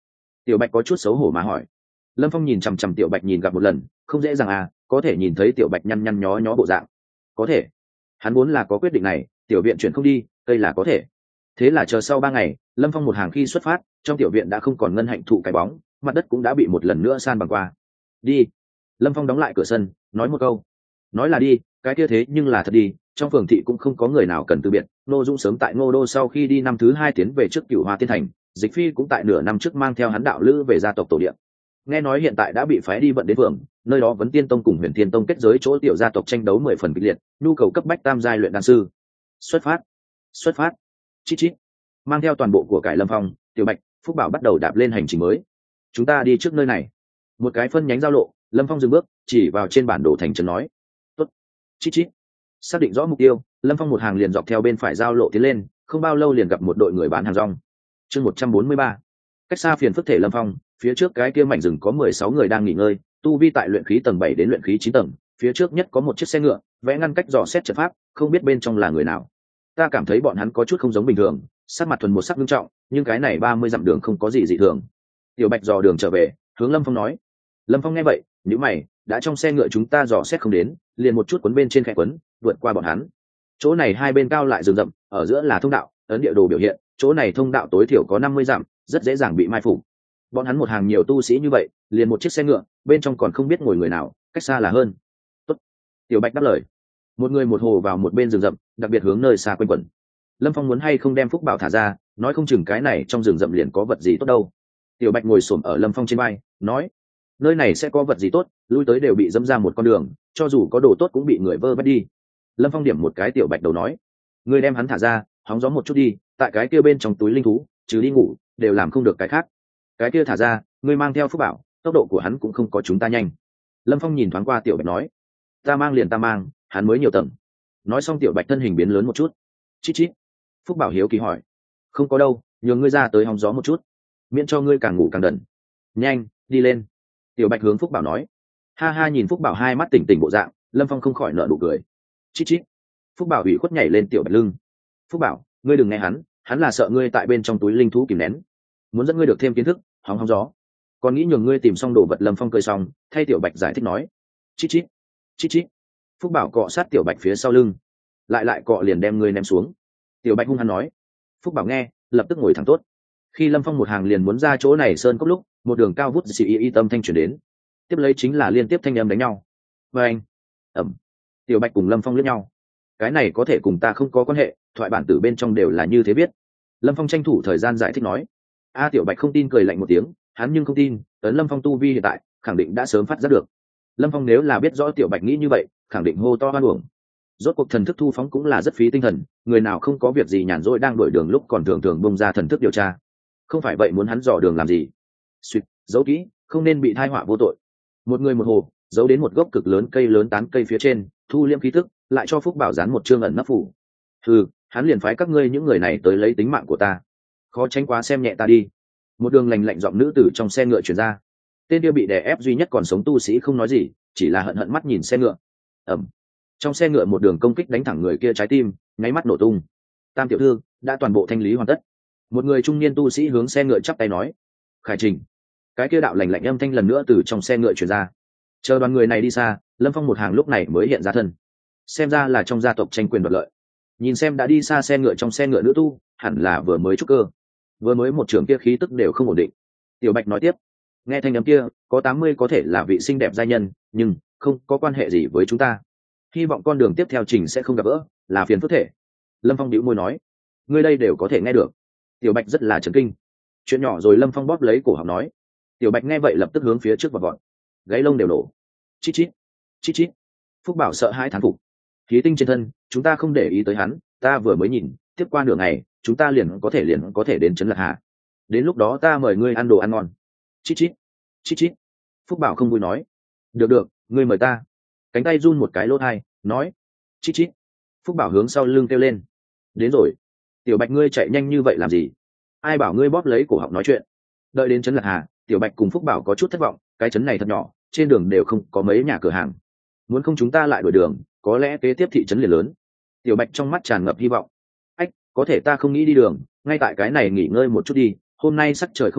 Tiểu Bạch có chút xấu hổ mà hỏi. Lâm Phong nhìn chằm chằm Tiểu Bạch nhìn gặp một lần, không dễ dàng à, có thể nhìn thấy Tiểu Bạch nhăn nhăn nhó nhó bộ dạng. Có thể. Hắn muốn là có quyết định này, tiểu viện chuyển không đi, đây là có thể. Thế là chờ sau ba ngày, Lâm Phong một hàng khi xuất phát, trong tiểu viện đã không còn ngân hạnh thụ cái bóng, mặt đất cũng đã bị một lần nữa san bằng qua. Đi. Lâm Phong đóng lại cửa sân, nói một câu. Nói là đi, cái kia thế nhưng là thật đi, trong phường thị cũng không có người nào cần từ biệt. Ngô Dũng sớm tại Ngô Đô sau khi đi năm thứ hai tiến về trước Cửu Hoa Tiên Thành, Dịch Phi cũng tại nửa năm trước mang theo hắn đạo lữ về gia tộc tổ địa. Nghe nói hiện tại đã bị phái đi vận đến phường, nơi đó Vấn Tiên Tông cùng Huyền Tiên Tông kết giới chỗ tiểu gia tộc tranh đấu mười phần kịch liệt, nhu cầu cấp bách tam giai luyện đan sư. Xuất phát, xuất phát. Chít chít. Mang theo toàn bộ của cải Lâm Phong, Tiểu Bạch, Phúc Bảo bắt đầu đạp lên hành trình mới. Chúng ta đi trước nơi này. Một cái phân nhánh giao lộ, Lâm Phong dừng bước, chỉ vào trên bản đồ thành trấn nói. Tốt. Chít chít. Xác định rõ mục tiêu, Lâm Phong một hàng liền dọc theo bên phải giao lộ tiến lên, không bao lâu liền gặp một đội người bán hàng rong. Chương một trăm bốn mươi ba. Cách xa phiền phức thể Lâm Phong, phía trước cái kia mảnh rừng có mười sáu người đang nghỉ ngơi, tu vi tại luyện khí tầng bảy đến luyện khí chín tầng, phía trước nhất có một chiếc xe ngựa, vẽ ngăn cách dò xét trận pháp, không biết bên trong là người nào. Ta cảm thấy bọn hắn có chút không giống bình thường, sắc mặt thuần một sắc nghiêm trọng, nhưng cái này ba mươi dặm đường không có gì dị thường. Tiểu Bạch dò đường trở về, hướng Lâm Phong nói. Lâm Phong nghe vậy, nhíu mày, đã trong xe ngựa chúng ta dò xét không đến, liền một chút quấn bên trên khẽ quấn, vượt qua bọn hắn. Chỗ này hai bên cao lại rừng rậm, ở giữa là thông đạo, ấn địa đồ biểu hiện, chỗ này thông đạo tối thiểu có năm mươi dặm, rất dễ dàng bị mai phục. Bọn hắn một hàng nhiều tu sĩ như vậy, liền một chiếc xe ngựa, bên trong còn không biết ngồi người nào, cách xa là hơn. Tốt. Tiểu Bạch đáp lời. Một người một hồ vào một bên rừng rậm, đặc biệt hướng nơi xa quanh quẩn. Lâm Phong muốn hay không đem Phúc Bảo thả ra, nói không chừng cái này trong rừng rậm liền có vật gì tốt đâu. Tiểu Bạch ngồi xổm ở Lâm Phong trên vai, nói, nơi này sẽ có vật gì tốt, lui tới đều bị dẫm ra một con đường, cho dù có đồ tốt cũng bị người vơ vét đi. Lâm Phong điểm một cái Tiểu Bạch đầu nói, người đem hắn thả ra, hóng gió một chút đi, tại cái kia bên trong túi linh thú, trừ đi ngủ, đều làm không được cái khác. Cái kia thả ra, ngươi mang theo Phúc Bảo, tốc độ của hắn cũng không có chúng ta nhanh. Lâm Phong nhìn thoáng qua Tiểu Bạch nói, ta mang liền ta mang, hắn mới nhiều tầng. Nói xong Tiểu Bạch thân hình biến lớn một chút. Chít chít. Phúc Bảo hiếu kỳ hỏi, không có đâu, nhường ngươi ra tới hóng gió một chút, miễn cho ngươi càng ngủ càng đần. Nhanh, đi lên. Tiểu Bạch hướng Phúc Bảo nói. Ha ha, nhìn Phúc Bảo hai mắt tỉnh tỉnh bộ dạng, Lâm Phong không khỏi nở nụ cười. Chít chít. Phúc Bảo ủy khuất nhảy lên Tiểu Bạch lưng. Phúc Bảo, ngươi đừng nghe hắn, hắn là sợ ngươi tại bên trong túi linh thú kìm nén, muốn dẫn ngươi được thêm kiến thức, hóng hóng gió. Còn nghĩ nhường ngươi tìm xong đồ vật. Lâm Phong cười xong, thay Tiểu Bạch giải thích nói. Chít chít. Chít chít. Phúc Bảo cọ sát Tiểu Bạch phía sau lưng, lại lại cọ liền đem ngươi ném xuống. Tiểu Bạch hung hăng nói. Phúc Bảo nghe, lập tức ngồi thẳng tốt. Khi Lâm Phong một hàng liền muốn ra chỗ này sơn cốc lúc, một đường cao vút xì y tâm thanh chuyển đến, tiếp lấy chính là liên tiếp thanh âm đánh nhau. Và anh, ẩm. Tiểu Bạch cùng Lâm Phong liếc nhau. Cái này có thể cùng ta không có quan hệ, thoại bản tử bên trong đều là như thế biết. Lâm Phong tranh thủ thời gian giải thích nói. A Tiểu Bạch không tin, cười lạnh một tiếng, hắn nhưng không tin, ấn Lâm Phong tu vi hiện tại, khẳng định đã sớm phát giác được. Lâm Phong nếu là biết rõ Tiểu Bạch nghĩ như vậy, khẳng định hô to hoan uổng. Rốt cuộc thần thức thu phóng cũng là rất phí tinh thần, người nào không có việc gì nhàn rỗi đang đuổi đường lúc còn thường thường bung ra thần thức điều tra. Không phải vậy muốn hắn dò đường làm gì? Suýt, giấu kỹ, không nên bị thai họa vô tội. Một người một hồ, giấu đến một gốc cực lớn cây lớn tán cây phía trên, thu liễm khí tức, lại cho Phúc Bảo dán một chương ẩn nấp phủ. Ừ, hắn liền phái các ngươi những người này tới lấy tính mạng của ta, khó tránh quá xem nhẹ ta đi. Một đường lành lạnh giọng nữ tử trong xe ngựa truyền ra. Tên kia bị đè ép duy nhất còn sống tu sĩ không nói gì, chỉ là hận hận mắt nhìn xe ngựa. Ẩm. Trong xe ngựa một đường công kích đánh thẳng người kia trái tim, nháy mắt nổ tung. Tam tiểu thư đã toàn bộ thanh lý hoàn tất. Một người trung niên tu sĩ hướng xe ngựa chắp tay nói. Khải trình. Cái kia đạo lành lạnh âm thanh lần nữa từ trong xe ngựa truyền ra. Chờ đoàn người này đi xa, Lâm Phong một hàng lúc này mới hiện ra thân. Xem ra là trong gia tộc tranh quyền đoạt lợi. Nhìn xem đã đi xa xe ngựa trong xe ngựa nữ tu, hẳn là vừa mới trúc cơ, vừa mới một trường kia khí tức đều không ổn định. Tiểu Bạch nói tiếp, nghe thanh âm kia, có tám mươi có thể là vị xinh đẹp giai nhân, nhưng không có quan hệ gì với chúng ta. Hy vọng con đường tiếp theo trình sẽ không gặp gỡ, là phiền phức thể. Lâm Phong bĩu môi nói, ngươi đây đều có thể nghe được. Tiểu Bạch rất là chấn kinh. Chuyện nhỏ rồi. Lâm Phong bóp lấy cổ họng nói. Tiểu Bạch nghe vậy lập tức hướng phía trước vọt vọt, gáy lông đều nổ. Chít chít, chít chít. Phúc Bảo sợ hãi thán phục. Khí tinh trên thân, chúng ta không để ý tới hắn, ta vừa mới nhìn, tiếp qua nửa ngày, chúng ta liền có thể liền có thể đến trấn Lạc Hà. Đến lúc đó ta mời ngươi ăn đồ ăn ngon. Chít chít, chít chít. Phúc Bảo không vui nói. Được được, ngươi mời ta. Cánh tay run một cái lỗ tai, nói. Chít chít. Phúc Bảo hướng sau lưng kêu lên. Đến rồi. Tiểu Bạch ngươi chạy nhanh như vậy làm gì? Ai bảo ngươi bóp lấy cổ họng nói chuyện? Đợi đến trấn Lạc Hà, Tiểu Bạch cùng Phúc Bảo có chút thất vọng, cái trấn này thật nhỏ, trên đường đều không có mấy nhà cửa hàng. Muốn không chúng ta lại đổi đường, có lẽ kế tiếp thị trấn liền lớn. Tiểu Bạch trong mắt tràn ngập hy vọng. Ách, có thể ta không nghĩ đi đường, ngay tại cái này nghỉ ngơi một chút đi, hôm nay sắc trời không tốt,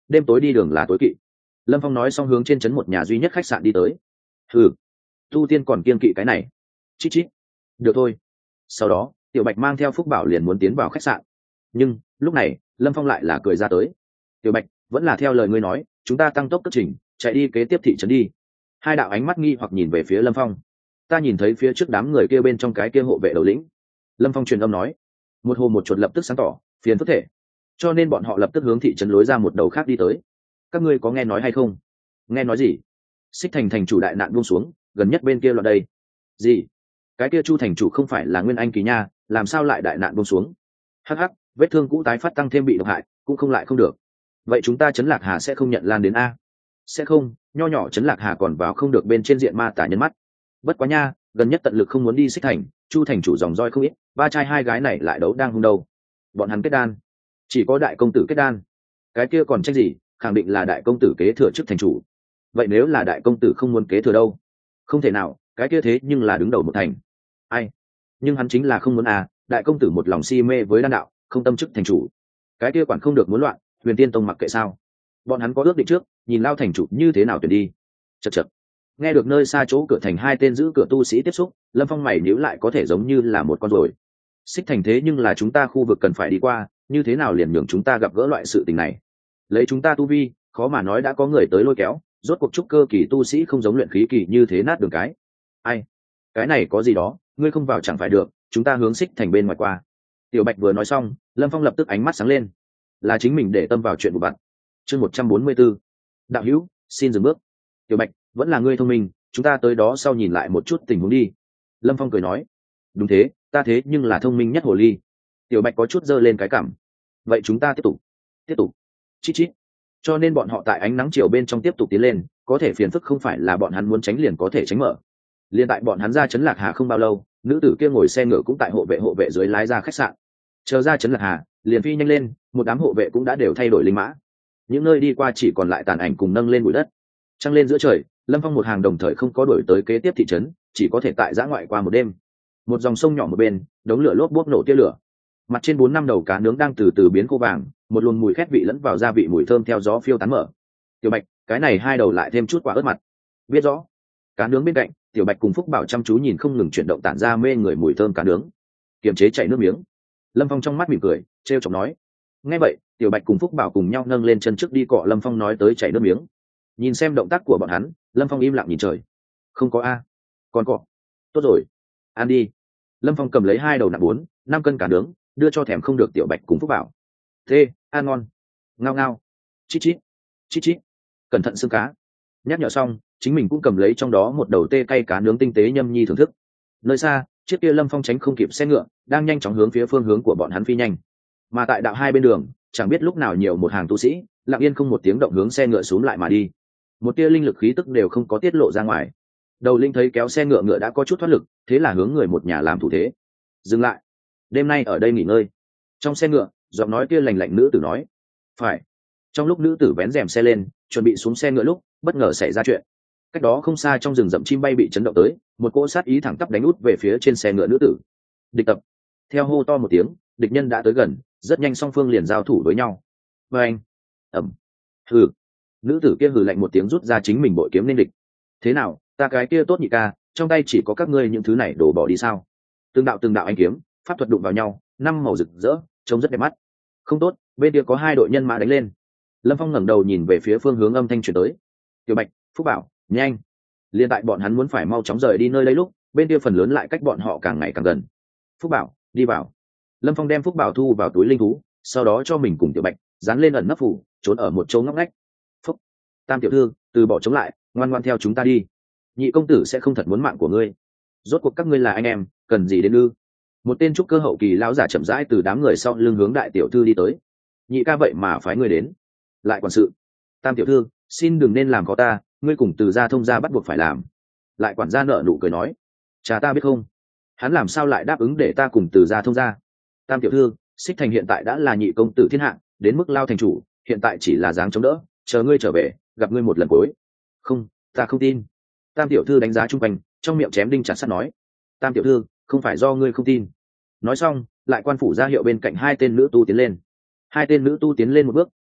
đêm tối đi đường là tối kỵ. Lâm Phong nói xong hướng trên trấn một nhà duy nhất khách sạn đi tới. Hừ, tu tiên còn kiên kỵ cái này. Chít chít. Được thôi. Sau đó Tiểu Bạch mang theo Phúc Bảo liền muốn tiến vào khách sạn, nhưng lúc này Lâm Phong lại là cười ra tới. Tiểu Bạch, vẫn là theo lời ngươi nói, chúng ta tăng tốc cất trình, chạy đi kế tiếp thị trấn đi. Hai đạo ánh mắt nghi hoặc nhìn về phía Lâm Phong. Ta nhìn thấy phía trước đám người kia bên trong cái kia hộ vệ đầu lĩnh. Lâm Phong truyền âm nói. Một hồ một chuột lập tức sáng tỏ, phiền phức thể, cho nên bọn họ lập tức hướng thị trấn lối ra một đầu khác đi tới. Các ngươi có nghe nói hay không? Nghe nói gì? Xích Thành thành chủ đại nạn buông xuống, gần nhất bên kia loạn đây. Gì? Cái kia Chu thành chủ không phải là Nguyên Anh kỳ nha, làm sao lại đại nạn buông xuống? Hắc hắc, vết thương cũ tái phát tăng thêm bị độc hại, cũng không lại không được. Vậy chúng ta trấn Lạc Hà sẽ không nhận lan đến a? Sẽ không, nho nhỏ trấn Lạc Hà còn vào không được bên trên diện ma tả nhân mắt. Bất quá nha, gần nhất tận lực không muốn đi Xích Thành, Chu thành chủ dòng roi không ít, ba trai hai gái này lại đấu đang hung đâu. Bọn hắn kết đan, chỉ có đại công tử kết đan, cái kia còn tranh gì, khẳng định là đại công tử kế thừa chức thành chủ. Vậy nếu là đại công tử không muốn kế thừa đâu? Không thể nào, cái kia thế nhưng là đứng đầu một thành. Ai? Nhưng hắn chính là không muốn à, đại công tử một lòng si mê với đan đạo, không tâm chức thành chủ. Cái kia quản không được muốn loạn, Huyền Tiên Tông mặc kệ sao? Bọn hắn có ước định trước, nhìn lao thành chủ như thế nào tuyển đi. Chậc chậc. Nghe được nơi xa chỗ cửa thành hai tên giữ cửa tu sĩ tiếp xúc, Lâm Phong mày nhíu lại, có thể giống như là một con rồi. Xích Thành thế nhưng là chúng ta khu vực cần phải đi qua, như thế nào liền nhường chúng ta gặp gỡ loại sự tình này? Lấy chúng ta tu vi, khó mà nói đã có người tới lôi kéo, rốt cuộc trúc cơ kỳ tu sĩ không giống luyện khí kỳ như thế nát đường cái. Ai? Cái này có gì đó, ngươi không vào chẳng phải được, chúng ta hướng Xích Thành bên ngoài qua. Tiểu Bạch vừa nói xong, Lâm Phong lập tức ánh mắt sáng lên. Là chính mình để tâm vào chuyện của bạn. Chương một trăm bốn mươi 144. Đạo hữu, xin dừng bước. Tiểu Bạch, vẫn là ngươi thông minh, chúng ta tới đó sau nhìn lại một chút tình huống đi. Lâm Phong cười nói. Đúng thế, ta thế nhưng là thông minh nhất hồ ly. Tiểu Bạch có chút giơ lên cái cảm. Vậy chúng ta tiếp tục. Tiếp tục. Chít chít. Cho nên bọn họ tại ánh nắng chiều bên trong tiếp tục tiến lên, có thể phiền phức không phải là bọn hắn muốn tránh liền có thể tránh mở. Liên tại bọn hắn ra trấn Lạc Hà không bao lâu, nữ tử kia ngồi xe ngựa cũng tại hộ vệ hộ vệ dưới lái ra khách sạn. Chờ ra trấn Lạc Hà, liền phi nhanh lên, một đám hộ vệ cũng đã đều thay đổi linh mã. Những nơi đi qua chỉ còn lại tàn ảnh cùng nâng lên bụi đất. Trăng lên giữa trời, Lâm Phong một hàng đồng thời không có đuổi tới kế tiếp thị trấn, chỉ có thể tại giã ngoại qua một đêm. Một dòng sông nhỏ một bên, đống lửa lốp bốp nổ tia lửa. Mặt trên bốn năm đầu cá nướng đang từ từ biến khô vàng, một luồng mùi khét vị lẫn vào gia vị mùi thơm theo gió phiêu tán mở. Tiểu Bạch, cái này hai đầu lại thêm chút quả ớt mặt. Biết rõ. Cá nướng bên cạnh, Tiểu Bạch cùng Phúc Bảo chăm chú nhìn không ngừng chuyển động tản ra mê người mùi thơm cá nướng. Kiềm chế chảy nước miếng. Lâm Phong trong mắt mỉm cười, trêu chọc nói. Nghe vậy, Tiểu Bạch cùng Phúc Bảo cùng nhau nâng lên chân trước đi cọ Lâm Phong nói tới chảy nước miếng. Nhìn xem động tác của bọn hắn, Lâm Phong im lặng nhìn trời. Không có a, còn cọ. Tốt rồi, ăn đi. Lâm Phong cầm lấy hai đầu nặng bốn, năm cân cá nướng, đưa cho thèm không được Tiểu Bạch cùng Phúc Bảo. Thế, ăn ngon. Ngao ngao. Chít chít. Chít chít. Cẩn thận xương cá. Nhắc nhở xong, chính mình cũng cầm lấy trong đó một đầu tê cay cá nướng tinh tế nhâm nhi thưởng thức. Nơi xa, chiếc kia Lâm Phong tránh không kịp xe ngựa, đang nhanh chóng hướng phía phương hướng của bọn hắn phi nhanh. Mà tại đạo hai bên đường, chẳng biết lúc nào nhiều một hàng tu sĩ, lặng yên không một tiếng động hướng xe ngựa xuống lại mà đi. Một tia linh lực khí tức đều không có tiết lộ ra ngoài. Đầu linh thấy kéo xe ngựa ngựa đã có chút thoát lực, thế là hướng người một nhà làm thủ thế. Dừng lại. Đêm nay ở đây nghỉ ngơi. Trong xe ngựa, giọng nói kia lành lạnh nữ tử nói. Phải. Trong lúc nữ tử vén rèm xe lên, chuẩn bị xuống xe ngựa lúc, bất ngờ xảy ra chuyện. Cách đó không xa trong rừng rậm chim bay bị chấn động tới, một cỗ sát ý thẳng tắp đánh út về phía trên xe ngựa nữ tử. Địch tập. Theo hô to một tiếng, địch nhân đã tới gần, rất nhanh song phương liền giao thủ với nhau. Và anh. Ẩm. Hừ. Nữ tử kia hừ lạnh một tiếng rút ra chính mình bội kiếm nên địch. Thế nào, ta cái kia tốt nhị ca, trong tay chỉ có các ngươi những thứ này đổ bỏ đi sao? Từng đạo từng đạo anh kiếm, pháp thuật đụng vào nhau, năm màu rực rỡ, trông rất đẹp mắt. Không tốt, bên kia có hai đội nhân mã đánh lên. Lâm Phong ngẩng đầu nhìn về phía phương hướng âm thanh truyền tới. Tiểu Bạch, Phúc Bảo, nhanh! Liên tại bọn hắn muốn phải mau chóng rời đi nơi đây lúc, bên kia phần lớn lại cách bọn họ càng ngày càng gần. Phúc Bảo, đi vào. Lâm Phong đem Phúc Bảo thu vào túi linh thú, sau đó cho mình cùng Tiểu Bạch dán lên ẩn nấp phủ, trốn ở một chỗ ngóc ngách. Phúc, Tam tiểu thư, từ bỏ chống lại, ngoan ngoan theo chúng ta đi. Nhị công tử sẽ không thật muốn mạng của ngươi. Rốt cuộc các ngươi là anh em, cần gì đến ư? Một tên trúc cơ hậu kỳ lão giả chậm rãi từ đám người sau lưng hướng đại tiểu thư đi tới. Nhị ca vậy mà phái ngươi đến, lại quản sự. Tam tiểu thư, xin đừng nên làm khó ta, ngươi cùng từ gia thông gia bắt buộc phải làm. Lại quản gia nợ nụ cười nói, cha ta biết không, hắn làm sao lại đáp ứng để ta cùng từ gia thông gia. Tam tiểu thư, Xích Thành hiện tại đã là nhị công tử thiên hạ, đến mức lao thành chủ, hiện tại chỉ là dáng chống đỡ, chờ ngươi trở về, gặp ngươi một lần cuối. Không, ta không tin. Tam tiểu thư đánh giá chung quanh, trong miệng chém đinh chặt sắt nói, Tam tiểu thư, không phải do ngươi không tin. Nói xong, lại quan phủ ra hiệu bên cạnh hai tên nữ tu tiến lên. Hai tên nữ tu tiến lên một bước,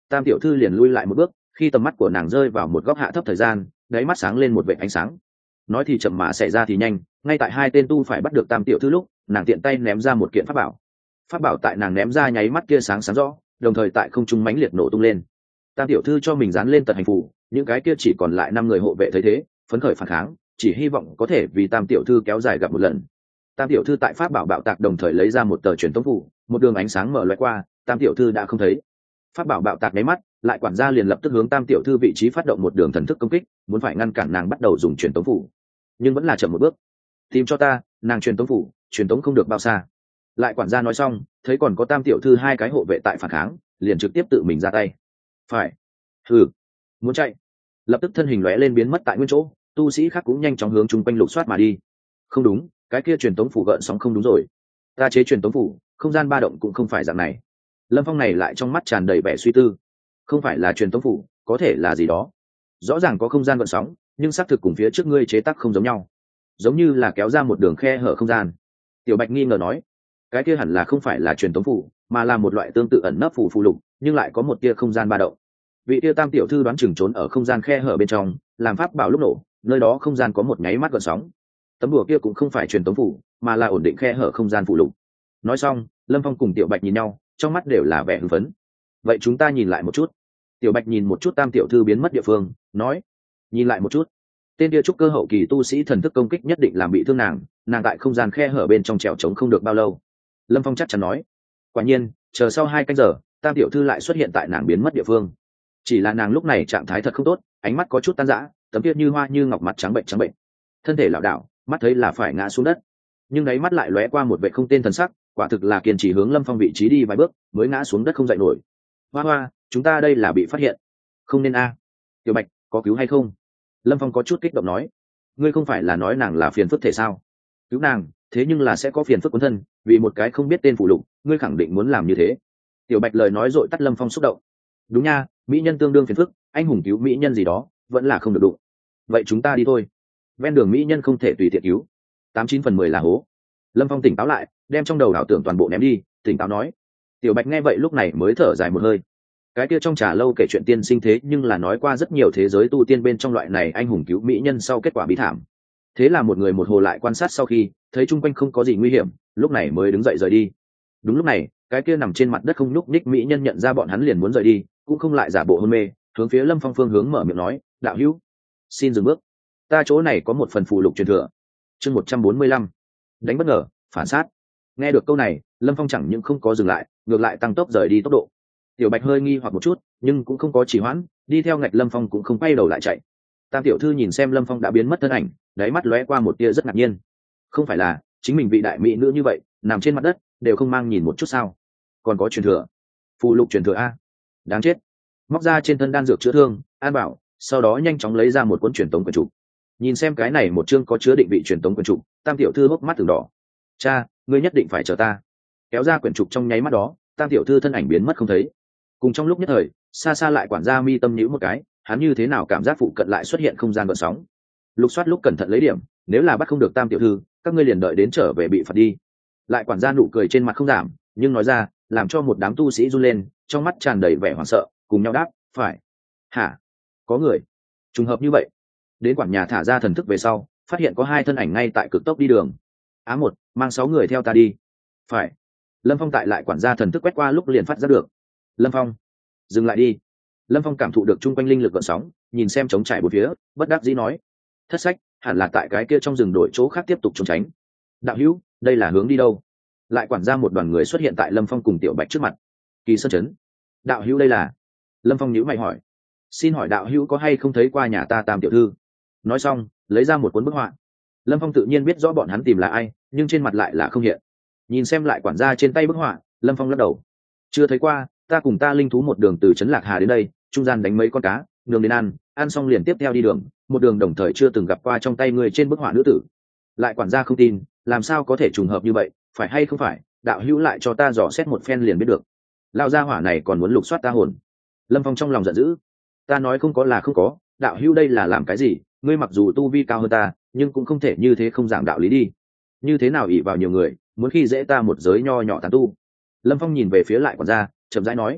Tam tiểu thư liền lui lại một bước, khi tầm mắt của nàng rơi vào một góc hạ thấp thời gian, đáy mắt sáng lên một vệt ánh sáng. Nói thì chậm mà xảy ra thì nhanh, ngay tại hai tên tu phải bắt được Tam tiểu thư lúc, nàng tiện tay ném ra một kiện pháp bảo. Pháp bảo tại nàng ném ra nháy mắt kia sáng sáng rõ, đồng thời tại không trung mãnh liệt nổ tung lên. Tam tiểu thư cho mình dán lên tật hành phù, những cái kia chỉ còn lại năm người hộ vệ thấy thế, phấn khởi phản kháng, chỉ hy vọng có thể vì Tam tiểu thư kéo dài gặp một lần. Tam tiểu thư tại pháp bảo bạo tạc đồng thời lấy ra một tờ truyền tống phù, một đường ánh sáng mở lóe qua, Tam tiểu thư đã không thấy. Pháp bảo bạo tạc nháy mắt, lại quản gia liền lập tức hướng Tam tiểu thư vị trí phát động một đường thần thức công kích, muốn phải ngăn cản nàng bắt đầu dùng truyền tống phù, nhưng vẫn là chậm một bước. Tìm cho ta, nàng truyền tống phù, truyền tống không được bao xa. Lại quản gia nói xong, thấy còn có Tam tiểu thư hai cái hộ vệ tại phản kháng, liền trực tiếp tự mình ra tay. Phải. Hừ, muốn chạy. Lập tức thân hình lóe lên biến mất tại nguyên chỗ, tu sĩ khác cũng nhanh chóng hướng chung quanh lục soát mà đi. Không đúng, cái kia truyền tống phủ gợn sóng không đúng rồi. Ta chế truyền tống phủ, không gian ba động cũng không phải dạng này. Lâm Phong này lại trong mắt tràn đầy vẻ suy tư. Không phải là truyền tống phủ, có thể là gì đó. Rõ ràng có không gian gợn sóng, nhưng xác thực cùng phía trước ngươi chế tác không giống nhau, giống như là kéo ra một đường khe hở không gian. Tiểu Bạch nghi ngờ nói, cái kia hẳn là không phải là truyền tống phủ, mà là một loại tương tự ẩn nấp phủ phù lục, nhưng lại có một tia không gian ba động. Vị tia Tam tiểu thư đoán chừng trốn ở không gian khe hở bên trong, làm pháp bảo lúc nổ, nơi đó không gian có một nháy mắt gợn sóng. Tấm đùa kia cũng không phải truyền tống phủ, mà là ổn định khe hở không gian phụ lục. Nói xong, Lâm Phong cùng Tiểu Bạch nhìn nhau, trong mắt đều là vẻ hưng phấn. Vậy chúng ta nhìn lại một chút. Tiểu Bạch nhìn một chút Tam tiểu thư biến mất địa phương, nói, nhìn lại một chút. Tên kia trúc cơ hậu kỳ tu sĩ thần thức công kích nhất định làm bị thương nàng, nàng tại không gian khe hở bên trong trèo trống không được bao lâu. Lâm Phong chắc chắn nói. Quả nhiên, chờ sau hai canh giờ, Tam tiểu thư lại xuất hiện tại nàng biến mất địa phương. Chỉ là nàng lúc này trạng thái thật không tốt, ánh mắt có chút tan rã, tấm kia như hoa như ngọc mặt trắng bệnh trắng bệnh, thân thể lảo đảo, mắt thấy là phải ngã xuống đất, nhưng đáy mắt lại lóe qua một vệ không tên thần sắc, quả thực là kiên trì hướng Lâm Phong vị trí đi vài bước mới ngã xuống đất không dậy nổi. Hoa hoa, chúng ta đây là bị phát hiện, không nên a. Tiểu Bạch, có cứu hay không? Lâm Phong có chút kích động nói. Ngươi không phải là nói nàng là phiền phức thể sao? Cứu nàng, thế nhưng là sẽ có phiền phức cuốn thân, vì một cái không biết tên phụ lục, ngươi khẳng định muốn làm như thế. Tiểu Bạch lời nói dội tắt Lâm Phong xúc động. Đúng nha, mỹ nhân tương đương phiền phức, anh hùng cứu mỹ nhân gì đó vẫn là không được đụng. Vậy chúng ta đi thôi. Ven đường mỹ nhân không thể tùy tiện cứu, tám chín phần mười là hố. Lâm Phong tỉnh táo lại, đem trong đầu ảo tưởng toàn bộ ném đi, tỉnh táo nói. Tiểu Bạch nghe vậy lúc này mới thở dài một hơi. Cái kia trong trà lâu kể chuyện tiên sinh thế nhưng là nói qua rất nhiều thế giới tu tiên bên trong loại này anh hùng cứu mỹ nhân sau kết quả bí thảm. Thế là một người một hồ lại quan sát sau khi thấy chung quanh không có gì nguy hiểm, lúc này mới đứng dậy rời đi. Đúng lúc này, cái kia nằm trên mặt đất không nhúc nhích mỹ nhân nhận ra bọn hắn liền muốn rời đi, cũng không lại giả bộ hôn mê, hướng phía Lâm Phong phương hướng mở miệng nói, đạo hữu, xin dừng bước, ta chỗ này có một phần phù lục truyền thừa. Chương một trăm bốn mươi lăm, đánh bất ngờ, phản sát. Nghe được câu này, Lâm Phong chẳng những không có dừng lại, ngược lại tăng tốc rời đi tốc độ. Tiểu Bạch hơi nghi hoặc một chút, nhưng cũng không có trì hoãn, đi theo ngạch Lâm Phong cũng không quay đầu lại chạy. Tam tiểu thư nhìn xem Lâm Phong đã biến mất thân ảnh, đáy mắt lóe qua một tia rất ngạc nhiên. Không phải là chính mình vị đại mỹ nữ như vậy, nằm trên mặt đất đều không mang nhìn một chút sao? Còn có truyền thừa, phù lục truyền thừa a, đáng chết. Móc ra trên thân đan dược chữa thương, an bảo, sau đó nhanh chóng lấy ra một cuốn truyền tống quyển trục. Nhìn xem cái này một chương có chứa định vị truyền tống quyển trục, Tam tiểu thư hốc mắt từng đỏ. Cha, ngươi nhất định phải chờ ta. Kéo ra quyển trục trong nháy mắt đó, Tam tiểu thư thân ảnh biến mất không thấy. Cùng trong lúc nhất thời, xa xa lại quản gia mi tâm nhíu một cái, hắn như thế nào cảm giác phụ cận lại xuất hiện không gian gợn sóng. Lục soát lúc cẩn thận lấy điểm, nếu là bắt không được Tam tiểu thư, các ngươi liền đợi đến trở về bị phạt đi. Lại quản gia nụ cười trên mặt không giảm, nhưng nói ra, làm cho một đám tu sĩ run lên, trong mắt tràn đầy vẻ hoảng sợ, cùng nhau đáp, phải. Hả? Có người? Trùng hợp như vậy. Đến quản nhà thả ra thần thức về sau, phát hiện có hai thân ảnh ngay tại cực tốc đi đường. Á một, mang sáu người theo ta đi. Phải. Lâm Phong tại lại quản gia thần thức quét qua lúc liền phát ra được. Lâm Phong, dừng lại đi. Lâm Phong cảm thụ được chung quanh linh lực gợn sóng, nhìn xem trống trải bốn phía, bất đắc dĩ nói, thất sách, hẳn là tại cái kia trong rừng đổi chỗ khác tiếp tục trốn tránh. Đạo hữu, đây là hướng đi đâu? Lại quản gia một đoàn người xuất hiện tại Lâm Phong cùng Tiểu Bạch trước mặt. Kỳ Sơn Trấn. Đạo hữu đây là? Lâm Phong nhíu mày hỏi. Xin hỏi đạo hữu có hay không thấy qua nhà ta Tam tiểu thư? Nói xong, lấy ra một cuốn bức họa. Lâm Phong tự nhiên biết rõ bọn hắn tìm là ai, nhưng trên mặt lại là không hiện. Nhìn xem lại quản gia trên tay bức họa, Lâm Phong lắc đầu. Chưa thấy qua, ta cùng ta linh thú một đường từ trấn Lạc Hà đến đây, trung gian đánh mấy con cá, nướng đến ăn, ăn xong liền tiếp theo đi đường, một đường đồng thời chưa từng gặp qua trong tay người trên bức họa nữ tử. Lại quản gia không tin, làm sao có thể trùng hợp như vậy, phải hay không phải, đạo hữu lại cho ta dò xét một phen liền biết được. Lão gia hỏa này còn muốn lục soát ta hồn. Lâm Phong trong lòng giận dữ. Ta nói không có là không có, đạo hữu đây là làm cái gì? Ngươi mặc dù tu vi cao hơn ta, nhưng cũng không thể như thế không giảng đạo lý đi. Như thế nào ỷ vào nhiều người, muốn khi dễ ta một giới nho nhỏ tán tu. Lâm Phong nhìn về phía lại quản gia, chậm rãi nói,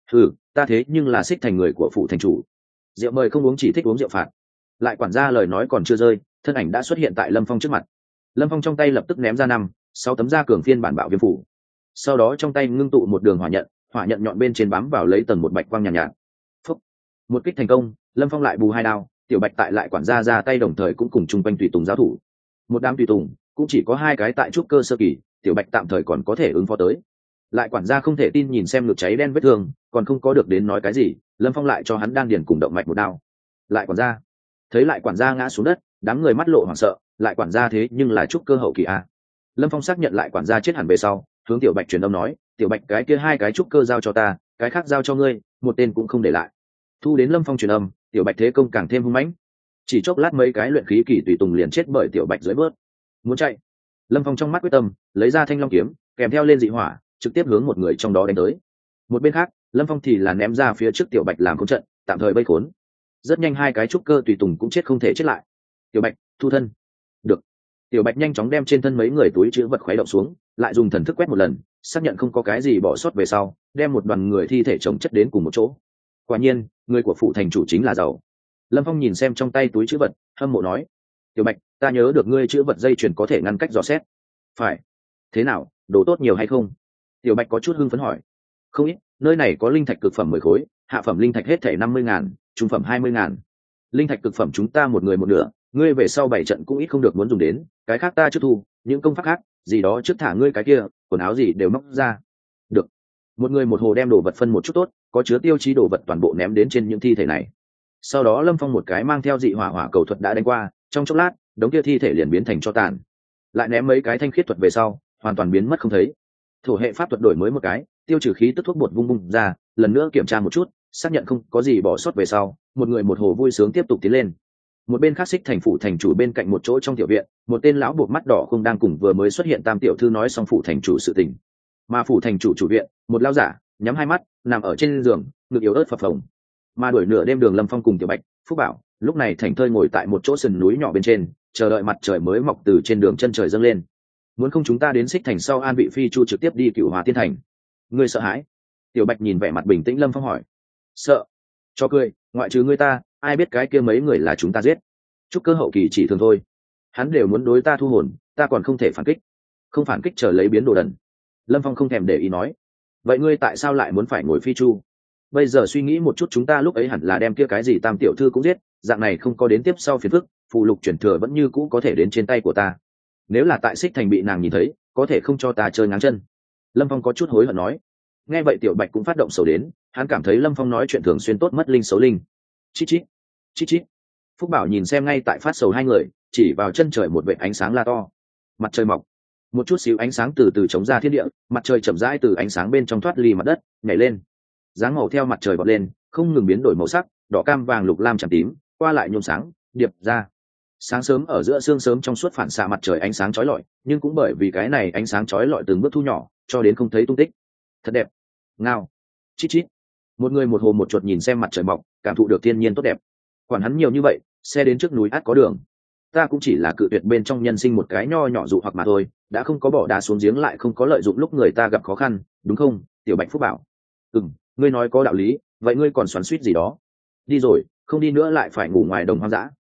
Ừ, ta thế nhưng là xích thành người của phủ thành chủ, rượu mời không uống, chỉ thích uống rượu phạt. Lại quản gia lời nói còn chưa rơi, thân ảnh đã xuất hiện tại Lâm Phong trước mặt. Lâm Phong trong tay lập tức ném ra năm sáu tấm da cường phiên bản bạo viêm phủ, sau đó trong tay ngưng tụ một đường hỏa nhận, hỏa nhận nhọn bên trên bám vào lấy tầng một bạch quang nhàn nhạt, nhạt. Phúc. Một kích thành công, Lâm Phong lại bù hai đao, tiểu bạch tại lại quản gia ra tay đồng thời cũng cùng chung quanh tùy tùng giáo thủ. Một đám tùy tùng cũng chỉ có hai cái tại trúc cơ sơ kỳ, tiểu bạch tạm thời còn có thể ứng phó tới. Lại quản gia không thể tin nhìn xem ngực cháy đen vết thương, còn không có được đến nói cái gì, Lâm Phong lại cho hắn đan điền cùng động mạch một đao. Lại quản gia thấy lại quản gia ngã xuống đất, đám người mắt lộ hoảng sợ, lại quản gia thế nhưng là trúc cơ hậu kỳ a. Lâm Phong xác nhận lại quản gia chết hẳn về sau, hướng tiểu bạch truyền âm nói, tiểu bạch cái kia hai cái trúc cơ giao cho ta, cái khác giao cho ngươi, một tên cũng không để lại. Thu đến Lâm Phong truyền âm, tiểu bạch thế công càng thêm hung mãnh, chỉ chốc lát mấy cái luyện khí kỳ tùy tùng liền chết bởi tiểu bạch dưới bớt. Muốn chạy, Lâm Phong trong mắt quyết tâm, lấy ra thanh long kiếm, kèm theo lên dị hỏa, trực tiếp hướng một người trong đó đánh tới. Một bên khác, Lâm Phong thì là ném ra phía trước tiểu bạch làm khốn trận, tạm thời vây khốn. Rất nhanh hai cái trúc cơ tùy tùng cũng chết không thể chết lại. Tiểu bạch thu thân. Được. Tiểu bạch nhanh chóng đem trên thân mấy người túi chứa vật khuấy động xuống, lại dùng thần thức quét một lần, xác nhận không có cái gì bỏ sót về sau, đem một đoàn người thi thể chồng chất đến cùng một chỗ. Quả nhiên, người của phụ thành chủ chính là giàu. Lâm Phong nhìn xem trong tay túi chứa vật, hâm mộ nói, tiểu bạch, ta nhớ được ngươi chứa vật dây chuyền có thể ngăn cách dò xét. Phải. Thế nào, đồ tốt nhiều hay không? Tiểu bạch có chút hưng phấn hỏi. Không ít, nơi này có linh thạch cực phẩm mười khối, hạ phẩm linh thạch hết thảy năm mươi ngàn, trung phẩm hai mươi ngàn. Linh thạch cực phẩm chúng ta một người một nửa, ngươi về sau bảy trận cũng ít không được muốn dùng đến, cái khác ta chưa thu, những công pháp khác gì đó trước thả ngươi cái kia, quần áo gì đều móc ra. Được. Một người một hồ đem đồ vật phân một chút tốt, có chứa tiêu chí đồ vật toàn bộ ném đến trên những thi thể này. Sau đó Lâm Phong một cái mang theo dị hỏa hỏa cầu thuật đã đánh qua, trong chốc lát, đống kia thi thể liền biến thành tro tàn. Lại ném mấy cái thanh khiết thuật về sau, hoàn toàn biến mất không thấy. Thổ hệ pháp thuật đổi mới một cái, tiêu trừ khí tức thuốc bột vung bung ra, lần nữa kiểm tra một chút, xác nhận không có gì bỏ sót về sau, một người một hồ vui sướng tiếp tục tiến lên. Một bên khác xích thành phủ thành chủ bên cạnh một chỗ trong tiểu viện, một tên lão buộc mắt đỏ không đang cùng vừa mới xuất hiện tam tiểu thư nói xong phủ thành chủ sự tình. Mà phủ thành chủ chủ viện, một lão giả nhắm hai mắt nằm ở trên giường, ngực yếu ớt phập phồng. Mà đuổi nửa đêm Đường Lâm Phong cùng tiểu bạch, Phúc Bảo lúc này thành thơi ngồi tại một chỗ sườn núi nhỏ bên trên, chờ đợi mặt trời mới mọc từ trên đường chân trời dâng lên. Muốn không chúng ta đến xích thành sau an bị phi chu trực tiếp đi Cửu Hòa Tiên Thành. Ngươi sợ hãi? Tiểu bạch nhìn vẻ mặt bình tĩnh Lâm Phong hỏi. Sợ? Cho cười, ngoại trừ ngươi ta, ai biết cái kia mấy người là chúng ta giết. Chúc cơ hậu kỳ chỉ thường thôi, hắn đều muốn đối ta thu hồn, ta còn không thể phản kích. Không phản kích chờ lấy biến đồ đần. Lâm Phong không thèm để ý nói. Vậy ngươi tại sao lại muốn phải ngồi phi chu? Bây giờ suy nghĩ một chút, chúng ta lúc ấy hẳn là đem kia cái gì tam tiểu thư cũng giết, dạng này không có đến tiếp sau phiền phức, phụ lục chuyển thừa vẫn như cũ có thể đến trên tay của ta. Nếu là tại xích thành bị nàng nhìn thấy, có thể không cho ta chơi ngáng chân. Lâm Phong có chút hối hận nói. Nghe vậy tiểu bạch cũng phát động sầu đến, hắn cảm thấy Lâm Phong nói chuyện thường xuyên tốt mất linh xấu linh. Chít chít, chít chít. Phúc Bảo nhìn xem ngay tại phát sầu hai người, chỉ vào chân trời một vệt ánh sáng la to. Mặt trời mọc, một chút xíu ánh sáng từ từ chống ra thiên địa, mặt trời chậm rãi từ ánh sáng bên trong thoát ly mặt đất, nhảy lên. Dáng màu theo mặt trời vọt lên, không ngừng biến đổi màu sắc, đỏ cam vàng lục lam trắng tím, qua lại nhôm sáng, điệp ra. Sáng sớm ở giữa sương sớm trong suốt phản xạ mặt trời ánh sáng chói lọi, nhưng cũng bởi vì cái này ánh sáng chói lọi từng bước thu nhỏ, cho đến không thấy tung tích. Thật đẹp. Ngao. Chít chít. Một người một hồ một chuột nhìn xem mặt trời mọc, cảm thụ được thiên nhiên tốt đẹp. Quản hắn nhiều như vậy, xe đến trước núi át có đường. Ta cũng chỉ là cự tuyệt bên trong nhân sinh một cái nho nhỏ dụ hoặc mà thôi, đã không có bỏ đá xuống giếng lại không có lợi dụng lúc người ta gặp khó khăn, đúng không, tiểu bạch Phúc Bảo? Ừm, ngươi nói có đạo lý, vậy ngươi còn xoắn xuýt gì đó? Đi rồi, không đi nữa lại phải ngủ ngoài đồng hoang dã.